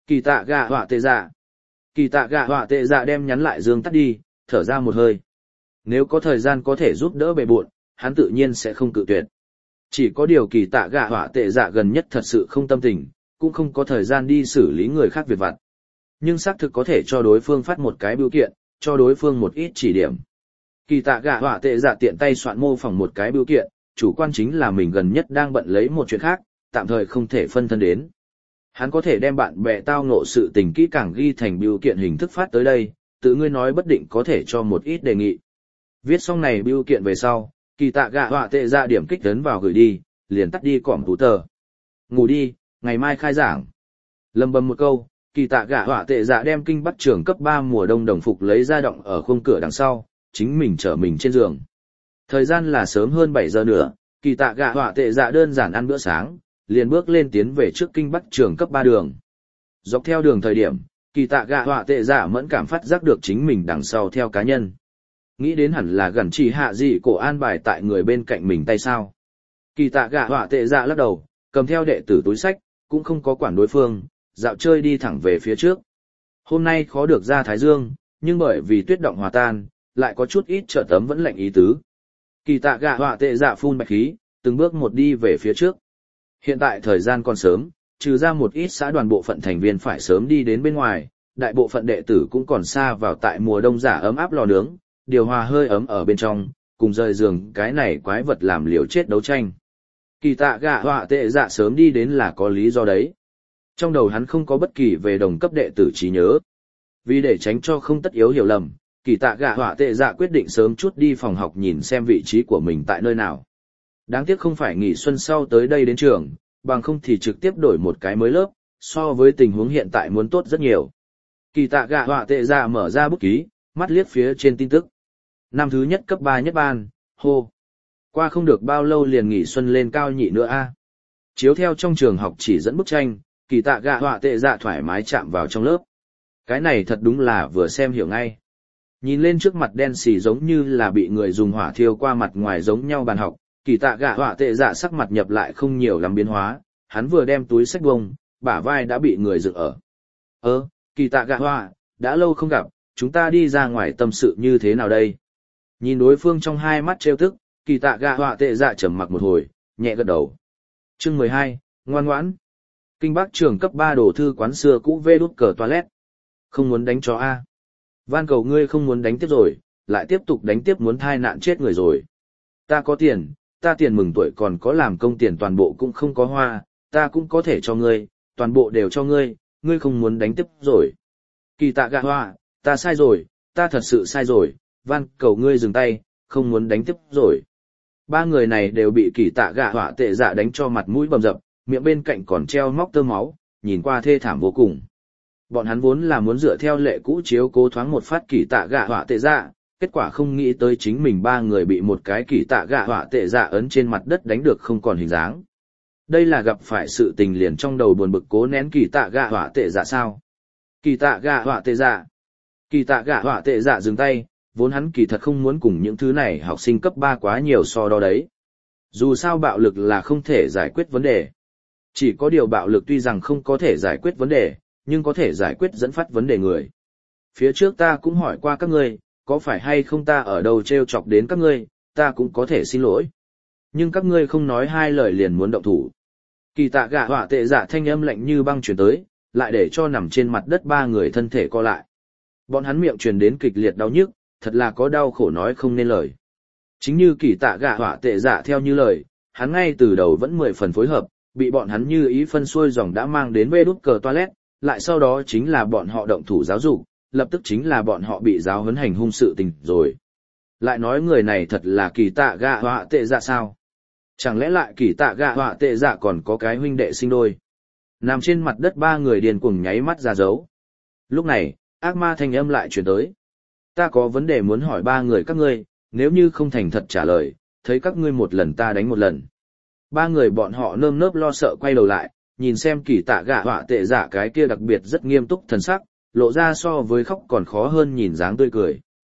Kỳ tạ gạ họa tệ dạ. Kỳ tạ gạ họa tệ dạ đem nhắn lại dương tắt đi, thở ra một hơi. Nếu có thời gian có thể giúp đỡ bề bộn, hắn tự nhiên sẽ không cự tuyệt. Chỉ có điều kỳ tạ gạ họa tệ dạ gần nhất thật sự không tâm tình, cũng không có thời gian đi xử lý người khác việc vặt. Nhưng xác thực có thể cho đối phương phát một cái bưu kiện, cho đối phương một ít chỉ điểm. Kỳ tạ gạ họa tệ dạ tiện tay soạn mô phỏng một cái bưu kiện, chủ quan chính là mình gần nhất đang bận lấy một chuyện khác, tạm thời không thể phân thân đến. Hắn có thể đem bạn bè tao ngộ sự tình kỹ càng ghi thành bưu kiện hình thức phát tới đây, tự ngươi nói bất định có thể cho một ít đề nghị. Viết xong này bưu kiện về sau, kỳ tạ gạ họa tệ dạ điểm kích ấn vào gửi đi, liền tắt đi cỏm tú tờ. Ngủ đi, ngày mai khai giảng. Lầm bầm một câu, kỳ tạ gạ họa tệ dạ đem kinh bắc trường cấp 3 mùa đông đồng phục lấy ra động ở khung cửa đằng sau, chính mình trở mình trên giường. Thời gian là sớm hơn 7 giờ nữa, kỳ tạ gạ họa tệ dạ đơn giản ăn bữa sáng, liền bước lên tiến về trước kinh bắc trường cấp 3 đường. Dọc theo đường thời điểm, kỳ tạ gạ họa tệ dạ mẫn cảm phát giác được chính mình đằng sau theo cá nhân. Nghĩ đến hẳn là gần chỉ hạ gì cổ an bài tại người bên cạnh mình tay sao. Kỳ tạ gạ họa tệ dạ lắc đầu, cầm theo đệ tử túi sách, cũng không có quản đối phương, dạo chơi đi thẳng về phía trước. Hôm nay khó được ra Thái Dương, nhưng bởi vì tuyết động hòa tan, lại có chút ít trợ tấm vẫn lạnh ý tứ. Kỳ tạ gạ họa tệ dạ phun bạch khí, từng bước một đi về phía trước. Hiện tại thời gian còn sớm, trừ ra một ít xã đoàn bộ phận thành viên phải sớm đi đến bên ngoài, đại bộ phận đệ tử cũng còn xa vào tại mùa đông giả ấm áp lò nướng, điều hòa hơi ấm ở bên trong, cùng rời giường cái này quái vật làm liều chết đấu tranh. Kỳ tạ gạ họa tệ dạ sớm đi đến là có lý do đấy. Trong đầu hắn không có bất kỳ về đồng cấp đệ tử trí nhớ. Vì để tránh cho không tất yếu hiểu lầm, kỳ tạ gạ họa tệ dạ quyết định sớm chút đi phòng học nhìn xem vị trí của mình tại nơi nào. Đáng tiếc không phải nghỉ xuân sau tới đây đến trường, bằng không thì trực tiếp đổi một cái mới lớp, so với tình huống hiện tại muốn tốt rất nhiều. Kỳ tạ gạ họa tệ dạ mở ra bút ký, mắt liếc phía trên tin tức. Năm thứ nhất cấp 3 nhất ban, hô. Qua không được bao lâu liền nghỉ xuân lên cao nhị nữa a. Chiếu theo trong trường học chỉ dẫn bức tranh, kỳ tạ gạ họa tệ dạ thoải mái chạm vào trong lớp. Cái này thật đúng là vừa xem hiểu ngay. Nhìn lên trước mặt đen xì giống như là bị người dùng hỏa thiêu qua mặt ngoài giống nhau bàn học, kỳ tạ gạ họa tệ dạ sắc mặt nhập lại không nhiều lắm biến hóa, hắn vừa đem túi sách bông, bả vai đã bị người dựng ở. Kỳ tạ gạ họa, đã lâu không gặp, chúng ta đi ra ngoài tâm sự như thế nào đây? Nhìn đối phương trong hai mắt trêu tức, kỳ tạ gạ họa tệ dạ trầm mặc một hồi, nhẹ gật đầu. Chương 12, ngoan ngoãn. Kinh Bắc trường cấp 3 đồ thư quán xưa cũ vê đút cờ toilet. Không muốn đánh chó A. Van cầu ngươi không muốn đánh tiếp rồi, lại tiếp tục đánh tiếp muốn thai nạn chết người rồi. Ta có tiền, ta tiền mừng tuổi còn có làm công tiền toàn bộ cũng không có hoa, ta cũng có thể cho ngươi, toàn bộ đều cho ngươi, ngươi không muốn đánh tiếp rồi. Kỳ tạ gạ hoa, ta sai rồi, ta thật sự sai rồi, van cầu ngươi dừng tay, không muốn đánh tiếp rồi. Ba người này đều bị kỳ tạ gạ họa tệ dạ đánh cho mặt mũi bầm dập, miệng bên cạnh còn treo móc tơ máu, nhìn qua thê thảm vô cùng. Bọn hắn vốn là muốn dựa theo lệ cũ chiếu cố thoáng một phát kỳ tạ gạ họa tệ dạ, kết quả không nghĩ tới chính mình ba người bị một cái kỳ tạ gạ họa tệ dạ ấn trên mặt đất đánh được không còn hình dáng. Đây là gặp phải sự tình liền trong đầu buồn bực cố nén kỳ tạ gạ họa tệ dạ sao? Kỳ tạ gạ họa tệ dạ. Kỳ tạ gạ họa tệ dạ dừng tay, vốn hắn kỳ thật không muốn cùng những thứ này học sinh cấp 3 quá nhiều so đo đấy. Dù sao bạo lực là không thể giải quyết vấn đề. Chỉ có điều bạo lực tuy rằng không có thể giải quyết vấn đề, nhưng có thể giải quyết dẫn phát vấn đề người. Phía trước ta cũng hỏi qua các ngươi, có phải hay không ta ở đâu trêu chọc đến các ngươi, ta cũng có thể xin lỗi. Nhưng các ngươi không nói hai lời liền muốn động thủ. Kỳ tạ gạ họa tệ dạ thanh âm lạnh như băng truyền tới, lại để cho nằm trên mặt đất ba người thân thể co lại. Bọn hắn miệng truyền đến kịch liệt đau nhức, thật là có đau khổ nói không nên lời. Chính như kỳ tạ gạ họa tệ dạ theo như lời, hắn ngay từ đầu vẫn 10 phần phối hợp, bị bọn hắn như ý phân xuôi dòng đã mang đến vê đút cờ toilet, lại sau đó chính là bọn họ động thủ giáo dục, lập tức chính là bọn họ bị giáo huấn hành hung sự tình rồi. Lại nói người này thật là kỳ tạ gạ họa tệ dạ sao? Chẳng lẽ lại kỳ tạ gạ họa tệ dạ còn có cái huynh đệ sinh đôi? Nằm trên mặt đất ba người điên cuồng nháy mắt ra dấu. Lúc này, ác ma thanh âm lại truyền tới. Ta có vấn đề muốn hỏi ba người các ngươi, nếu như không thành thật trả lời, thấy các ngươi một lần ta đánh một lần. Ba người bọn họ nơm nớp lo sợ quay đầu lại, nhìn xem kỳ tạ gạ họa tệ dạ cái kia đặc biệt rất nghiêm túc thần sắc, lộ ra so với khóc còn khó hơn nhìn dáng tươi cười.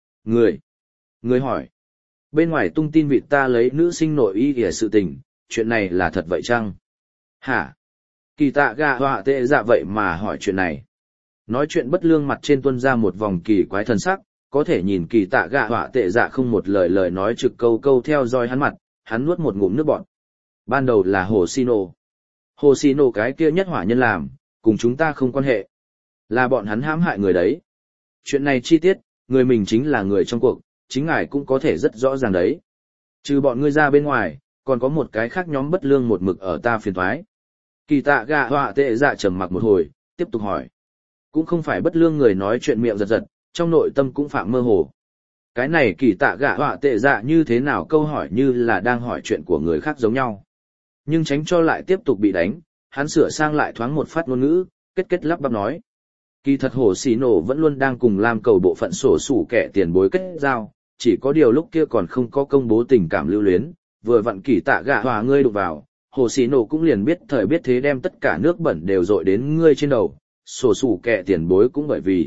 Người hỏi. Bên ngoài tung tin vịt ta lấy nữ sinh nội y kìa sự tình, chuyện này là thật vậy chăng? Hả? Kỳ tạ gạ họa tệ dạ vậy mà hỏi chuyện này. Nói chuyện bất lương mặt trên tuôn ra một vòng kỳ quái thần sắc, có thể nhìn kỳ tạ gạ họa tệ dạ không một lời lời nói trực câu câu theo dõi hắn mặt, hắn nuốt một ngụm nước bọt. Ban đầu là Hồ Sino. Hồ Sino cái kia nhất hỏa nhân làm, cùng chúng ta không quan hệ. Là bọn hắn hãm hại người đấy. Chuyện này chi tiết, người mình chính là người trong cuộc, chính ngài cũng có thể rất rõ ràng đấy. Trừ bọn ngươi ra bên ngoài, còn có một cái khác nhóm bất lương một mực ở ta phiền thoái. Kỳ tạ gạ họa tệ dạ trầm mặc một hồi, tiếp tục hỏi. Cũng không phải bất lương người nói chuyện miệng giật giật, trong nội tâm cũng phạm mơ hồ. Cái này kỳ tạ gạ họa tệ dạ như thế nào câu hỏi như là đang hỏi chuyện của người khác giống nhau. Nhưng tránh cho lại tiếp tục bị đánh, hắn sửa sang lại thoáng một phát ngôn ngữ, kết lắp bắp nói. Kỳ thật Hồ Xì Nổ vẫn luôn đang cùng làm cầu bộ phận sổ sủ kẻ tiền bối kết giao, chỉ có điều lúc kia còn không có công bố tình cảm lưu luyến, vừa vặn kỳ tạ gạ họa ngươi đụng vào, Hồ Xì Nổ cũng liền biết thời biết thế đem tất cả nước bẩn đều dội đến ngươi trên đầu, sổ sủ kẻ tiền bối cũng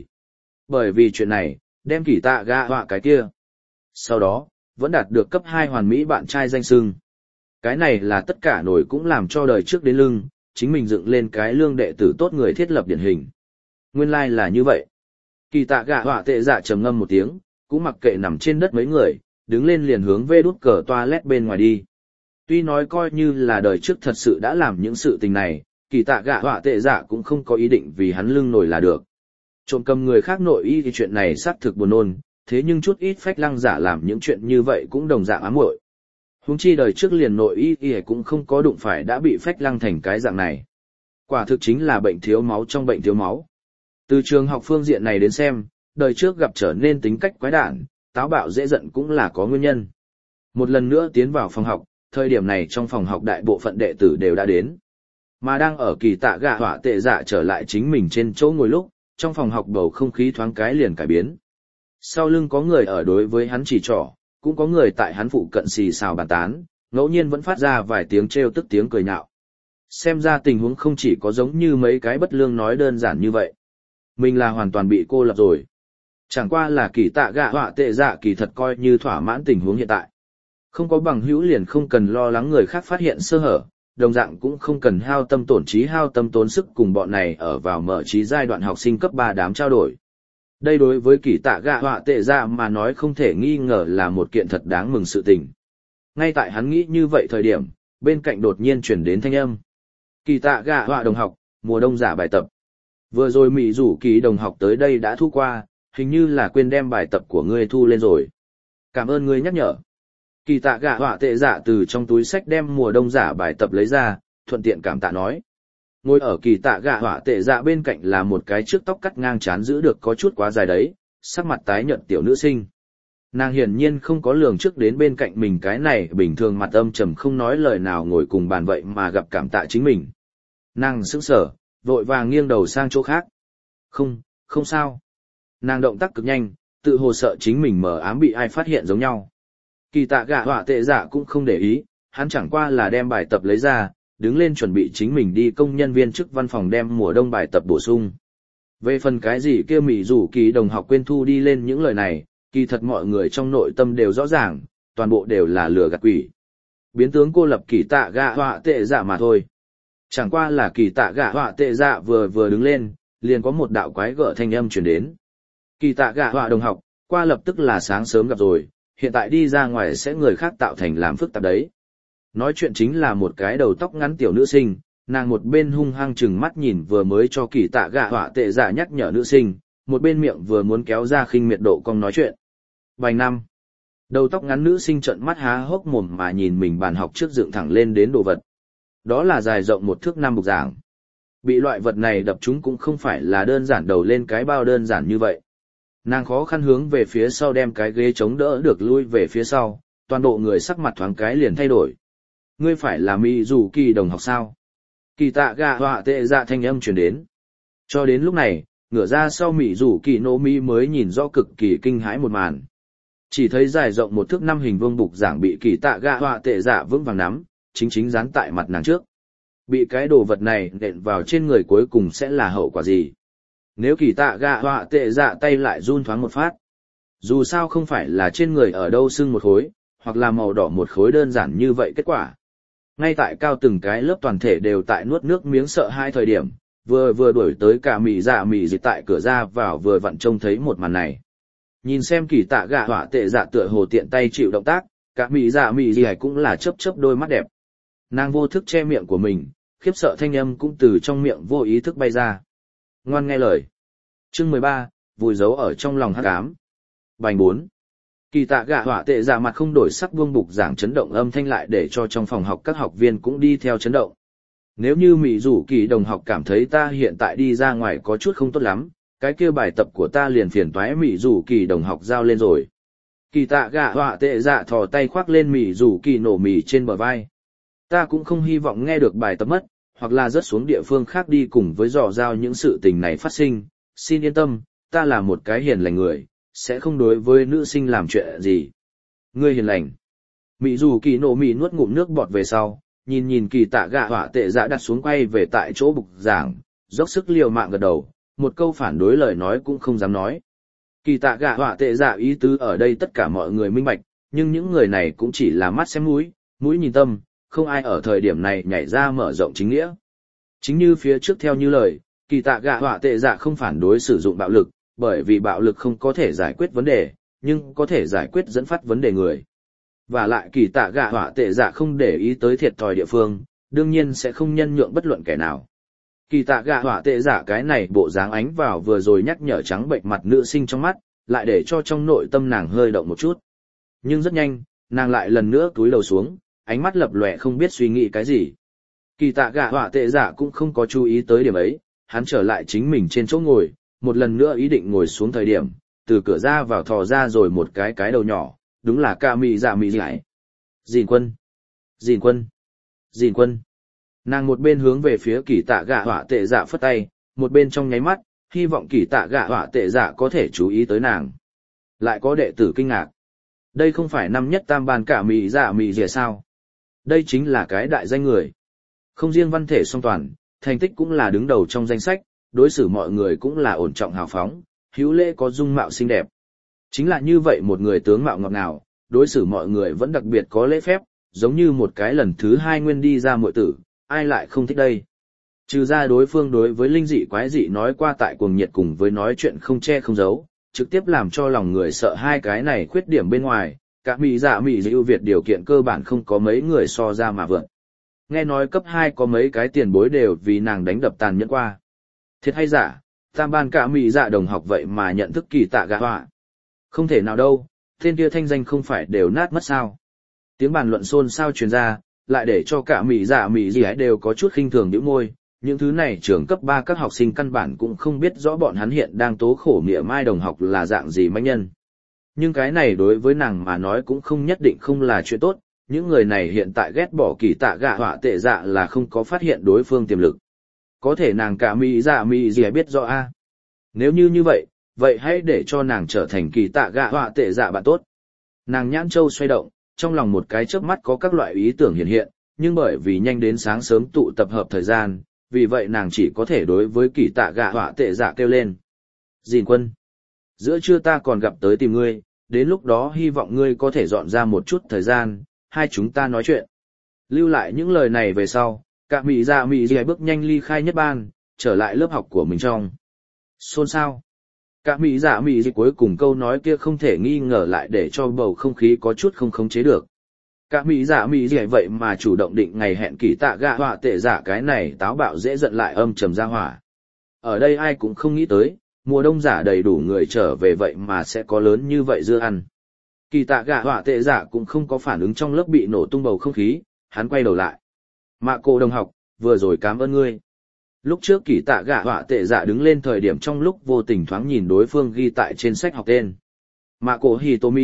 bởi vì chuyện này, đem kỳ tạ gạ họa cái kia. Sau đó, vẫn đạt được cấp 2 hoàn mỹ bạn trai danh xưng. Cái này là tất cả nổi cũng làm cho đời trước đến lưng, chính mình dựng lên cái lương đệ tử tốt người thiết lập điển hình. Nguyên lai là như vậy. Kỳ tạ gạ họa tệ dạ trầm ngâm một tiếng, cũng mặc kệ nằm trên đất mấy người, đứng lên liền hướng về đút cờ toilet bên ngoài đi. Tuy nói coi như là đời trước thật sự đã làm những sự tình này, kỳ tạ gạ họa tệ dạ cũng không có ý định vì hắn lưng nổi là được. Trộm cầm người khác nội y thì chuyện này xác thực buồn nôn, thế nhưng chút ít phách lăng giả làm những chuyện như vậy cũng đồng dạng ám muội. Huống chi đời trước liền nội y cũng không có đụng phải đã bị phách lăng thành cái dạng này. Quả thực chính là bệnh thiếu máu trong bệnh thiếu máu. Từ trường học phương diện này đến xem, đời trước gặp trở nên tính cách quái đản, táo bạo dễ giận cũng là có nguyên nhân. Một lần nữa tiến vào phòng học, thời điểm này trong phòng học đại bộ phận đệ tử đều đã đến. Mà đang ở kỳ tạ gạ họa tệ dạ trở lại chính mình trên chỗ ngồi lúc, trong phòng học bầu không khí thoáng cái liền cải biến. Sau lưng có người ở đối với hắn chỉ trỏ, cũng có người tại hắn phụ cận xì xào bàn tán, ngẫu nhiên vẫn phát ra vài tiếng trêu tức tiếng cười nhạo. Xem ra tình huống không chỉ có giống như mấy cái bất lương nói đơn giản như vậy. Mình là hoàn toàn bị cô lập rồi. Chẳng qua là kỳ tạ gạ họa tệ dạ kỳ thật coi như thỏa mãn tình huống hiện tại. Không có bằng hữu liền không cần lo lắng người khác phát hiện sơ hở, đồng dạng cũng không cần hao tâm tổn trí hao tâm tốn sức cùng bọn này ở vào mở trí giai đoạn học sinh cấp 3 đám trao đổi. Đây đối với kỳ tạ gạ họa tệ dạ mà nói không thể nghi ngờ là một kiện thật đáng mừng sự tình. Ngay tại hắn nghĩ như vậy thời điểm, bên cạnh đột nhiên chuyển đến thanh âm. Kỳ tạ gạ họa đồng học, mùa đông giả bài tập. Vừa rồi Mỹ rủ kỳ đồng học tới đây đã thu qua, hình như là quên đem bài tập của ngươi thu lên rồi. Cảm ơn ngươi nhắc nhở. Kỳ tạ gạ họa tệ dạ từ trong túi sách đem mùa đông giả bài tập lấy ra, thuận tiện cảm tạ nói. Ngồi ở kỳ tạ gạ họa tệ dạ bên cạnh là một cái trước tóc cắt ngang chán giữ được có chút quá dài đấy, sắc mặt tái nhợt tiểu nữ sinh. Nàng hiển nhiên không có lường trước đến bên cạnh mình cái này bình thường mặt âm trầm không nói lời nào ngồi cùng bàn vậy mà gặp cảm tạ chính mình. Nàng sững sờ, vội vàng nghiêng đầu sang chỗ khác. Không sao. Nàng động tác cực nhanh, tự hồ sợ chính mình mờ ám bị ai phát hiện giống nhau. Kỳ tạ gạ họa tệ dạ cũng không để ý, hắn chẳng qua là đem bài tập lấy ra, đứng lên chuẩn bị chính mình đi công nhân viên chức văn phòng đem mùa đông bài tập bổ sung. Về phần cái gì kia Mỹ rủ kỳ đồng học quên thu đi lên những lời này, kỳ thật mọi người trong nội tâm đều rõ ràng, toàn bộ đều là lừa gạt quỷ. Biến tướng cô lập kỳ tạ gạ họa tệ dạ mà thôi. Chẳng qua là kỳ tạ gạ họa tệ dạ vừa đứng lên, liền có một đạo quái gở thanh âm truyền đến. Kỳ tạ gạ họa đồng học, qua lập tức là sáng sớm gặp rồi, hiện tại đi ra ngoài sẽ người khác tạo thành làm phức tạp đấy. Nói chuyện chính là một cái đầu tóc ngắn tiểu nữ sinh, nàng một bên hung hăng chừng mắt nhìn vừa mới cho kỳ tạ gạ họa tệ dạ nhắc nhở nữ sinh, một bên miệng vừa muốn kéo ra khinh miệt độ cong nói chuyện. Bành năm. Đầu tóc ngắn nữ sinh trợn mắt há hốc mồm mà nhìn mình bàn học trước dựng thẳng lên đến đồ vật. Đó là dài rộng 1 thước 5 bục giảng. Bị loại vật này đập chúng cũng không phải là đơn giản đầu lên cái bao đơn giản như vậy. Nàng khó khăn hướng về phía sau đem cái ghế chống đỡ được lui về phía sau, toàn bộ người sắc mặt thoáng cái liền thay đổi. Ngươi phải là Mỹ rủ kỳ đồng học sao? Kỳ tạ gạ họa tệ dạ thanh âm truyền đến. Cho đến lúc này, ngửa ra sau Mỹ rủ kỳ nô mi mới nhìn rõ cực kỳ kinh hãi một màn. Chỉ thấy dài rộng 1 thước 5 hình vuông bục giảng bị kỳ tạ gạ họa tệ dạ vững vàng nắm, chính dán tại mặt nàng trước. Bị cái đồ vật này nện vào trên người cuối cùng sẽ là hậu quả gì? Nếu kỳ tạ gạ họa tệ dạ tay lại run thoáng một phát. Dù sao không phải là trên người ở đâu sưng một khối, hoặc là màu đỏ một khối đơn giản như vậy kết quả. Ngay tại cao từng cái lớp toàn thể đều tại nuốt nước miếng sợ hai thời điểm, vừa đuổi tới cả mị dịch tại cửa ra vào vừa vặn trông thấy một màn này. Nhìn xem kỳ tạ gạ họa tệ dạ tựa hồ tiện tay chịu động tác, cả mị dịch cũng là chớp đôi mắt đẹp. Nàng vô thức che miệng của mình, khiếp sợ thanh âm cũng từ trong miệng vô ý thức bay ra. Ngoan nghe lời. Chương 13, vùi giấu ở trong lòng hắc ám. Bành 4. Kỳ tạ gạ họa tệ dạ mặt không đổi sắc buông bục giảng chấn động âm thanh lại để cho trong phòng học các học viên cũng đi theo chấn động. Nếu như Mị Rủ Kỳ đồng học cảm thấy ta hiện tại đi ra ngoài có chút không tốt lắm, cái kia bài tập của ta liền phiền toái Mị Rủ Kỳ đồng học giao lên rồi. Kỳ tạ gạ họa tệ dạ thò tay khoác lên Mị Rủ Kỳ nổ mì trên bờ vai. Ta cũng không hy vọng nghe được bài tập mất, hoặc là rớt xuống địa phương khác đi cùng với dò giao những sự tình này phát sinh. Xin yên tâm, ta là một cái hiền lành người, sẽ không đối với nữ sinh làm chuyện gì. Ngươi hiền lành. Mị Rủ Kỳ nổ mì nuốt ngụm nước bọt về sau, nhìn kỳ tạ gạ họa tệ dạ đặt xuống quay về tại chỗ bục giảng, dốc sức liều mạng gật đầu, một câu phản đối lời nói cũng không dám nói. Kỳ tạ gạ họa tệ dạ ý tứ ở đây tất cả mọi người minh bạch, nhưng những người này cũng chỉ là mắt xem mũi, mũi nhìn tâm, không ai ở thời điểm này nhảy ra mở rộng chính nghĩa. Chính như phía trước theo như lời, kỳ tạ gạ họa tệ dạ không phản đối sử dụng bạo lực, bởi vì bạo lực không có thể giải quyết vấn đề, nhưng có thể giải quyết dẫn phát vấn đề người. Và lại kỳ tạ gạ họa tệ dạ không để ý tới thiệt thòi địa phương, đương nhiên sẽ không nhân nhượng bất luận kẻ nào. Kỳ tạ gạ họa tệ dạ cái này bộ dáng ánh vào vừa rồi nhắc nhở trắng bệnh mặt nữ sinh trong mắt, lại để cho trong nội tâm nàng hơi động một chút. Nhưng rất nhanh, nàng lại lần nữa cúi đầu xuống, ánh mắt lập lòe không biết suy nghĩ cái gì. Kỳ tạ gạ họa tệ dạ cũng không có chú ý tới điểm ấy, hắn trở lại chính mình trên chỗ ngồi, một lần nữa ý định ngồi xuống thời điểm, từ cửa ra vào thò ra rồi một cái đầu nhỏ, đúng là ca mị giải. Dìn quân. Nàng một bên hướng về phía kỳ tạ gạ họa tệ dạ phất tay, một bên trong nháy mắt, hy vọng kỳ tạ gạ họa tệ dạ có thể chú ý tới nàng. Lại có đệ tử kinh ngạc. Đây không phải năm nhất tam ban cả mị dìa sao? Đây chính là cái đại danh người. Không riêng văn thể song toàn, thành tích cũng là đứng đầu trong danh sách, đối xử mọi người cũng là ổn trọng hào phóng, hữu lễ có dung mạo xinh đẹp. Chính là như vậy một người tướng mạo ngọt ngào, đối xử mọi người vẫn đặc biệt có lễ phép, giống như một cái lần thứ hai nguyên đi ra muội tử, ai lại không thích đây. Trừ ra đối phương đối với linh dị quái dị nói qua tại cuồng nhiệt cùng với nói chuyện không che không giấu, trực tiếp làm cho lòng người sợ hai cái này khuyết điểm bên ngoài, cả mị ưu việt điều kiện cơ bản không có mấy người so ra mà vượt. Nghe nói cấp 2 có mấy cái tiền bối đều vì nàng đánh đập tàn nhẫn qua. Thiệt hay giả, tam ban cả mị đồng học vậy mà nhận thức kỳ tạ gạ họa. Không thể nào đâu, tên kia thanh danh không phải đều nát mất sao. Tiếng bàn luận xôn xao truyền ra, lại để cho cả mị ấy đều có chút khinh thường nhíu môi. Những thứ này trường cấp 3 các học sinh căn bản cũng không biết rõ bọn hắn hiện đang tố khổ mỉa mai đồng học là dạng gì manh nhân. Nhưng cái này đối với nàng mà nói cũng không nhất định không là chuyện tốt, những người này hiện tại ghét bỏ kỳ tạ gạ họa tệ dạ là không có phát hiện đối phương tiềm lực. Có thể nàng cả mị biết rõ a. Nếu như vậy, vậy hãy để cho nàng trở thành kỳ tạ gạ họa tệ dạ bạn tốt. Nàng nhãn châu xoay động, trong lòng một cái chớp mắt có các loại ý tưởng hiện hiện, nhưng bởi vì nhanh đến sáng sớm tụ tập hợp thời gian, vì vậy nàng chỉ có thể đối với kỳ tạ gạ họa tệ dạ kêu lên. Dìn quân. Giữa trưa ta còn gặp tới tìm ngươi, đến lúc đó hy vọng ngươi có thể dọn ra một chút thời gian, hai chúng ta nói chuyện. Lưu lại những lời này về sau, cả mị bước nhanh ly khai nhất ban, trở lại lớp học của mình trong. Xôn xao. Cả mị cuối cùng câu nói kia không thể nghi ngờ lại để cho bầu không khí có chút không khống chế được. Cả mị vậy mà chủ động định ngày hẹn kỳ tạ gạ họa tệ dạ cái này táo bạo dễ giận lại âm trầm ra hỏa. Ở đây ai cũng không nghĩ tới, mùa đông giả đầy đủ người trở về vậy mà sẽ có lớn như vậy dưa ăn. Kỳ tạ gạ họa tệ dạ cũng không có phản ứng trong lớp bị nổ tung bầu không khí, hắn quay đầu lại. Mạ cô đồng học, vừa rồi cảm ơn ngươi. Lúc trước kỳ tạ gạ họa tệ dạ đứng lên thời điểm trong lúc vô tình thoáng nhìn đối phương ghi tại trên sách học tên. Mạ cô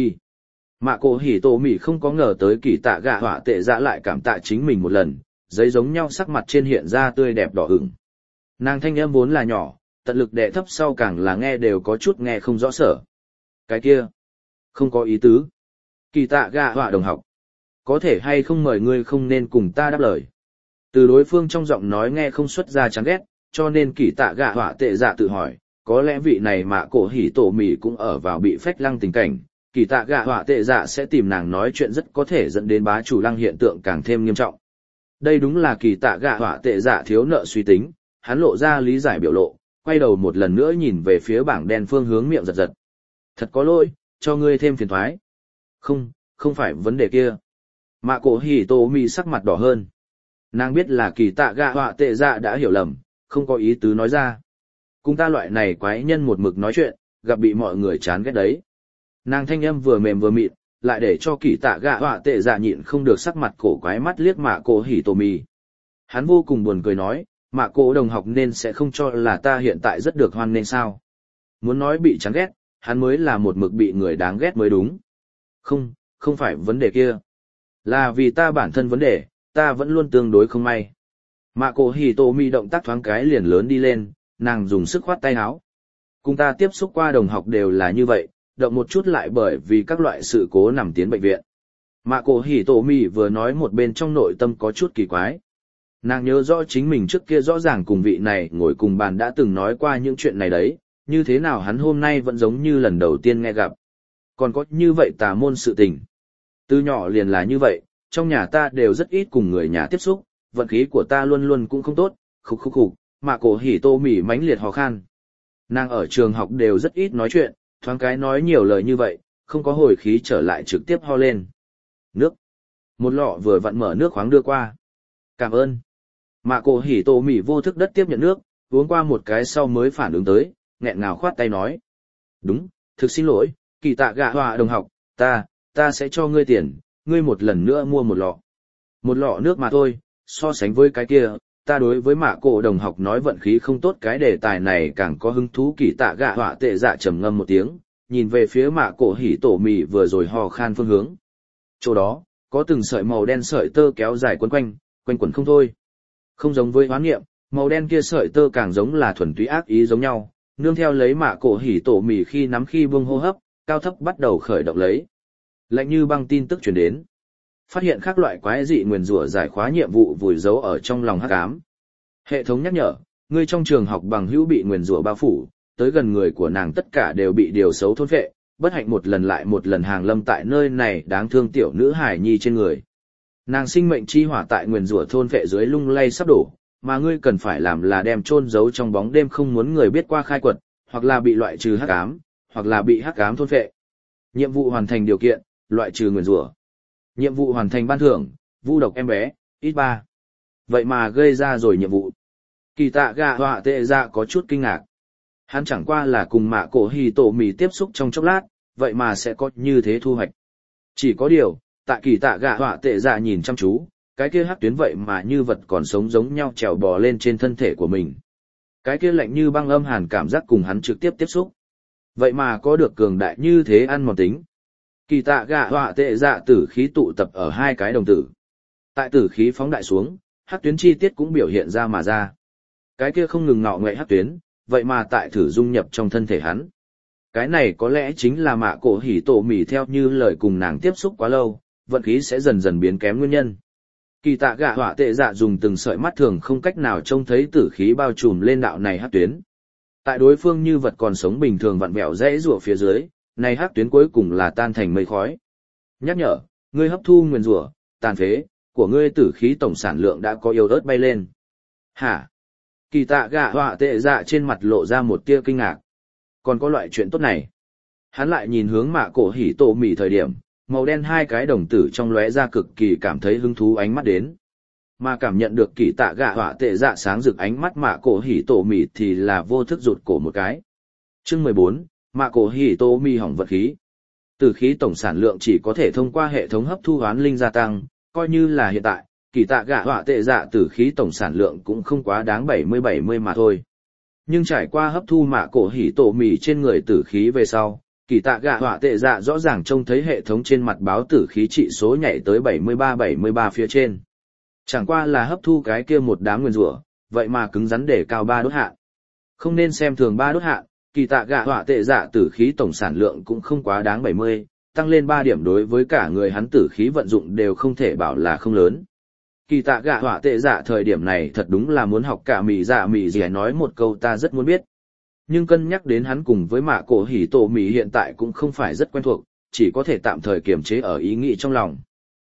Hitomi không có ngờ tới kỳ tạ gạ họa tệ dạ lại cảm tạ chính mình một lần, giấy giống nhau sắc mặt trên hiện ra tươi đẹp đỏ ửng. Nàng thanh âm vốn là nhỏ, tận lực đè thấp sau càng là nghe đều có chút nghe không rõ sở. Cái kia, không có ý tứ. Kỳ tạ gạ họa đồng học, có thể hay không mời ngươi không nên cùng ta đáp lời. Từ đối phương trong giọng nói nghe không xuất ra chán ghét, cho nên kỳ tạ gạ họa tệ dạ tự hỏi, có lẽ vị này Mạ cổ hỉ tổ mì cũng ở vào bị phách lăng tình cảnh, kỳ tạ gạ họa tệ dạ sẽ tìm nàng nói chuyện rất có thể dẫn đến bá chủ lăng hiện tượng càng thêm nghiêm trọng. Đây đúng là kỳ tạ gạ họa tệ dạ thiếu nợ suy tính, hắn lộ ra lý giải biểu lộ, quay đầu một lần nữa nhìn về phía bảng đen phương hướng miệng giật giật. Thật có lỗi, cho ngươi thêm phiền thoái. Không, không phải vấn đề kia. Mạ cổ hỉ tô mì sắc mặt đỏ hơn. Nàng biết là kỳ tạ gạ họa tệ dạ đã hiểu lầm, không có ý tứ nói ra. Cùng ta loại này quái nhân một mực nói chuyện, gặp bị mọi người chán ghét đấy. Nàng thanh âm vừa mềm vừa mịn, lại để cho kỳ tạ gạ họa tệ dạ nhịn không được sắc mặt cổ quái mắt liếc mạ cổ hỉ tô mì. Hắn vô cùng buồn cười nói, mạ cổ đồng học nên sẽ không cho là ta hiện tại rất được hoan nên sao. Muốn nói bị chán ghét, hắn mới là một mực bị người đáng ghét mới đúng. Không, không phải vấn đề kia. Là vì ta bản thân vấn đề, ta vẫn luôn tương đối không may. Mạ cổ hỉ tô mì động tác thoáng cái liền lớn đi lên, nàng dùng sức khoát tay áo. Cùng ta tiếp xúc qua đồng học đều là như vậy, động một chút lại bởi vì các loại sự cố nằm tiến bệnh viện. Mạ cổ hỉ tô mì vừa nói một bên trong nội tâm có chút kỳ quái. Nàng nhớ rõ chính mình trước kia rõ ràng cùng vị này ngồi cùng bàn đã từng nói qua những chuyện này đấy, như thế nào hắn hôm nay vẫn giống như lần đầu tiên nghe gặp. Còn có như vậy tà môn sự tình. Từ nhỏ liền là như vậy, trong nhà ta đều rất ít cùng người nhà tiếp xúc, vận khí của ta luôn luôn cũng không tốt, khục khục khục, mạ cổ hỉ tô mỉ mãnh liệt ho khan. Nàng ở trường học đều rất ít nói chuyện, thoáng cái nói nhiều lời như vậy, không có hồi khí trở lại trực tiếp ho lên. Nước. Một lọ vừa vặn mở nước khoáng đưa qua. Cảm ơn. Mạ cổ hỉ tô mỉ vô thức đất tiếp nhận nước, uống qua một cái sau mới phản ứng tới, nghẹn ngào khoát tay nói. Đúng, thực xin lỗi, kỳ tạ gạ họa đồng học, ta sẽ cho ngươi tiền, ngươi một lần nữa mua một lọ. Một lọ nước mà thôi, so sánh với cái kia, ta đối với mạ cổ đồng học nói vận khí không tốt cái đề tài này càng có hứng thú. Kỳ tạ gạ họa tệ dạ trầm ngâm một tiếng, nhìn về phía mạ cổ hỉ tổ mì vừa rồi ho khan phương hướng. Chỗ đó, có từng sợi màu đen sợi tơ kéo dài quấn quanh, quanh quẩn không thôi. Không giống với hoán nghiệm, màu đen kia sợi tơ càng giống là thuần túy ác ý giống nhau, nương theo lấy mạ cổ hỉ tổ mì khi nắm khi buông hô hấp, cao thấp bắt đầu khởi động lấy. Lạnh như băng tin tức truyền đến. Phát hiện các loại quái dị nguyền rủa giải khóa nhiệm vụ vùi giấu ở trong lòng hắc ám. Hệ thống nhắc nhở, người trong trường học bằng hữu bị nguyền rủa bao phủ, tới gần người của nàng tất cả đều bị điều xấu thôn phệ, bất hạnh một lần lại một lần hàng lâm tại nơi này đáng thương tiểu nữ hải nhi trên người. Nàng sinh mệnh chi hỏa tại nguyền rủa thôn phệ dưới lung lay sắp đổ, mà ngươi cần phải làm là đem chôn giấu trong bóng đêm không muốn người biết qua khai quật, hoặc là bị loại trừ hắc ám, hoặc là bị hắc ám thôn phệ. Nhiệm vụ hoàn thành điều kiện, loại trừ nguyền rủa. Nhiệm vụ hoàn thành ban thưởng, vu độc em bé, ít 3. Vậy mà gây ra rồi nhiệm vụ. Kỳ tạ gạ họa tệ dạ có chút kinh ngạc. Hắn chẳng qua là cùng mạ cổ hì tổ mì tiếp xúc trong chốc lát, vậy mà sẽ có như thế thu hoạch. Chỉ có điều, tại kỳ tạ gạ họa tệ dạ nhìn chăm chú, cái kia hắc tuyến vậy mà như vật còn sống giống nhau trèo bò lên trên thân thể của mình. Cái kia lạnh như băng âm hàn cảm giác cùng hắn trực tiếp tiếp xúc. Vậy mà có được cường đại như thế ăn mòn tính. Kỳ tạ gạ họa tệ dạ tử khí tụ tập ở hai cái đồng tử. Tại tử khí phóng đại xuống, hắc tuyến chi tiết cũng biểu hiện ra mà ra. Cái kia không ngừng ngọ nguậy hắc tuyến, vậy mà tại thử dung nhập trong thân thể hắn. Cái này có lẽ chính là mạ cổ hỉ tổ mỉ theo như lời cùng nàng tiếp xúc quá lâu, vận khí sẽ dần dần biến kém nguyên nhân. Kỳ tạ gạ họa tệ dạ dùng từng sợi mắt thường không cách nào trông thấy tử khí bao trùm lên đạo này hắc tuyến. Tại đối phương như vật còn sống bình thường vặn vẹo rẽ rủa phía dưới, này hắc tuyến cuối cùng là tan thành mây khói. Nhắc nhở, ngươi hấp thu nguyên rủa, tàn phế, của ngươi tử khí tổng sản lượng đã có yếu ớt bay lên. Hả? Kỳ tạ gạ họa tệ dạ trên mặt lộ ra một tia kinh ngạc. Còn có loại chuyện tốt này. Hắn lại nhìn hướng mạ cổ hỉ tổ mỉ thời điểm, màu đen hai cái đồng tử trong lóe ra cực kỳ cảm thấy hứng thú ánh mắt đến. Mà cảm nhận được kỳ tạ gạ họa tệ dạ sáng rực ánh mắt mạ cổ hỉ tổ mỉ thì là vô thức rụt cổ một cái. Chương 14, mạ cổ hỉ tổ mỉ hỏng vật khí. Tử khí tổng sản lượng chỉ có thể thông qua hệ thống hấp thu hoán linh gia tăng, coi như là hiện tại, kỳ tạ gạ họa tệ dạ tử khí tổng sản lượng cũng không quá đáng 70 mà thôi. Nhưng trải qua hấp thu mạ cổ hỉ tổ mỉ trên người tử khí về sau, kỳ tạ gạ họa tệ dạ rõ ràng trông thấy hệ thống trên mặt báo tử khí trị số nhảy tới 73 phía trên. Chẳng qua là hấp thu cái kia một đám nguyên rủa, vậy mà cứng rắn để cao 3 đốt hạn. Không nên xem thường 3 đốt hạn, kỳ tạ gạ họa tệ dạ tử khí tổng sản lượng cũng không quá đáng 70, tăng lên 3 điểm đối với cả người hắn tử khí vận dụng đều không thể bảo là không lớn. Kỳ tạ gạ họa tệ dạ thời điểm này thật đúng là muốn học cả mì gì nói một câu ta rất muốn biết. Nhưng cân nhắc đến hắn cùng với mạ cổ hỉ tổ mì hiện tại cũng không phải rất quen thuộc, chỉ có thể tạm thời kiềm chế ở ý nghĩ trong lòng.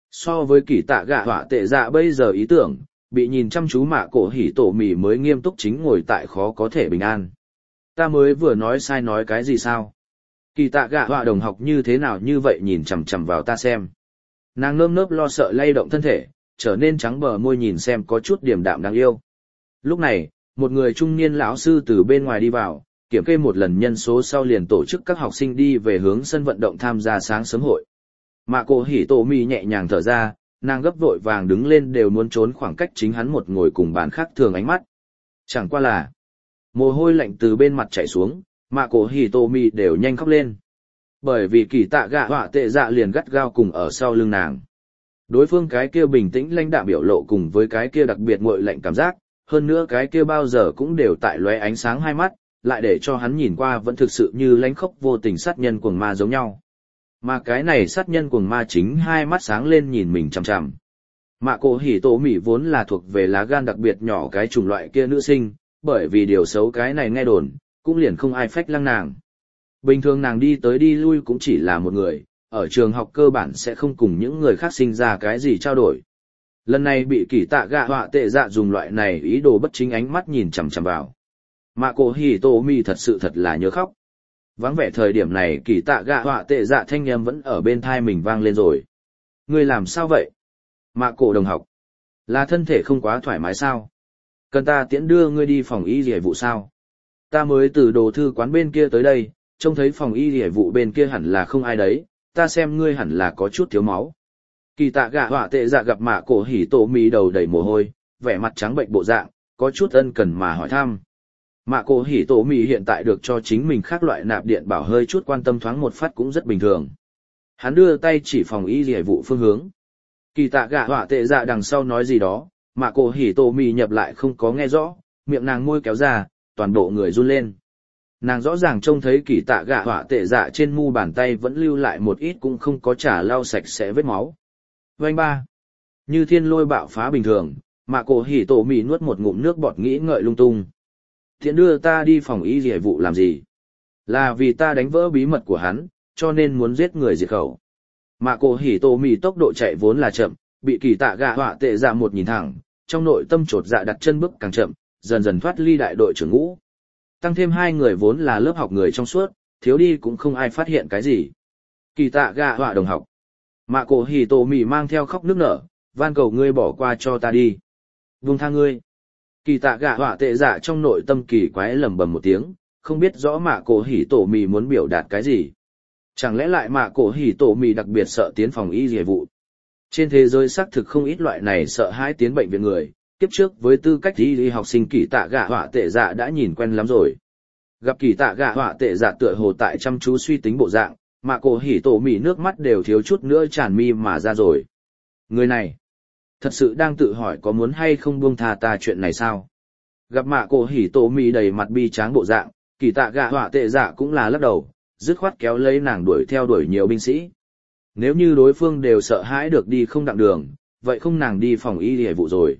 So với kỳ tạ gạ họa tệ dạ bây giờ ý tưởng, bị nhìn chăm chú mạ cổ hỉ tổ mì mới nghiêm túc chính ngồi tại khó có thể bình an. Ta mới vừa nói sai nói cái gì sao? Kỳ tạ gạ họa đồng học như thế nào như vậy nhìn chằm chằm vào ta xem. Nàng nơm nớp lo sợ lay động thân thể, trở nên trắng bờ môi nhìn xem có chút điềm đạm đáng yêu. Lúc này, một người trung niên lão sư từ bên ngoài đi vào, kiểm kê một lần nhân số sau liền tổ chức các học sinh đi về hướng sân vận động tham gia sáng sớm hội. Mạ cổ hỉ tổ mì nhẹ nhàng thở ra, nàng gấp vội vàng đứng lên đều muốn trốn khoảng cách chính hắn một ngồi cùng bàn khác thường ánh mắt. Chẳng qua là, mồ hôi lạnh từ bên mặt chảy xuống, mạ cổ hỉ tổ mì đều nhanh khóc lên. Bởi vì kỳ tạ gạ họa tệ dạ liền gắt gao cùng ở sau lưng nàng. Đối phương cái kia bình tĩnh lãnh đạm biểu lộ cùng với cái kia đặc biệt nguội lạnh cảm giác, hơn nữa cái kia bao giờ cũng đều tại lóe ánh sáng hai mắt, lại để cho hắn nhìn qua vẫn thực sự như lãnh khốc vô tình sát nhân cuồng ma giống nhau. Mà cái này sát nhân cuồng ma chính hai mắt sáng lên nhìn mình chằm chằm. Mạ cổ hỉ tổ mỉ vốn là thuộc về lá gan đặc biệt nhỏ cái chủng loại kia nữ sinh, bởi vì điều xấu cái này nghe đồn, cũng liền không ai phách lăng nàng. Bình thường nàng đi tới đi lui cũng chỉ là một người, ở trường học cơ bản sẽ không cùng những người khác sinh ra cái gì trao đổi. Lần này bị kỳ tạ gạ họa tệ dạ dùng loại này ý đồ bất chính ánh mắt nhìn chằm chằm vào. Mạ cổ hỉ tổ mỉ thật là nhớ khóc. Vắng vẻ thời điểm này kỳ tạ gạ họa tệ dạ thanh âm vẫn ở bên thai mình vang lên rồi. Ngươi làm sao vậy? Mạ cổ đồng học. Là thân thể không quá thoải mái sao? Cần ta tiễn đưa ngươi đi phòng y rỉa vụ sao? Ta mới từ đồ thư quán bên kia tới đây, trông thấy phòng y rỉa vụ bên kia hẳn là không ai đấy, ta xem ngươi hẳn là có chút thiếu máu. Kỳ tạ gạ họa tệ dạ gặp mạ cổ hỉ tổ mì đầu đầy mồ hôi, vẻ mặt trắng bệnh bộ dạng, có chút ân cần mà hỏi thăm. Mạ cổ hỉ tổ mì hiện tại được cho chính mình khác loại nạp điện bảo hơi chút quan tâm thoáng một phát cũng rất bình thường. Hắn đưa tay chỉ phòng y rỉa vụ phương hướng. Kỳ tạ gạ họa tệ dạ đằng sau nói gì đó, mạ cổ hỉ tổ mì nhập lại không có nghe rõ, miệng nàng môi kéo ra, toàn bộ người run lên. Nàng rõ ràng trông thấy kỳ tạ gạ họa tệ dạ trên mu bàn tay vẫn lưu lại một ít cũng không có trả lau sạch sẽ vết máu. Vành ba. Như thiên lôi bạo phá bình thường, mạ cổ hỉ tổ mì nuốt một ngụm nước bọt nghĩ ngợi lung tung. Thiện đưa ta đi phòng y rỉa vụ làm gì? Là vì ta đánh vỡ bí mật của hắn, cho nên muốn giết người diệt khẩu. Mạ cổ hỉ tổ mì tốc độ chạy vốn là chậm, bị kỳ tạ gạ họa tệ dạ một nhìn thẳng, trong nội tâm chột dạ đặt chân bước càng chậm, dần dần thoát ly đại đội trưởng ngũ. Tăng thêm hai người vốn là lớp học người trong suốt, thiếu đi cũng không ai phát hiện cái gì. Kỳ tạ gạ họa đồng học. Mạ cổ hỉ tổ mì mang theo khóc nức nở, van cầu ngươi bỏ qua cho ta đi. Buông tha ngươi. Kỳ tạ gạ họa tệ dạ trong nội tâm kỳ quái lẩm bẩm một tiếng, không biết rõ mạ cổ hỉ tổ mì muốn biểu đạt cái gì. Chẳng lẽ lại mạ cổ hỉ tổ mì đặc biệt sợ tiến phòng y rỉa vụ. Trên thế giới xác thực không ít loại này sợ hãi tiến bệnh viện người, kiếp trước với tư cách y học sinh kỳ tạ gạ họa tệ dạ đã nhìn quen lắm rồi. Gặp kỳ tạ gạ họa tệ dạ tựa hồ tại chăm chú suy tính bộ dạng, mạ cổ hỉ tổ mì nước mắt đều thiếu chút nữa tràn mi mà ra rồi. Người này, thật sự đang tự hỏi có muốn hay không buông tha ta chuyện này sao? Gặp mạ cổ hỉ tổ mì đầy mặt bi tráng bộ dạng, kỳ tạ gạ họa tệ dạ cũng là lắc đầu, dứt khoát kéo lấy nàng đuổi nhiều binh sĩ. Nếu như đối phương đều sợ hãi được đi không đặng đường, vậy không nàng đi phòng y rỉa vụ rồi.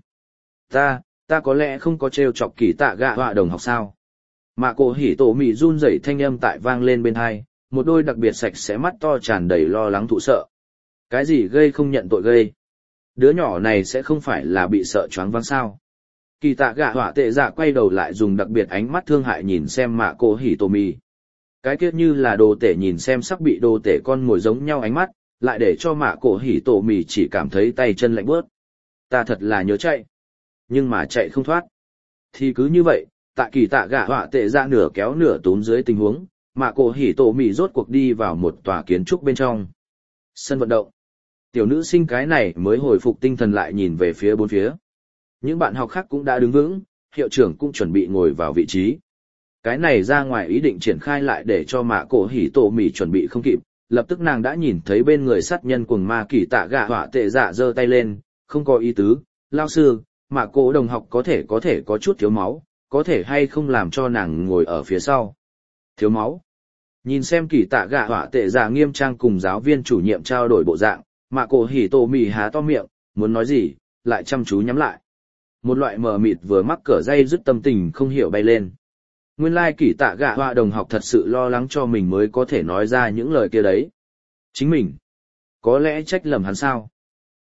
Ta có lẽ không có trêu chọc kỳ tạ gạ họa đồng học sao? Mạ cổ hỉ tổ mì run rẩy thanh âm tại vang lên bên tai, một đôi đặc biệt sạch sẽ mắt to tràn đầy lo lắng thụ sợ. Cái gì gây không nhận tội gây? Đứa nhỏ này sẽ không phải là bị sợ choáng váng sao? Kỳ tạ gạ họa tệ dạ quay đầu lại dùng đặc biệt ánh mắt thương hại nhìn xem mạ cổ hỉ tổ mì. Cái kiết như là đồ tể nhìn xem sắp bị đồ tể con mồi giống nhau ánh mắt, lại để cho mạ cổ hỉ tổ mì chỉ cảm thấy tay chân lạnh bớt. Ta thật là nhớ chạy, nhưng mà chạy không thoát. Thì cứ như vậy, tại kỳ tạ gạ họa tệ dạ nửa kéo nửa túm dưới tình huống, mạ cổ hỉ tổ mì rốt cuộc đi vào một tòa kiến trúc bên trong. Sân vận động. Tiểu nữ sinh cái này mới hồi phục tinh thần lại nhìn về phía bốn phía. Những bạn học khác cũng đã đứng vững, hiệu trưởng cũng chuẩn bị ngồi vào vị trí. Cái này ra ngoài ý định triển khai lại để cho mạ cổ hỉ tổ mì chuẩn bị không kịp, lập tức nàng đã nhìn thấy bên người sát nhân cuồng ma kỳ tạ gạ họa tệ dạ giơ tay lên, không có ý tứ, lao sư, mạ cổ đồng học có thể có chút thiếu máu, có thể hay không làm cho nàng ngồi ở phía sau. Thiếu máu. Nhìn xem kỳ tạ gạ họa tệ dạ nghiêm trang cùng giáo viên chủ nhiệm trao đổi bộ dạng, mạ cổ hỉ tổ mì há to miệng, muốn nói gì, lại chăm chú nhắm lại. Một loại mờ mịt vừa mắc cỡ dây dứt tâm tình không hiểu bay lên. Nguyên lai kỳ tạ gạ họa đồng học thật sự lo lắng cho mình mới có thể nói ra những lời kia đấy. Chính mình. Có lẽ trách lầm hắn sao?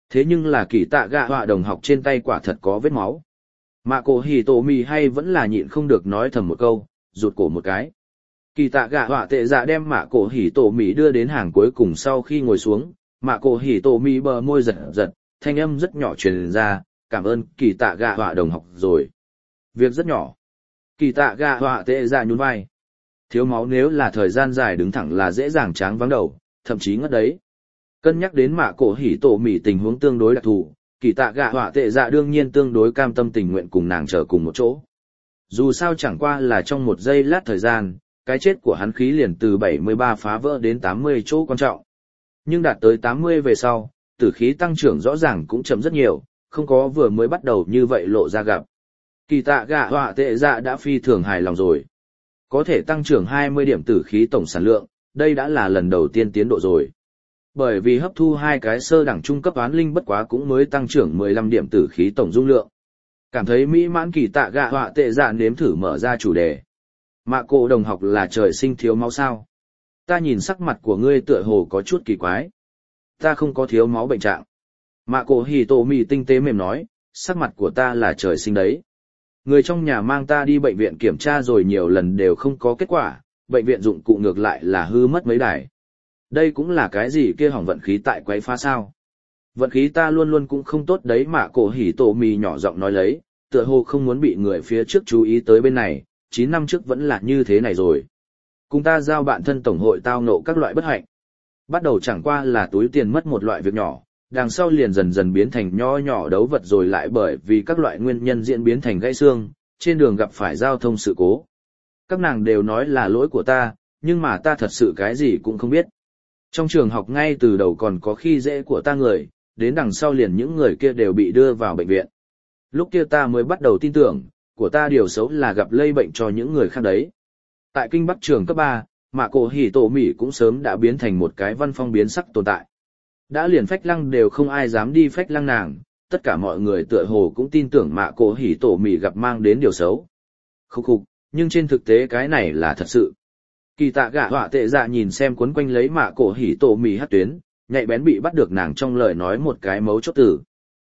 Thế nhưng là kỳ tạ gạ họa đồng học trên tay quả thật có vết máu. Mạ cổ hỉ tổ mì hay vẫn là nhịn không được nói thầm một câu, rụt cổ một cái. Kỳ tạ gạ họa tệ dạ đem mạ cổ hỉ tổ mì đưa đến hàng cuối cùng sau khi ngồi xuống, mạ cổ hỉ tổ mì bờ môi giật giật, thanh âm rất nhỏ truyền ra, cảm ơn kỳ tạ gạ họa đồng học rồi. Việc rất nhỏ. Kỳ tạ gạ họa tệ dạ nhún vai. Thiếu máu nếu là thời gian dài đứng thẳng là dễ dàng tráng vắng đầu, thậm chí ngất đấy. Cân nhắc đến mạ cổ hỉ tổ mì tình huống tương đối đặc thù, kỳ tạ gạ họa tệ dạ đương nhiên tương đối cam tâm tình nguyện cùng nàng trở cùng một chỗ. Dù sao chẳng qua là trong một giây lát thời gian, cái chết của hắn khí liền từ 73 phá vỡ đến 80 chỗ quan trọng. Nhưng đạt tới 80 về sau, tử khí tăng trưởng rõ ràng cũng chậm rất nhiều, không có vừa mới bắt đầu như vậy lộ ra gặp. Kỳ tạ gạ họa tệ dạ đã phi thường hài lòng rồi. Có thể tăng trưởng 20 điểm tử khí tổng sản lượng, đây đã là lần đầu tiên tiến độ rồi. Bởi vì hấp thu hai cái sơ đẳng trung cấp oán linh bất quá cũng mới tăng trưởng 15 điểm tử khí tổng dung lượng. Cảm thấy mỹ mãn kỳ tạ gạ họa tệ dạ nếm thử mở ra chủ đề. Mạ cổ đồng học là trời sinh thiếu máu sao? Ta nhìn sắc mặt của ngươi tựa hồ có chút kỳ quái. Ta không có thiếu máu bệnh trạng. Mạ cổ hỉ tổ mì tinh tế mềm nói, sắc mặt của ta là trời sinh đấy. Người trong nhà mang ta đi bệnh viện kiểm tra rồi nhiều lần đều không có kết quả, bệnh viện dụng cụ ngược lại là hư mất mấy đài. Đây cũng là cái gì kia hỏng vận khí tại quấy phá sao? Vận khí ta luôn luôn cũng không tốt đấy mà cổ hỉ tổ mì nhỏ giọng nói lấy, tựa hồ không muốn bị người phía trước chú ý tới bên này, 9 năm trước vẫn là như thế này rồi. Cùng ta giao bạn thân tổng hội tao nộ các loại bất hạnh. Bắt đầu chẳng qua là túi tiền mất một loại việc nhỏ, đằng sau liền dần dần biến thành nho nhỏ đấu vật rồi lại bởi vì các loại nguyên nhân diễn biến thành gãy xương, trên đường gặp phải giao thông sự cố. Các nàng đều nói là lỗi của ta, nhưng mà ta thật sự cái gì cũng không biết. Trong trường học ngay từ đầu còn có khi dễ của ta người, đến đằng sau liền những người kia đều bị đưa vào bệnh viện. Lúc kia ta mới bắt đầu tin tưởng, của ta điều xấu là gặp lây bệnh cho những người khác đấy. Tại kinh Bắc trường cấp 3, mạ cổ hỉ tổ mỉ cũng sớm đã biến thành một cái văn phong biến sắc tồn tại. Đã liền phách lăng đều không ai dám đi phách lăng nàng, tất cả mọi người tựa hồ cũng tin tưởng mạ cổ hỉ tổ mỉ gặp mang đến điều xấu. Khúc khục, nhưng trên thực tế cái này là thật sự. Kỳ tạ gạ họa tệ dạ nhìn xem quấn quanh lấy mạ cổ hỉ tổ mỉ hát tuyến, nhạy bén bị bắt được nàng trong lời nói một cái mấu chốt từ.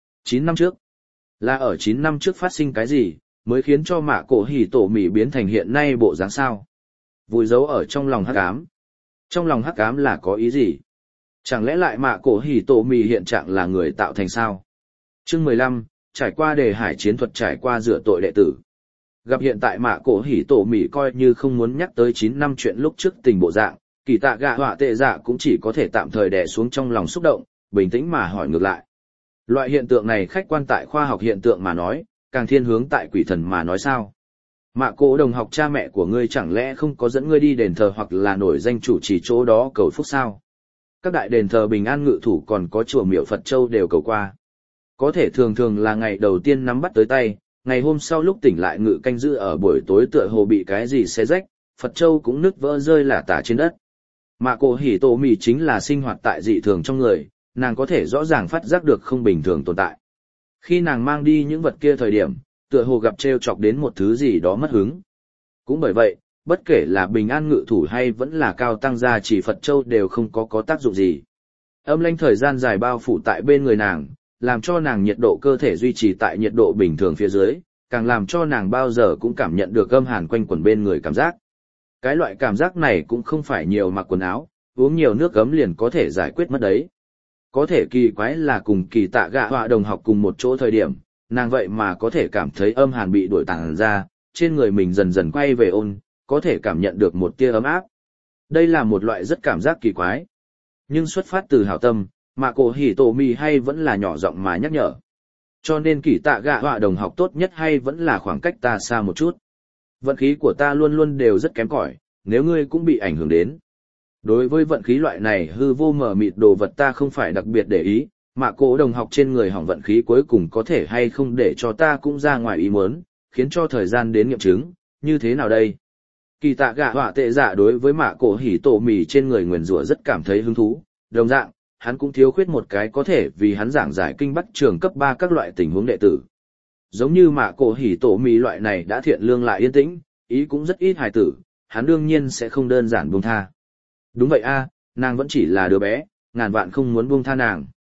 9 năm trước. Là ở 9 năm trước phát sinh cái gì, mới khiến cho mạ cổ hỉ tổ mỉ biến thành hiện nay bộ dáng sao? Vùi giấu ở trong lòng hắc ám. Trong lòng hắc ám là có ý gì? Chẳng lẽ lại mạ cổ hỉ tổ mỉ hiện trạng là người tạo thành sao? Chương 15, trải qua đề hải chiến thuật trải qua rửa tội đệ tử. Gặp hiện tại mạ cổ hỉ tổ mỉ coi như không muốn nhắc tới 9 năm chuyện lúc trước tình bộ dạng, kỳ tạ gạ họa tệ dạ cũng chỉ có thể tạm thời đè xuống trong lòng xúc động, bình tĩnh mà hỏi ngược lại. Loại hiện tượng này khách quan tại khoa học hiện tượng mà nói, càng thiên hướng tại quỷ thần mà nói sao? Mạ cổ đồng học cha mẹ của ngươi chẳng lẽ không có dẫn ngươi đi đền thờ hoặc là nổi danh chủ trì chỗ đó cầu phúc sao? Các đại đền thờ bình an ngự thủ còn có chùa miệu Phật Châu đều cầu qua. Có thể thường thường là ngày đầu tiên nắm bắt tới tay, ngày hôm sau lúc tỉnh lại ngự canh giữ ở buổi tối tựa hồ bị cái gì xé rách, Phật Châu cũng nứt vỡ rơi lả tả trên đất. Mạ cổ hỉ tổ mỉ chính là sinh hoạt tại dị thường trong người, nàng có thể rõ ràng phát giác được không bình thường tồn tại. Khi nàng mang đi những vật kia thời điểm, tựa hồ gặp trêu chọc đến một thứ gì đó mất hứng. Cũng bởi vậy, bất kể là bình an ngự thủ hay vẫn là cao tăng gia chỉ Phật Châu đều không có tác dụng gì. Âm lãnh thời gian dài bao phủ tại bên người nàng, làm cho nàng nhiệt độ cơ thể duy trì tại nhiệt độ bình thường phía dưới, càng làm cho nàng bao giờ cũng cảm nhận được âm hàn quanh quẩn bên người cảm giác. Cái loại cảm giác này cũng không phải nhiều mặc quần áo, uống nhiều nước gấm liền có thể giải quyết mất đấy. Có thể kỳ quái là cùng kỳ tạ gạ họa đồng học cùng một chỗ thời điểm, nàng vậy mà có thể cảm thấy âm hàn bị đuổi tàng ra, trên người mình dần dần quay về ôn, có thể cảm nhận được một tia ấm áp. Đây là một loại rất cảm giác kỳ quái. Nhưng xuất phát từ hảo tâm, mạ cổ hỉ tổ mì hay vẫn là nhỏ giọng mà nhắc nhở. Cho nên kỳ tạ gạ họa đồng học tốt nhất hay vẫn là khoảng cách ta xa một chút. Vận khí của ta luôn luôn đều rất kém cỏi, nếu ngươi cũng bị ảnh hưởng đến. Đối với vận khí loại này hư vô mờ mịt đồ vật ta không phải đặc biệt để ý, mạ cổ đồng học trên người hỏng vận khí cuối cùng có thể hay không để cho ta cũng ra ngoài ý muốn, khiến cho thời gian đến nghiệm chứng, như thế nào đây? Kỳ tạ gạ họa tệ dạ đối với mạ cổ hỉ tổ mì trên người nguyền rủa rất cảm thấy hứng thú, đồng dạng, hắn cũng thiếu khuyết một cái có thể vì hắn giảng giải kinh Bắc trường cấp 3 các loại tình huống đệ tử. Giống như mạ cổ hỉ tổ mì loại này đã thiện lương lại yên tĩnh, ý cũng rất ít hài tử, hắn đương nhiên sẽ không đơn giản buông tha. Đúng vậy a, nàng vẫn chỉ là đứa bé, ngàn vạn không muốn buông tha nàng.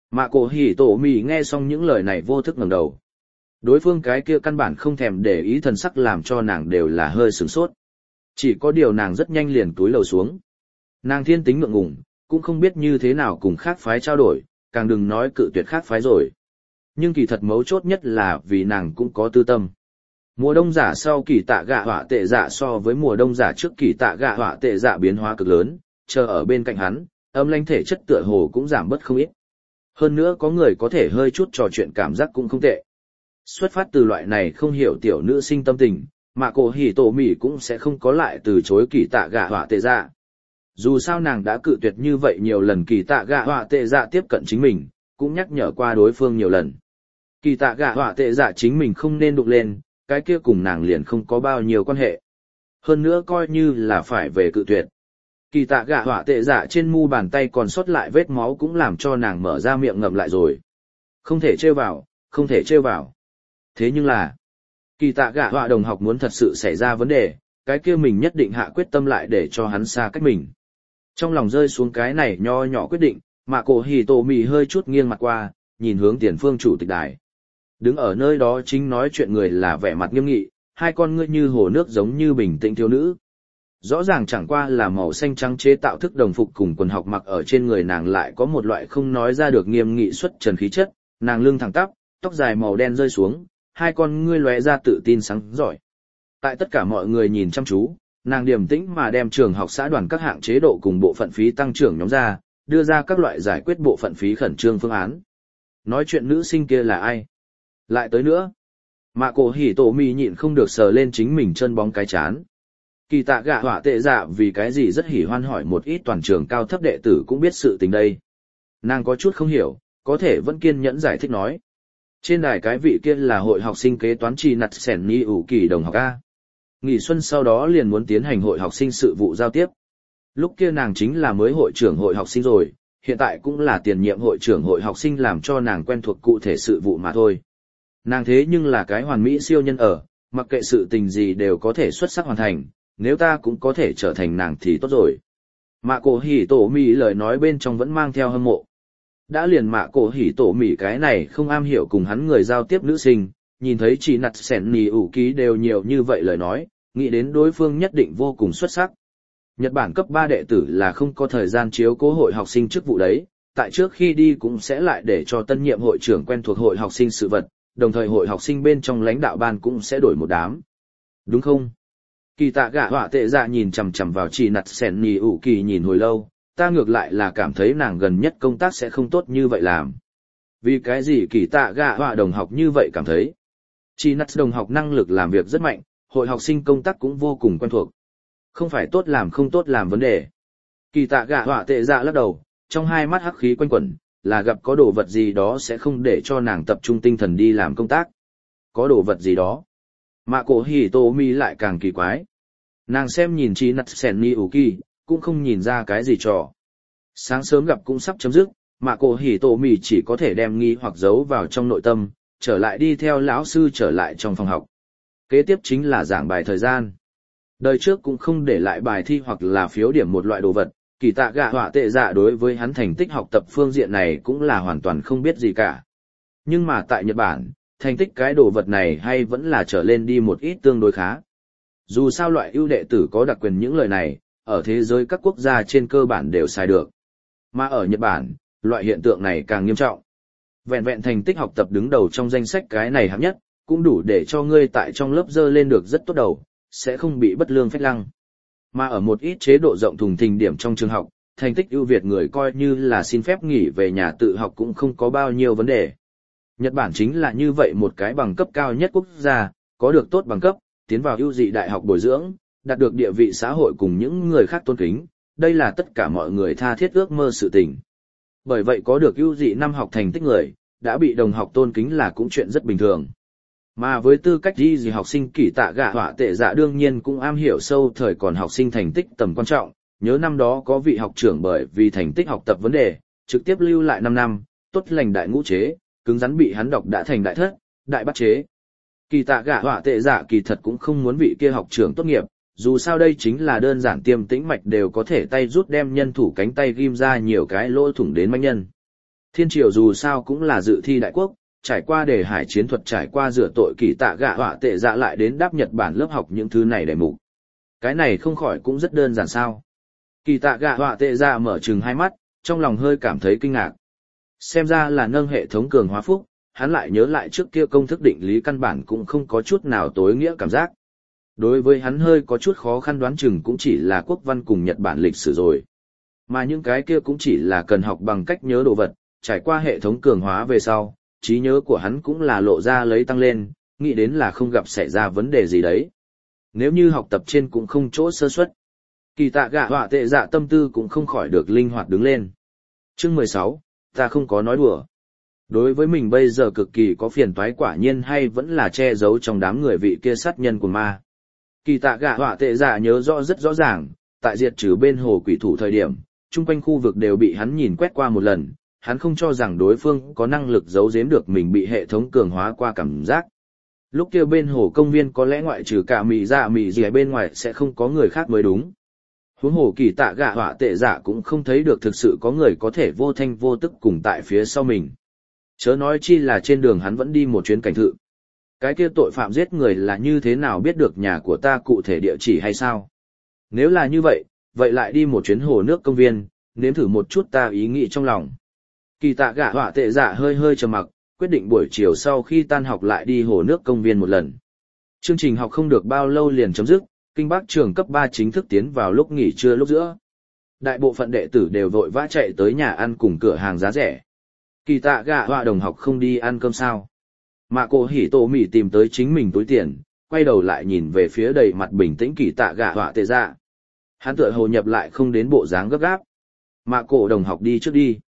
Mạ cổ hỉ tổ mì nghe xong những lời này vô thức ngẩng đầu. Đối phương cái kia căn bản không thèm để ý thần sắc làm cho nàng đều là hơi sửng sốt. Chỉ có điều nàng rất nhanh liền túi lầu xuống. Nàng thiên tính ngượng ngùng, cũng không biết như thế nào cùng khác phái trao đổi, càng đừng nói cự tuyệt khác phái rồi. Nhưng kỳ thật mấu chốt nhất là vì nàng cũng có tư tâm. Mùa đông giả sau kỳ tạ gạ họa tệ dạ so với mùa đông giả trước kỳ tạ gạ họa tệ dạ biến hóa cực lớn, chờ ở bên cạnh hắn, âm lãnh thể chất tựa hồ cũng giảm bớt không ít. Hơn nữa có người có thể hơi chút trò chuyện cảm giác cũng không tệ. Xuất phát từ loại này không hiểu tiểu nữ sinh tâm tình, mà cổ hỉ tổ mỉ cũng sẽ không có lại từ chối kỳ tạ gạ họa tệ dạ. Dù sao nàng đã cự tuyệt như vậy nhiều lần kỳ tạ gạ họa tệ dạ tiếp cận chính mình, cũng nhắc nhở qua đối phương nhiều lần. Kỳ tạ gạ họa tệ dạ chính mình không nên đụng lên, cái kia cùng nàng liền không có bao nhiêu quan hệ. Hơn nữa coi như là phải về cự tuyệt. Kỳ tạ gạ họa tệ dạ trên mu bàn tay còn sót lại vết máu cũng làm cho nàng mở ra miệng ngậm lại rồi. Không thể trêu vào, không thể trêu vào. Thế nhưng là, kỳ tạ gạ họa đồng học muốn thật sự xảy ra vấn đề, cái kia mình nhất định hạ quyết tâm lại để cho hắn xa cách mình. Trong lòng rơi xuống cái này nho nhỏ quyết định, mà cổ hì tổ mì hơi chút nghiêng mặt qua, nhìn hướng tiền phương chủ tịch đài. Đứng ở nơi đó chính nói chuyện người là vẻ mặt nghiêm nghị, hai con ngươi như hồ nước giống như bình tĩnh thiếu nữ. Rõ ràng chẳng qua là màu xanh trắng chế tạo thức đồng phục cùng quần học mặc ở trên người nàng lại có một loại không nói ra được nghiêm nghị xuất trần khí chất, nàng lưng thẳng tắp, tóc dài màu đen rơi xuống, hai con ngươi lóe ra tự tin sáng giỏi. Tại tất cả mọi người nhìn chăm chú, nàng điềm tĩnh mà đem trường học xã đoàn các hạng chế độ cùng bộ phận phí tăng trưởng nhóm ra, đưa ra các loại giải quyết bộ phận phí khẩn trương phương án. Nói chuyện nữ sinh kia là ai? Lại tới nữa. Mạ cổ hỉ tổ mì nhịn không được sờ lên chính mình chân bóng cái chán. Kỳ tạ gạ họa tệ dạ vì cái gì rất hỉ hoan hỏi một ít toàn trường cao thấp đệ tử cũng biết sự tình đây. Nàng có chút không hiểu, có thể vẫn kiên nhẫn giải thích nói. Trên đài cái vị kia là hội học sinh kế toán trì nặt sẻn ni ủ kỳ đồng học A. Nghỉ xuân sau đó liền muốn tiến hành hội học sinh sự vụ giao tiếp. Lúc kia nàng chính là mới hội trưởng hội học sinh rồi, hiện tại cũng là tiền nhiệm hội trưởng hội học sinh làm cho nàng quen thuộc cụ thể sự vụ mà thôi. Nàng thế nhưng là cái hoàn mỹ siêu nhân ở, mặc kệ sự tình gì đều có thể xuất sắc hoàn thành, nếu ta cũng có thể trở thành nàng thì tốt rồi. Mạ cổ hỉ tổ mì lời nói bên trong vẫn mang theo hâm mộ. Đã liền mạ cổ hỉ tổ mì cái này không am hiểu cùng hắn người giao tiếp nữ sinh, nhìn thấy chỉ nặt sẻn nì ủ ký đều nhiều như vậy lời nói, nghĩ đến đối phương nhất định vô cùng xuất sắc. Nhật Bản cấp 3 đệ tử là không có thời gian chiếu cố hội học sinh chức vụ đấy, tại trước khi đi cũng sẽ lại để cho tân nhiệm hội trưởng quen thuộc hội học sinh sự vật, đồng thời hội học sinh bên trong lãnh đạo ban cũng sẽ đổi một đám. Đúng không? Kỳ tạ gạ họa tệ dạ nhìn chằm chằm vào chỉ nặt sẻn nì ủ kỳ nhìn hồi lâu, ta ngược lại là cảm thấy nàng gần nhất công tác sẽ không tốt như vậy làm. Vì cái gì kỳ tạ gạ họa đồng học như vậy cảm thấy? Chỉ nặt đồng học năng lực làm việc rất mạnh, hội học sinh công tác cũng vô cùng quen thuộc. Không phải tốt làm không tốt làm vấn đề. Kỳ tạ gạ họa tệ dạ lắc đầu, trong hai mắt hắc khí quanh quẩn, là gặp có đồ vật gì đó sẽ không để cho nàng tập trung tinh thần đi làm công tác. Có đồ vật gì đó. Mạ cổ hỉ tô mi lại càng kỳ quái. Nàng xem nhìn chi nặt sẻn ni ủ kỳ, cũng không nhìn ra cái gì trò. Sáng sớm gặp cũng sắp chấm dứt, mạ cổ hỉ tô mi chỉ có thể đem nghi hoặc giấu vào trong nội tâm, trở lại đi theo lão sư trở lại trong phòng học. Kế tiếp chính là giảng bài thời gian. Đời trước cũng không để lại bài thi hoặc là phiếu điểm một loại đồ vật, kỳ tạ gạ họa tệ dạ đối với hắn thành tích học tập phương diện này cũng là hoàn toàn không biết gì cả. Nhưng mà tại Nhật Bản, thành tích cái đồ vật này hay vẫn là trở lên đi một ít tương đối khá. Dù sao loại ưu đệ tử có đặc quyền những lời này, ở thế giới các quốc gia trên cơ bản đều xài được. Mà ở Nhật Bản, loại hiện tượng này càng nghiêm trọng. Vẹn vẹn thành tích học tập đứng đầu trong danh sách cái này hạng nhất, cũng đủ để cho ngươi tại trong lớp dơ lên được rất tốt đầu, sẽ không bị bất lương phách lăng. Mà ở một ít chế độ rộng thùng thình điểm trong trường học, thành tích ưu việt người coi như là xin phép nghỉ về nhà tự học cũng không có bao nhiêu vấn đề. Nhật Bản chính là như vậy một cái bằng cấp cao nhất quốc gia, có được tốt bằng cấp, tiến vào ưu dị đại học bồi dưỡng, đạt được địa vị xã hội cùng những người khác tôn kính, đây là tất cả mọi người tha thiết ước mơ sự tình. Bởi vậy có được ưu dị năm học thành tích người, đã bị đồng học tôn kính là cũng chuyện rất bình thường. Mà với tư cách gì học sinh kỳ tạ gạ họa tệ dạ đương nhiên cũng am hiểu sâu thời còn học sinh thành tích tầm quan trọng, nhớ năm đó có vị học trưởng bởi vì thành tích học tập vấn đề, trực tiếp lưu lại 5 năm, tốt lành đại ngũ chế, cứng rắn bị hắn đọc đã thành đại thất, đại bắt chế. Kỳ tạ gạ họa tệ dạ kỳ thật cũng không muốn vị kia học trưởng tốt nghiệp, dù sao đây chính là đơn giản tiêm tĩnh mạch đều có thể tay rút đem nhân thủ cánh tay ghim ra nhiều cái lỗ thủng đến manh nhân. Thiên triều dù sao cũng là dự thi đại quốc, trải qua đề hải chiến thuật, trải qua rửa tội kỳ tạ gạ họa tệ dạ lại đến đáp Nhật Bản lớp học những thứ này để mục. Cái này không khỏi cũng rất đơn giản sao. Kỳ tạ gạ họa tệ dạ mở trừng hai mắt, trong lòng hơi cảm thấy kinh ngạc. Xem ra là nâng hệ thống cường hóa phúc, hắn lại nhớ lại trước kia công thức định lý căn bản cũng không có chút nào tối nghĩa cảm giác. Đối với hắn hơi có chút khó khăn đoán chừng cũng chỉ là quốc văn cùng Nhật Bản lịch sử rồi. Mà những cái kia cũng chỉ là cần học bằng cách nhớ đồ vật, trải qua hệ thống cường hóa về sau, trí nhớ của hắn cũng là lộ ra lấy tăng lên, nghĩ đến là không gặp xảy ra vấn đề gì đấy. Nếu như học tập trên cũng không chỗ sơ suất, kỳ tạ gạ họa tệ dạ tâm tư cũng không khỏi được linh hoạt đứng lên. Chương 16, ta không có nói đùa. Đối với mình bây giờ cực kỳ có phiền toái quả nhiên hay vẫn là che giấu trong đám người vị kia sát nhân của ma. Kỳ tạ gạ họa tệ dạ nhớ rõ rất rõ ràng, tại diệt trừ bên hồ quỷ thủ thời điểm, chung quanh khu vực đều bị hắn nhìn quét qua một lần, hắn không cho rằng đối phương có năng lực giấu giếm được mình bị hệ thống cường hóa qua cảm giác. Lúc kia bên hồ công viên có lẽ ngoại trừ cả mị dạ mị gì bên ngoài sẽ không có người khác mới đúng. Huống hồ kỳ tạ gạ họa tệ dạ cũng không thấy được thực sự có người có thể vô thanh vô tức cùng tại phía sau mình. Chớ nói chi là trên đường hắn vẫn đi một chuyến cảnh thự. Cái kia tội phạm giết người là như thế nào biết được nhà của ta cụ thể địa chỉ hay sao? Nếu là như vậy, vậy lại đi một chuyến hồ nước công viên, nếm thử một chút ta ý nghĩ trong lòng. Kỳ tạ gạ họa tệ dạ hơi hơi trầm mặc, quyết định buổi chiều sau khi tan học lại đi hồ nước công viên một lần. Chương trình học không được bao lâu liền chấm dứt, Kinh Bắc trường cấp 3 chính thức tiến vào lúc nghỉ trưa lúc giữa. Đại bộ phận đệ tử đều vội vã chạy tới nhà ăn cùng cửa hàng giá rẻ. Kỳ tạ gạ họa đồng học không đi ăn cơm sao? Mạ cổ hỉ tổ mỉ tìm tới chính mình túi tiền, quay đầu lại nhìn về phía đầy mặt bình tĩnh kỳ tạ gạ họa tệ dạ. Hắn tựa hồ nhập lại không đến bộ dáng gấp gáp. Mạ cổ đồng học đi trước đi.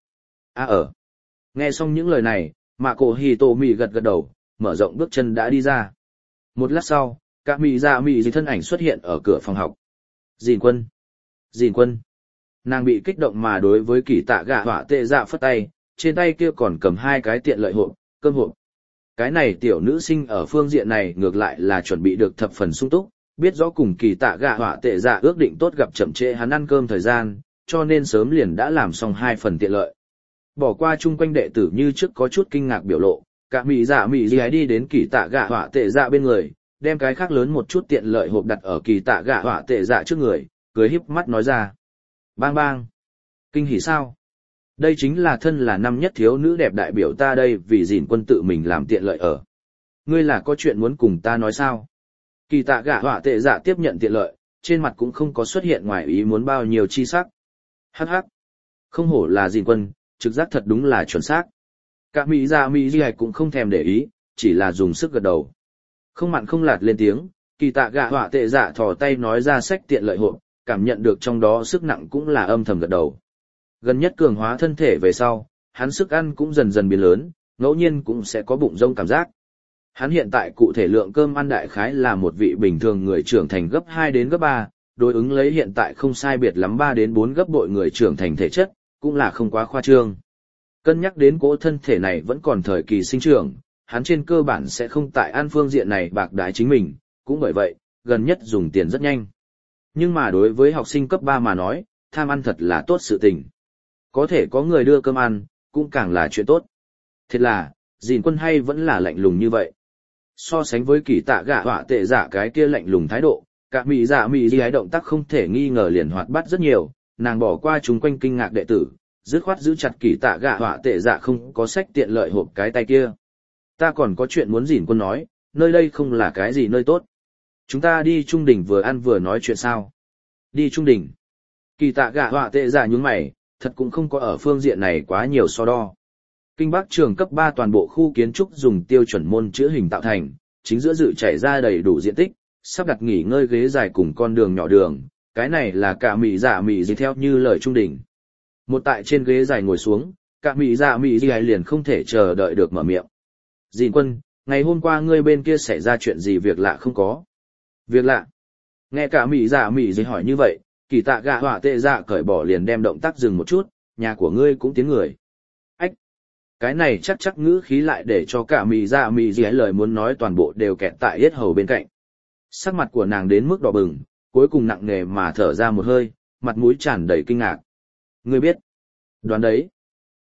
Nghe xong những lời này, mạ cổ hỉ tổ mỉ gật gật đầu, mở rộng bước chân đã đi ra. Một lát sau, cả mị dạ mị gì thân ảnh xuất hiện ở cửa phòng học. Dìn quân. Dìn quân. Nàng bị kích động mà đối với kỳ tạ gạ họa tệ dạ phất tay, trên tay kia còn cầm hai cái tiện lợi hộp, cơm hộp. Cái này tiểu nữ sinh ở phương diện này ngược lại là chuẩn bị được thập phần sung túc, biết rõ cùng kỳ tạ gạ họa tệ dạ ước định tốt gặp chậm trễ hắn ăn cơm thời gian, cho nên sớm liền đã làm xong hai phần tiện lợi. Bỏ qua chung quanh đệ tử như trước có chút kinh ngạc biểu lộ, cả mị dạ mị gì đi đến kỳ tạ gạ họa tệ dạ bên người, đem cái khác lớn một chút tiện lợi hộp đặt ở kỳ tạ gạ họa tệ dạ trước người, cười híp mắt nói ra. Bang bang. Kinh hỉ sao? Đây chính là thân là năm nhất thiếu nữ đẹp đại biểu ta đây vì dìn quân tự mình làm tiện lợi ở. Ngươi là có chuyện muốn cùng ta nói sao? Kỳ tạ gạ họa tệ dạ tiếp nhận tiện lợi, trên mặt cũng không có xuất hiện ngoài ý muốn bao nhiêu chi sắc. Hắc hắc. Không hổ là dìn quân, trực giác thật đúng là chuẩn xác. Cả mỹ dạ mỹ gì cũng không thèm để ý, chỉ là dùng sức gật đầu. Không mặn không lạt lên tiếng, kỳ tạ gạ họa tệ dạ thò tay nói ra sách tiện lợi hộp, cảm nhận được trong đó sức nặng cũng là âm thầm gật đầu. Gần nhất cường hóa thân thể về sau, hắn sức ăn cũng dần dần biến lớn, ngẫu nhiên cũng sẽ có bụng rông cảm giác. Hắn hiện tại cụ thể lượng cơm ăn đại khái là một vị bình thường người trưởng thành gấp 2 đến gấp 3, đối ứng lấy hiện tại không sai biệt lắm 3 đến 4 gấp bội người trưởng thành thể chất, cũng là không quá khoa trương. Cân nhắc đến cỗ thân thể này vẫn còn thời kỳ sinh trưởng, hắn trên cơ bản sẽ không tại ăn phương diện này bạc đái chính mình, cũng bởi vậy, gần nhất dùng tiền rất nhanh. Nhưng mà đối với học sinh cấp 3 mà nói, tham ăn thật là tốt sự tình. Có thể có người đưa cơm ăn, cũng càng là chuyện tốt. Thật là, dìn quân hay vẫn là lạnh lùng như vậy. So sánh với kỳ tạ gạ họa tệ dạ cái kia lạnh lùng thái độ, cả mị dạ mị gì động tác không thể nghi ngờ liền hoạt bát rất nhiều, nàng bỏ qua chúng quanh kinh ngạc đệ tử, dứt khoát giữ chặt kỳ tạ gạ họa tệ dạ không có sách tiện lợi hộp cái tay kia. Ta còn có chuyện muốn dìn quân nói, nơi đây không là cái gì nơi tốt. Chúng ta đi trung đỉnh vừa ăn vừa nói chuyện sao? Đi trung đỉnh. Kỳ tạ gạ họa tệ dạ nhướng mày, thật cũng không có ở phương diện này quá nhiều so đo. Kinh Bắc trường cấp 3 toàn bộ khu kiến trúc dùng tiêu chuẩn môn chữ hình tạo thành, chính giữa dự chảy ra đầy đủ diện tích, sắp đặt nghỉ ngơi ghế dài cùng con đường nhỏ đường, cái này là cả mị dạ mị gì theo như lời trung đỉnh. Một tại trên ghế dài ngồi xuống, cả mị dạ mị gì liền không thể chờ đợi được mở miệng. Dìn quân, ngày hôm qua ngươi bên kia xảy ra chuyện gì việc lạ không có? Việc lạ? Nghe cả mị dạ mị gì hỏi như vậy, kỳ tạ gạ họa tệ dạ cởi bỏ liền đem động tác dừng một chút, nhà của ngươi cũng tiếng người. Ách! Cái này chắc ngữ khí lại để cho cả mị dạ mị gì lời muốn nói toàn bộ đều kẹt tại yết hầu bên cạnh. Sắc mặt của nàng đến mức đỏ bừng, cuối cùng nặng nề mà thở ra một hơi, mặt mũi tràn đầy kinh ngạc. Ngươi biết? Đoán đấy.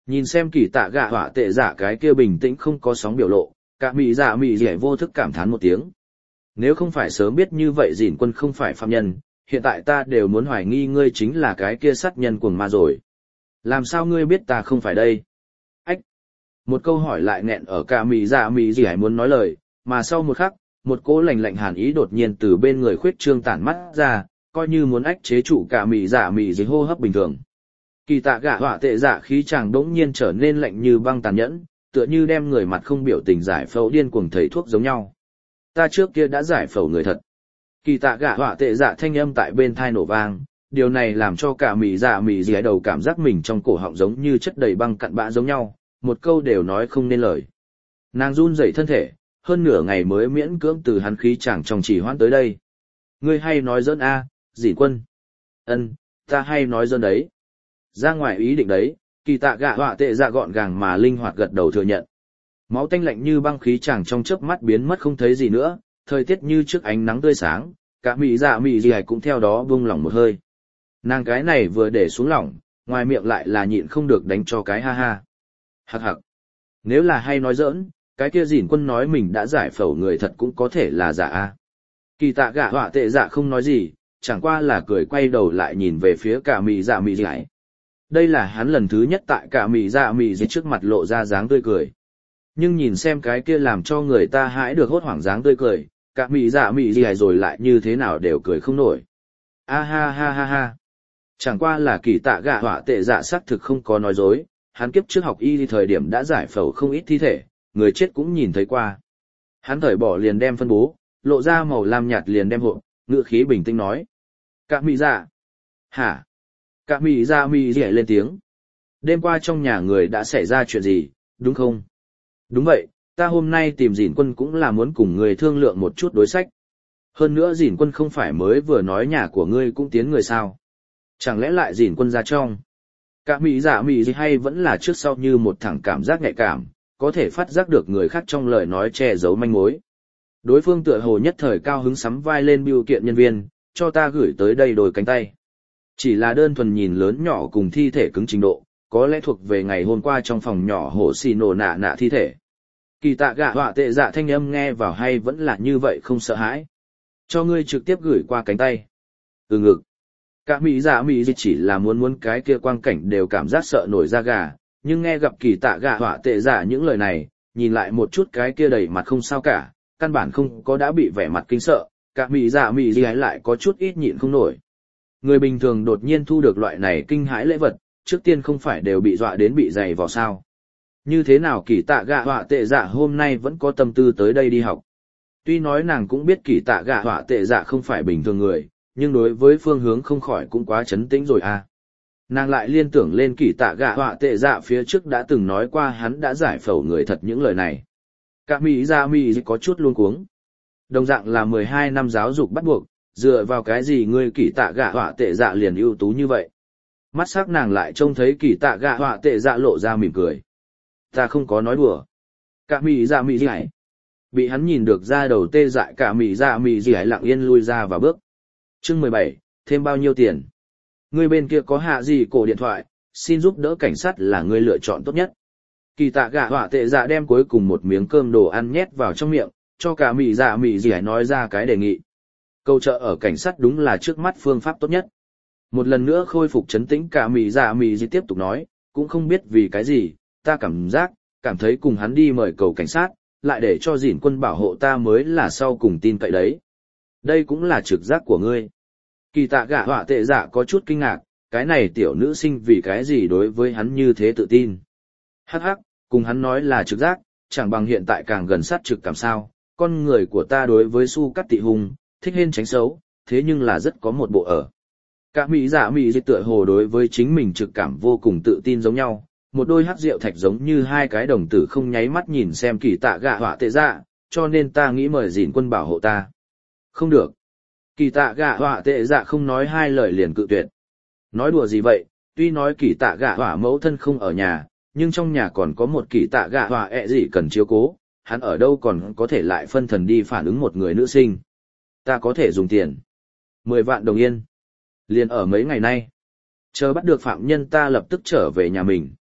Nhìn xem kỳ tạ gạ họa tệ dạ cái kia bình tĩnh không có sóng biểu lộ, cả mị dạ mị dẻ vô thức cảm thán một tiếng. Nếu không phải sớm biết như vậy Dĩn Quân không phải phạm nhân, hiện tại ta đều muốn hoài nghi ngươi chính là cái kia sát nhân cuồng ma rồi. Làm sao ngươi biết ta không phải đây? Ách! Một câu hỏi lại nghẹn ở cả mị dạ mị dẻ muốn nói lời, mà sau một khắc, một cỗ lạnh lạnh hàn ý đột nhiên từ bên người khuyết trương tản mắt ra, coi như muốn ách chế trụ cả mị dạ mị dẻ hô hấp bình thường. Kỳ tạ gạ họa tệ dạ khí chàng đống nhiên trở nên lạnh như băng tàn nhẫn, tựa như đem người mặt không biểu tình giải phẫu điên cuồng thầy thuốc giống nhau. Ta trước kia đã giải phẫu người thật. Kỳ tạ gạ họa tệ dạ thanh âm tại bên thai nổ vang, điều này làm cho cả mị dạ mị dẻ đầu cảm giác mình trong cổ họng giống như chất đầy băng cặn bã giống nhau, một câu đều nói không nên lời. Nàng run rẩy thân thể, hơn nửa ngày mới miễn cưỡng từ hắn khí chàng trong chỉ hoãn tới đây. Ngươi hay nói giỡn a, Dĩn Quân. Ân, ta hay nói giỡn đấy. Ra ngoài ý định đấy, kỳ tạ gạ họa tệ dạ gọn gàng mà linh hoạt gật đầu thừa nhận. Máu tanh lạnh như băng khí chàng trong chớp mắt biến mất không thấy gì nữa, thời tiết như trước ánh nắng tươi sáng, cả mị dạ mị gì cũng theo đó buông lỏng một hơi. Nàng cái này vừa để xuống lỏng, ngoài miệng lại là nhịn không được đánh cho cái ha ha. Hặc hặc. Nếu là hay nói giỡn, cái kia Dĩn Quân nói mình đã giải phẫu người thật cũng có thể là giả a. Kỳ tạ gạ họa tệ dạ không nói gì, chẳng qua là cười quay đầu lại nhìn về phía cả mị dạ mị gì. Đây là hắn lần thứ nhất tại cả mị dạ mị gì trước mặt lộ ra dáng tươi cười. Nhưng nhìn xem cái kia làm cho người ta hãi được hốt hoảng dáng tươi cười, cả mị dạ mị gì rồi lại như thế nào đều cười không nổi. A ha ha ha ha. Chẳng qua là kỳ tạ gạ họa tệ dạ xác thực không có nói dối, hắn kiếp trước học y thì thời điểm đã giải phẫu không ít thi thể, người chết cũng nhìn thấy qua. Hắn thời bỏ liền đem phân bố, lộ ra màu lam nhạt liền đem hộp, ngữ khí bình tĩnh nói. Cả mị dạ. Hả? Cả mị dạ mị gì lên tiếng. Đêm qua trong nhà người đã xảy ra chuyện gì, đúng không? Đúng vậy, ta hôm nay tìm Dĩn Quân cũng là muốn cùng người thương lượng một chút đối sách. Hơn nữa Dĩn Quân không phải mới vừa nói nhà của ngươi cũng tiến người sao? Chẳng lẽ lại Dĩn Quân ra trong? Cả mị dạ mị gì hay vẫn là trước sau như một thẳng cảm giác nhạy cảm, có thể phát giác được người khác trong lời nói che giấu manh mối. Đối phương tựa hồ nhất thời cao hứng sắm vai lên bưu kiện nhân viên, cho ta gửi tới đây đôi cánh tay. Chỉ là đơn thuần nhìn lớn nhỏ cùng thi thể cứng trình độ, có lẽ thuộc về ngày hôm qua trong phòng nhỏ hổ xì nổ nạ nạ thi thể. Kỳ tạ gạ họa tệ dạ thanh âm nghe vào hay vẫn là như vậy không sợ hãi. Cho ngươi trực tiếp gửi qua cánh tay. Từ ngực. Cả mỹ dạ mỹ gì chỉ là muốn cái kia quang cảnh đều cảm giác sợ nổi da gà, nhưng nghe gặp kỳ tạ gạ họa tệ dạ những lời này, nhìn lại một chút cái kia đầy mặt không sao cả, căn bản không có đã bị vẻ mặt kinh sợ, cả mỹ dạ mỹ gì ấy lại có chút ít nhịn không nổi. Người bình thường đột nhiên thu được loại này kinh hãi lễ vật, trước tiên không phải đều bị dọa đến bị dày vào sao. Như thế nào kỳ tạ gạ họa tệ dạ hôm nay vẫn có tâm tư tới đây đi học. Tuy nói nàng cũng biết kỳ tạ gạ họa tệ dạ không phải bình thường người, nhưng đối với phương hướng không khỏi cũng quá chấn tĩnh rồi à. Nàng lại liên tưởng lên kỳ tạ gạ họa tệ dạ phía trước đã từng nói qua hắn đã giải phẫu người thật những lời này. Cả mỹ dạ mỹ có chút luống cuống. Đồng dạng là 12 năm giáo dục bắt buộc, dựa vào cái gì ngươi kỳ tạ gạ họa tệ dạ liền ưu tú như vậy. Mắt sắc nàng lại trông thấy kỳ tạ gạ họa tệ dạ lộ ra mỉm cười. Ta không có nói đùa. Cả mỹ dạ mỹ gì hãy. Bị hắn nhìn được ra đầu tê dại cả mỹ dạ mỹ gì hãy lặng yên lui ra và bước. Chương 17, thêm bao nhiêu tiền? Ngươi bên kia có hạ gì cổ điện thoại, xin giúp đỡ cảnh sát là ngươi lựa chọn tốt nhất. Kỳ tạ gạ họa tệ dạ đem cuối cùng một miếng cơm đồ ăn nhét vào trong miệng, cho cả mỹ dạ mỹ gì hãy nói ra cái đề nghị. Câu trợ ở cảnh sát đúng là trước mắt phương pháp tốt nhất. Một lần nữa khôi phục trấn tĩnh cả mỹ dạ mỹ gì tiếp tục nói, cũng không biết vì cái gì, ta cảm thấy cùng hắn đi mời cầu cảnh sát, lại để cho Dĩn Quân bảo hộ ta mới là sau cùng tin cậy đấy. Đây cũng là trực giác của ngươi. Kỳ tạ gạ họa tệ dạ có chút kinh ngạc, cái này tiểu nữ sinh vì cái gì đối với hắn như thế tự tin. Hắc hắc, cùng hắn nói là trực giác, chẳng bằng hiện tại càng gần sát trực cảm sao, con người của ta đối với su cắt tị hùng, thích hên tránh xấu, thế nhưng là rất có một bộ ở. Cả mỹ dạ mỹ dịch tựa hồ đối với chính mình trực cảm vô cùng tự tin giống nhau, một đôi hắc rượu thạch giống như hai cái đồng tử không nháy mắt nhìn xem kỳ tạ gạ họa tệ dạ, cho nên ta nghĩ mời Dĩn Quân bảo hộ ta. Không được. Kỳ tạ gạ họa tệ dạ không nói hai lời liền cự tuyệt. Nói đùa gì vậy, tuy nói kỳ tạ gạ họa mẫu thân không ở nhà, nhưng trong nhà còn có một kỳ tạ gạ họa gì cần chiếu cố, hắn ở đâu còn có thể lại phân thần đi phản ứng một người nữ sinh. Ta có thể dùng tiền. 10 vạn đồng yên. Liền ở mấy ngày nay. Chờ bắt được phạm nhân ta lập tức trở về nhà mình.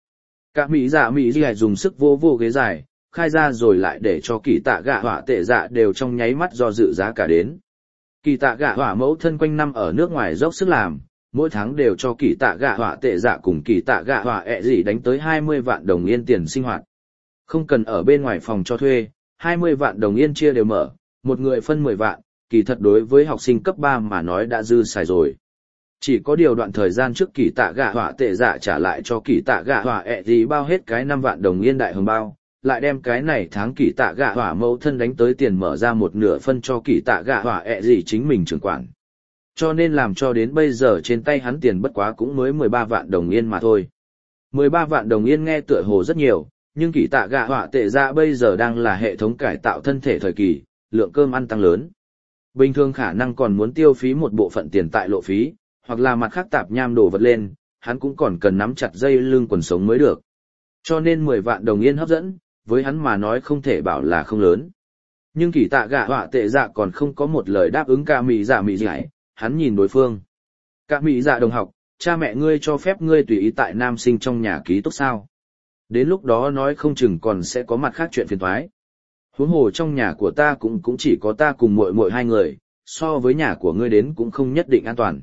Cả mỹ gì dùng sức vô vô ghế dài, khai ra rồi lại để cho kỳ tạ gạ họa tệ dạ đều trong nháy mắt do dự giá cả đến. Kỳ tạ gạ họa mẫu thân quanh năm ở nước ngoài dốc sức làm, mỗi tháng đều cho kỳ tạ gạ họa tệ dạ cùng kỳ tạ gạ họa ẹ gì đánh tới 20 vạn đồng yên tiền sinh hoạt. Không cần ở bên ngoài phòng cho thuê, 20 vạn đồng yên chia đều mở, một người phân 10 vạn, kỳ thật đối với học sinh cấp 3 mà nói đã dư xài rồi. Chỉ có điều đoạn thời gian trước kỳ tạ gạ họa tệ dạ trả lại cho kỳ tạ gạ họa ẹ gì bao hết cái 5 vạn đồng yên đại hồng bao, lại đem cái này tháng kỳ tạ gạ họa mẫu thân đánh tới tiền mở ra một nửa phân cho kỳ tạ gạ họa ẹ gì chính mình trưởng quản. Cho nên làm cho đến bây giờ trên tay hắn tiền bất quá cũng mới 13 vạn đồng yên mà thôi. 13 vạn đồng yên nghe tựa hồ rất nhiều, nhưng kỳ tạ gạ họa tệ dạ bây giờ đang là hệ thống cải tạo thân thể thời kỳ, lượng cơm ăn tăng lớn. Bình thường khả năng còn muốn tiêu phí một bộ phận tiền tại lộ phí, hoặc là mặt khác tạp nham đổ vật lên, hắn cũng còn cần nắm chặt dây lưng quần sống mới được. Cho nên 10 vạn đồng yên hấp dẫn, với hắn mà nói không thể bảo là không lớn. Nhưng kỳ tạ gạ họa tệ dạ còn không có một lời đáp ứng cả mỹ dạ, hắn nhìn đối phương. Cả mỹ dạ đồng học, cha mẹ ngươi cho phép ngươi tùy ý tại nam sinh trong nhà ký túc sao. Đến lúc đó nói không chừng còn sẽ có mặt khác chuyện phiền toái. Huống hồ trong nhà của ta cũng chỉ có ta cùng muội muội hai người, so với nhà của ngươi đến cũng không nhất định an toàn.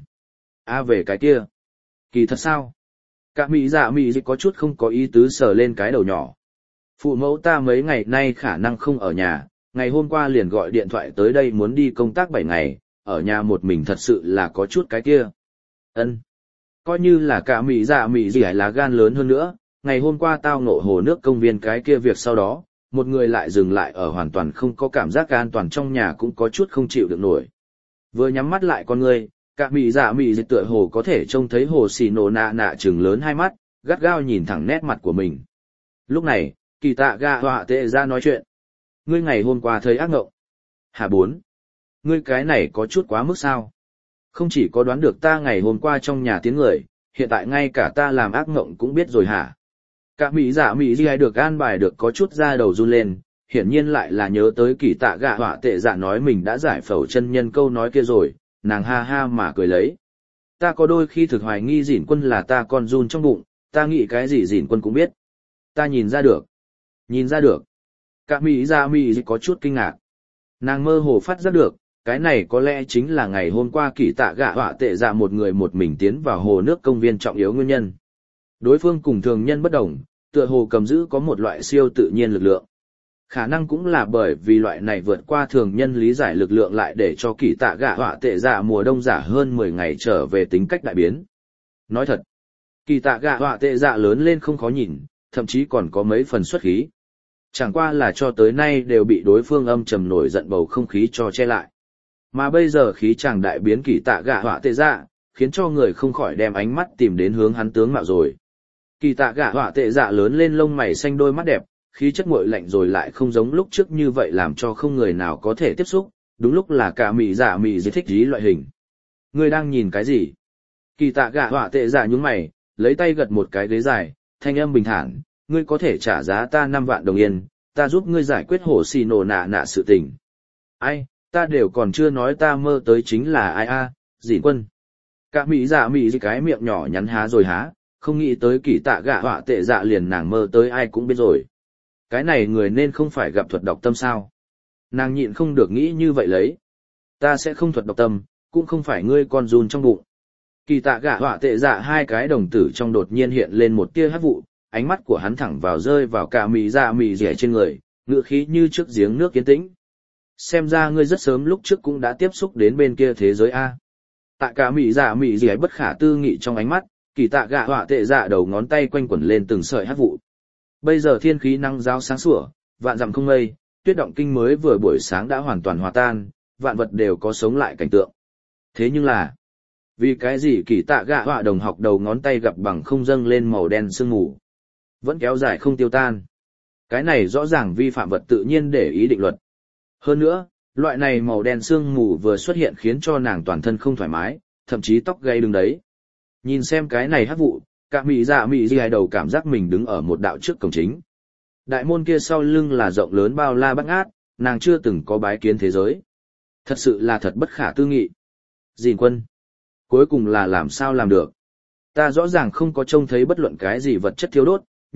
Về cái kia. Kỳ thật sao? Cả mỹ dạ có chút không có ý tứ sờ lên cái đầu nhỏ. Phụ mẫu ta mấy ngày nay khả năng không ở nhà, ngày hôm qua liền gọi điện thoại tới đây muốn đi công tác 7 ngày, ở nhà một mình thật sự là có chút cái kia. Ân, coi như là cả mỹ dạ gì là gan lớn hơn nữa, ngày hôm qua tao ngộ hồ nước công viên cái kia việc sau đó, một người lại dừng lại ở hoàn toàn không có cảm giác an toàn trong nhà cũng có chút không chịu được nổi. Vừa nhắm mắt lại con người, cả mỹ dạ tựa hồ có thể trông thấy hồ xì nổ nạ trừng lớn hai mắt, gắt gao nhìn thẳng nét mặt của mình. Lúc này, kỳ tạ gạ họa tệ ra nói chuyện. Ngươi ngày hôm qua thấy ác ngộng. Hả 4? Ngươi cái này có chút quá mức sao? Không chỉ có đoán được ta ngày hôm qua trong nhà tiếng người, hiện tại ngay cả ta làm ác ngộng cũng biết rồi hả? Cả mỹ dạ gì được an bài được có chút ra đầu run lên, hiển nhiên lại là nhớ tới kỳ tạ gạ họa tệ dạ nói mình đã giải phẫu chân nhân câu nói kia rồi, nàng ha ha mà cười lấy. Ta có đôi khi thực hoài nghi Dĩn Quân là ta con run trong bụng, ta nghĩ cái gì Dĩn Quân cũng biết. Ta nhìn ra được. Nhìn ra được. Cả mỹ dạ có chút kinh ngạc. Nàng mơ hồ phát giác được, cái này có lẽ chính là ngày hôm qua kỳ tạ gạ họa tệ dạ một người một mình tiến vào hồ nước công viên trọng yếu nguyên nhân. Đối phương cùng thường nhân bất đồng, tựa hồ cầm giữ có một loại siêu tự nhiên lực lượng. Khả năng cũng là bởi vì loại này vượt qua thường nhân lý giải lực lượng lại để cho kỳ tạ gạ họa tệ dạ mùa đông giả hơn 10 ngày trở về tính cách đại biến. Nói thật, kỳ tạ gạ họa tệ dạ lớn lên không khó nhìn, thậm chí còn có mấy phần xuất khí. Chẳng qua là cho tới nay đều bị đối phương âm trầm nổi giận bầu không khí cho che lại. Mà bây giờ khí chàng đại biến kỳ tạ gạ họa tệ dạ, khiến cho người không khỏi đem ánh mắt tìm đến hướng hắn tướng mạo rồi. Kỳ tạ gạ họa tệ dạ lớn lên lông mày xanh đôi mắt đẹp, khí chất nguội lạnh rồi lại không giống lúc trước như vậy làm cho không người nào có thể tiếp xúc, đúng lúc là cả mỹ dạ gì thích dí loại hình. Ngươi đang nhìn cái gì? Kỳ tạ gạ họa tệ dạ nhúng mày, lấy tay gật một cái ghế dài, thanh âm bình thản, ngươi có thể trả giá ta 5 vạn đồng yên, ta giúp ngươi giải quyết hồ xì nổ nạ sự tình. Ai, ta đều còn chưa nói ta mơ tới chính là ai Dĩn Quân. Cả mỹ dạ cái miệng nhỏ nhắn há rồi há, không nghĩ tới kỳ tạ gạ họa tệ dạ liền nàng mơ tới ai cũng biết rồi. Cái này người nên không phải gặp thuật đọc tâm sao. Nàng nhịn không được nghĩ như vậy lấy. Ta sẽ không thuật đọc tâm, cũng không phải ngươi con run trong bụng. Kỳ tạ gạ họa tệ dạ hai cái đồng tử trong đột nhiên hiện lên một tia hắc vụ, ánh mắt của hắn thẳng vào rơi vào cả mỹ dạ rẻ trên người, ngựa khí như trước giếng nước yên tĩnh. Xem ra ngươi rất sớm lúc trước cũng đã tiếp xúc đến bên kia thế giới A. Tại cả mỹ dạ rẻ bất khả tư nghị trong ánh mắt, kỳ tạ gạ họa tệ dạ đầu ngón tay quanh quẩn lên từng sợi hắc vụ. Bây giờ thiên khí năng giao sáng sủa, vạn dặm không mây, tuyết động kinh mới vừa buổi sáng đã hoàn toàn hòa tan, vạn vật đều có sống lại cảnh tượng. Thế nhưng là, vì cái gì kỳ tạ gạ họa đồng học đầu ngón tay gặp bằng không dâng lên màu đen sương mù, vẫn kéo dài không tiêu tan. Cái này rõ ràng vi phạm vật tự nhiên để ý định luật. Hơn nữa, loại này màu đen sương mù vừa xuất hiện khiến cho nàng toàn thân không thoải mái, thậm chí tóc gáy đứng đấy. Nhìn xem cái này hắc vụ, cả mỹ dạ hai đầu cảm giác mình đứng ở một đạo trước cổng chính. Đại môn kia sau lưng là rộng lớn bao la bát ngát, nàng chưa từng có bái kiến thế giới. Thật sự là thật bất khả tư nghị. Dĩn Quân, cuối cùng là làm sao làm được? Ta rõ ràng không có trông thấy bất luận cái gì vật chất thiếu đốt,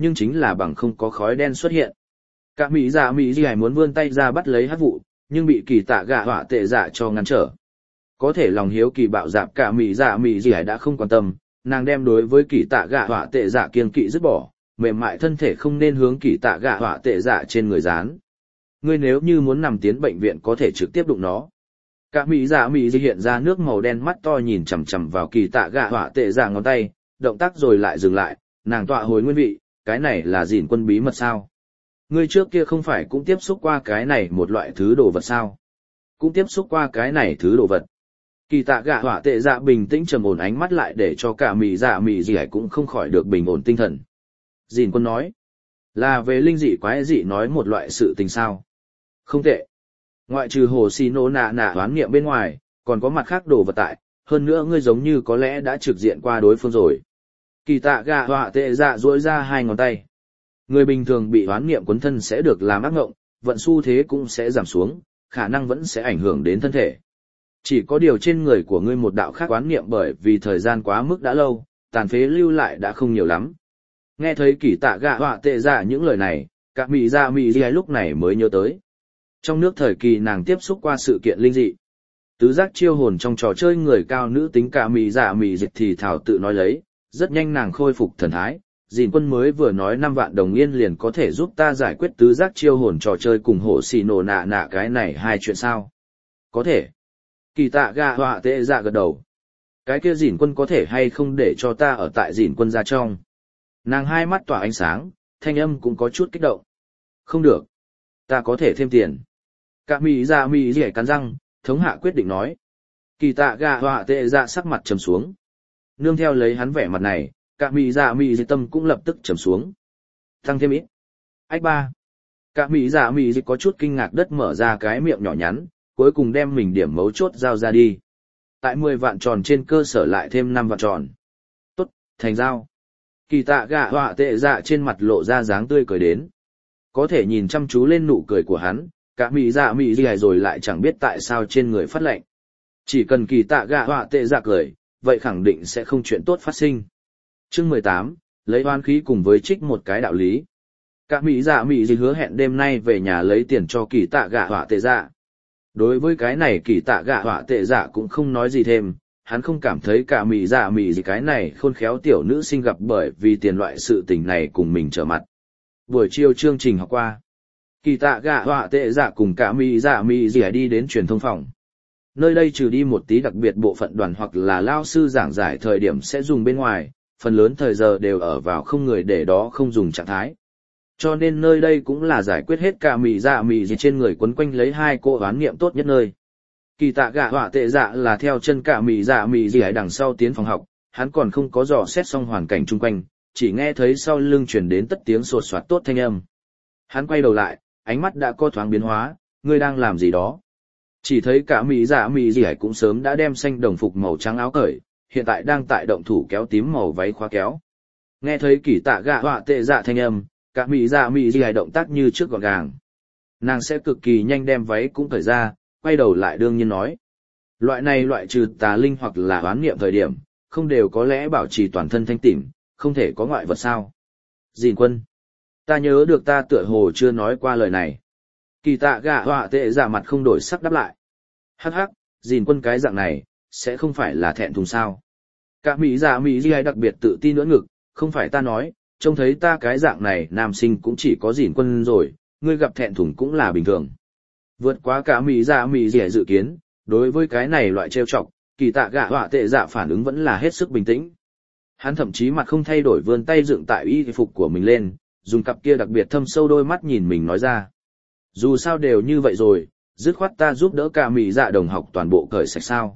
nhưng chính là bằng không có khói đen xuất hiện. Cả mỹ dạ mỹ gì muốn vươn tay ra bắt lấy hắc vụ, nhưng bị kỳ tạ gạ họa tệ dạ cho ngăn trở. Có thể lòng hiếu kỳ bạo dạp cả mỹ dạ mỹ gì đã không quan tâm, nàng đem đối với kỳ tạ gạ họa tệ dạ kiêng kỵ dứt bỏ, mềm mại thân thể không nên hướng kỳ tạ gạ họa tệ dạ trên người dán. Ngươi nếu như muốn nằm tiến bệnh viện có thể trực tiếp đụng nó. Cả mỹ dạ mỹ gì hiện ra nước màu đen mắt to nhìn chằm chằm vào kỳ tạ gạ họa tệ dạ ngón tay, động tác rồi lại dừng lại, nàng tọa hồi nguyên vị, cái này là Dìn Quân bí mật sao? Ngươi trước kia không phải cũng tiếp xúc qua cái này một loại thứ đồ vật sao? Cũng tiếp xúc qua cái này thứ đồ vật. Kỳ tạ gạ họa tệ dạ bình tĩnh trầm ổn ánh mắt lại để cho cả mỹ dạ mỹ gì cũng không khỏi được bình ổn tinh thần. Dìn Quân nói, là về linh dị quái dị nói một loại sự tình sao? Không tệ. Ngoại trừ hồ xì nô nạ nạ đoán nghiệm bên ngoài, còn có mặt khác đồ vật tại, hơn nữa ngươi giống như có lẽ đã trực diện qua đối phương rồi. Kỳ tạ gạ họa tệ dạ duỗi ra hai ngón tay. Người bình thường bị đoán nghiệm cuốn thân sẽ được làm ác ngộng, vận xu thế cũng sẽ giảm xuống, khả năng vẫn sẽ ảnh hưởng đến thân thể. Chỉ có điều trên người của ngươi một đạo khác đoán nghiệm bởi vì thời gian quá mức đã lâu, tàn phế lưu lại đã không nhiều lắm. Nghe thấy kỳ tạ gạ họa tệ dạ những lời này, cả mỹ dạ mỹ gì lúc này mới nhớ tới. Trong nước thời kỳ nàng tiếp xúc qua sự kiện linh dị. Tứ giác chiêu hồn trong trò chơi người cao nữ tính cả mỹ dạ mỹ dịch thì thảo tự nói lấy, rất nhanh nàng khôi phục thần thái. Dìn Quân mới vừa nói 5 vạn đồng yên liền có thể giúp ta giải quyết tứ giác chiêu hồn trò chơi cùng hổ xì nổ nạ nạ cái này hai chuyện sao? Có thể. Kỳ tạ gạ họa tệ dạ gật đầu. Cái kia Dìn Quân có thể hay không để cho ta ở tại Dìn Quân ra trong? Nàng hai mắt tỏa ánh sáng, thanh âm cũng có chút kích động. Không được. Ta có thể thêm tiền. Cả mỹ dạ mỹ rỉa cắn răng, thống hạ quyết định nói. Kỳ tạ gạ họa tệ dạ sắc mặt trầm xuống. Nương theo lấy hắn vẻ mặt này, cả mỹ dạ mỹ dị tâm cũng lập tức trầm xuống. Tăng thêm ít. Ách ba. Cả mỹ dạ mỹ dị có chút kinh ngạc đất mở ra cái miệng nhỏ nhắn, cuối cùng đem mình điểm mấu chốt giao ra đi. Tại 10 vạn tròn trên cơ sở lại thêm 5 vạn tròn. Tốt, thành giao. Kỳ tạ gạ họa tệ dạ trên mặt lộ ra dáng tươi cười đến. Có thể nhìn chăm chú lên nụ cười của hắn, cả mỹ dạ mỹ dị rồi lại chẳng biết tại sao trên người phát lệnh. Chỉ cần kỳ tạ gạ họa tệ dạ cười, vậy khẳng định sẽ không chuyện tốt phát sinh. Chương 18, lấy oán khí cùng với trích một cái đạo lý. Cả mỹ dạ mỹ dị hứa hẹn đêm nay về nhà lấy tiền cho kỳ tạ gạ họa tệ dạ. Đối với cái này kỳ tạ gạ họa tệ dạ cũng không nói gì thêm, hắn không cảm thấy cả mỹ dạ mỹ dị cái này khôn khéo tiểu nữ sinh gặp bởi vì tiền loại sự tình này cùng mình trở mặt. Buổi chiều chương trình học qua. Kỳ tạ gạ họa tệ dạ cùng cả mỹ dạ mỹ dị đi đến truyền thông phòng. Nơi đây trừ đi một tí đặc biệt bộ phận đoàn hoặc là lao sư giảng giải thời điểm sẽ dùng bên ngoài, phần lớn thời giờ đều ở vào không người để đó không dùng trạng thái. Cho nên nơi đây cũng là giải quyết hết cả mỹ dạ mỹ gì trên người quấn quanh lấy hai cô oán nghiệm tốt nhất nơi. Kỳ tạ gạ họa tệ dạ là theo chân cả mỹ dạ mỹ gì đằng sau tiến phòng học, hắn còn không có dò xét xong hoàn cảnh chung quanh, chỉ nghe thấy sau lưng truyền đến tất tiếng sột soạt tốt thanh âm. Hắn quay đầu lại, ánh mắt đã có thoáng biến hóa, ngươi đang làm gì đó? Chỉ thấy cả mỹ dạ mỹ gì cũng sớm đã đem xanh đồng phục màu trắng áo cởi, hiện tại đang tại động thủ kéo tím màu váy khóa kéo. Nghe thấy kỳ tạ gạ họa tệ dạ thanh âm, cả mỹ dạ mỹ gì động tác như trước gọn gàng. Nàng sẽ cực kỳ nhanh đem váy cũng cởi ra, quay đầu lại đương nhiên nói. Loại này loại trừ tà linh hoặc là oán niệm thời điểm, không đều có lẽ bảo trì toàn thân thanh tỉnh, không thể có ngoại vật sao. Dìn Quân. Ta nhớ được ta tựa hồ chưa nói qua lời này. Kỳ tạ gạ họa tệ dạ mặt không đổi sắc đáp lại. Hắc hắc, Dìn Quân cái dạng này, sẽ không phải là thẹn thùng sao. Cả mỹ dạ mỹ gì đặc biệt tự tin nữa ngực, không phải ta nói, trông thấy ta cái dạng này nam sinh cũng chỉ có Dìn Quân rồi, ngươi gặp thẹn thùng cũng là bình thường. Vượt quá cả mỹ dạ mỹ gì dự kiến, đối với cái này loại trêu chọc, kỳ tạ gạ họa tệ dạ phản ứng vẫn là hết sức bình tĩnh. Hắn thậm chí mặt không thay đổi vươn tay dựng tại y phục của mình lên, dùng cặp kia đặc biệt thâm sâu đôi mắt nhìn mình nói ra. Dù sao đều như vậy rồi, dứt khoát ta giúp đỡ cả mỹ dạ đồng học toàn bộ cởi sạch sao.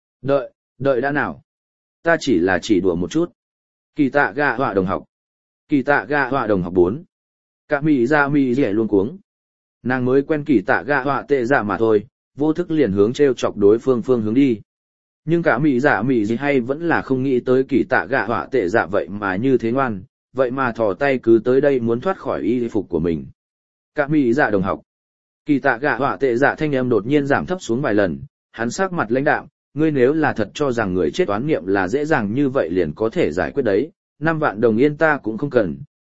Đợi đã nào. Ta chỉ đùa một chút. Kỳ tạ gạ họa đồng học. Kỳ tạ gạ họa đồng học 4. Cả mỹ dạ mỹ rẻ luôn cuống. Nàng mới quen kỳ tạ gạ họa tệ dạ mà thôi, vô thức liền hướng treo chọc đối phương hướng đi. Nhưng cả mỹ dạ mỹ gì hay vẫn là không nghĩ tới kỳ tạ gạ họa tệ dạ vậy mà như thế ngoan, vậy mà thò tay cứ tới đây muốn thoát khỏi y phục của mình. Cả mỹ dạ đồng học. Kỳ tạ gạ họa tệ dạ thanh âm đột nhiên giảm thấp xuống vài lần, hắn sắc mặt lãnh đạm, ngươi nếu là thật cho rằng người chết oán niệm là dễ dàng như vậy liền có thể giải quyết đấy, 5 vạn đồng yên ta cũng không cần,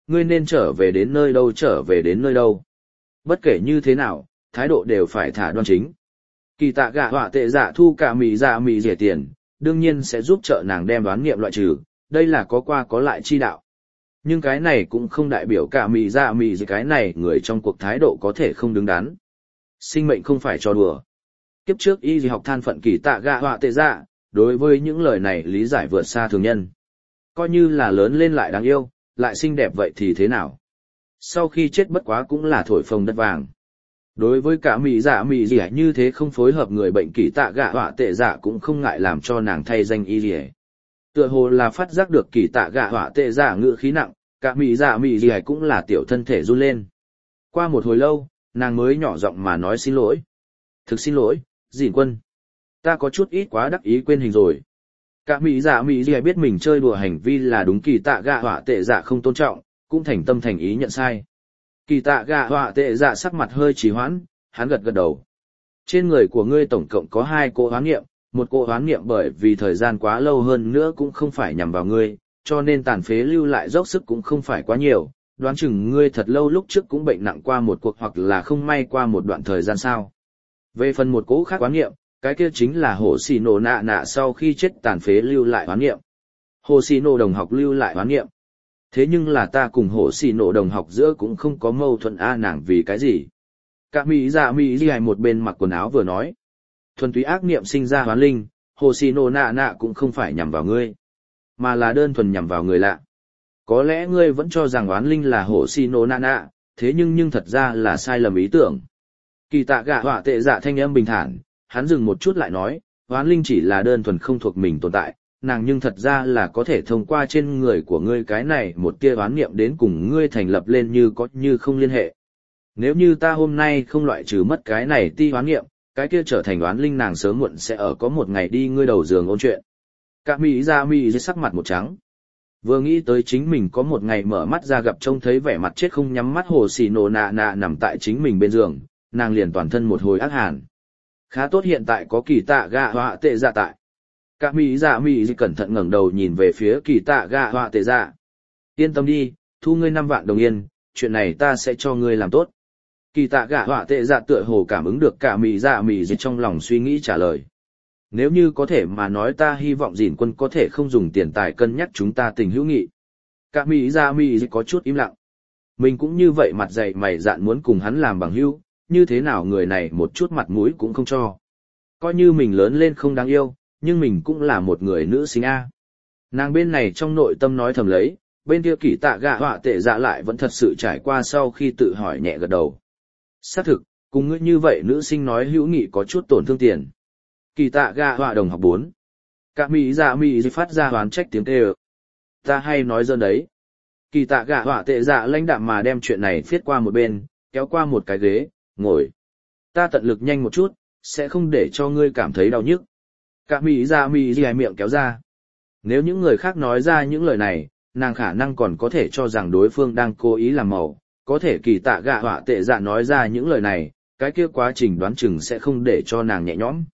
ngươi nên trở về đến nơi đâu trở về đến nơi đâu. Bất kể như thế nào, thái độ đều phải thả đoan chính. Kỳ tạ gạ họa tệ dạ thu cả mì rẻ tiền, đương nhiên sẽ giúp trợ nàng đem đoán nghiệm loại trừ, đây là có qua có lại chi đạo. Nhưng cái này cũng không đại biểu cả mì rẻ cái này người trong cuộc thái độ có thể không đứng đắn. Sinh mệnh không phải trò đùa. Kiếp trước y học than phận kỳ tạ gạ họa tệ dạ, đối với những lời này lý giải vượt xa thường nhân. Coi như là lớn lên lại đáng yêu, lại xinh đẹp vậy thì thế nào? Sau khi chết bất quá cũng là thổi phồng đất vàng. Đối với cả mì rẻ như thế không phối hợp người bệnh kỳ tạ gạ họa tệ dạ cũng không ngại làm cho nàng thay danh y rẻ. Tựa hồ là phát giác được kỳ tạ gạ họa tệ dạ ngữ khí nặng, cả mì rẻ cũng là tiểu thân thể run lên. Qua một hồi lâu, nàng mới nhỏ giọng mà nói xin lỗi. Thực xin lỗi, Dìn Quân. Ta có chút ít quá đắc ý quên hình rồi. Cả mì rẻ biết mình chơi đùa hành vi là đúng kỳ tạ gạ họa tệ dạ không tôn trọng, cũng thành tâm thành ý nhận sai. Kỳ tạ gạ họa tệ dạ sắc mặt hơi trì hoãn, hắn gật gật đầu. Trên người của ngươi tổng cộng có 2 cỗ hoán nghiệm, một cỗ hoán nghiệm bởi vì thời gian quá lâu hơn nữa cũng không phải nhằm vào ngươi, cho nên tàn phế lưu lại dốc sức cũng không phải quá nhiều, đoán chừng ngươi thật lâu lúc trước cũng bệnh nặng qua một cuộc hoặc là không may qua một đoạn thời gian sao. Về phần một cỗ khác hoán nghiệm, cái kia chính là hồ xì nổ nạ nạ sau khi chết tàn phế lưu lại hoán nghiệm. Hồ xì nổ đồng học lưu lại hoán nghiệm. Thế nhưng là ta cùng hồ xì nổ đồng học giữa cũng không có mâu thuẫn nàng vì cái gì. Cả mỹ ghi một bên mặc quần áo vừa nói. Thuần túy ác niệm sinh ra hoán linh, hồ xì nổ nạ nạ cũng không phải nhằm vào ngươi, mà là đơn thuần nhằm vào người lạ. Có lẽ ngươi vẫn cho rằng oán linh là hồ xì nổ nạ nạ, thế nhưng thật ra là sai lầm ý tưởng. Kỳ tạ gạ họa tệ dạ thanh âm bình thản, hắn dừng một chút lại nói, oán linh chỉ là đơn thuần không thuộc mình tồn tại, nàng nhưng thật ra là có thể thông qua trên người của ngươi cái này một tia oán niệm đến cùng ngươi thành lập lên như có như không liên hệ. Nếu như ta hôm nay không loại trừ mất cái này ti oán niệm, cái kia trở thành oán linh nàng sớm muộn sẽ ở có một ngày đi ngươi đầu giường ôn chuyện. Cả mỹ dưới sắc mặt một trắng. Vừa nghĩ tới chính mình có một ngày mở mắt ra gặp trông thấy vẻ mặt chết không nhắm mắt hồ xì nổ nạ nạ nằm tại chính mình bên giường, nàng liền toàn thân một hồi ác hàn. Khá tốt hiện tại có kỳ tạ gạ họa tệ dạ tại. Cả mỹ cẩn thận ngẩng đầu nhìn về phía kỳ tạ gạ họa tệ dạ. Yên tâm đi, thu ngươi 5 vạn đồng yên, chuyện này ta sẽ cho ngươi làm tốt. Kỳ tạ gạ họa tệ dạ tựa hồ cảm ứng được cả mỹ trong lòng suy nghĩ trả lời. Nếu như có thể mà nói ta hy vọng Dìn Quân có thể không dùng tiền tài cân nhắc chúng ta tình hữu nghị. Cả mỹ có chút im lặng. Mình cũng như vậy mặt dày mày dạn muốn cùng hắn làm bằng hữu, như thế nào người này một chút mặt mũi cũng không cho. Coi như mình lớn lên không đáng yêu, nhưng mình cũng là một người nữ sinh A. Nàng bên này trong nội tâm nói thầm lấy, bên kia kỳ tạ gạ họa tệ dạ lại vẫn thật sự trải qua sau khi tự hỏi nhẹ gật đầu. Xác thực, cùng ngươi như vậy nữ sinh nói hữu nghị có chút tổn thương tiền. Kỳ tạ gạ họa đồng học 4. Cả mỹ phát ra hoán trách tiếng kêu. Ta hay nói dơn đấy. Kỳ tạ gạ họa tệ dạ lãnh đạm mà đem chuyện này phiết qua một bên, kéo qua một cái ghế, ngồi. Ta tận lực nhanh một chút, sẽ không để cho ngươi cảm thấy đau nhức. Cả mỹ hai miệng kéo ra. Nếu những người khác nói ra những lời này, nàng khả năng còn có thể cho rằng đối phương đang cố ý làm màu, có thể kỳ tạ gạ họa tệ dạ nói ra những lời này, cái kia quá trình đoán chừng sẽ không để cho nàng nhẹ nhõm.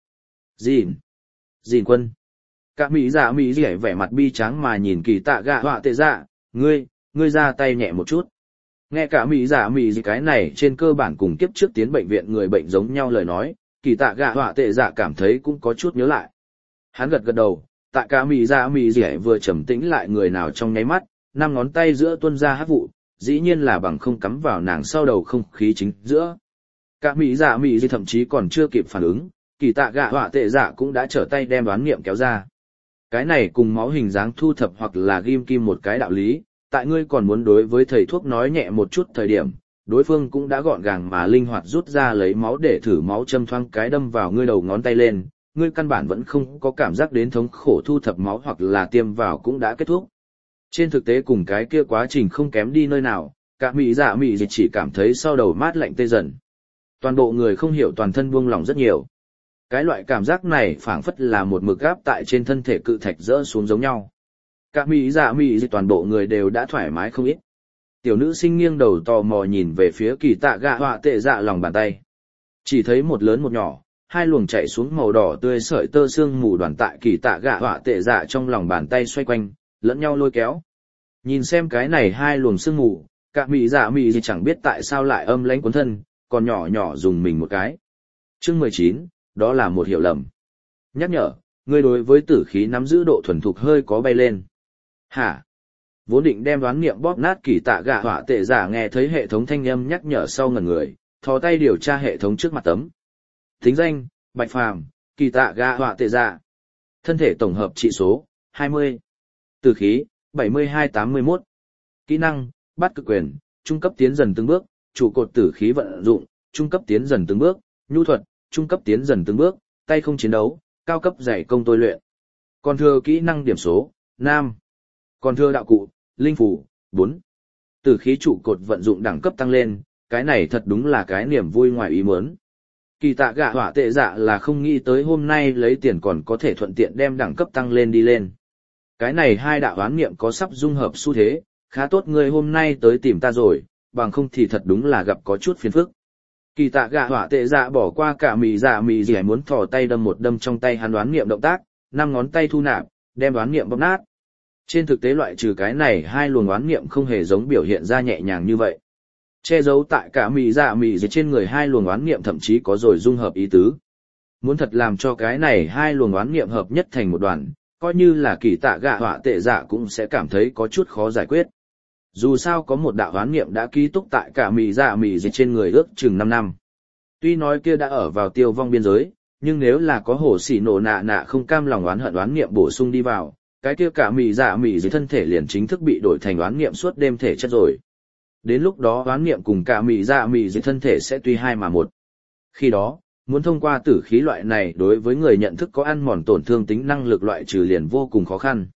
Dìn Quân. Cả mỹ vẻ mặt bi tráng mà nhìn kỳ tạ gạ họa tệ dạ, ngươi ra tay nhẹ một chút. Nghe cả mỹ cái này trên cơ bản cùng kiếp trước tiến bệnh viện người bệnh giống nhau lời nói, kỳ tạ gạ họa tệ dạ cảm thấy cũng có chút nhớ lại. Hắn gật gật đầu, tại cả mỹ vừa trầm tĩnh lại người nào trong nháy mắt, 5 ngón tay giữa tuôn ra hắc vụ, dĩ nhiên là bằng không cắm vào nàng sau đầu không khí chính giữa. Cả mỹ thậm chí còn chưa kịp phản ứng, kỳ tạ gạ họa tệ dạ cũng đã trở tay đem đoán nghiệm kéo ra. Cái này cùng máu hình dáng thu thập hoặc là ghim kim một cái đạo lý, tại ngươi còn muốn đối với thầy thuốc nói nhẹ một chút thời điểm, đối phương cũng đã gọn gàng mà linh hoạt rút ra lấy máu để thử máu châm thoang cái đâm vào ngươi đầu ngón tay lên, ngươi căn bản vẫn không có cảm giác đến thống khổ thu thập máu hoặc là tiêm vào cũng đã kết thúc. Trên thực tế cùng cái kia quá trình không kém đi nơi nào, cả mỹ chỉ cảm thấy sau đầu mát lạnh tê dần. Toàn bộ người không hiểu toàn thân buông lỏng rất nhiều. Cái loại cảm giác này phảng phất là một mực gáp tại trên thân thể cự thạch rỡ xuống giống nhau. Cả mỹ toàn bộ người đều đã thoải mái không ít. Tiểu nữ sinh nghiêng đầu tò mò nhìn về phía kỳ tạ gạ họa tệ dạ lòng bàn tay. Chỉ thấy một lớn một nhỏ, 2 luồng chạy xuống màu đỏ tươi sợi tơ xương mù đoàn tại kỳ tạ gạ họa tệ dạ trong lòng bàn tay xoay quanh, lẫn nhau lôi kéo. Nhìn xem cái này hai luồng sương mù, cả mị dạ mị gì chẳng biết tại sao lại âm lãnh cuốn thân, còn nhỏ nhỏ dùng mình một cái. Chương 19, đó là một hiểu lầm. Nhắc nhở, ngươi đối với tử khí nắm giữ độ thuần thục hơi có bay lên. Hả? Vốn định đem đoán niệm bóp nát kỳ tạ gạ họa tệ giả nghe thấy hệ thống thanh âm nhắc nhở sau ngần người, thò tay điều tra hệ thống trước mặt tấm. Tính danh, Bạch Phàm, kỳ tạ gạ họa tệ giả. Thân thể tổng hợp trị số, 20. Tử khí, 7281. Kỹ năng, Bát Cực Quyền, trung cấp tiến dần từng bước, trụ cột tử khí vận dụng, trung cấp tiến dần từng bước, nhu thuật, trung cấp tiến dần từng bước, tay không chiến đấu, cao cấp dạy công tôi luyện. Còn thừa kỹ năng điểm số, nam. Còn thừa đạo cụ, linh phủ, 4. Tử khí trụ cột vận dụng đẳng cấp tăng lên, cái này thật đúng là cái niềm vui ngoài ý muốn. Kỳ tạ gạ hỏa tệ dạ là không nghĩ tới hôm nay lấy tiền còn có thể thuận tiện đem đẳng cấp tăng lên đi lên. Cái này hai đạo hoán niệm có sắp dung hợp xu thế, khá tốt ngươi hôm nay tới tìm ta rồi, bằng không thì thật đúng là gặp có chút phiền phức. Kỳ tạ gạ hỏa tệ dạ bỏ qua cả mì gì muốn thò tay đâm một đâm trong tay hắn đoán niệm động tác, 5 ngón tay thu nạp, đem đoán niệm bóp nát. Trên thực tế loại trừ cái này hai luồng đoán niệm không hề giống biểu hiện ra nhẹ nhàng như vậy. Che giấu tại cả mì gì trên người hai luồng đoán niệm thậm chí có rồi dung hợp ý tứ. Muốn thật làm cho cái này hai luồng đoán niệm hợp nhất thành một đoàn, coi như là kỳ tạ gạ họa tệ dạ cũng sẽ cảm thấy có chút khó giải quyết. Dù sao có một đạo hoán niệm đã ký túc tại cả mì gì trên người ước chừng 5 năm. Tuy nói kia đã ở vào tiêu vong biên giới, nhưng nếu là có hổ xỉ nổ nạ không cam lòng oán hận oán niệm bổ sung đi vào, cái kia cả mì gì thân thể liền chính thức bị đổi thành oán niệm suốt đêm thể chất rồi. Đến lúc đó oán niệm cùng cả mì gì thân thể sẽ tuy hai mà một. Khi đó, muốn thông qua tử khí loại này đối với người nhận thức có ăn mòn tổn thương tính năng lực loại trừ liền vô cùng khó khăn.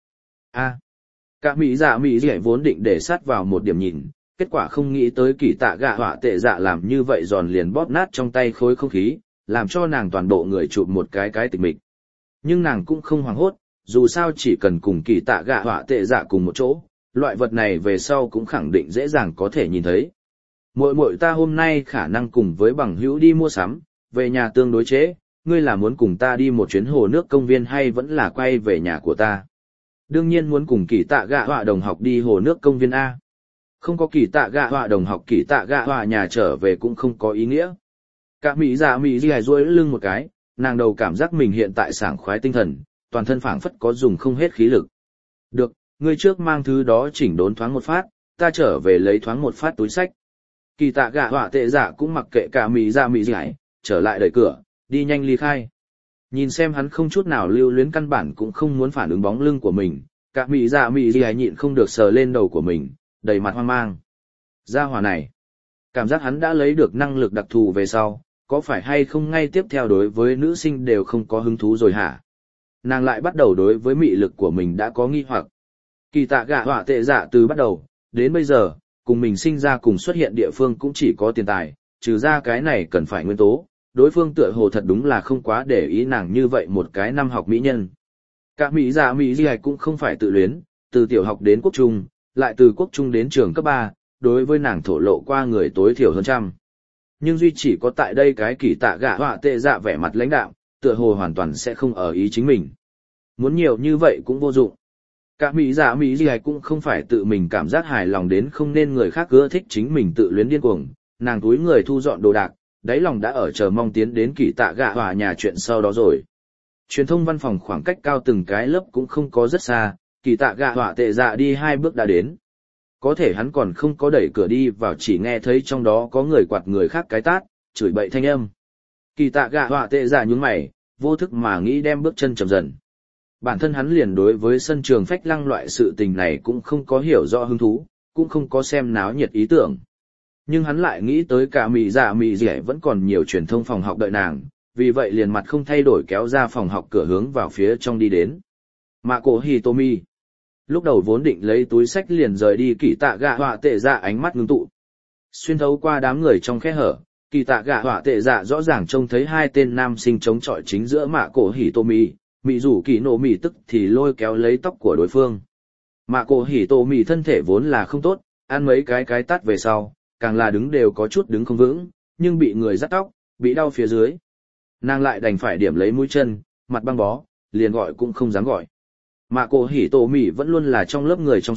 Cả mì gì vốn định để sát vào một điểm nhìn, kết quả không nghĩ tới kỳ tạ gạ họa tệ dạ làm như vậy giòn liền bóp nát trong tay khối không khí, làm cho nàng toàn bộ người chụp một cái tịch mịch. Nhưng nàng cũng không hoảng hốt, dù sao chỉ cần cùng kỳ tạ gạ họa tệ dạ cùng một chỗ, loại vật này về sau cũng khẳng định dễ dàng có thể nhìn thấy. Muội muội ta hôm nay khả năng cùng với bằng hữu đi mua sắm, về nhà tương đối trễ, ngươi là muốn cùng ta đi một chuyến hồ nước công viên hay vẫn là quay về nhà của ta? Đương nhiên muốn cùng kỳ tạ gạ họa đồng học đi hồ nước công viên A. Không có kỳ tạ gạ họa đồng học kỳ tạ gạ họa nhà trở về cũng không có ý nghĩa. Cả mì gì duỗi lưng một cái, nàng đầu cảm giác mình hiện tại sảng khoái tinh thần, toàn thân phảng phất có dùng không hết khí lực. Được, ngươi trước mang thứ đó chỉnh đốn thoáng một phát, ta trở về lấy thoáng một phát túi sách. Kỳ tạ gạ họa tệ dạ cũng mặc kệ cả mì gì, trở lại đẩy cửa, đi nhanh ly khai. Nhìn xem hắn không chút nào lưu luyến căn bản cũng không muốn phản ứng bóng lưng của mình, cả mì gì nhịn không được sờ lên đầu của mình, đầy mặt hoang mang. Gia hỏa này, cảm giác hắn đã lấy được năng lực đặc thù về sau, có phải hay không ngay tiếp theo đối với nữ sinh đều không có hứng thú rồi hả? Nàng lại bắt đầu đối với mị lực của mình đã có nghi hoặc. Kỳ tạ gạ họa tệ dạ từ bắt đầu, đến bây giờ, cùng mình sinh ra cùng xuất hiện địa phương cũng chỉ có tiền tài, trừ ra cái này cần phải nguyên tố, đối phương tựa hồ thật đúng là không quá để ý nàng như vậy một cái năm học mỹ nhân. Cả mỹ gì cũng không phải tự luyến, từ tiểu học đến quốc trung, lại từ quốc trung đến trường cấp 3, đối với nàng thổ lộ qua người tối thiểu hơn trăm. Nhưng duy chỉ có tại đây cái kỳ tạ gạ họa tệ dạ vẻ mặt lãnh đạm, tựa hồ hoàn toàn sẽ không ở ý chính mình. Muốn nhiều như vậy cũng vô dụng. Cả mỹ gì cũng không phải tự mình cảm giác hài lòng đến không nên người khác ưa thích chính mình tự luyến điên cuồng, nàng túi người thu dọn đồ đạc, đáy lòng đã ở chờ mong tiến đến kỳ tạ gạ họa nhà chuyện sau đó rồi. Truyền thông văn phòng khoảng cách cao từng cái lớp cũng không có rất xa, kỳ tạ gạ họa tệ dạ đi 2 bước đã đến. Có thể hắn còn không có đẩy cửa đi vào chỉ nghe thấy trong đó có người quạt người khác cái tát, chửi bậy thanh âm. Kỳ tạ gạ họa tệ dạ nhướng mày, vô thức mà nghĩ đem bước chân chậm dần. Bản thân hắn liền đối với sân trường phách lăng loại sự tình này cũng không có hiểu rõ hứng thú, cũng không có xem náo nhiệt ý tưởng. Nhưng hắn lại nghĩ tới cả mì gì vẫn còn nhiều truyền thông phòng học đợi nàng, vì vậy liền mặt không thay đổi kéo ra phòng học cửa hướng vào phía trong đi đến. Mạ cổ Hitomi. Lúc đầu vốn định lấy túi sách liền rời đi kỳ tạ gạ họa tệ dạ ánh mắt ngưng tụ. Xuyên thấu qua đám người trong khe hở, kỳ tạ gạ họa tệ dạ rõ ràng trông thấy 2 tên nam sinh chống chọi chính giữa mạ cổ Hitomi, mị rủ kỳ nổ mị tức thì lôi kéo lấy tóc của đối phương. Mạ cổ Hitomi thân thể vốn là không tốt, ăn mấy cái tát về sau, càng là đứng đều có chút đứng không vững, nhưng bị người dắt tóc, bị đau phía dưới. Nàng lại đành phải điểm lấy mũi chân, mặt băng bó, liền gọi cũng không dám gọi. Mạ cổ Hitomi vẫn luôn là trong lớp người trong suốt,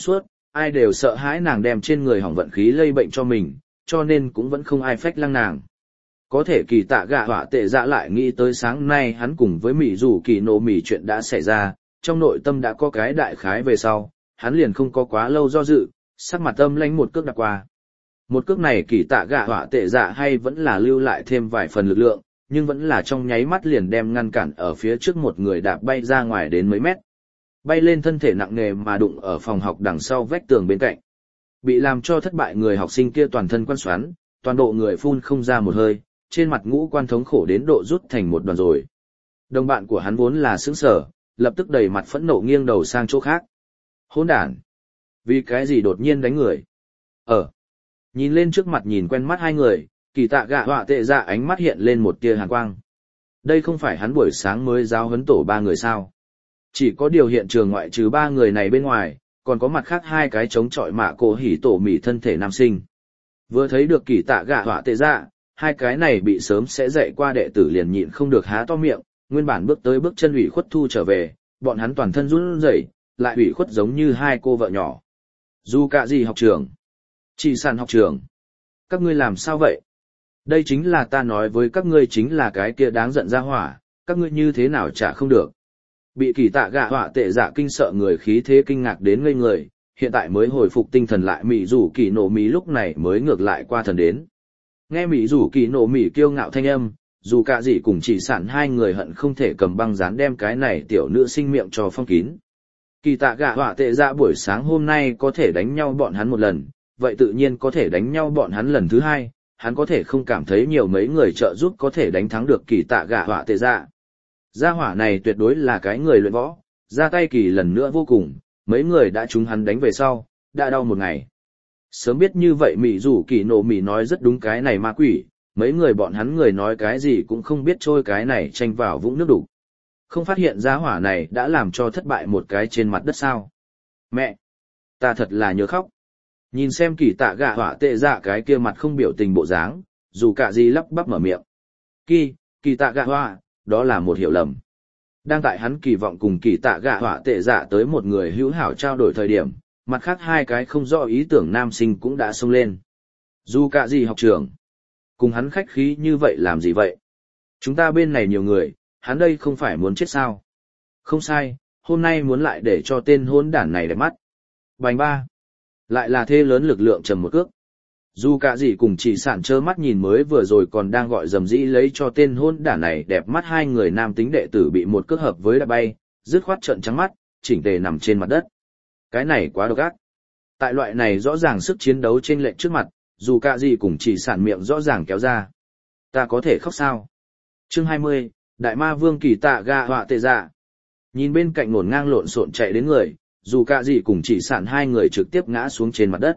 ai đều sợ hãi nàng đem trên người hỏng vận khí lây bệnh cho mình, cho nên cũng vẫn không ai phách lăng nàng. Có thể kỳ tạ gạ họa tệ dạ lại nghĩ tới sáng nay hắn cùng với Mị Dù Kỳ Nộ Mị chuyện đã xảy ra, trong nội tâm đã có cái đại khái về sau, hắn liền không có quá lâu do dự, sắc mặt âm lãnh một cước đạp qua. Một cước này kỳ tạ gạ họa tệ dạ hay vẫn là lưu lại thêm vài phần lực lượng, nhưng vẫn là trong nháy mắt liền đem ngăn cản ở phía trước một người đạp bay ra ngoài đến mấy mét. Bay lên thân thể nặng nề mà đụng ở phòng học đằng sau vách tường bên cạnh. Bị làm cho thất bại người học sinh kia toàn thân quan xoắn, toàn bộ người phun không ra một hơi, trên mặt ngũ quan thống khổ đến độ rút thành một đoàn rồi. Đồng bạn của hắn vốn là sững sờ, lập tức đầy mặt phẫn nộ nghiêng đầu sang chỗ khác. Hỗn đản! Vì cái gì đột nhiên đánh người? Nhìn lên trước mặt nhìn quen mắt hai người, kỳ tạ gạ họa tệ dạ ánh mắt hiện lên một tia hàn quang. Đây không phải hắn buổi sáng mới giáo huấn tổ ba người sao? Chỉ có điều hiện trường ngoại trừ ba người này bên ngoài, còn có mặt khác hai cái chống chọi mạ cổ hỉ tổ mỉ thân thể nam sinh. Vừa thấy được kỳ tạ gạ họa tệ dạ, hai cái này bị sớm sẽ dạy qua đệ tử liền nhịn không được há to miệng, nguyên bản bước tới bước chân ủy khuất thu trở về, bọn hắn toàn thân run rẩy, lại ủy khuất giống như hai cô vợ nhỏ. Dù cả gì học trưởng? Chỉ sàn học trưởng? Các ngươi làm sao vậy? Đây chính là ta nói với các ngươi chính là cái kia đáng giận ra hỏa, các ngươi như thế nào chả không được. Bị kỳ tạ gạ họa tệ dạ kinh sợ người khí thế kinh ngạc đến ngây người, hiện tại mới hồi phục tinh thần lại Mị Dù Kỳ Nộ Mị lúc này mới ngược lại qua thần đến. Nghe Mị Dù Kỳ Nộ Mị kiêu ngạo thanh âm, dù cả gì cùng chỉ sản hai người hận không thể cầm băng dán đem cái này tiểu nữ sinh miệng cho phong kín. Kỳ tạ gạ họa tệ dạ buổi sáng hôm nay có thể đánh nhau bọn hắn một lần, vậy tự nhiên có thể đánh nhau bọn hắn lần thứ hai, hắn có thể không cảm thấy nhiều mấy người trợ giúp có thể đánh thắng được kỳ tạ gạ họa tệ dạ. Gia hỏa này tuyệt đối là cái người luyện võ, ra tay kỳ lần nữa vô cùng, mấy người đã trúng hắn đánh về sau, đã đau một ngày. Sớm biết như vậy Mị Dù Kỳ Nộ Mị nói rất đúng cái này ma quỷ, mấy người bọn hắn người nói cái gì cũng không biết trôi cái này tranh vào vũng nước đục. Không phát hiện gia hỏa này đã làm cho thất bại một cái trên mặt đất sao. Mẹ! Ta thật là nhớ khóc. Nhìn xem kỳ tạ gạ họa tệ dạ cái kia mặt không biểu tình bộ dáng, dù cả gì lắp bắp mở miệng. Kỳ tạ gạ họa, đó là một hiểu lầm. Đang tại hắn kỳ vọng cùng kỳ tạ gạ họa tệ dạ tới một người hữu hảo trao đổi thời điểm, mặt khác hai cái không rõ ý tưởng nam sinh cũng đã xông lên. Dù cả gì học trưởng? Cùng hắn khách khí như vậy làm gì vậy? Chúng ta bên này nhiều người, hắn đây không phải muốn chết sao? Không sai, hôm nay muốn lại để cho tên hỗn đản này đẹp mắt. Bành ba! Lại là thế lớn lực lượng trầm một cước. Dù cả gì cùng chỉ sản trơ mắt nhìn mới vừa rồi còn đang gọi dầm dĩ lấy cho tên hôn đản này đẹp mắt hai người nam tính đệ tử bị một cước hợp với đã bay, dứt khoát trợn trắng mắt, chỉnh tề nằm trên mặt đất. Cái này quá độc ác. Tại loại này rõ ràng sức chiến đấu trên lệnh trước mặt, dù cả gì cùng chỉ sản miệng rõ ràng kéo ra. Ta có thể khóc sao? Chương 20, Đại Ma Vương kỳ tạ gạ họa tệ dạ. Nhìn bên cạnh ngổn ngang lộn xộn chạy đến người, dù cả gì cùng chỉ sản hai người trực tiếp ngã xuống trên mặt đất.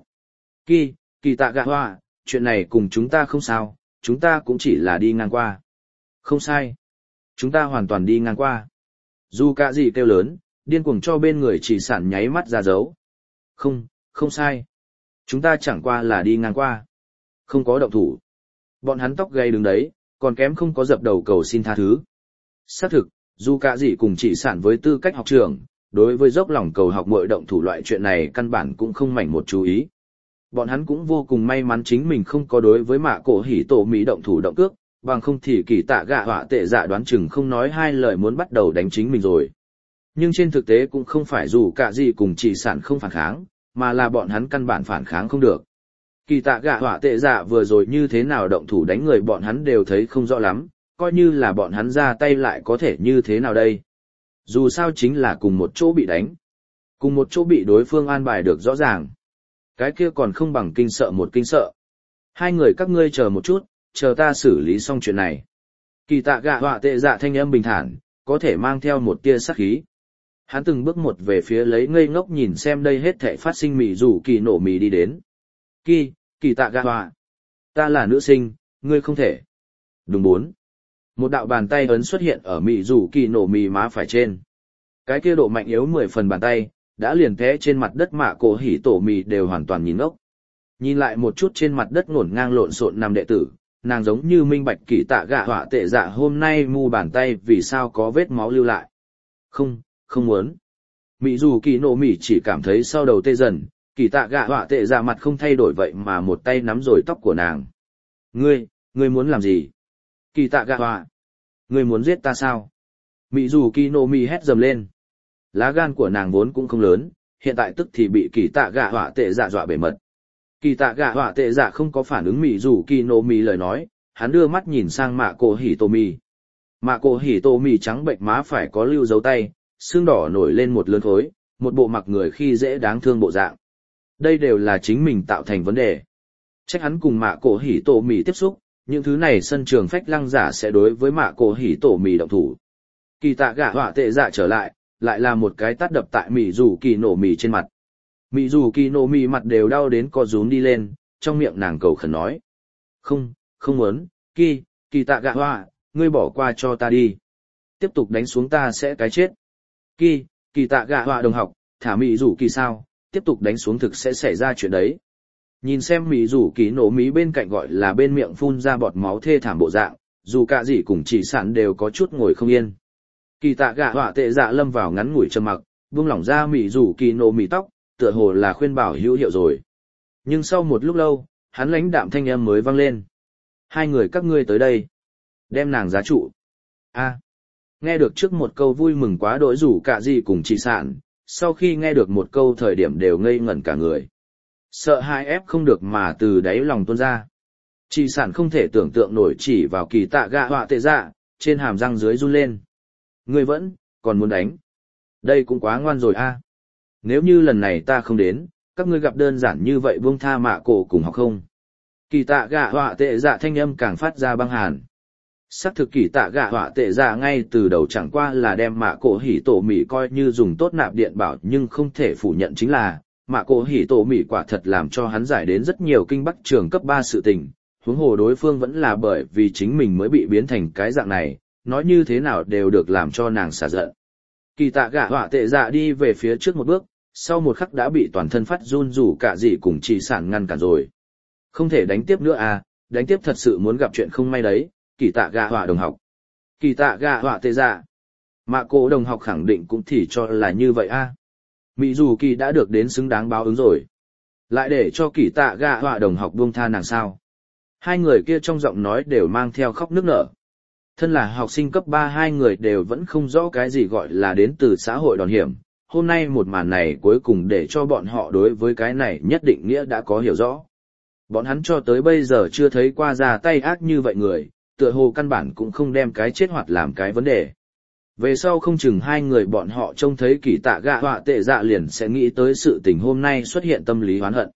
Kỳ tạ gạ họa, chuyện này cùng chúng ta không sao, chúng ta cũng chỉ là đi ngang qua. Không sai. Chúng ta hoàn toàn đi ngang qua. Dù cả gì kêu lớn, điên cuồng cho bên người chỉ sản nháy mắt ra dấu. Không sai. Chúng ta chẳng qua là đi ngang qua. Không có động thủ. Bọn hắn tóc gầy đứng đấy, còn kém không có dập đầu cầu xin tha thứ. Xác thực, dù cả gì cùng chỉ sản với tư cách học trường, đối với dốc lòng cầu học mọi động thủ loại chuyện này căn bản cũng không mảnh một chú ý. Bọn hắn cũng vô cùng may mắn chính mình không có đối với mạ cổ hỉ tổ mỹ động thủ động cước, bằng không thì kỳ tạ gạ họa tệ dạ đoán chừng không nói hai lời muốn bắt đầu đánh chính mình rồi. Nhưng trên thực tế cũng không phải dù cả gì cùng chỉ sản không phản kháng, mà là bọn hắn căn bản phản kháng không được. Kỳ tạ gạ họa tệ dạ vừa rồi như thế nào động thủ đánh người bọn hắn đều thấy không rõ lắm, coi như là bọn hắn ra tay lại có thể như thế nào đây. Dù sao chính là cùng một chỗ bị đánh, cùng một chỗ bị đối phương an bài được rõ ràng. Cái kia còn không bằng kinh sợ một kinh sợ. Hai người các ngươi chờ một chút, chờ ta xử lý xong chuyện này. Kỳ tạ gạ họa tệ dạ thanh âm bình thản, có thể mang theo một tia sát khí. Hắn từng bước một về phía lấy ngây ngốc nhìn xem đây hết thảy phát sinh Mị Dù Kỳ Nộ Mị đi đến. Kỳ tạ gạ họa. Ta là nữ sinh, ngươi không thể. Đúng bốn. Một đạo bàn tay ấn xuất hiện ở Mị Dù Kỳ Nộ Mị má phải trên. Cái kia độ mạnh yếu 10 phần bàn tay, đã liền té trên mặt đất mạ cổ hỉ tổ mì đều hoàn toàn nhìn ngốc. Nhìn lại một chút trên mặt đất ngổn ngang lộn xộn nằm đệ tử, nàng giống như minh bạch kỳ tạ gạ họa tệ dạ hôm nay mu bàn tay vì sao có vết máu lưu lại. Không muốn. Mị Dù Kỳ Nộ Mị chỉ cảm thấy sau đầu tê dần, Kỳ tạ gạ họa tệ dạ mặt không thay đổi vậy mà một tay nắm rồi tóc của nàng. Ngươi muốn làm gì? Kỳ tạ gạ họa, ngươi muốn giết ta sao? Mị dù kỳ nộ mị hét dầm lên. Lá gan của nàng vốn cũng không lớn, hiện tại tức thì bị kỳ tạ gạ họa tệ dạ dọa bể mật. Kỳ tạ gạ họa tệ dạ không có phản ứng mị dù kỳ nộ mị lời nói, hắn đưa mắt nhìn sang mạ cổ hỉ tổ mị. Mạ cổ hỉ tổ mị trắng bệnh má phải có lưu dấu tay, xương đỏ nổi lên một lớn khối, một bộ mặc người khi dễ đáng thương bộ dạng. Đây đều là chính mình tạo thành vấn đề. Trách hắn cùng mạ cổ hỉ tổ mị tiếp xúc, những thứ này sân trường phách lăng giả sẽ đối với mạ cổ hỉ tổ mị động thủ. Kỳ tạ gạ họa tệ dạ trở lại là một cái tát đập tại mị dù kỳ nổ mị trên mặt. Mị dù kỳ nổ mị mặt đều đau đến co rúm đi lên, trong miệng nàng cầu khẩn nói. Không muốn, kỳ tạ gạ họa, ngươi bỏ qua cho ta đi. Tiếp tục đánh xuống ta sẽ cái chết. Kỳ tạ gạ họa đồng học, thả mị dù kỳ sao, tiếp tục đánh xuống thực sẽ xảy ra chuyện đấy. Nhìn xem mị dù kỳ nổ mí bên cạnh gọi là bên miệng phun ra bọt máu thê thảm bộ dạng, dù cả gì cùng chỉ sản đều có chút ngồi không yên. Kỳ tạ gạ họa tệ dạ lâm vào ngắn ngủi trầm mặc, buông lỏng ra mị dù kỳ nổ mí tóc, tựa hồ là khuyên bảo hữu hiệu rồi. Nhưng sau một lúc lâu, hắn lãnh đạm thanh âm mới vang lên. Hai người các ngươi tới đây. Đem nàng giá trụ. Nghe được trước một câu vui mừng quá đỗi rủ cả gì cùng chị sản, sau khi nghe được một câu thời điểm đều ngây ngẩn cả người. Sợ hãi ép không được mà từ đáy lòng tuôn ra. Chị sản không thể tưởng tượng nổi chỉ vào kỳ tạ gạ họa tệ dạ, trên hàm răng dưới run lên. Ngươi vẫn, còn muốn đánh. Đây cũng quá ngoan rồi a. Nếu như lần này ta không đến, các ngươi gặp đơn giản như vậy buông tha mạ cổ cùng học không. Kỳ tạ gạ họa tệ dạ thanh âm càng phát ra băng hàn. Sắc thực kỳ tạ gạ họa tệ dạ ngay từ đầu chẳng qua là đem mạ cổ hỉ tổ mỉ coi như dùng tốt nạp điện bảo, nhưng không thể phủ nhận chính là mạ cổ hỉ tổ mỉ quả thật làm cho hắn giải đến rất nhiều kinh bắc trường cấp 3 sự tình, huống hồ đối phương vẫn là bởi vì chính mình mới bị biến thành cái dạng này, nói như thế nào đều được làm cho nàng xả giận. Kỳ tạ gạ họa tệ dạ đi về phía trước một bước, sau một khắc đã bị toàn thân phát run rủ cả gì cùng chỉ sản ngăn cản rồi. Không thể đánh tiếp nữa à, đánh tiếp thật sự muốn gặp chuyện không may đấy. Kỳ tạ gạ họa đồng học. Kỳ tạ gạ họa tệ dạ. Mạ cổ đồng học khẳng định cũng thì cho là như vậy a. Mị dù kỳ đã được đến xứng đáng báo ứng rồi. Lại để cho kỳ tạ gạ họa đồng học buông tha nàng sao. Hai người kia trong giọng nói đều mang theo khóc nức nở. Thân là học sinh cấp 3 hai người đều vẫn không rõ cái gì gọi là đến từ xã hội đòn hiểm. Hôm nay một màn này cuối cùng để cho bọn họ đối với cái này nhất định nghĩa đã có hiểu rõ. Bọn hắn cho tới bây giờ chưa thấy qua ra tay ác như vậy người, tựa hồ căn bản cũng không đem cái chết hoạt làm cái vấn đề. Về sau không chừng hai người bọn họ trông thấy kỳ tạ gạ họa tệ dạ liền sẽ nghĩ tới sự tình hôm nay xuất hiện tâm lý oán hận.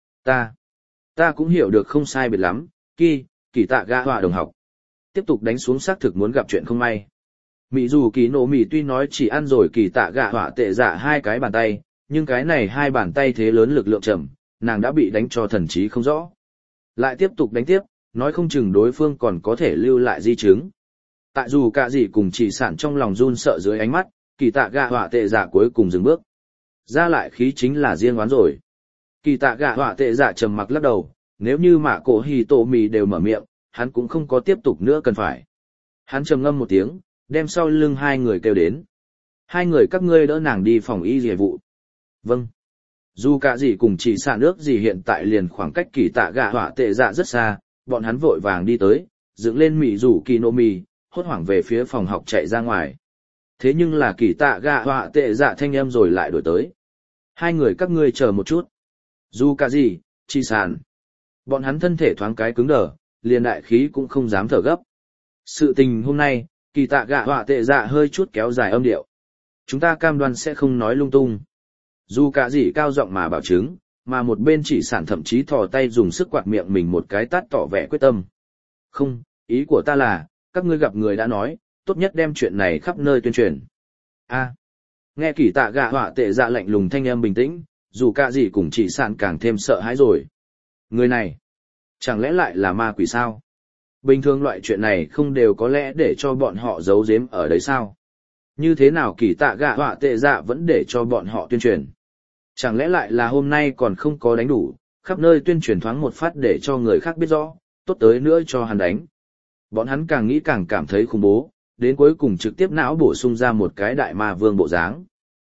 Ta cũng hiểu được không sai biệt lắm, kỳ tạ gạ họa đồng học. Tiếp tục đánh xuống xác thực muốn gặp chuyện không may. Mị dù kỳ nổ mị tuy nói chỉ ăn rồi kỳ tạ gạ họa tệ dạ hai cái bàn tay, nhưng cái này hai bàn tay thế lớn lực lượng chậm, nàng đã bị đánh cho thần trí không rõ. Lại tiếp tục đánh tiếp, nói không chừng đối phương còn có thể lưu lại di chứng. Tại dù cả gì cùng chỉ sản trong lòng run sợ dưới ánh mắt, kỳ tạ gạ họa tệ giả cuối cùng dừng bước. Ra lại khí chính là riêng oán rồi. Kỳ tạ gạ họa tệ giả trầm mặc lắc đầu, nếu như mạ cổ hì tổ mì đều mở miệng, hắn cũng không có tiếp tục nữa cần phải. Hắn trầm ngâm một tiếng, đem sau lưng hai người kêu đến. Hai người các ngươi đỡ nàng đi phòng y dề vụ. Vâng. Dù cả gì cùng chỉ sản ước gì hiện tại liền khoảng cách kỳ tạ gạ họa tệ dạ rất xa, bọn hắn vội vàng đi tới, dựng lên mị rủ kỳ nô mì, hốt hoảng về phía phòng học chạy ra ngoài. Thế nhưng là kỳ tạ gạ họa tệ dạ thanh âm rồi lại đổi tới. Hai người các ngươi chờ một chút. Dù cả gì, chi sản. Bọn hắn thân thể thoáng cái cứng đờ, liền đại khí cũng không dám thở gấp. Sự tình hôm nay, kỳ tạ gạ họa tệ dạ hơi chút kéo dài âm điệu. Chúng ta cam đoan sẽ không nói lung tung. Dù cả gì cao giọng mà bảo chứng, mà một bên chỉ sản thậm chí thò tay dùng sức quạt miệng mình một cái tát tỏ vẻ quyết tâm. Không, ý của ta là, các ngươi gặp người đã nói, tốt nhất đem chuyện này khắp nơi tuyên truyền. Nghe kỳ tạ gạ họa tệ dạ lạnh lùng thanh âm bình tĩnh, dù cả gì cùng chỉ sản càng thêm sợ hãi rồi. Người này, chẳng lẽ lại là ma quỷ sao? Bình thường loại chuyện này không đều có lẽ để cho bọn họ giấu giếm ở đấy sao? Như thế nào kỳ tạ gạ họa tệ dạ vẫn để cho bọn họ tuyên truyền? Chẳng lẽ lại là hôm nay còn không có đánh đủ, khắp nơi tuyên truyền thoáng một phát để cho người khác biết rõ, tốt tới nữa cho hắn đánh. Bọn hắn càng nghĩ càng cảm thấy khủng bố, đến cuối cùng trực tiếp não bổ sung ra một cái đại ma vương bộ dáng.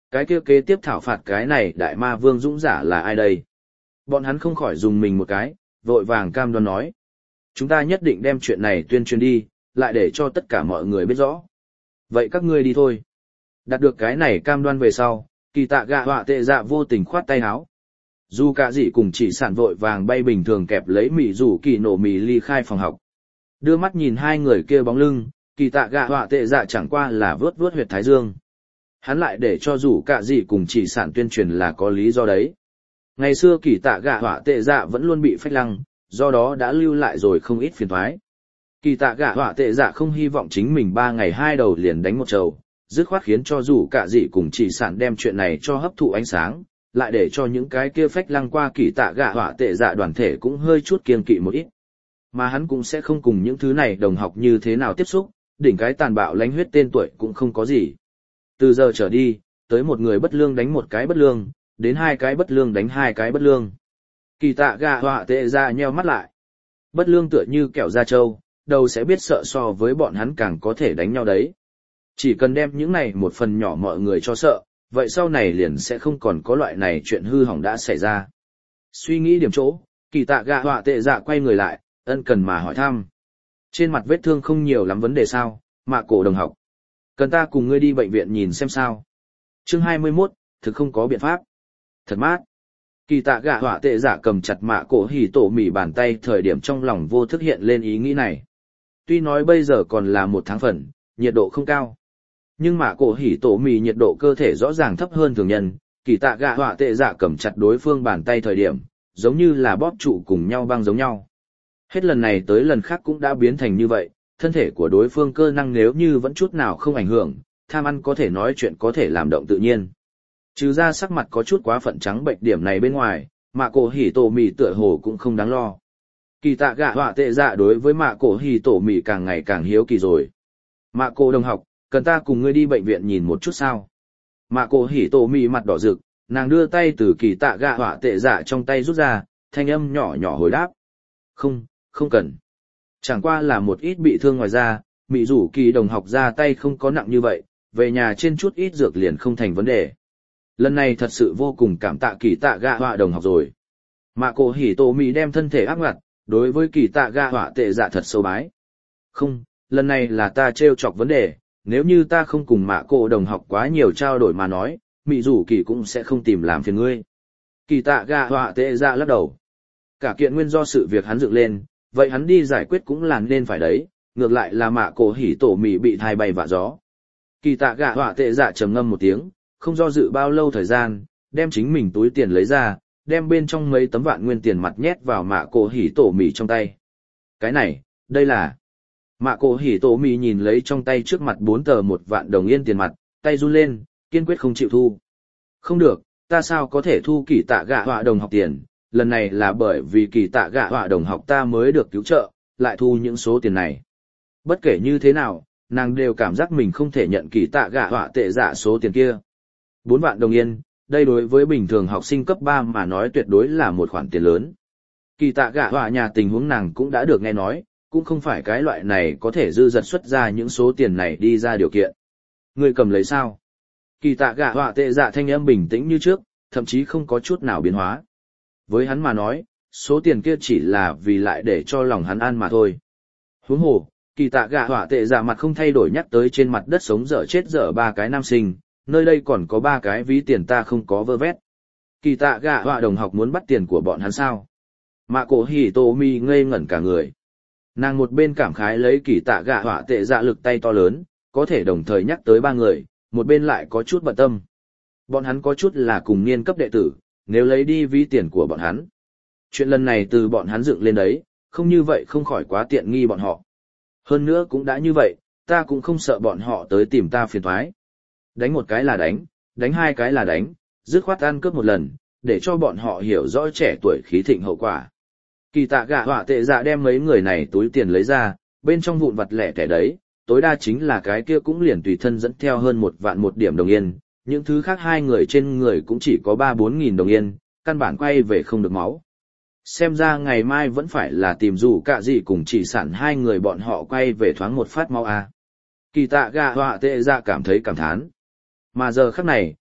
Cái kia kế tiếp thảo phạt cái này đại ma vương dũng giả là ai đây? Bọn hắn không khỏi dùng mình một cái, vội vàng cam đoan nói. Chúng ta nhất định đem chuyện này tuyên truyền đi, lại để cho tất cả mọi người biết rõ. Vậy các ngươi đi thôi. Đạt được cái này cam đoan về sau, kỳ tạ gạ họa tệ dạ vô tình khoát tay áo. Dù cả gì cùng chỉ sản vội vàng bay bình thường kẹp lấy mì rủ kỳ nổ mì ly khai phòng học. Đưa mắt nhìn hai người kia bóng lưng, kỳ tạ gạ họa tệ dạ chẳng qua là vớt vớt huyệt thái dương. Hắn lại để cho rủ cả gì cùng chỉ sản tuyên truyền là có lý do đấy. Ngày xưa kỳ tạ gạ họa tệ dạ vẫn luôn bị phách lăng, do đó đã lưu lại rồi không ít phiền toái. Kỳ tạ gạ họa tệ dạ không hy vọng chính mình 3 ngày 2 đầu liền đánh một trầu, dứt khoát khiến cho rủ cả gì cùng chỉ sản đem chuyện này cho hấp thụ ánh sáng, lại để cho những cái kia phách lăng qua kỳ tạ gạ họa tệ dạ đoàn thể cũng hơi chút kiêng kỵ một ít. Mà hắn cũng sẽ không cùng những thứ này đồng học như thế nào tiếp xúc, đỉnh cái tàn bạo lánh huyết tên tuổi cũng không có gì. Từ giờ trở đi, tới một người bất lương đánh một cái bất lương, đến 2 cái bất lương đánh 2 cái bất lương. Kỳ tạ gạ họa tệ dạ nheo mắt lại. Bất lương tựa như kẹo da trâu, đâu sẽ biết sợ so với bọn hắn càng có thể đánh nhau đấy. Chỉ cần đem những này một phần nhỏ mọi người cho sợ, vậy sau này liền sẽ không còn có loại này chuyện hư hỏng đã xảy ra. Suy nghĩ điểm chỗ, kỳ tạ gạ họa tệ dạ quay người lại, ân cần mà hỏi thăm. Trên mặt vết thương không nhiều lắm vấn đề sao, Mạ Cổ đồng học. Cần ta cùng ngươi đi bệnh viện nhìn xem sao. Chương 21, thực không có biện pháp. Thật mát. Kỳ tạ gạ họa tệ dạ cầm chặt Mạ Cổ hỉ tổ mỉ bàn tay thời điểm trong lòng vô thức hiện lên ý nghĩ này. Tuy nói bây giờ còn là 1 tháng phần, nhiệt độ không cao. Nhưng Mạ Cổ hỉ tổ mỉ nhiệt độ cơ thể rõ ràng thấp hơn thường nhân, kỳ tạ gạ họa tệ dạ cầm chặt đối phương bàn tay thời điểm, giống như là bóp trụ cùng nhau băng giống nhau. Hết lần này tới lần khác cũng đã biến thành như vậy, thân thể của đối phương cơ năng nếu như vẫn chút nào không ảnh hưởng, tham ăn có thể nói chuyện có thể làm động tự nhiên. Trừ ra sắc mặt có chút quá phận trắng bệnh điểm này bên ngoài, Mạ Cổ hỉ tổ mỉ tựa hồ cũng không đáng lo. Kỳ tạ gạ họa tệ dạ đối với Mạ Cổ hỉ tổ mỉ càng ngày càng hiếu kỳ rồi. Mạ Cổ đồng học, cần ta cùng ngươi đi bệnh viện nhìn một chút sao? Mạ Cổ hỉ tổ mỉ mặt đỏ rực, nàng đưa tay từ kỳ tạ gạ họa tệ dạ trong tay rút ra, thanh âm nhỏ nhỏ hồi đáp. Không cần. Chẳng qua là một ít bị thương ngoài da, mị rủ kỳ đồng học ra tay không có nặng như vậy, về nhà trên chút ít dược liền không thành vấn đề. Lần này thật sự vô cùng cảm tạ kỳ tạ gạ họa đồng học rồi. Mạ Cổ hỉ tổ mỉ đem thân thể áp ngặt, đối với kỳ tạ gạ họa tệ dạ thật sâu bái. Không, lần này là ta trêu chọc vấn đề, nếu như ta không cùng Mạ Cổ đồng học quá nhiều trao đổi mà nói, mị rủ kỳ cũng sẽ không tìm làm phiền ngươi. Kỳ tạ gạ họa tệ dạ lắc đầu. Cả kiện nguyên do sự việc hắn dựng lên, vậy hắn đi giải quyết cũng là nên phải đấy, ngược lại là Mạ Cổ hỉ tổ mỉ bị thai bay vạ gió. Kỳ tạ gạ họa tệ dạ trầm ngâm một tiếng, không do dự bao lâu thời gian, đem chính mình túi tiền lấy ra, đem bên trong mấy tấm vạn nguyên tiền mặt nhét vào Mạ Cổ hỉ tổ mỉ trong tay. Cái này, đây là... Mạ Cổ hỉ tổ mỉ nhìn lấy trong tay trước mặt 4 tờ 1 vạn đồng yên tiền mặt, tay run lên, kiên quyết không chịu thu. Không được, ta sao có thể thu kỳ tạ gạ họa đồng học tiền, lần này là bởi vì kỳ tạ gạ họa đồng học ta mới được cứu trợ, lại thu những số tiền này. Bất kể như thế nào, nàng đều cảm giác mình không thể nhận kỳ tạ gạ họa tệ dạ số tiền kia. 4 vạn đồng yên, đây đối với bình thường học sinh cấp 3 mà nói tuyệt đối là một khoản tiền lớn. Kỳ tạ gạ họa nhà tình huống nàng cũng đã được nghe nói, cũng không phải cái loại này có thể dư dật xuất ra những số tiền này đi ra điều kiện. Người cầm lấy sao? Kỳ tạ gạ họa tệ dạ thanh âm bình tĩnh như trước, thậm chí không có chút nào biến hóa. Với hắn mà nói, số tiền kia chỉ là vì lại để cho lòng hắn an mà thôi. Huống hồ, kỳ tạ gạ họa tệ dạ mặt không thay đổi nhắc tới trên mặt đất sống dở chết dở 3 cái nam sinh, nơi đây còn có 3 cái ví tiền ta không có vơ vét. Kỳ tạ gạ họa đồng học muốn bắt tiền của bọn hắn sao? Mạ Cổ hỉ tổ mỉ ngây ngẩn cả người. Nàng một bên cảm khái lấy kỳ tạ gạ họa tệ dạ lực tay to lớn, có thể đồng thời nhắc tới 3 người, một bên lại có chút bận tâm. Bọn hắn có chút là cùng niên cấp đệ tử, nếu lấy đi ví tiền của bọn hắn. Chuyện lần này từ bọn hắn dựng lên đấy, không như vậy không khỏi quá tiện nghi bọn họ. Hơn nữa cũng đã như vậy, ta cũng không sợ bọn họ tới tìm ta phiền toái. Đánh một cái là đánh 2 cái là đánh, dứt khoát ăn cướp một lần, để cho bọn họ hiểu rõ trẻ tuổi khí thịnh hậu quả. Kỳ tạ gạ họa tệ dạ đem mấy người này túi tiền lấy ra, bên trong vụn vặt lẻ tẻ đấy, tối đa chính là cái kia cũng liền tùy thân dẫn theo hơn 1 vạn 1 điểm đồng yên, những thứ khác 2 người trên người cũng chỉ có 3-4 nghìn đồng yên, căn bản quay về không được máu. Xem ra ngày mai vẫn phải là tìm dù cả gì cùng chỉ sản 2 người bọn họ quay về thoáng một phát máu à. Kỳ tạ gạ họa tệ dạ cảm thấy cảm thán. Mà giờ khắc này,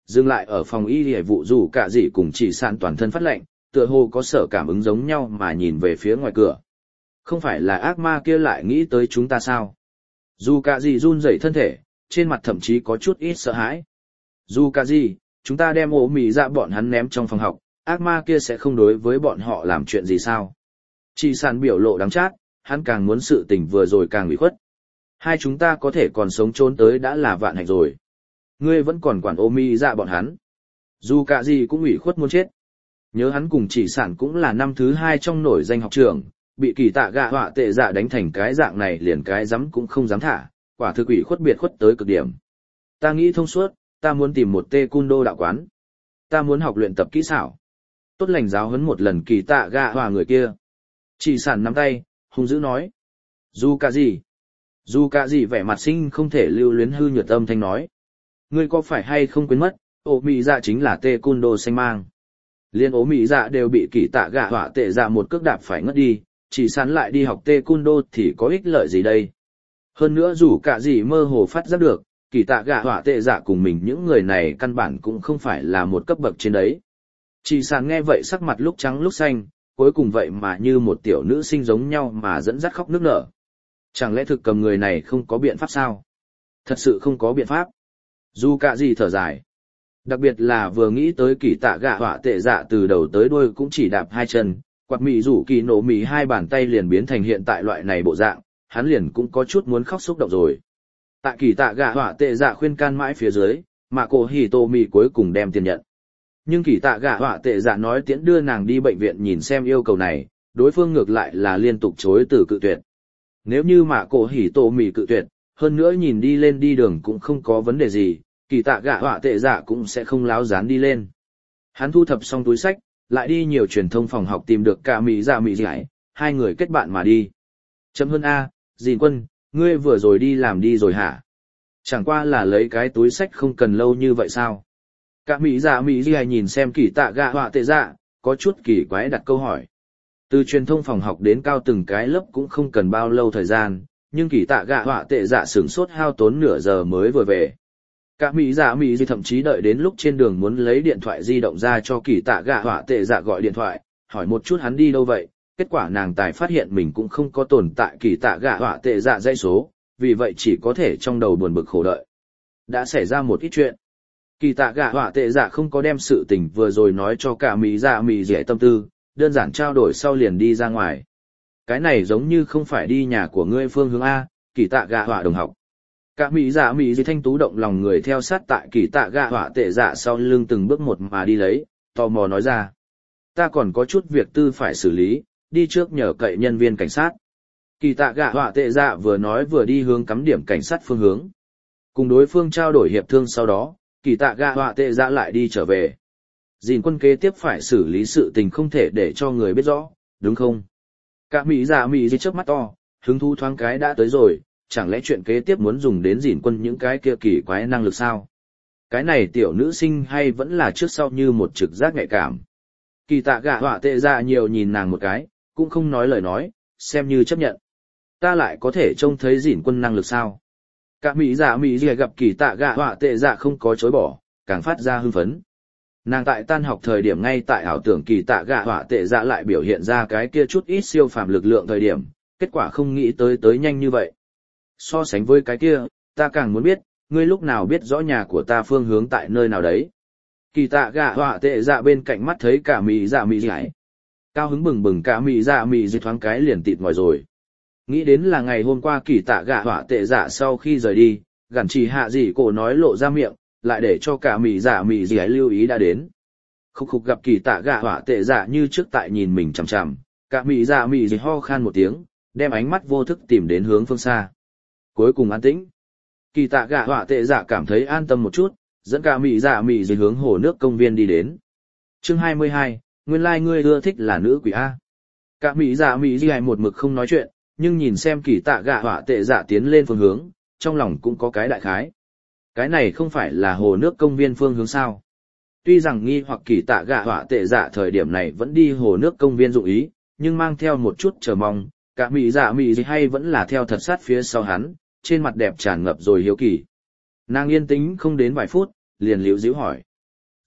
Dừng lại ở phòng y y vụ dù cả gì cùng chỉ sạn toàn thân phát lệnh, tựa hồ có sở cảm ứng giống nhau mà nhìn về phía ngoài cửa. Không phải là ác ma kia lại nghĩ tới chúng ta sao? Dù cả gì run rẩy thân thể, trên mặt thậm chí có chút ít sợ hãi. Dù cả gì, chúng ta đem ổ mì dạ bọn hắn ném trong phòng học, ác ma kia sẽ không đối với bọn họ làm chuyện gì sao? Chỉ sạn biểu lộ đắng chát, hắn càng muốn sự tình vừa rồi càng ủy khuất. Hai chúng ta có thể còn sống trốn tới đã là vạn hạnh rồi. Ngươi vẫn còn quản ổ mì dạ bọn hắn. Dù cả gì cũng ủy khuất muốn chết. Nhớ hắn cùng chỉ sản cũng là năm thứ 2 trong nổi danh học trường, bị kỳ tạ gạ họa tệ dạ đánh thành cái dạng này liền cái dám cũng không dám thả, quả thực ủy khuất biệt khuất tới cực điểm. Ta nghĩ thông suốt, ta muốn tìm một tê cun đô đạo quán. Ta muốn học luyện tập kỹ xảo. Tốt lành giáo huấn một lần kỳ tạ gạ họa người kia. Chỉ sản nắm tay, hung dữ nói. Dù cả gì vẻ mặt sinh không thể lưu luyến hư nhược âm thanh nói. Ngươi có phải hay không quên mất, ổ mị dạ chính là tê cun đô xanh mang. Liên ố mị dạ đều bị kỳ tạ gạ họa tệ dạ một cước đạp phải ngất đi, chỉ sán lại đi học tê cun đô thì có ích lợi gì đây. Hơn nữa dù cả gì mơ hồ phát giác được, kỳ tạ gạ họa tệ dạ cùng mình những người này căn bản cũng không phải là một cấp bậc trên đấy. Chỉ sán nghe vậy sắc mặt lúc trắng lúc xanh, cuối cùng vậy mà như một tiểu nữ sinh giống nhau mà dẫn dắt khóc nức nở. Chẳng lẽ thực cầm người này không có biện pháp sao? Thật sự không có biện pháp. Dù cả gì thở dài. Đặc biệt là vừa nghĩ tới kỳ tạ gạ họa tệ dạ từ đầu tới đuôi cũng chỉ đạp 2 chân, quạt mì rủ kỳ nổ mì 2 bàn tay liền biến thành hiện tại loại này bộ dạng, hắn liền cũng có chút muốn khóc xúc động rồi. Tại kỳ tạ gạ họa tệ dạ khuyên can mãi phía dưới, mà cổ hì tô mì cuối cùng đem tiền nhận. Nhưng kỳ tạ gạ họa tệ dạ nói tiễn đưa nàng đi bệnh viện nhìn xem yêu cầu này, đối phương ngược lại là liên tục chối từ cự tuyệt. Nếu như mà cổ hì tô mì cự tuyệt, hơn nữa nhìn đi lên đi đường cũng không có vấn đề gì, kỳ tạ gạ họa tệ dạ cũng sẽ không láo dán đi lên. Hắn thu thập xong túi sách, lại đi nhiều truyền thông phòng học tìm được cả mỹ dạ mỹ giải, hai người kết bạn mà đi. Chấm hơn A, Dìn Quân, ngươi vừa rồi đi làm đi rồi hả? Chẳng qua là lấy cái túi sách không cần lâu như vậy sao? Cả mỹ dạ mỹ giải nhìn xem kỳ tạ gạ họa tệ dạ, có chút kỳ quái đặt câu hỏi. Từ truyền thông phòng học đến cao từng cái lớp cũng không cần bao lâu thời gian, nhưng kỳ tạ gạ họa tệ dạ sửng sốt hao tốn nửa giờ mới vừa về. Cả mỹ dạ mỹ gì thậm chí đợi đến lúc trên đường muốn lấy điện thoại di động ra cho kỳ tạ gạ họa tệ dạ gọi điện thoại, hỏi một chút hắn đi đâu vậy, kết quả nàng tài phát hiện mình cũng không có tồn tại kỳ tạ gạ họa tệ dạ dãy số, vì vậy chỉ có thể trong đầu buồn bực khổ đợi. Đã xảy ra một ít chuyện. Kỳ tạ gạ họa tệ dạ không có đem sự tình vừa rồi nói cho cả mỹ dạ mỹ dễ tâm tư, đơn giản trao đổi sau liền đi ra ngoài. Cái này giống như không phải đi nhà của ngươi phương hướng A, kỳ tạ gạ họa đồng học. Cả mỹ dạ mỹ dì thanh tú động lòng người theo sát tại kỳ tạ gạ họa tệ dạ sau lưng từng bước một mà đi lấy, tò mò nói ra. Ta còn có chút việc tư phải xử lý, đi trước nhờ cậy nhân viên cảnh sát. Kỳ tạ gạ họa tệ dạ vừa nói vừa đi hướng cắm điểm cảnh sát phương hướng. Cùng đối phương trao đổi hiệp thương sau đó, kỳ tạ gạ họa tệ dạ lại đi trở về. Dìn Quân kế tiếp phải xử lý sự tình không thể để cho người biết rõ, đúng không? Cả mỹ dạ mỹ dì chớp mắt to, hứng thú thoáng cái đã tới rồi. Chẳng lẽ chuyện kế tiếp muốn dùng đến Dìn Quân những cái kia kỳ quái năng lực sao? Cái này tiểu nữ sinh hay vẫn là trước sau như một trực giác nhạy cảm. Kỳ tạ gạ họa tệ dạ nhiều nhìn nàng một cái, cũng không nói lời nói, xem như chấp nhận. Ta lại có thể trông thấy Dìn Quân năng lực sao? Cả mỹ dạ mỹ dì gặp kỳ tạ gạ họa tệ dạ không có chối bỏ, càng phát ra hưng phấn. Nàng tại tan học thời điểm ngay tại ảo tưởng kỳ tạ gạ họa tệ dạ lại biểu hiện ra cái kia chút ít siêu phàm lực lượng thời điểm, kết quả không nghĩ tới nhanh như vậy. So sánh với cái kia, ta càng muốn biết, ngươi lúc nào biết rõ nhà của ta phương hướng tại nơi nào đấy. Kỳ tạ gạ họa tệ dạ bên cạnh mắt thấy cả mỹ dạ mỹ giải. Cao hứng bừng bừng cả mỹ dạ mỹ dịch thoáng cái liền tịt ngòi rồi. Nghĩ đến là ngày hôm qua kỳ tạ gạ họa tệ dạ sau khi rời đi, gằn chỉ hạ gì cổ nói lộ ra miệng, lại để cho cả mỹ dạ mỹ giải lưu ý đã đến. Khúc khúc gặp kỳ tạ gạ họa tệ dạ như trước tại nhìn mình chằm chằm, cả mỹ dạ mỹ dịch ho khan một tiếng, đem ánh mắt vô thức tìm đến hướng phương xa. Cuối cùng an tĩnh. Kỳ tạ gạ họa tệ dạ cảm thấy an tâm một chút, dẫn cả mỹ dạ mỹ dưới hướng hồ nước công viên đi đến. Chương 22, nguyên lai ngươi ưa thích là nữ quỷ A. Cả mỹ dạ mỹ dưới một mực không nói chuyện, nhưng nhìn xem kỳ tạ gạ họa tệ dạ tiến lên phương hướng, trong lòng cũng có cái đại khái. Cái này không phải là hồ nước công viên phương hướng sao. Tuy rằng nghi hoặc kỳ tạ gạ họa tệ dạ thời điểm này vẫn đi hồ nước công viên dụng ý, nhưng mang theo một chút chờ mong, cả mỹ dạ mỹ gì hay vẫn là theo thật sát phía sau hắn, trên mặt đẹp tràn ngập rồi hiếu kỳ. Nàng yên tĩnh không đến vài phút, liền liễu díu hỏi.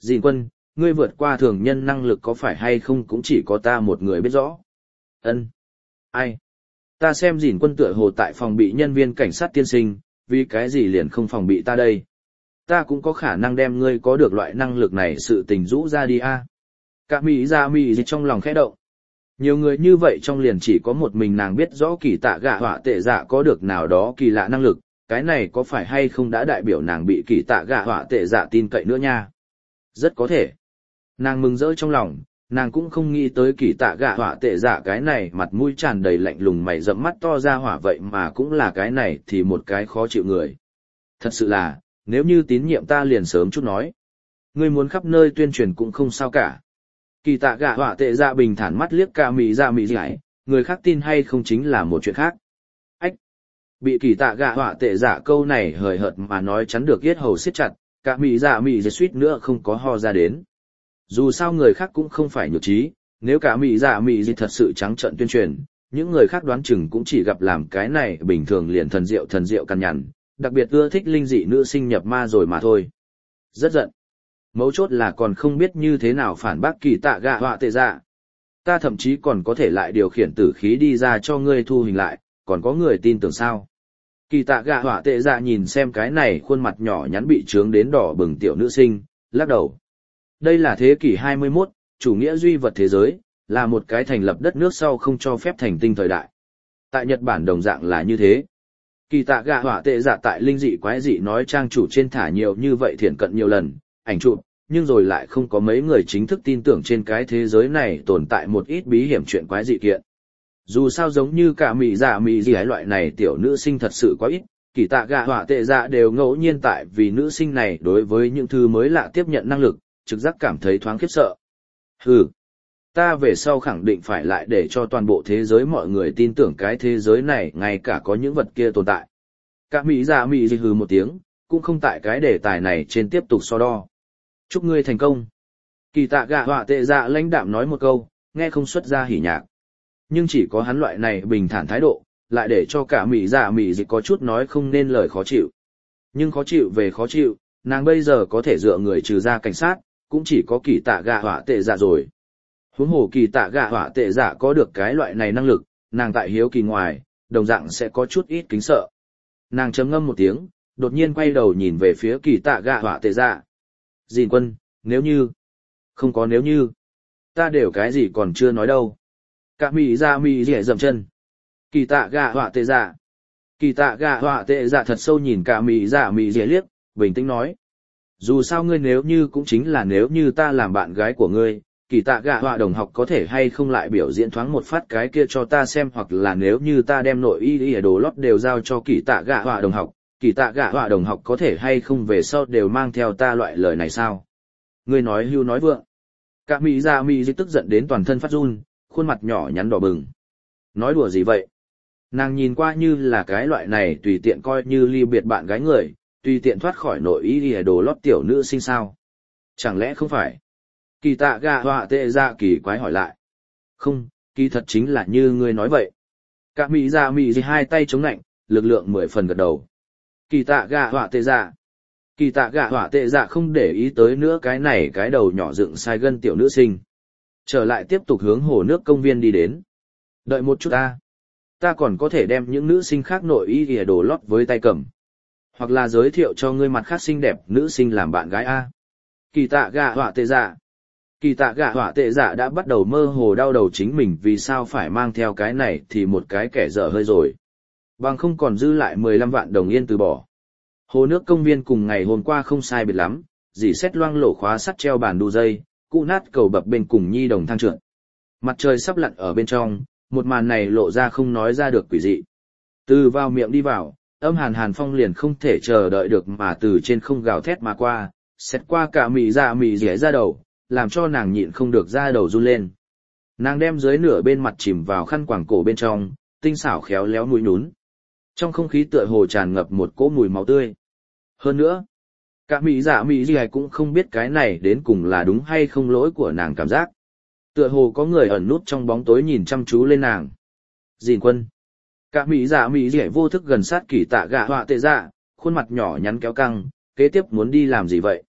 Dìn quân, ngươi vượt qua thường nhân năng lực có phải hay không cũng chỉ có ta một người biết rõ. Ân. Ai? Ta xem Dìn quân tựa hồ tại phòng bị nhân viên cảnh sát tiên sinh, vì cái gì liền không phòng bị ta đây? Ta cũng có khả năng đem ngươi có được loại năng lực này sự tình rũ ra đi a. Cả mỹ ra mỹ gì trong lòng khẽ động. Nhiều người như vậy trong liền chỉ có một mình nàng biết rõ kỳ tạ gạ họa tệ dạ có được nào đó kỳ lạ năng lực, cái này có phải hay không đã đại biểu nàng bị kỳ tạ gạ họa tệ dạ tin cậy nữa nha. Rất có thể. Nàng mừng rỡ trong lòng, nàng cũng không nghĩ tới kỳ tạ gạ họa tệ dạ cái này mặt mũi tràn đầy lạnh lùng mày rậm mắt to ra hỏa vậy mà cũng là cái này thì một cái khó chịu người. Thật sự là, nếu như tín nhiệm ta liền sớm chút nói. Ngươi muốn khắp nơi tuyên truyền cũng không sao cả. Kỳ tạ gạ họa tệ dạ bình thản mắt liếc cả mỹ dạ mỹ giải, người khác tin hay không chính là một chuyện khác. Ách! Bị kỳ tạ gạ họa tệ dạ câu này hời hợt mà nói chắn được yết hầu siết chặt, cả mỹ dạ mỹ giải suýt nữa không có ho ra đến. Dù sao người khác cũng không phải nhược trí, nếu cả mỹ dạ mỹ giải thật sự trắng trợn tuyên truyền, những người khác đoán chừng cũng chỉ gặp làm cái này bình thường liền thần diệu cằn nhằn, đặc biệt ưa thích linh dị nữ sinh nhập ma rồi mà thôi. Rất giận. Mấu chốt là còn không biết như thế nào phản bác kỳ tạ gạ họa tệ dạ. Ta thậm chí còn có thể lại điều khiển tử khí đi ra cho ngươi thu hình lại, còn có người tin tưởng sao. Kỳ tạ gạ họa tệ dạ nhìn xem cái này khuôn mặt nhỏ nhắn bị trướng đến đỏ bừng tiểu nữ sinh, lắc đầu. Đây là thế kỷ 21, chủ nghĩa duy vật thế giới, là một cái thành lập đất nước sau không cho phép thành tinh thời đại. Tại Nhật Bản đồng dạng là như thế. Kỳ tạ gạ họa tệ dạ tại linh dị quái dị nói trang chủ trên thả nhiều như vậy thiển cận nhiều lần, ảnh chụp, nhưng rồi lại không có mấy người chính thức tin tưởng trên cái thế giới này tồn tại một ít bí hiểm chuyện quái dị kiện. Dù sao giống như cả mỹ dạ mỹ gì ấy loại này tiểu nữ sinh thật sự quá ít, kỳ tạ gạ họa tệ dạ đều ngẫu nhiên tại vì nữ sinh này đối với những thứ mới lạ tiếp nhận năng lực, trực giác cảm thấy thoáng khiếp sợ. Hừ, ta về sau khẳng định phải lại để cho toàn bộ thế giới mọi người tin tưởng cái thế giới này ngay cả có những vật kia tồn tại. Cả mỹ dạ mỹ gì hừ một tiếng, cũng không tại cái đề tài này trên tiếp tục so đo. Chúc ngươi thành công. Kỳ tạ gạ họa tệ dạ lãnh đạm nói một câu, nghe không xuất ra hỉ nhạc. Nhưng chỉ có hắn loại này bình thản thái độ, lại để cho cả mỹ dạ mỹ dịch có chút nói không nên lời khó chịu. Nhưng khó chịu về khó chịu, nàng bây giờ có thể dựa người trừ ra cảnh sát, cũng chỉ có kỳ tạ gạ họa tệ dạ rồi. Huống hồ kỳ tạ gạ họa tệ dạ có được cái loại này năng lực, nàng tại hiếu kỳ ngoài, đồng dạng sẽ có chút ít kính sợ. Nàng chấm ngâm một tiếng, đột nhiên quay đầu nhìn về phía kỳ tạ gạ họa tệ dạ. Dìn quân, nếu như... Không có nếu như... Ta đều cái gì còn chưa nói đâu. Cả mỹ dạ mỹ rẻ dậm chân. Kỳ tạ gạ họa tệ dạ. Kỳ tạ gạ họa tệ dạ thật sâu nhìn cả mỹ dạ mỹ rẻ liếc, bình tĩnh nói. Dù sao ngươi nếu như cũng chính là nếu như ta làm bạn gái của ngươi, kỳ tạ gạ họa đồng học có thể hay không lại biểu diễn thoáng một phát cái kia cho ta xem, hoặc là nếu như ta đem nội y đồ lót đều giao cho kỳ tạ gạ họa đồng học, kỳ tạ gạ họa đồng học có thể hay không về sau đều mang theo ta loại lời này sao? Ngươi nói hưu nói vượng. Cả mỹ dạ mỹ dịch tức giận đến toàn thân phát run, khuôn mặt nhỏ nhắn đỏ bừng. Nói đùa gì vậy? Nàng nhìn qua như là cái loại này tùy tiện coi như ly biệt bạn gái người, tùy tiện thoát khỏi nội y đồ lót tiểu nữ sinh sao? Chẳng lẽ không phải? Kỳ tạ gạ họa tệ dạ kỳ quái hỏi lại. Không, kỳ thật chính là như ngươi nói vậy. Cả mỹ dạ mỹ dịch hai tay chống nạnh, lực lượng 10 phần gật đầu. Kỳ tạ gạ họa tệ dạ. Kỳ tạ gạ họa tệ dạ không để ý tới nữa cái này cái đầu nhỏ dựng sai gân tiểu nữ sinh. Trở lại tiếp tục hướng hồ nước công viên đi đến. Đợi một chút ta. Ta còn có thể đem những nữ sinh khác nội y ghìa đồ lót với tay cầm. Hoặc là giới thiệu cho ngươi mặt khác xinh đẹp nữ sinh làm bạn gái A. Kỳ tạ gạ họa tệ dạ. Kỳ tạ gạ họa tệ dạ đã bắt đầu mơ hồ đau đầu chính mình vì sao phải mang theo cái này thì một cái kẻ dở hơi rồi. Bằng không còn dư lại 15 vạn đồng yên từ bỏ. Hồ nước công viên cùng ngày hôm qua không sai biệt lắm, dì xét loang lổ khóa sắt treo bàn đu dây, cụ nát cầu bập bên cùng nhi đồng thang trượt. Mặt trời sắp lặn ở bên trong, một màn này lộ ra không nói ra được quỷ dị. Từ vào miệng đi vào, âm hàn hàn phong liền không thể chờ đợi được mà từ trên không gào thét mà qua, xét qua cả mị dạ mị rẻ ra đầu, làm cho nàng nhịn không được ra đầu run lên. Nàng đem dưới nửa bên mặt chìm vào khăn quàng cổ bên trong, tinh xảo khéo léo mũi nhún. Trong không khí tựa hồ tràn ngập một cỗ mùi máu tươi. Hơn nữa, cả mỹ dạ mỹ gì cũng không biết cái này đến cùng là đúng hay không lỗi của nàng cảm giác. Tựa hồ có người ẩn nút trong bóng tối nhìn chăm chú lên nàng. Dìn quân. Cả mỹ dạ mỹ gì vô thức gần sát kỳ tạ gạ họa tệ dạ, khuôn mặt nhỏ nhắn kéo căng, kế tiếp muốn đi làm gì vậy?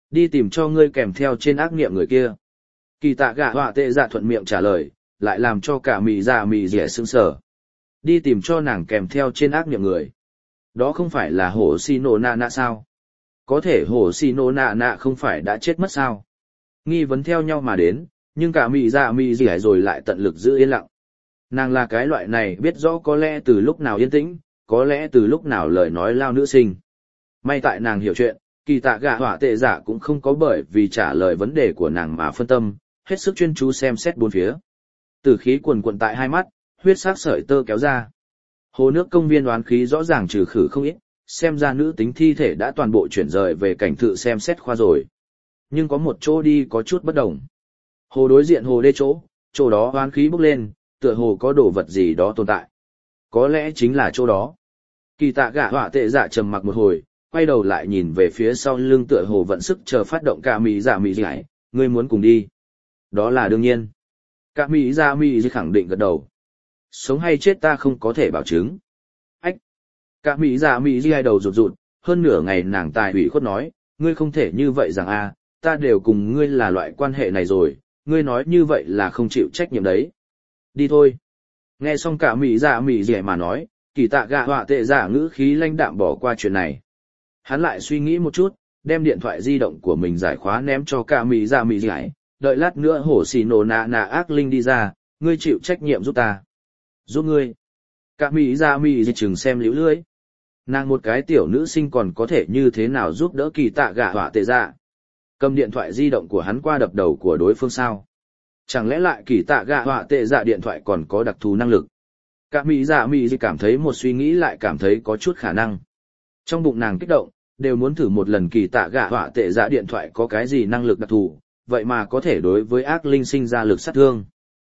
Đi tìm cho ngươi kèm theo trên ác niệm người kia. Kỳ tạ gạ họa tệ dạ thuận miệng trả lời, lại làm cho cả mị rẻ sững sờ. Đi tìm cho nàng kèm theo trên ác niệm người. Đó không phải là hổ xì nổ nạ nạ sao? Có thể hổ xì nổ nạ nạ không phải đã chết mất sao? Nghi vấn theo nhau mà đến, nhưng cả mị rẻ rồi lại tận lực giữ yên lặng. Nàng là cái loại này biết rõ có lẽ từ lúc nào yên tĩnh, có lẽ từ lúc nào lời nói lao nữ sinh. May tại nàng hiểu chuyện, kỳ tạ gạ họa tệ giả cũng không có bởi vì trả lời vấn đề của nàng mà phân tâm, hết sức chuyên chú xem xét bốn phía. Tử khí cuồn cuộn tại hai mắt, huyết sắc sợi tơ kéo ra. Hồ nước công viên đoán khí rõ ràng trừ khử không ít, xem ra nữ tính thi thể đã toàn bộ chuyển rời về cảnh thự xem xét khoa rồi. Nhưng có một chỗ đi có chút bất đồng. Hồ đối diện hồ đê chỗ đó đoán khí bốc lên, tựa hồ có đồ vật gì đó tồn tại. Có lẽ chính là chỗ đó. Kỳ tạ gạ họa tệ dạ trầm mặc một hồi, quay đầu lại nhìn về phía sau lưng tựa hồ vận sức chờ phát động cả mị giải, ngươi muốn cùng đi. Đó là đương nhiên. Cả mị khẳng định gật đầu. Sống hay chết ta không có thể bảo chứng. Ách. Cả mị hai đầu rụt, hơn nửa ngày nàng tài ủy khuất nói, ngươi không thể như vậy rằng ta đều cùng ngươi là loại quan hệ này rồi, ngươi nói như vậy là không chịu trách nhiệm đấy. Đi thôi. Nghe xong cả mị rẻ mà nói, kỳ tạ gạ họa tệ giả ngữ khí lãnh đạm bỏ qua chuyện này. Hắn lại suy nghĩ một chút, đem điện thoại di động của mình giải khóa ném cho cả mị rẻ, đợi lát nữa hổ xì nổ nạ ác linh đi ra, ngươi chịu trách nhiệm giúp ta. Giúp ngươi. Cả mị chừng xem liễu lưới. Nàng một cái tiểu nữ sinh còn có thể như thế nào giúp đỡ kỳ tạ gạ họa tệ giả. Cầm điện thoại di động của hắn qua đập đầu của đối phương sao. Chẳng lẽ lại kỳ tạ gạ họa tệ dạ điện thoại còn có đặc thù năng lực. Cả mị cảm thấy một suy nghĩ lại cảm thấy có chút khả năng. Trong bụng nàng kích động, đều muốn thử một lần kỳ tạ gạ họa tệ dạ điện thoại có cái gì năng lực đặc thù, vậy mà có thể đối với ác linh sinh ra lực sát thương.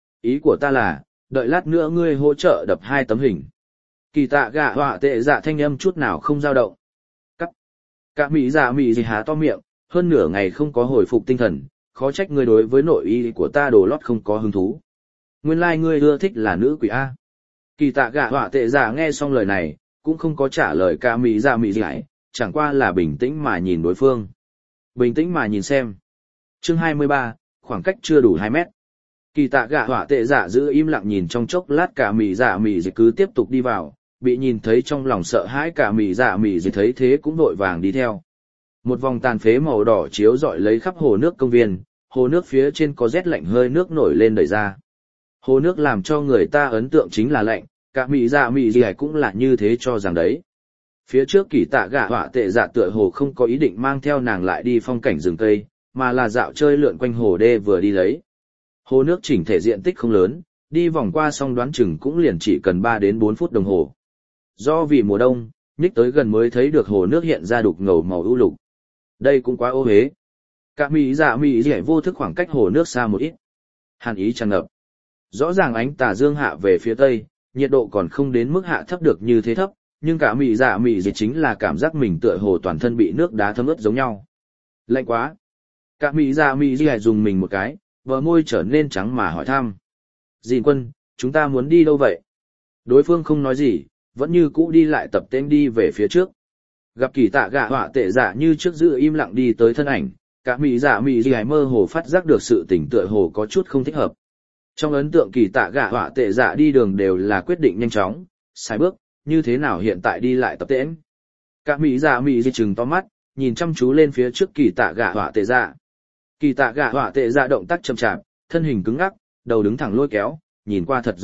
Ý của ta là, đợi lát nữa ngươi hỗ trợ đập 2 tấm hình. Kỳ tạ gạ họa tệ dạ thanh âm chút nào không dao động. Cắt. Cả mị há to miệng, hơn nửa ngày không có hồi phục tinh thần, khó trách ngươi đối với nội y của ta đồ lót không có hứng thú. Nguyên lai ngươi ưa thích là nữ quỷ A. Kỳ tạ gạ họa tệ giả nghe xong lời này, cũng không có trả lời cả mị giải, chẳng qua là bình tĩnh mà nhìn đối phương. Bình tĩnh mà nhìn xem. Chương 23, khoảng cách chưa đủ 2 mét. Kỳ tạ gạ họa tệ giả giữ im lặng nhìn trong chốc lát cả mị cứ tiếp tục đi vào, bị nhìn thấy trong lòng sợ hãi cả mị thấy thế cũng vội vàng đi theo. Một vòng tàn phế màu đỏ chiếu rọi lấy khắp hồ nước công viên, hồ nước phía trên có rét lạnh hơi nước nổi lên đẩy ra. Hồ nước làm cho người ta ấn tượng chính là lạnh, cả mị cũng là như thế cho rằng đấy. Phía trước kỳ tạ gạ họa tệ dạ tựa hồ không có ý định mang theo nàng lại đi phong cảnh rừng cây, mà là dạo chơi lượn quanh hồ đê vừa đi lấy. Hồ nước chỉnh thể diện tích không lớn, đi vòng qua xong đoán chừng cũng liền chỉ cần 3 đến 4 phút đồng hồ. Do vì mùa đông, nhích tới gần mới thấy được hồ nước hiện ra đục ngầu màu ưu lục. Đây cũng quá ô hế. Cả mị vô thức khoảng cách hồ nước xa một ít. Hàn ý tràn ngập. Rõ ràng ánh tà dương hạ về phía tây, nhiệt độ còn không đến mức hạ thấp được như thế thấp, nhưng cả mị chính là cảm giác mình tựa hồ toàn thân bị nước đá thấm ướt giống nhau. Lạnh quá. Cả mị dùng mình một cái, bờ môi trở nên trắng mà hỏi thăm. Dìn quân, chúng ta muốn đi đâu vậy? Đối phương không nói gì, vẫn như cũ đi lại tập tên đi về phía trước. Gặp kỳ tạ gạ họa tệ dạ như trước giữ im lặng đi tới thân ảnh, cả mị mơ hồ phát giác được sự tỉnh tựa hồ có chút không thích hợp. Trong ấn tượng kỳ tạ gạ họa tệ dạ đi đường đều là quyết định nhanh chóng, sai bước, như thế nào hiện tại đi lại tập tễnh. Cả mị trừng to mắt, nhìn chăm chú lên phía trước kỳ tạ gạ họa tệ dạ. Kỳ tạ gạ họa tệ dạ động tác chậm chạp, thân hình cứng ngắc, đầu đứng thẳng lôi kéo, nhìn qua thật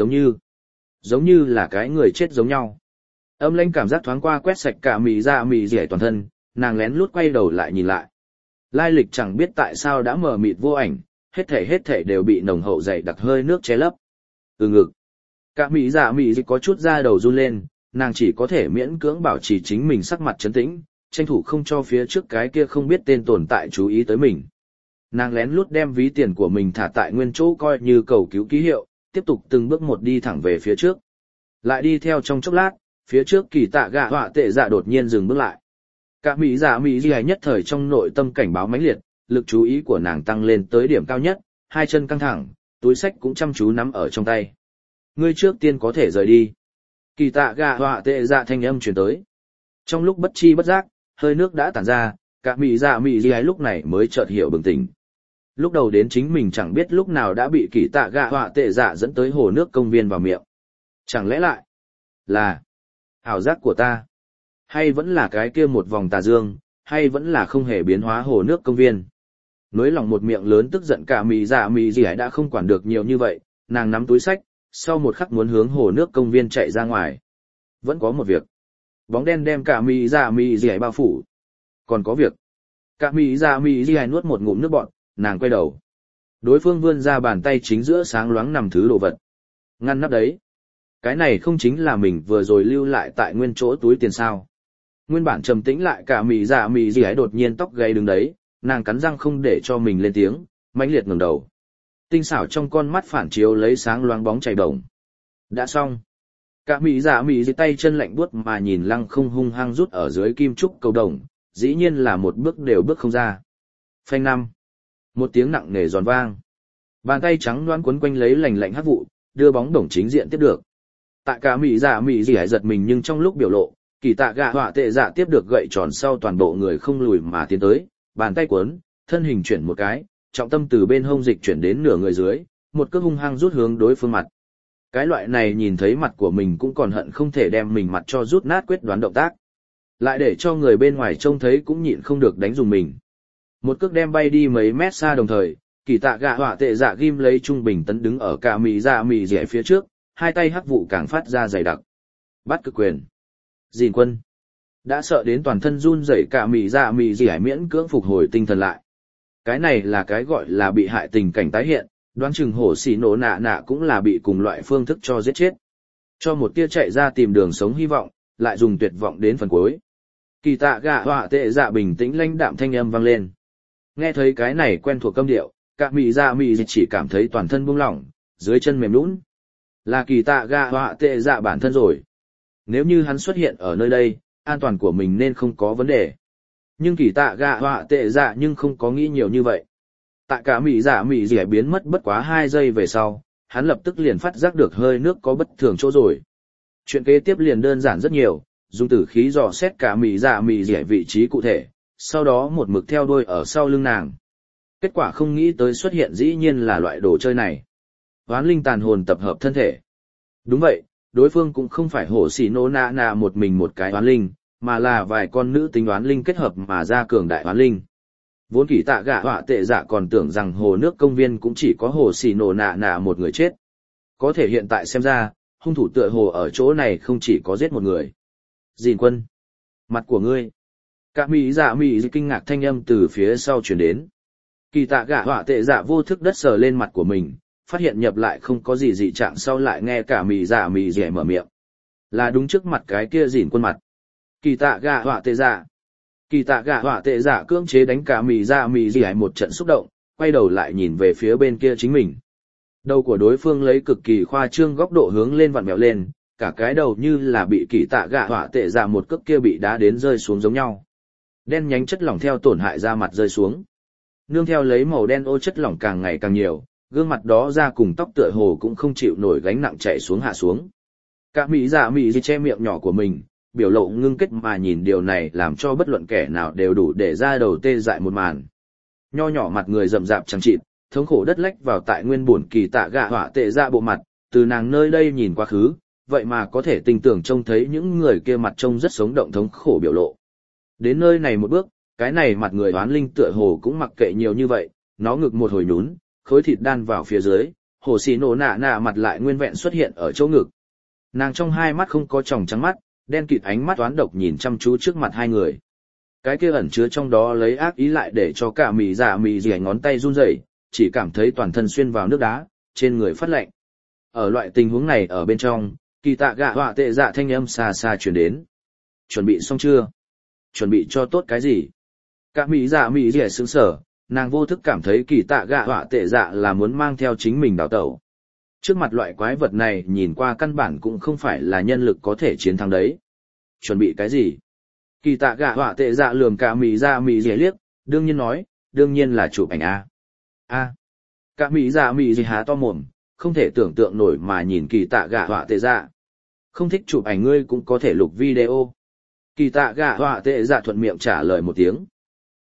giống như là cái người chết giống nhau. Âm lãnh cảm giác thoáng qua quét sạch cả mị toàn thân, nàng lén lút quay đầu lại nhìn lại. Lai lịch chẳng biết tại sao đã mờ mịt vô ảnh, hết thảy đều bị nồng hậu dày đặc hơi nước che lấp. Từ ngực. Cả mị có chút da đầu run lên, nàng chỉ có thể miễn cưỡng bảo trì chính mình sắc mặt trấn tĩnh, tranh thủ không cho phía trước cái kia không biết tên tồn tại chú ý tới mình. Nàng lén lút đem ví tiền của mình thả tại nguyên chỗ coi như cầu cứu ký hiệu, tiếp tục từng bước một đi thẳng về phía trước. Lại đi theo trong chốc lát, phía trước kỳ tạ gạ họa tệ dạ đột nhiên dừng bước lại. Cả mị nhất thời trong nội tâm cảnh báo mãnh liệt, lực chú ý của nàng tăng lên tới điểm cao nhất, hai chân căng thẳng, túi sách cũng chăm chú nắm ở trong tay. Ngươi trước tiên có thể rời đi. Kỳ tạ gạ họa tệ dạ thanh âm truyền tới. Trong lúc bất chi bất giác, hơi nước đã tản ra, Cả mị gì lúc này mới chợt hiểu bừng tỉnh. Lúc đầu đến chính mình chẳng biết lúc nào đã bị kỳ tạ gạ họa tệ dạ dẫn tới hồ nước công viên vào miệng. Chẳng lẽ lại là ảo giác của ta? Hay vẫn là cái kia một vòng tà dương, hay vẫn là không hề biến hóa hồ nước công viên? Nối lòng một miệng lớn tức giận cả mị gì đã không quản được nhiều như vậy, nàng nắm túi sách, sau một khắc muốn hướng hồ nước công viên chạy ra ngoài. Vẫn có một việc. Bóng đen đem cả mị gì bao phủ. Còn có việc. Cả mị gì nuốt một ngụm nước bọt, nàng quay đầu. Đối phương vươn ra bàn tay chính giữa sáng loáng nằm thứ đồ vật. Ngăn nắp đấy. Cái này không chính là mình vừa rồi lưu lại tại nguyên chỗ túi tiền sao? Nguyên bản trầm tĩnh lại cả mị gì đột nhiên tóc gáy đứng đấy, nàng cắn răng không để cho mình lên tiếng, mãnh liệt ngẩng đầu. Tinh xảo trong con mắt phản chiếu lấy sáng loáng bóng chảy bổng. Đã xong. Cả mị gì tay chân lạnh buốt mà nhìn lăng không hung hăng rút ở dưới kim trúc cầu đồng, dĩ nhiên là một bước đều bước không ra. Phanh năm. Một tiếng nặng nề giòn vang. Bàn tay trắng đoán quấn quanh lấy lành lạnh hắc vụ, đưa bóng đồng chính diện tiếp được. Tại cả mị gì giật mình nhưng trong lúc biểu lộ, kỳ tạ gạ họa tệ dạ tiếp được gậy tròn sau toàn bộ người không lùi mà tiến tới, bàn tay cuốn, thân hình chuyển một cái, trọng tâm từ bên hông dịch chuyển đến nửa người dưới, một cước hung hăng rút hướng đối phương mặt. Cái loại này nhìn thấy mặt của mình cũng còn hận không thể đem mình mặt cho rút nát quyết đoán động tác. Lại để cho người bên ngoài trông thấy cũng nhịn không được đánh dùng mình. Một cước đem bay đi mấy mét xa đồng thời, kỳ tạ gạ họa tệ dạ ghim lấy trung bình tấn đứng ở cả mị rẻ phía trước, hai tay hắc vụ càng phát ra dày đặc. Bắt cực quyền. Dìn quân. Đã sợ đến toàn thân run rẩy cả mị rẻ miễn cưỡng phục hồi tinh thần lại. Cái này là cái gọi là bị hại tình cảnh tái hiện, đoán chừng hổ xì nổ nạ cũng là bị cùng loại phương thức cho giết chết. Cho một tia chạy ra tìm đường sống hy vọng, lại dùng tuyệt vọng đến phần cuối. Kỳ tạ gạ họa tệ dạ bình tĩnh lãnh đạm thanh âm vang lên. Nghe thấy cái này quen thuộc câm điệu, cả mị chỉ cảm thấy toàn thân buông lỏng, dưới chân mềm nhũn. Là kỳ tạ gạ họa tệ dạ bản thân rồi. Nếu như hắn xuất hiện ở nơi đây, an toàn của mình nên không có vấn đề. Nhưng kỳ tạ gạ họa tệ dạ nhưng không có nghĩ nhiều như vậy. Tại cả mị rẻ biến mất bất quá 2 giây về sau, hắn lập tức liền phát giác được hơi nước có bất thường chỗ rồi. Chuyện kế tiếp liền đơn giản rất nhiều, dùng tử khí dò xét cả mị rẻ vị trí cụ thể, sau đó một mực theo đuôi ở sau lưng nàng. Kết quả không nghĩ tới xuất hiện dĩ nhiên là loại đồ chơi này. Hoán linh tàn hồn tập hợp thân thể. Đúng vậy, đối phương cũng không phải hổ xỉ nô nạ một mình một cái hoán linh, mà là vài con nữ tính hoán linh kết hợp mà ra cường đại hoán linh. Vốn kỳ tạ gạ họa tệ dạ còn tưởng rằng hồ nước công viên cũng chỉ có hồ xỉ nổ nạ một người chết. Có thể hiện tại xem ra, hung thủ tựa hồ ở chỗ này không chỉ có giết một người. Dìn quân. Mặt của ngươi. Cả mị kinh ngạc thanh âm từ phía sau truyền đến. Kỳ tạ gạ họa tệ dạ vô thức đất sờ lên mặt của mình, phát hiện nhập lại không có gì dị trạng sau lại nghe cả mị rẻ mở miệng. Là đúng trước mặt cái kia dìn quân mặt. Kỳ tạ gạ họa tệ dạ. Kỳ tạ gạ họa tệ dạ cưỡng chế đánh cả mị rẻ một trận xúc động, quay đầu lại nhìn về phía bên kia chính mình. Đầu của đối phương lấy cực kỳ khoa trương góc độ hướng lên vặn mèo lên, cả cái đầu như là bị kỳ tạ gạ họa tệ dạ một cước kia bị đá đến rơi xuống giống nhau. Đen nhánh chất lỏng theo tổn hại da mặt rơi xuống. Nương theo lấy màu đen ô chất lỏng càng ngày càng nhiều, gương mặt đó da cùng tóc tựa hồ cũng không chịu nổi gánh nặng chạy xuống hạ xuống. Cả mị che miệng nhỏ của mình, biểu lộ ngưng kết mà nhìn điều này làm cho bất luận kẻ nào đều đủ để ra đầu tê dại một màn. Nho nhỏ mặt người rậm rạp chẳng chịt, thống khổ đất lách vào tại nguyên bổn kỳ tạ gạ họa tệ dạ bộ mặt, từ nàng nơi đây nhìn quá khứ, vậy mà có thể tình tưởng trông thấy những người kia mặt trông rất sống động thống khổ biểu lộ. Đến nơi này một bước, cái này mặt người oán linh tựa hồ cũng mặc kệ nhiều như vậy, nó ngực một hồi nhún, khối thịt đan vào phía dưới, hồ xì nổ nạ mặt lại nguyên vẹn xuất hiện ở chỗ ngực. Nàng trong hai mắt không có tròng trắng mắt, đen kịt ánh mắt oán độc nhìn chăm chú trước mặt hai người. Cái kia ẩn chứa trong đó lấy ác ý lại để cho cả mị rẻ ngón tay run rẩy, chỉ cảm thấy toàn thân xuyên vào nước đá, trên người phát lạnh. Ở loại tình huống này ở bên trong, kỳ tạ gạ họa tệ dạ thanh âm xa xa truyền đến. Chuẩn bị xong chưa? Chuẩn bị cho tốt cái gì? Cả mị rẻ sững sờ, nàng vô thức cảm thấy kỳ tạ gạ họa tệ dạ là muốn mang theo chính mình đào tẩu. Trước mặt loại quái vật này nhìn qua căn bản cũng không phải là nhân lực có thể chiến thắng đấy. Chuẩn bị cái gì? Kỳ tạ gạ họa tệ dạ lườm cả mị rẻ liếc, đương nhiên nói, đương nhiên là chụp ảnh A. Cả mị rẻ há to mồm, không thể tưởng tượng nổi mà nhìn kỳ tạ gạ họa tệ dạ. Không thích chụp ảnh ngươi cũng có thể lục video. Kỳ tạ gạ họa tệ dạ thuận miệng trả lời một tiếng.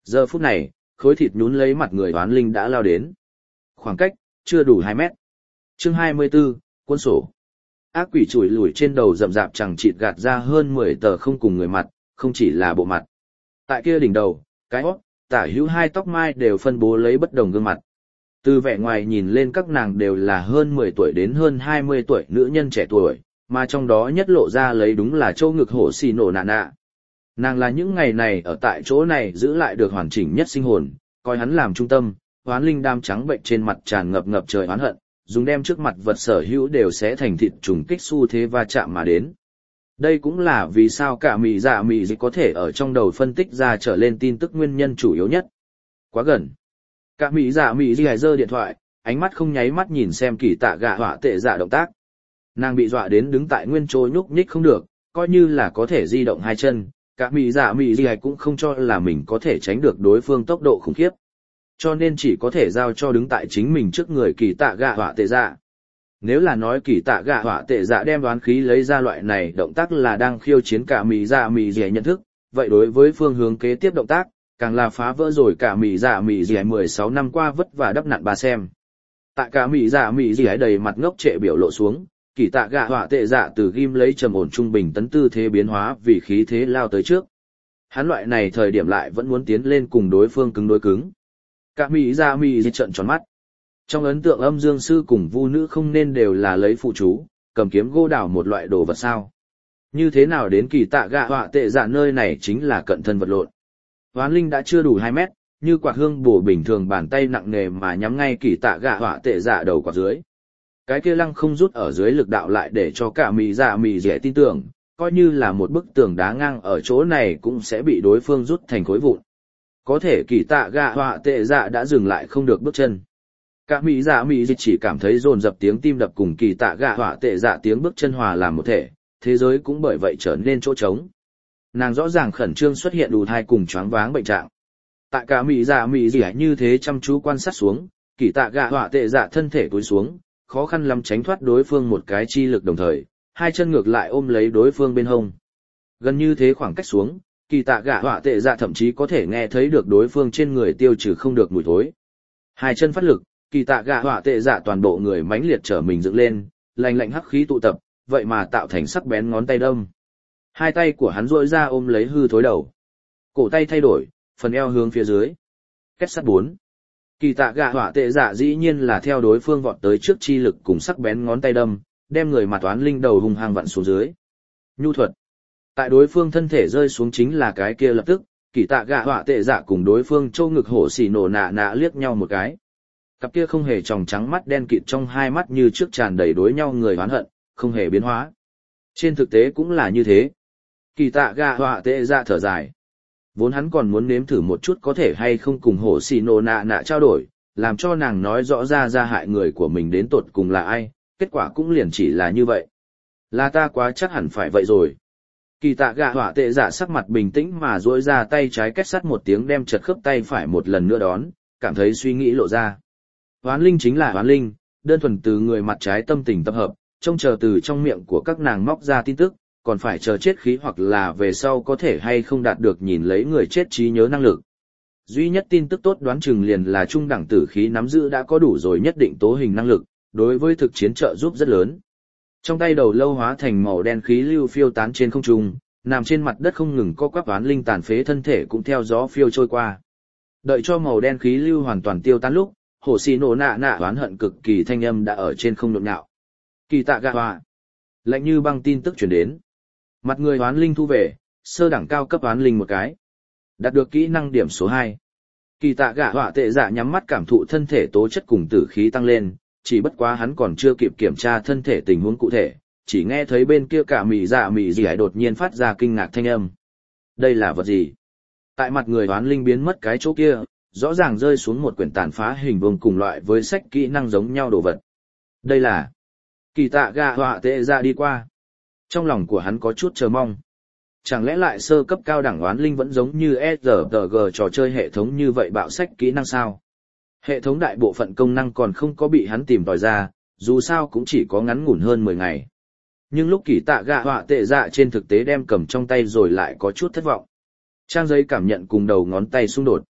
Giờ phút này, khối thịt nhún lấy mặt người oán linh đã lao đến. Khoảng cách, chưa đủ 2 mét. Chương 24, quân sổ. Ác quỷ chùi lùi trên đầu rậm rạp chẳng chịt gạt ra hơn 10 tờ không cùng người mặt, không chỉ là bộ mặt. Tại kia đỉnh đầu, cái hót, tả hữu 2 tóc mai đều phân bố lấy bất đồng gương mặt. Từ vẻ ngoài nhìn lên các nàng đều là hơn 10 tuổi đến hơn 20 tuổi nữ nhân trẻ tuổi, mà trong đó nhất lộ ra lấy đúng là châu ngực hổ xì nổ nạ nạ. Nàng là những ngày này ở tại chỗ này giữ lại được hoàn chỉnh nhất sinh hồn, coi hắn làm trung tâm, oán linh đam trắng bệnh trên mặt tràn ngập ngập trời oán hận, dùng đem trước mặt vật sở hữu đều sẽ thành thịt trùng kích xu thế va chạm mà đến. Đây cũng là vì sao cả mị dạ mị dịch có thể ở trong đầu phân tích ra trở lên tin tức nguyên nhân chủ yếu nhất. Quá gần. Cả mị dạ mị dịch giơ điện thoại, ánh mắt không nháy mắt nhìn xem kỳ tạ gạ họa tệ dạ động tác. Nàng bị dọa đến đứng tại nguyên chỗ nhúc nhích không được, coi như là có thể di động 2 chân, cả mị dạ mị dịch cũng không cho là mình có thể tránh được đối phương tốc độ khủng khiếp. Cho nên chỉ có thể giao cho đứng tại chính mình trước người kỳ tạ gạ họa tệ dạ. Nếu là nói kỳ tạ gạ họa tệ dạ đem đoán khí lấy ra loại này động tác là đang khiêu chiến cả mị dạ mị dịch nhận thức, vậy đối với phương hướng kế tiếp động tác, càng là phá vỡ rồi cả mị dạ mị dịch 16 năm qua vất vả đắp nặn bà xem. Tại cả mị dạ mị dịch đầy mặt ngốc trệ biểu lộ xuống, kỳ tạ gạ họa tệ dạ từ ghim lấy trầm ổn trung bình tấn tư thế biến hóa vì khí thế lao tới trước. Hắn loại này thời điểm lại vẫn muốn tiến lên cùng đối phương cứng đối cứng. Cả mị dạ mị dịch trợn tròn mắt. Trong ấn tượng âm dương sư cùng vu nữ không nên đều là lấy phụ chú, cầm kiếm gô đào một loại đồ vật sao. Như thế nào đến kỳ tạ gạ họa tệ dạ nơi này chính là cận thân vật lộn. Hoán linh đã chưa đủ 2 mét, như quạt hương bổ bình thường bàn tay nặng nề mà nhắm ngay kỳ tạ gạ họa tệ dạ đầu quạt dưới. Cái kia lăng không rút ở dưới lực đạo lại để cho cả mị dạ mị dễ tin tưởng, coi như là một bức tường đá ngang ở chỗ này cũng sẽ bị đối phương rút thành khối vụn. Có thể kỳ tạ gạ họa tệ dạ đã dừng lại không được bước chân. Cả mị dạ mị dịch chỉ cảm thấy dồn dập tiếng tim đập cùng kỳ tạ gạ họa tệ dạ tiếng bước chân hòa làm một thể, thế giới cũng bởi vậy trở nên chỗ trống. Nàng rõ ràng khẩn trương xuất hiện đủ thai cùng choáng váng bệnh trạng. Tại cả mị dạ mị dịch như thế chăm chú quan sát xuống, kỳ tạ gạ họa tệ dạ thân thể cúi xuống, khó khăn lắm tránh thoát đối phương một cái chi lực đồng thời, 2 chân ngược lại ôm lấy đối phương bên hông. Gần như thế khoảng cách xuống, kỳ tạ gạ họa tệ dạ thậm chí có thể nghe thấy được đối phương trên người tiêu trừ không được mùi thối. 2 chân phát lực, kỳ tạ gạ họa tệ dạ toàn bộ người mãnh liệt trở mình dựng lên, lạnh lạnh hắc khí tụ tập, vậy mà tạo thành sắc bén ngón tay đâm. 2 tay của hắn duỗi ra ôm lấy hư thối đầu. Cổ tay thay đổi, phần eo hướng phía dưới. Kết sắt 4. Kỳ tạ gạ họa tệ dạ dĩ nhiên là theo đối phương vọt tới trước chi lực cùng sắc bén ngón tay đâm, đem người mặt toán linh đầu hung hăng vặn xuống dưới. Nhu thuật. Tại đối phương thân thể rơi xuống chính là cái kia lập tức, kỳ tạ gạ họa tệ dạ cùng đối phương châu ngực hổ xỉ nổ nạ nạ liếc nhau một cái. Cặp kia không hề tròng trắng mắt đen kịt trong 2 mắt như trước tràn đầy đối nhau người oán hận, không hề biến hóa. Trên thực tế cũng là như thế. Kỳ tạ gạ họa tệ dạ thở dài. Vốn hắn còn muốn nếm thử một chút có thể hay không cùng hổ xì nổ nạ nạ trao đổi, làm cho nàng nói rõ ra hại người của mình đến tột cùng là ai, kết quả cũng liền chỉ là như vậy. Là ta quá chắc hẳn phải vậy rồi. Kỳ tạ gạ họa tệ dạ sắc mặt bình tĩnh mà duỗi ra tay trái kết sắt một tiếng đem chật khớp tay phải một lần nữa đón, cảm thấy suy nghĩ lộ ra. Hoán linh chính là hoán linh, đơn thuần từ người mặt trái tâm tình tập hợp, trông chờ từ trong miệng của các nàng móc ra tin tức, còn phải chờ chết khí hoặc là về sau có thể hay không đạt được nhìn lấy người chết trí nhớ năng lực. Duy nhất tin tức tốt đoán chừng liền là trung đẳng tử khí nắm giữ đã có đủ rồi nhất định tố hình năng lực, đối với thực chiến trợ giúp rất lớn. Trong tay đầu lâu hóa thành màu đen khí lưu phiêu tán trên không trung, nằm trên mặt đất không ngừng co quắp oán linh tàn phế thân thể cũng theo gió phiêu trôi qua. Đợi cho màu đen khí lưu hoàn toàn tiêu tán lúc, hổ xì nổ nạ nạ oán hận cực kỳ thanh âm đã ở trên không nhộn nhạo. Kỳ tạ gạ họa. Lạnh như băng tin tức truyền đến. Mặt người oán linh thu về, sơ đẳng cao cấp oán linh một cái. Đạt được kỹ năng điểm số 2. Kỳ tạ gạ họa tệ dạ nhắm mắt cảm thụ thân thể tố chất cùng tử khí tăng lên, chỉ bất quá hắn còn chưa kịp kiểm tra thân thể tình huống cụ thể, chỉ nghe thấy bên kia cả mị dạ mị gì đột nhiên phát ra kinh ngạc thanh âm. Đây là vật gì? Tại mặt người oán linh biến mất cái chỗ kia, rõ ràng rơi xuống một quyển tàn phá hình vuông cùng loại với sách kỹ năng giống nhau đồ vật. Đây là... Kỳ tạ gạ họa tệ dạ đi qua. Trong lòng của hắn có chút chờ mong. Chẳng lẽ lại sơ cấp cao đẳng oán linh vẫn giống như SRG trò chơi hệ thống như vậy bạo sách kỹ năng sao? Hệ thống đại bộ phận công năng còn không có bị hắn tìm tòi ra, dù sao cũng chỉ có ngắn ngủn hơn 10 ngày. Nhưng lúc kỳ tạ gạ họa tệ dạ trên thực tế đem cầm trong tay rồi lại có chút thất vọng. Trang giấy cảm nhận cùng đầu ngón tay xung đột.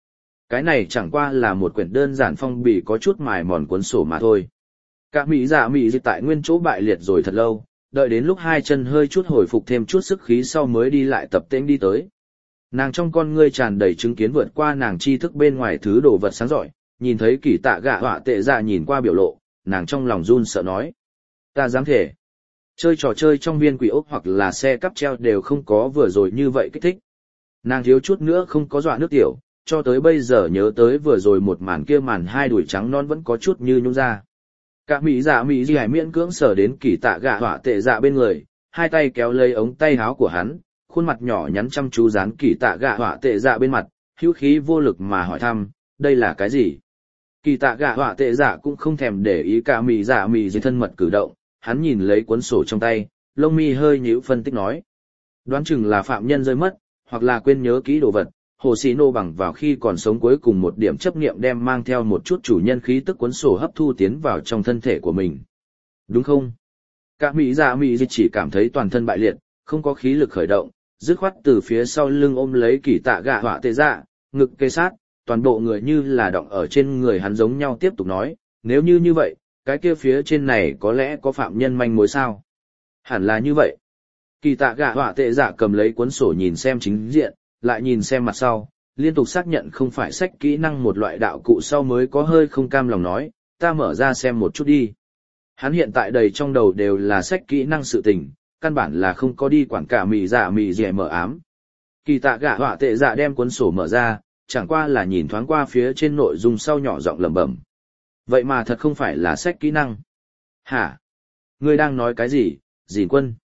Cái này chẳng qua là một quyển đơn giản phong bì có chút mài mòn cuốn sổ mà thôi. Cả mỹ dạ mỹ dịch tại nguyên chỗ bại liệt rồi thật lâu, đợi đến lúc hai chân hơi chút hồi phục thêm chút sức khí sau mới đi lại tập tễnh đi tới. Nàng trong con ngươi tràn đầy chứng kiến vượt qua nàng tri thức bên ngoài thứ đồ vật sáng rọi, nhìn thấy kỳ tạ gạ họa tệ dạ nhìn qua biểu lộ, nàng trong lòng run sợ nói. Ta dám thể. Chơi trò chơi trong viên quỷ ốc hoặc là xe cắp treo đều không có vừa rồi như vậy kích thích. Nàng thiếu chút nữa không có dọa nước tiểu, cho tới bây giờ nhớ tới vừa rồi một màn kia màn hai đuổi trắng non vẫn có chút như nhung ra. Cả mỹ dạ mỹ gì hải miễn cưỡng sở đến kỳ tạ gạ họa tệ dạ bên người, hai tay kéo lấy ống tay áo của hắn, khuôn mặt nhỏ nhắn chăm chú dán kỳ tạ gạ họa tệ dạ bên mặt, hữu khí vô lực mà hỏi thăm, đây là cái gì? Kỳ tạ gạ họa tệ dạ cũng không thèm để ý cả mỹ dạ mỹ gì thân mật cử động, hắn nhìn lấy cuốn sổ trong tay, lông mi hơi nhíu phân tích nói. Đoán chừng là phạm nhân rơi mất, hoặc là quên nhớ kỹ đồ vật, hồ sĩ nô bằng vào khi còn sống cuối cùng một điểm chấp niệm đem mang theo một chút chủ nhân khí tức cuốn sổ hấp thu tiến vào trong thân thể của mình. Đúng không? Cả mỹ dạ mỹ gì chỉ cảm thấy toàn thân bại liệt, không có khí lực khởi động, dứt khoát từ phía sau lưng ôm lấy kỳ tạ gạ họa tệ dạ, ngực kê sát, toàn bộ người như là đọng ở trên người hắn giống nhau tiếp tục nói, nếu như vậy, cái kia phía trên này có lẽ có phạm nhân manh mối sao? Hẳn là như vậy. Kỳ tạ gạ họa tệ dạ cầm lấy cuốn sổ nhìn xem chính diện, lại nhìn xem mặt sau, liên tục xác nhận không phải sách kỹ năng một loại đạo cụ sau mới có hơi không cam lòng nói, ta mở ra xem một chút đi. Hắn hiện tại đầy trong đầu đều là sách kỹ năng sự tình, căn bản là không có đi quản cả mì dẻ mở ám. Kỳ tạ gạ họa tệ dạ đem cuốn sổ mở ra, chẳng qua là nhìn thoáng qua phía trên nội dung sau nhỏ giọng lẩm bẩm. Vậy mà thật không phải là sách kỹ năng. Hả? Ngươi đang nói cái gì, Dìn Quân?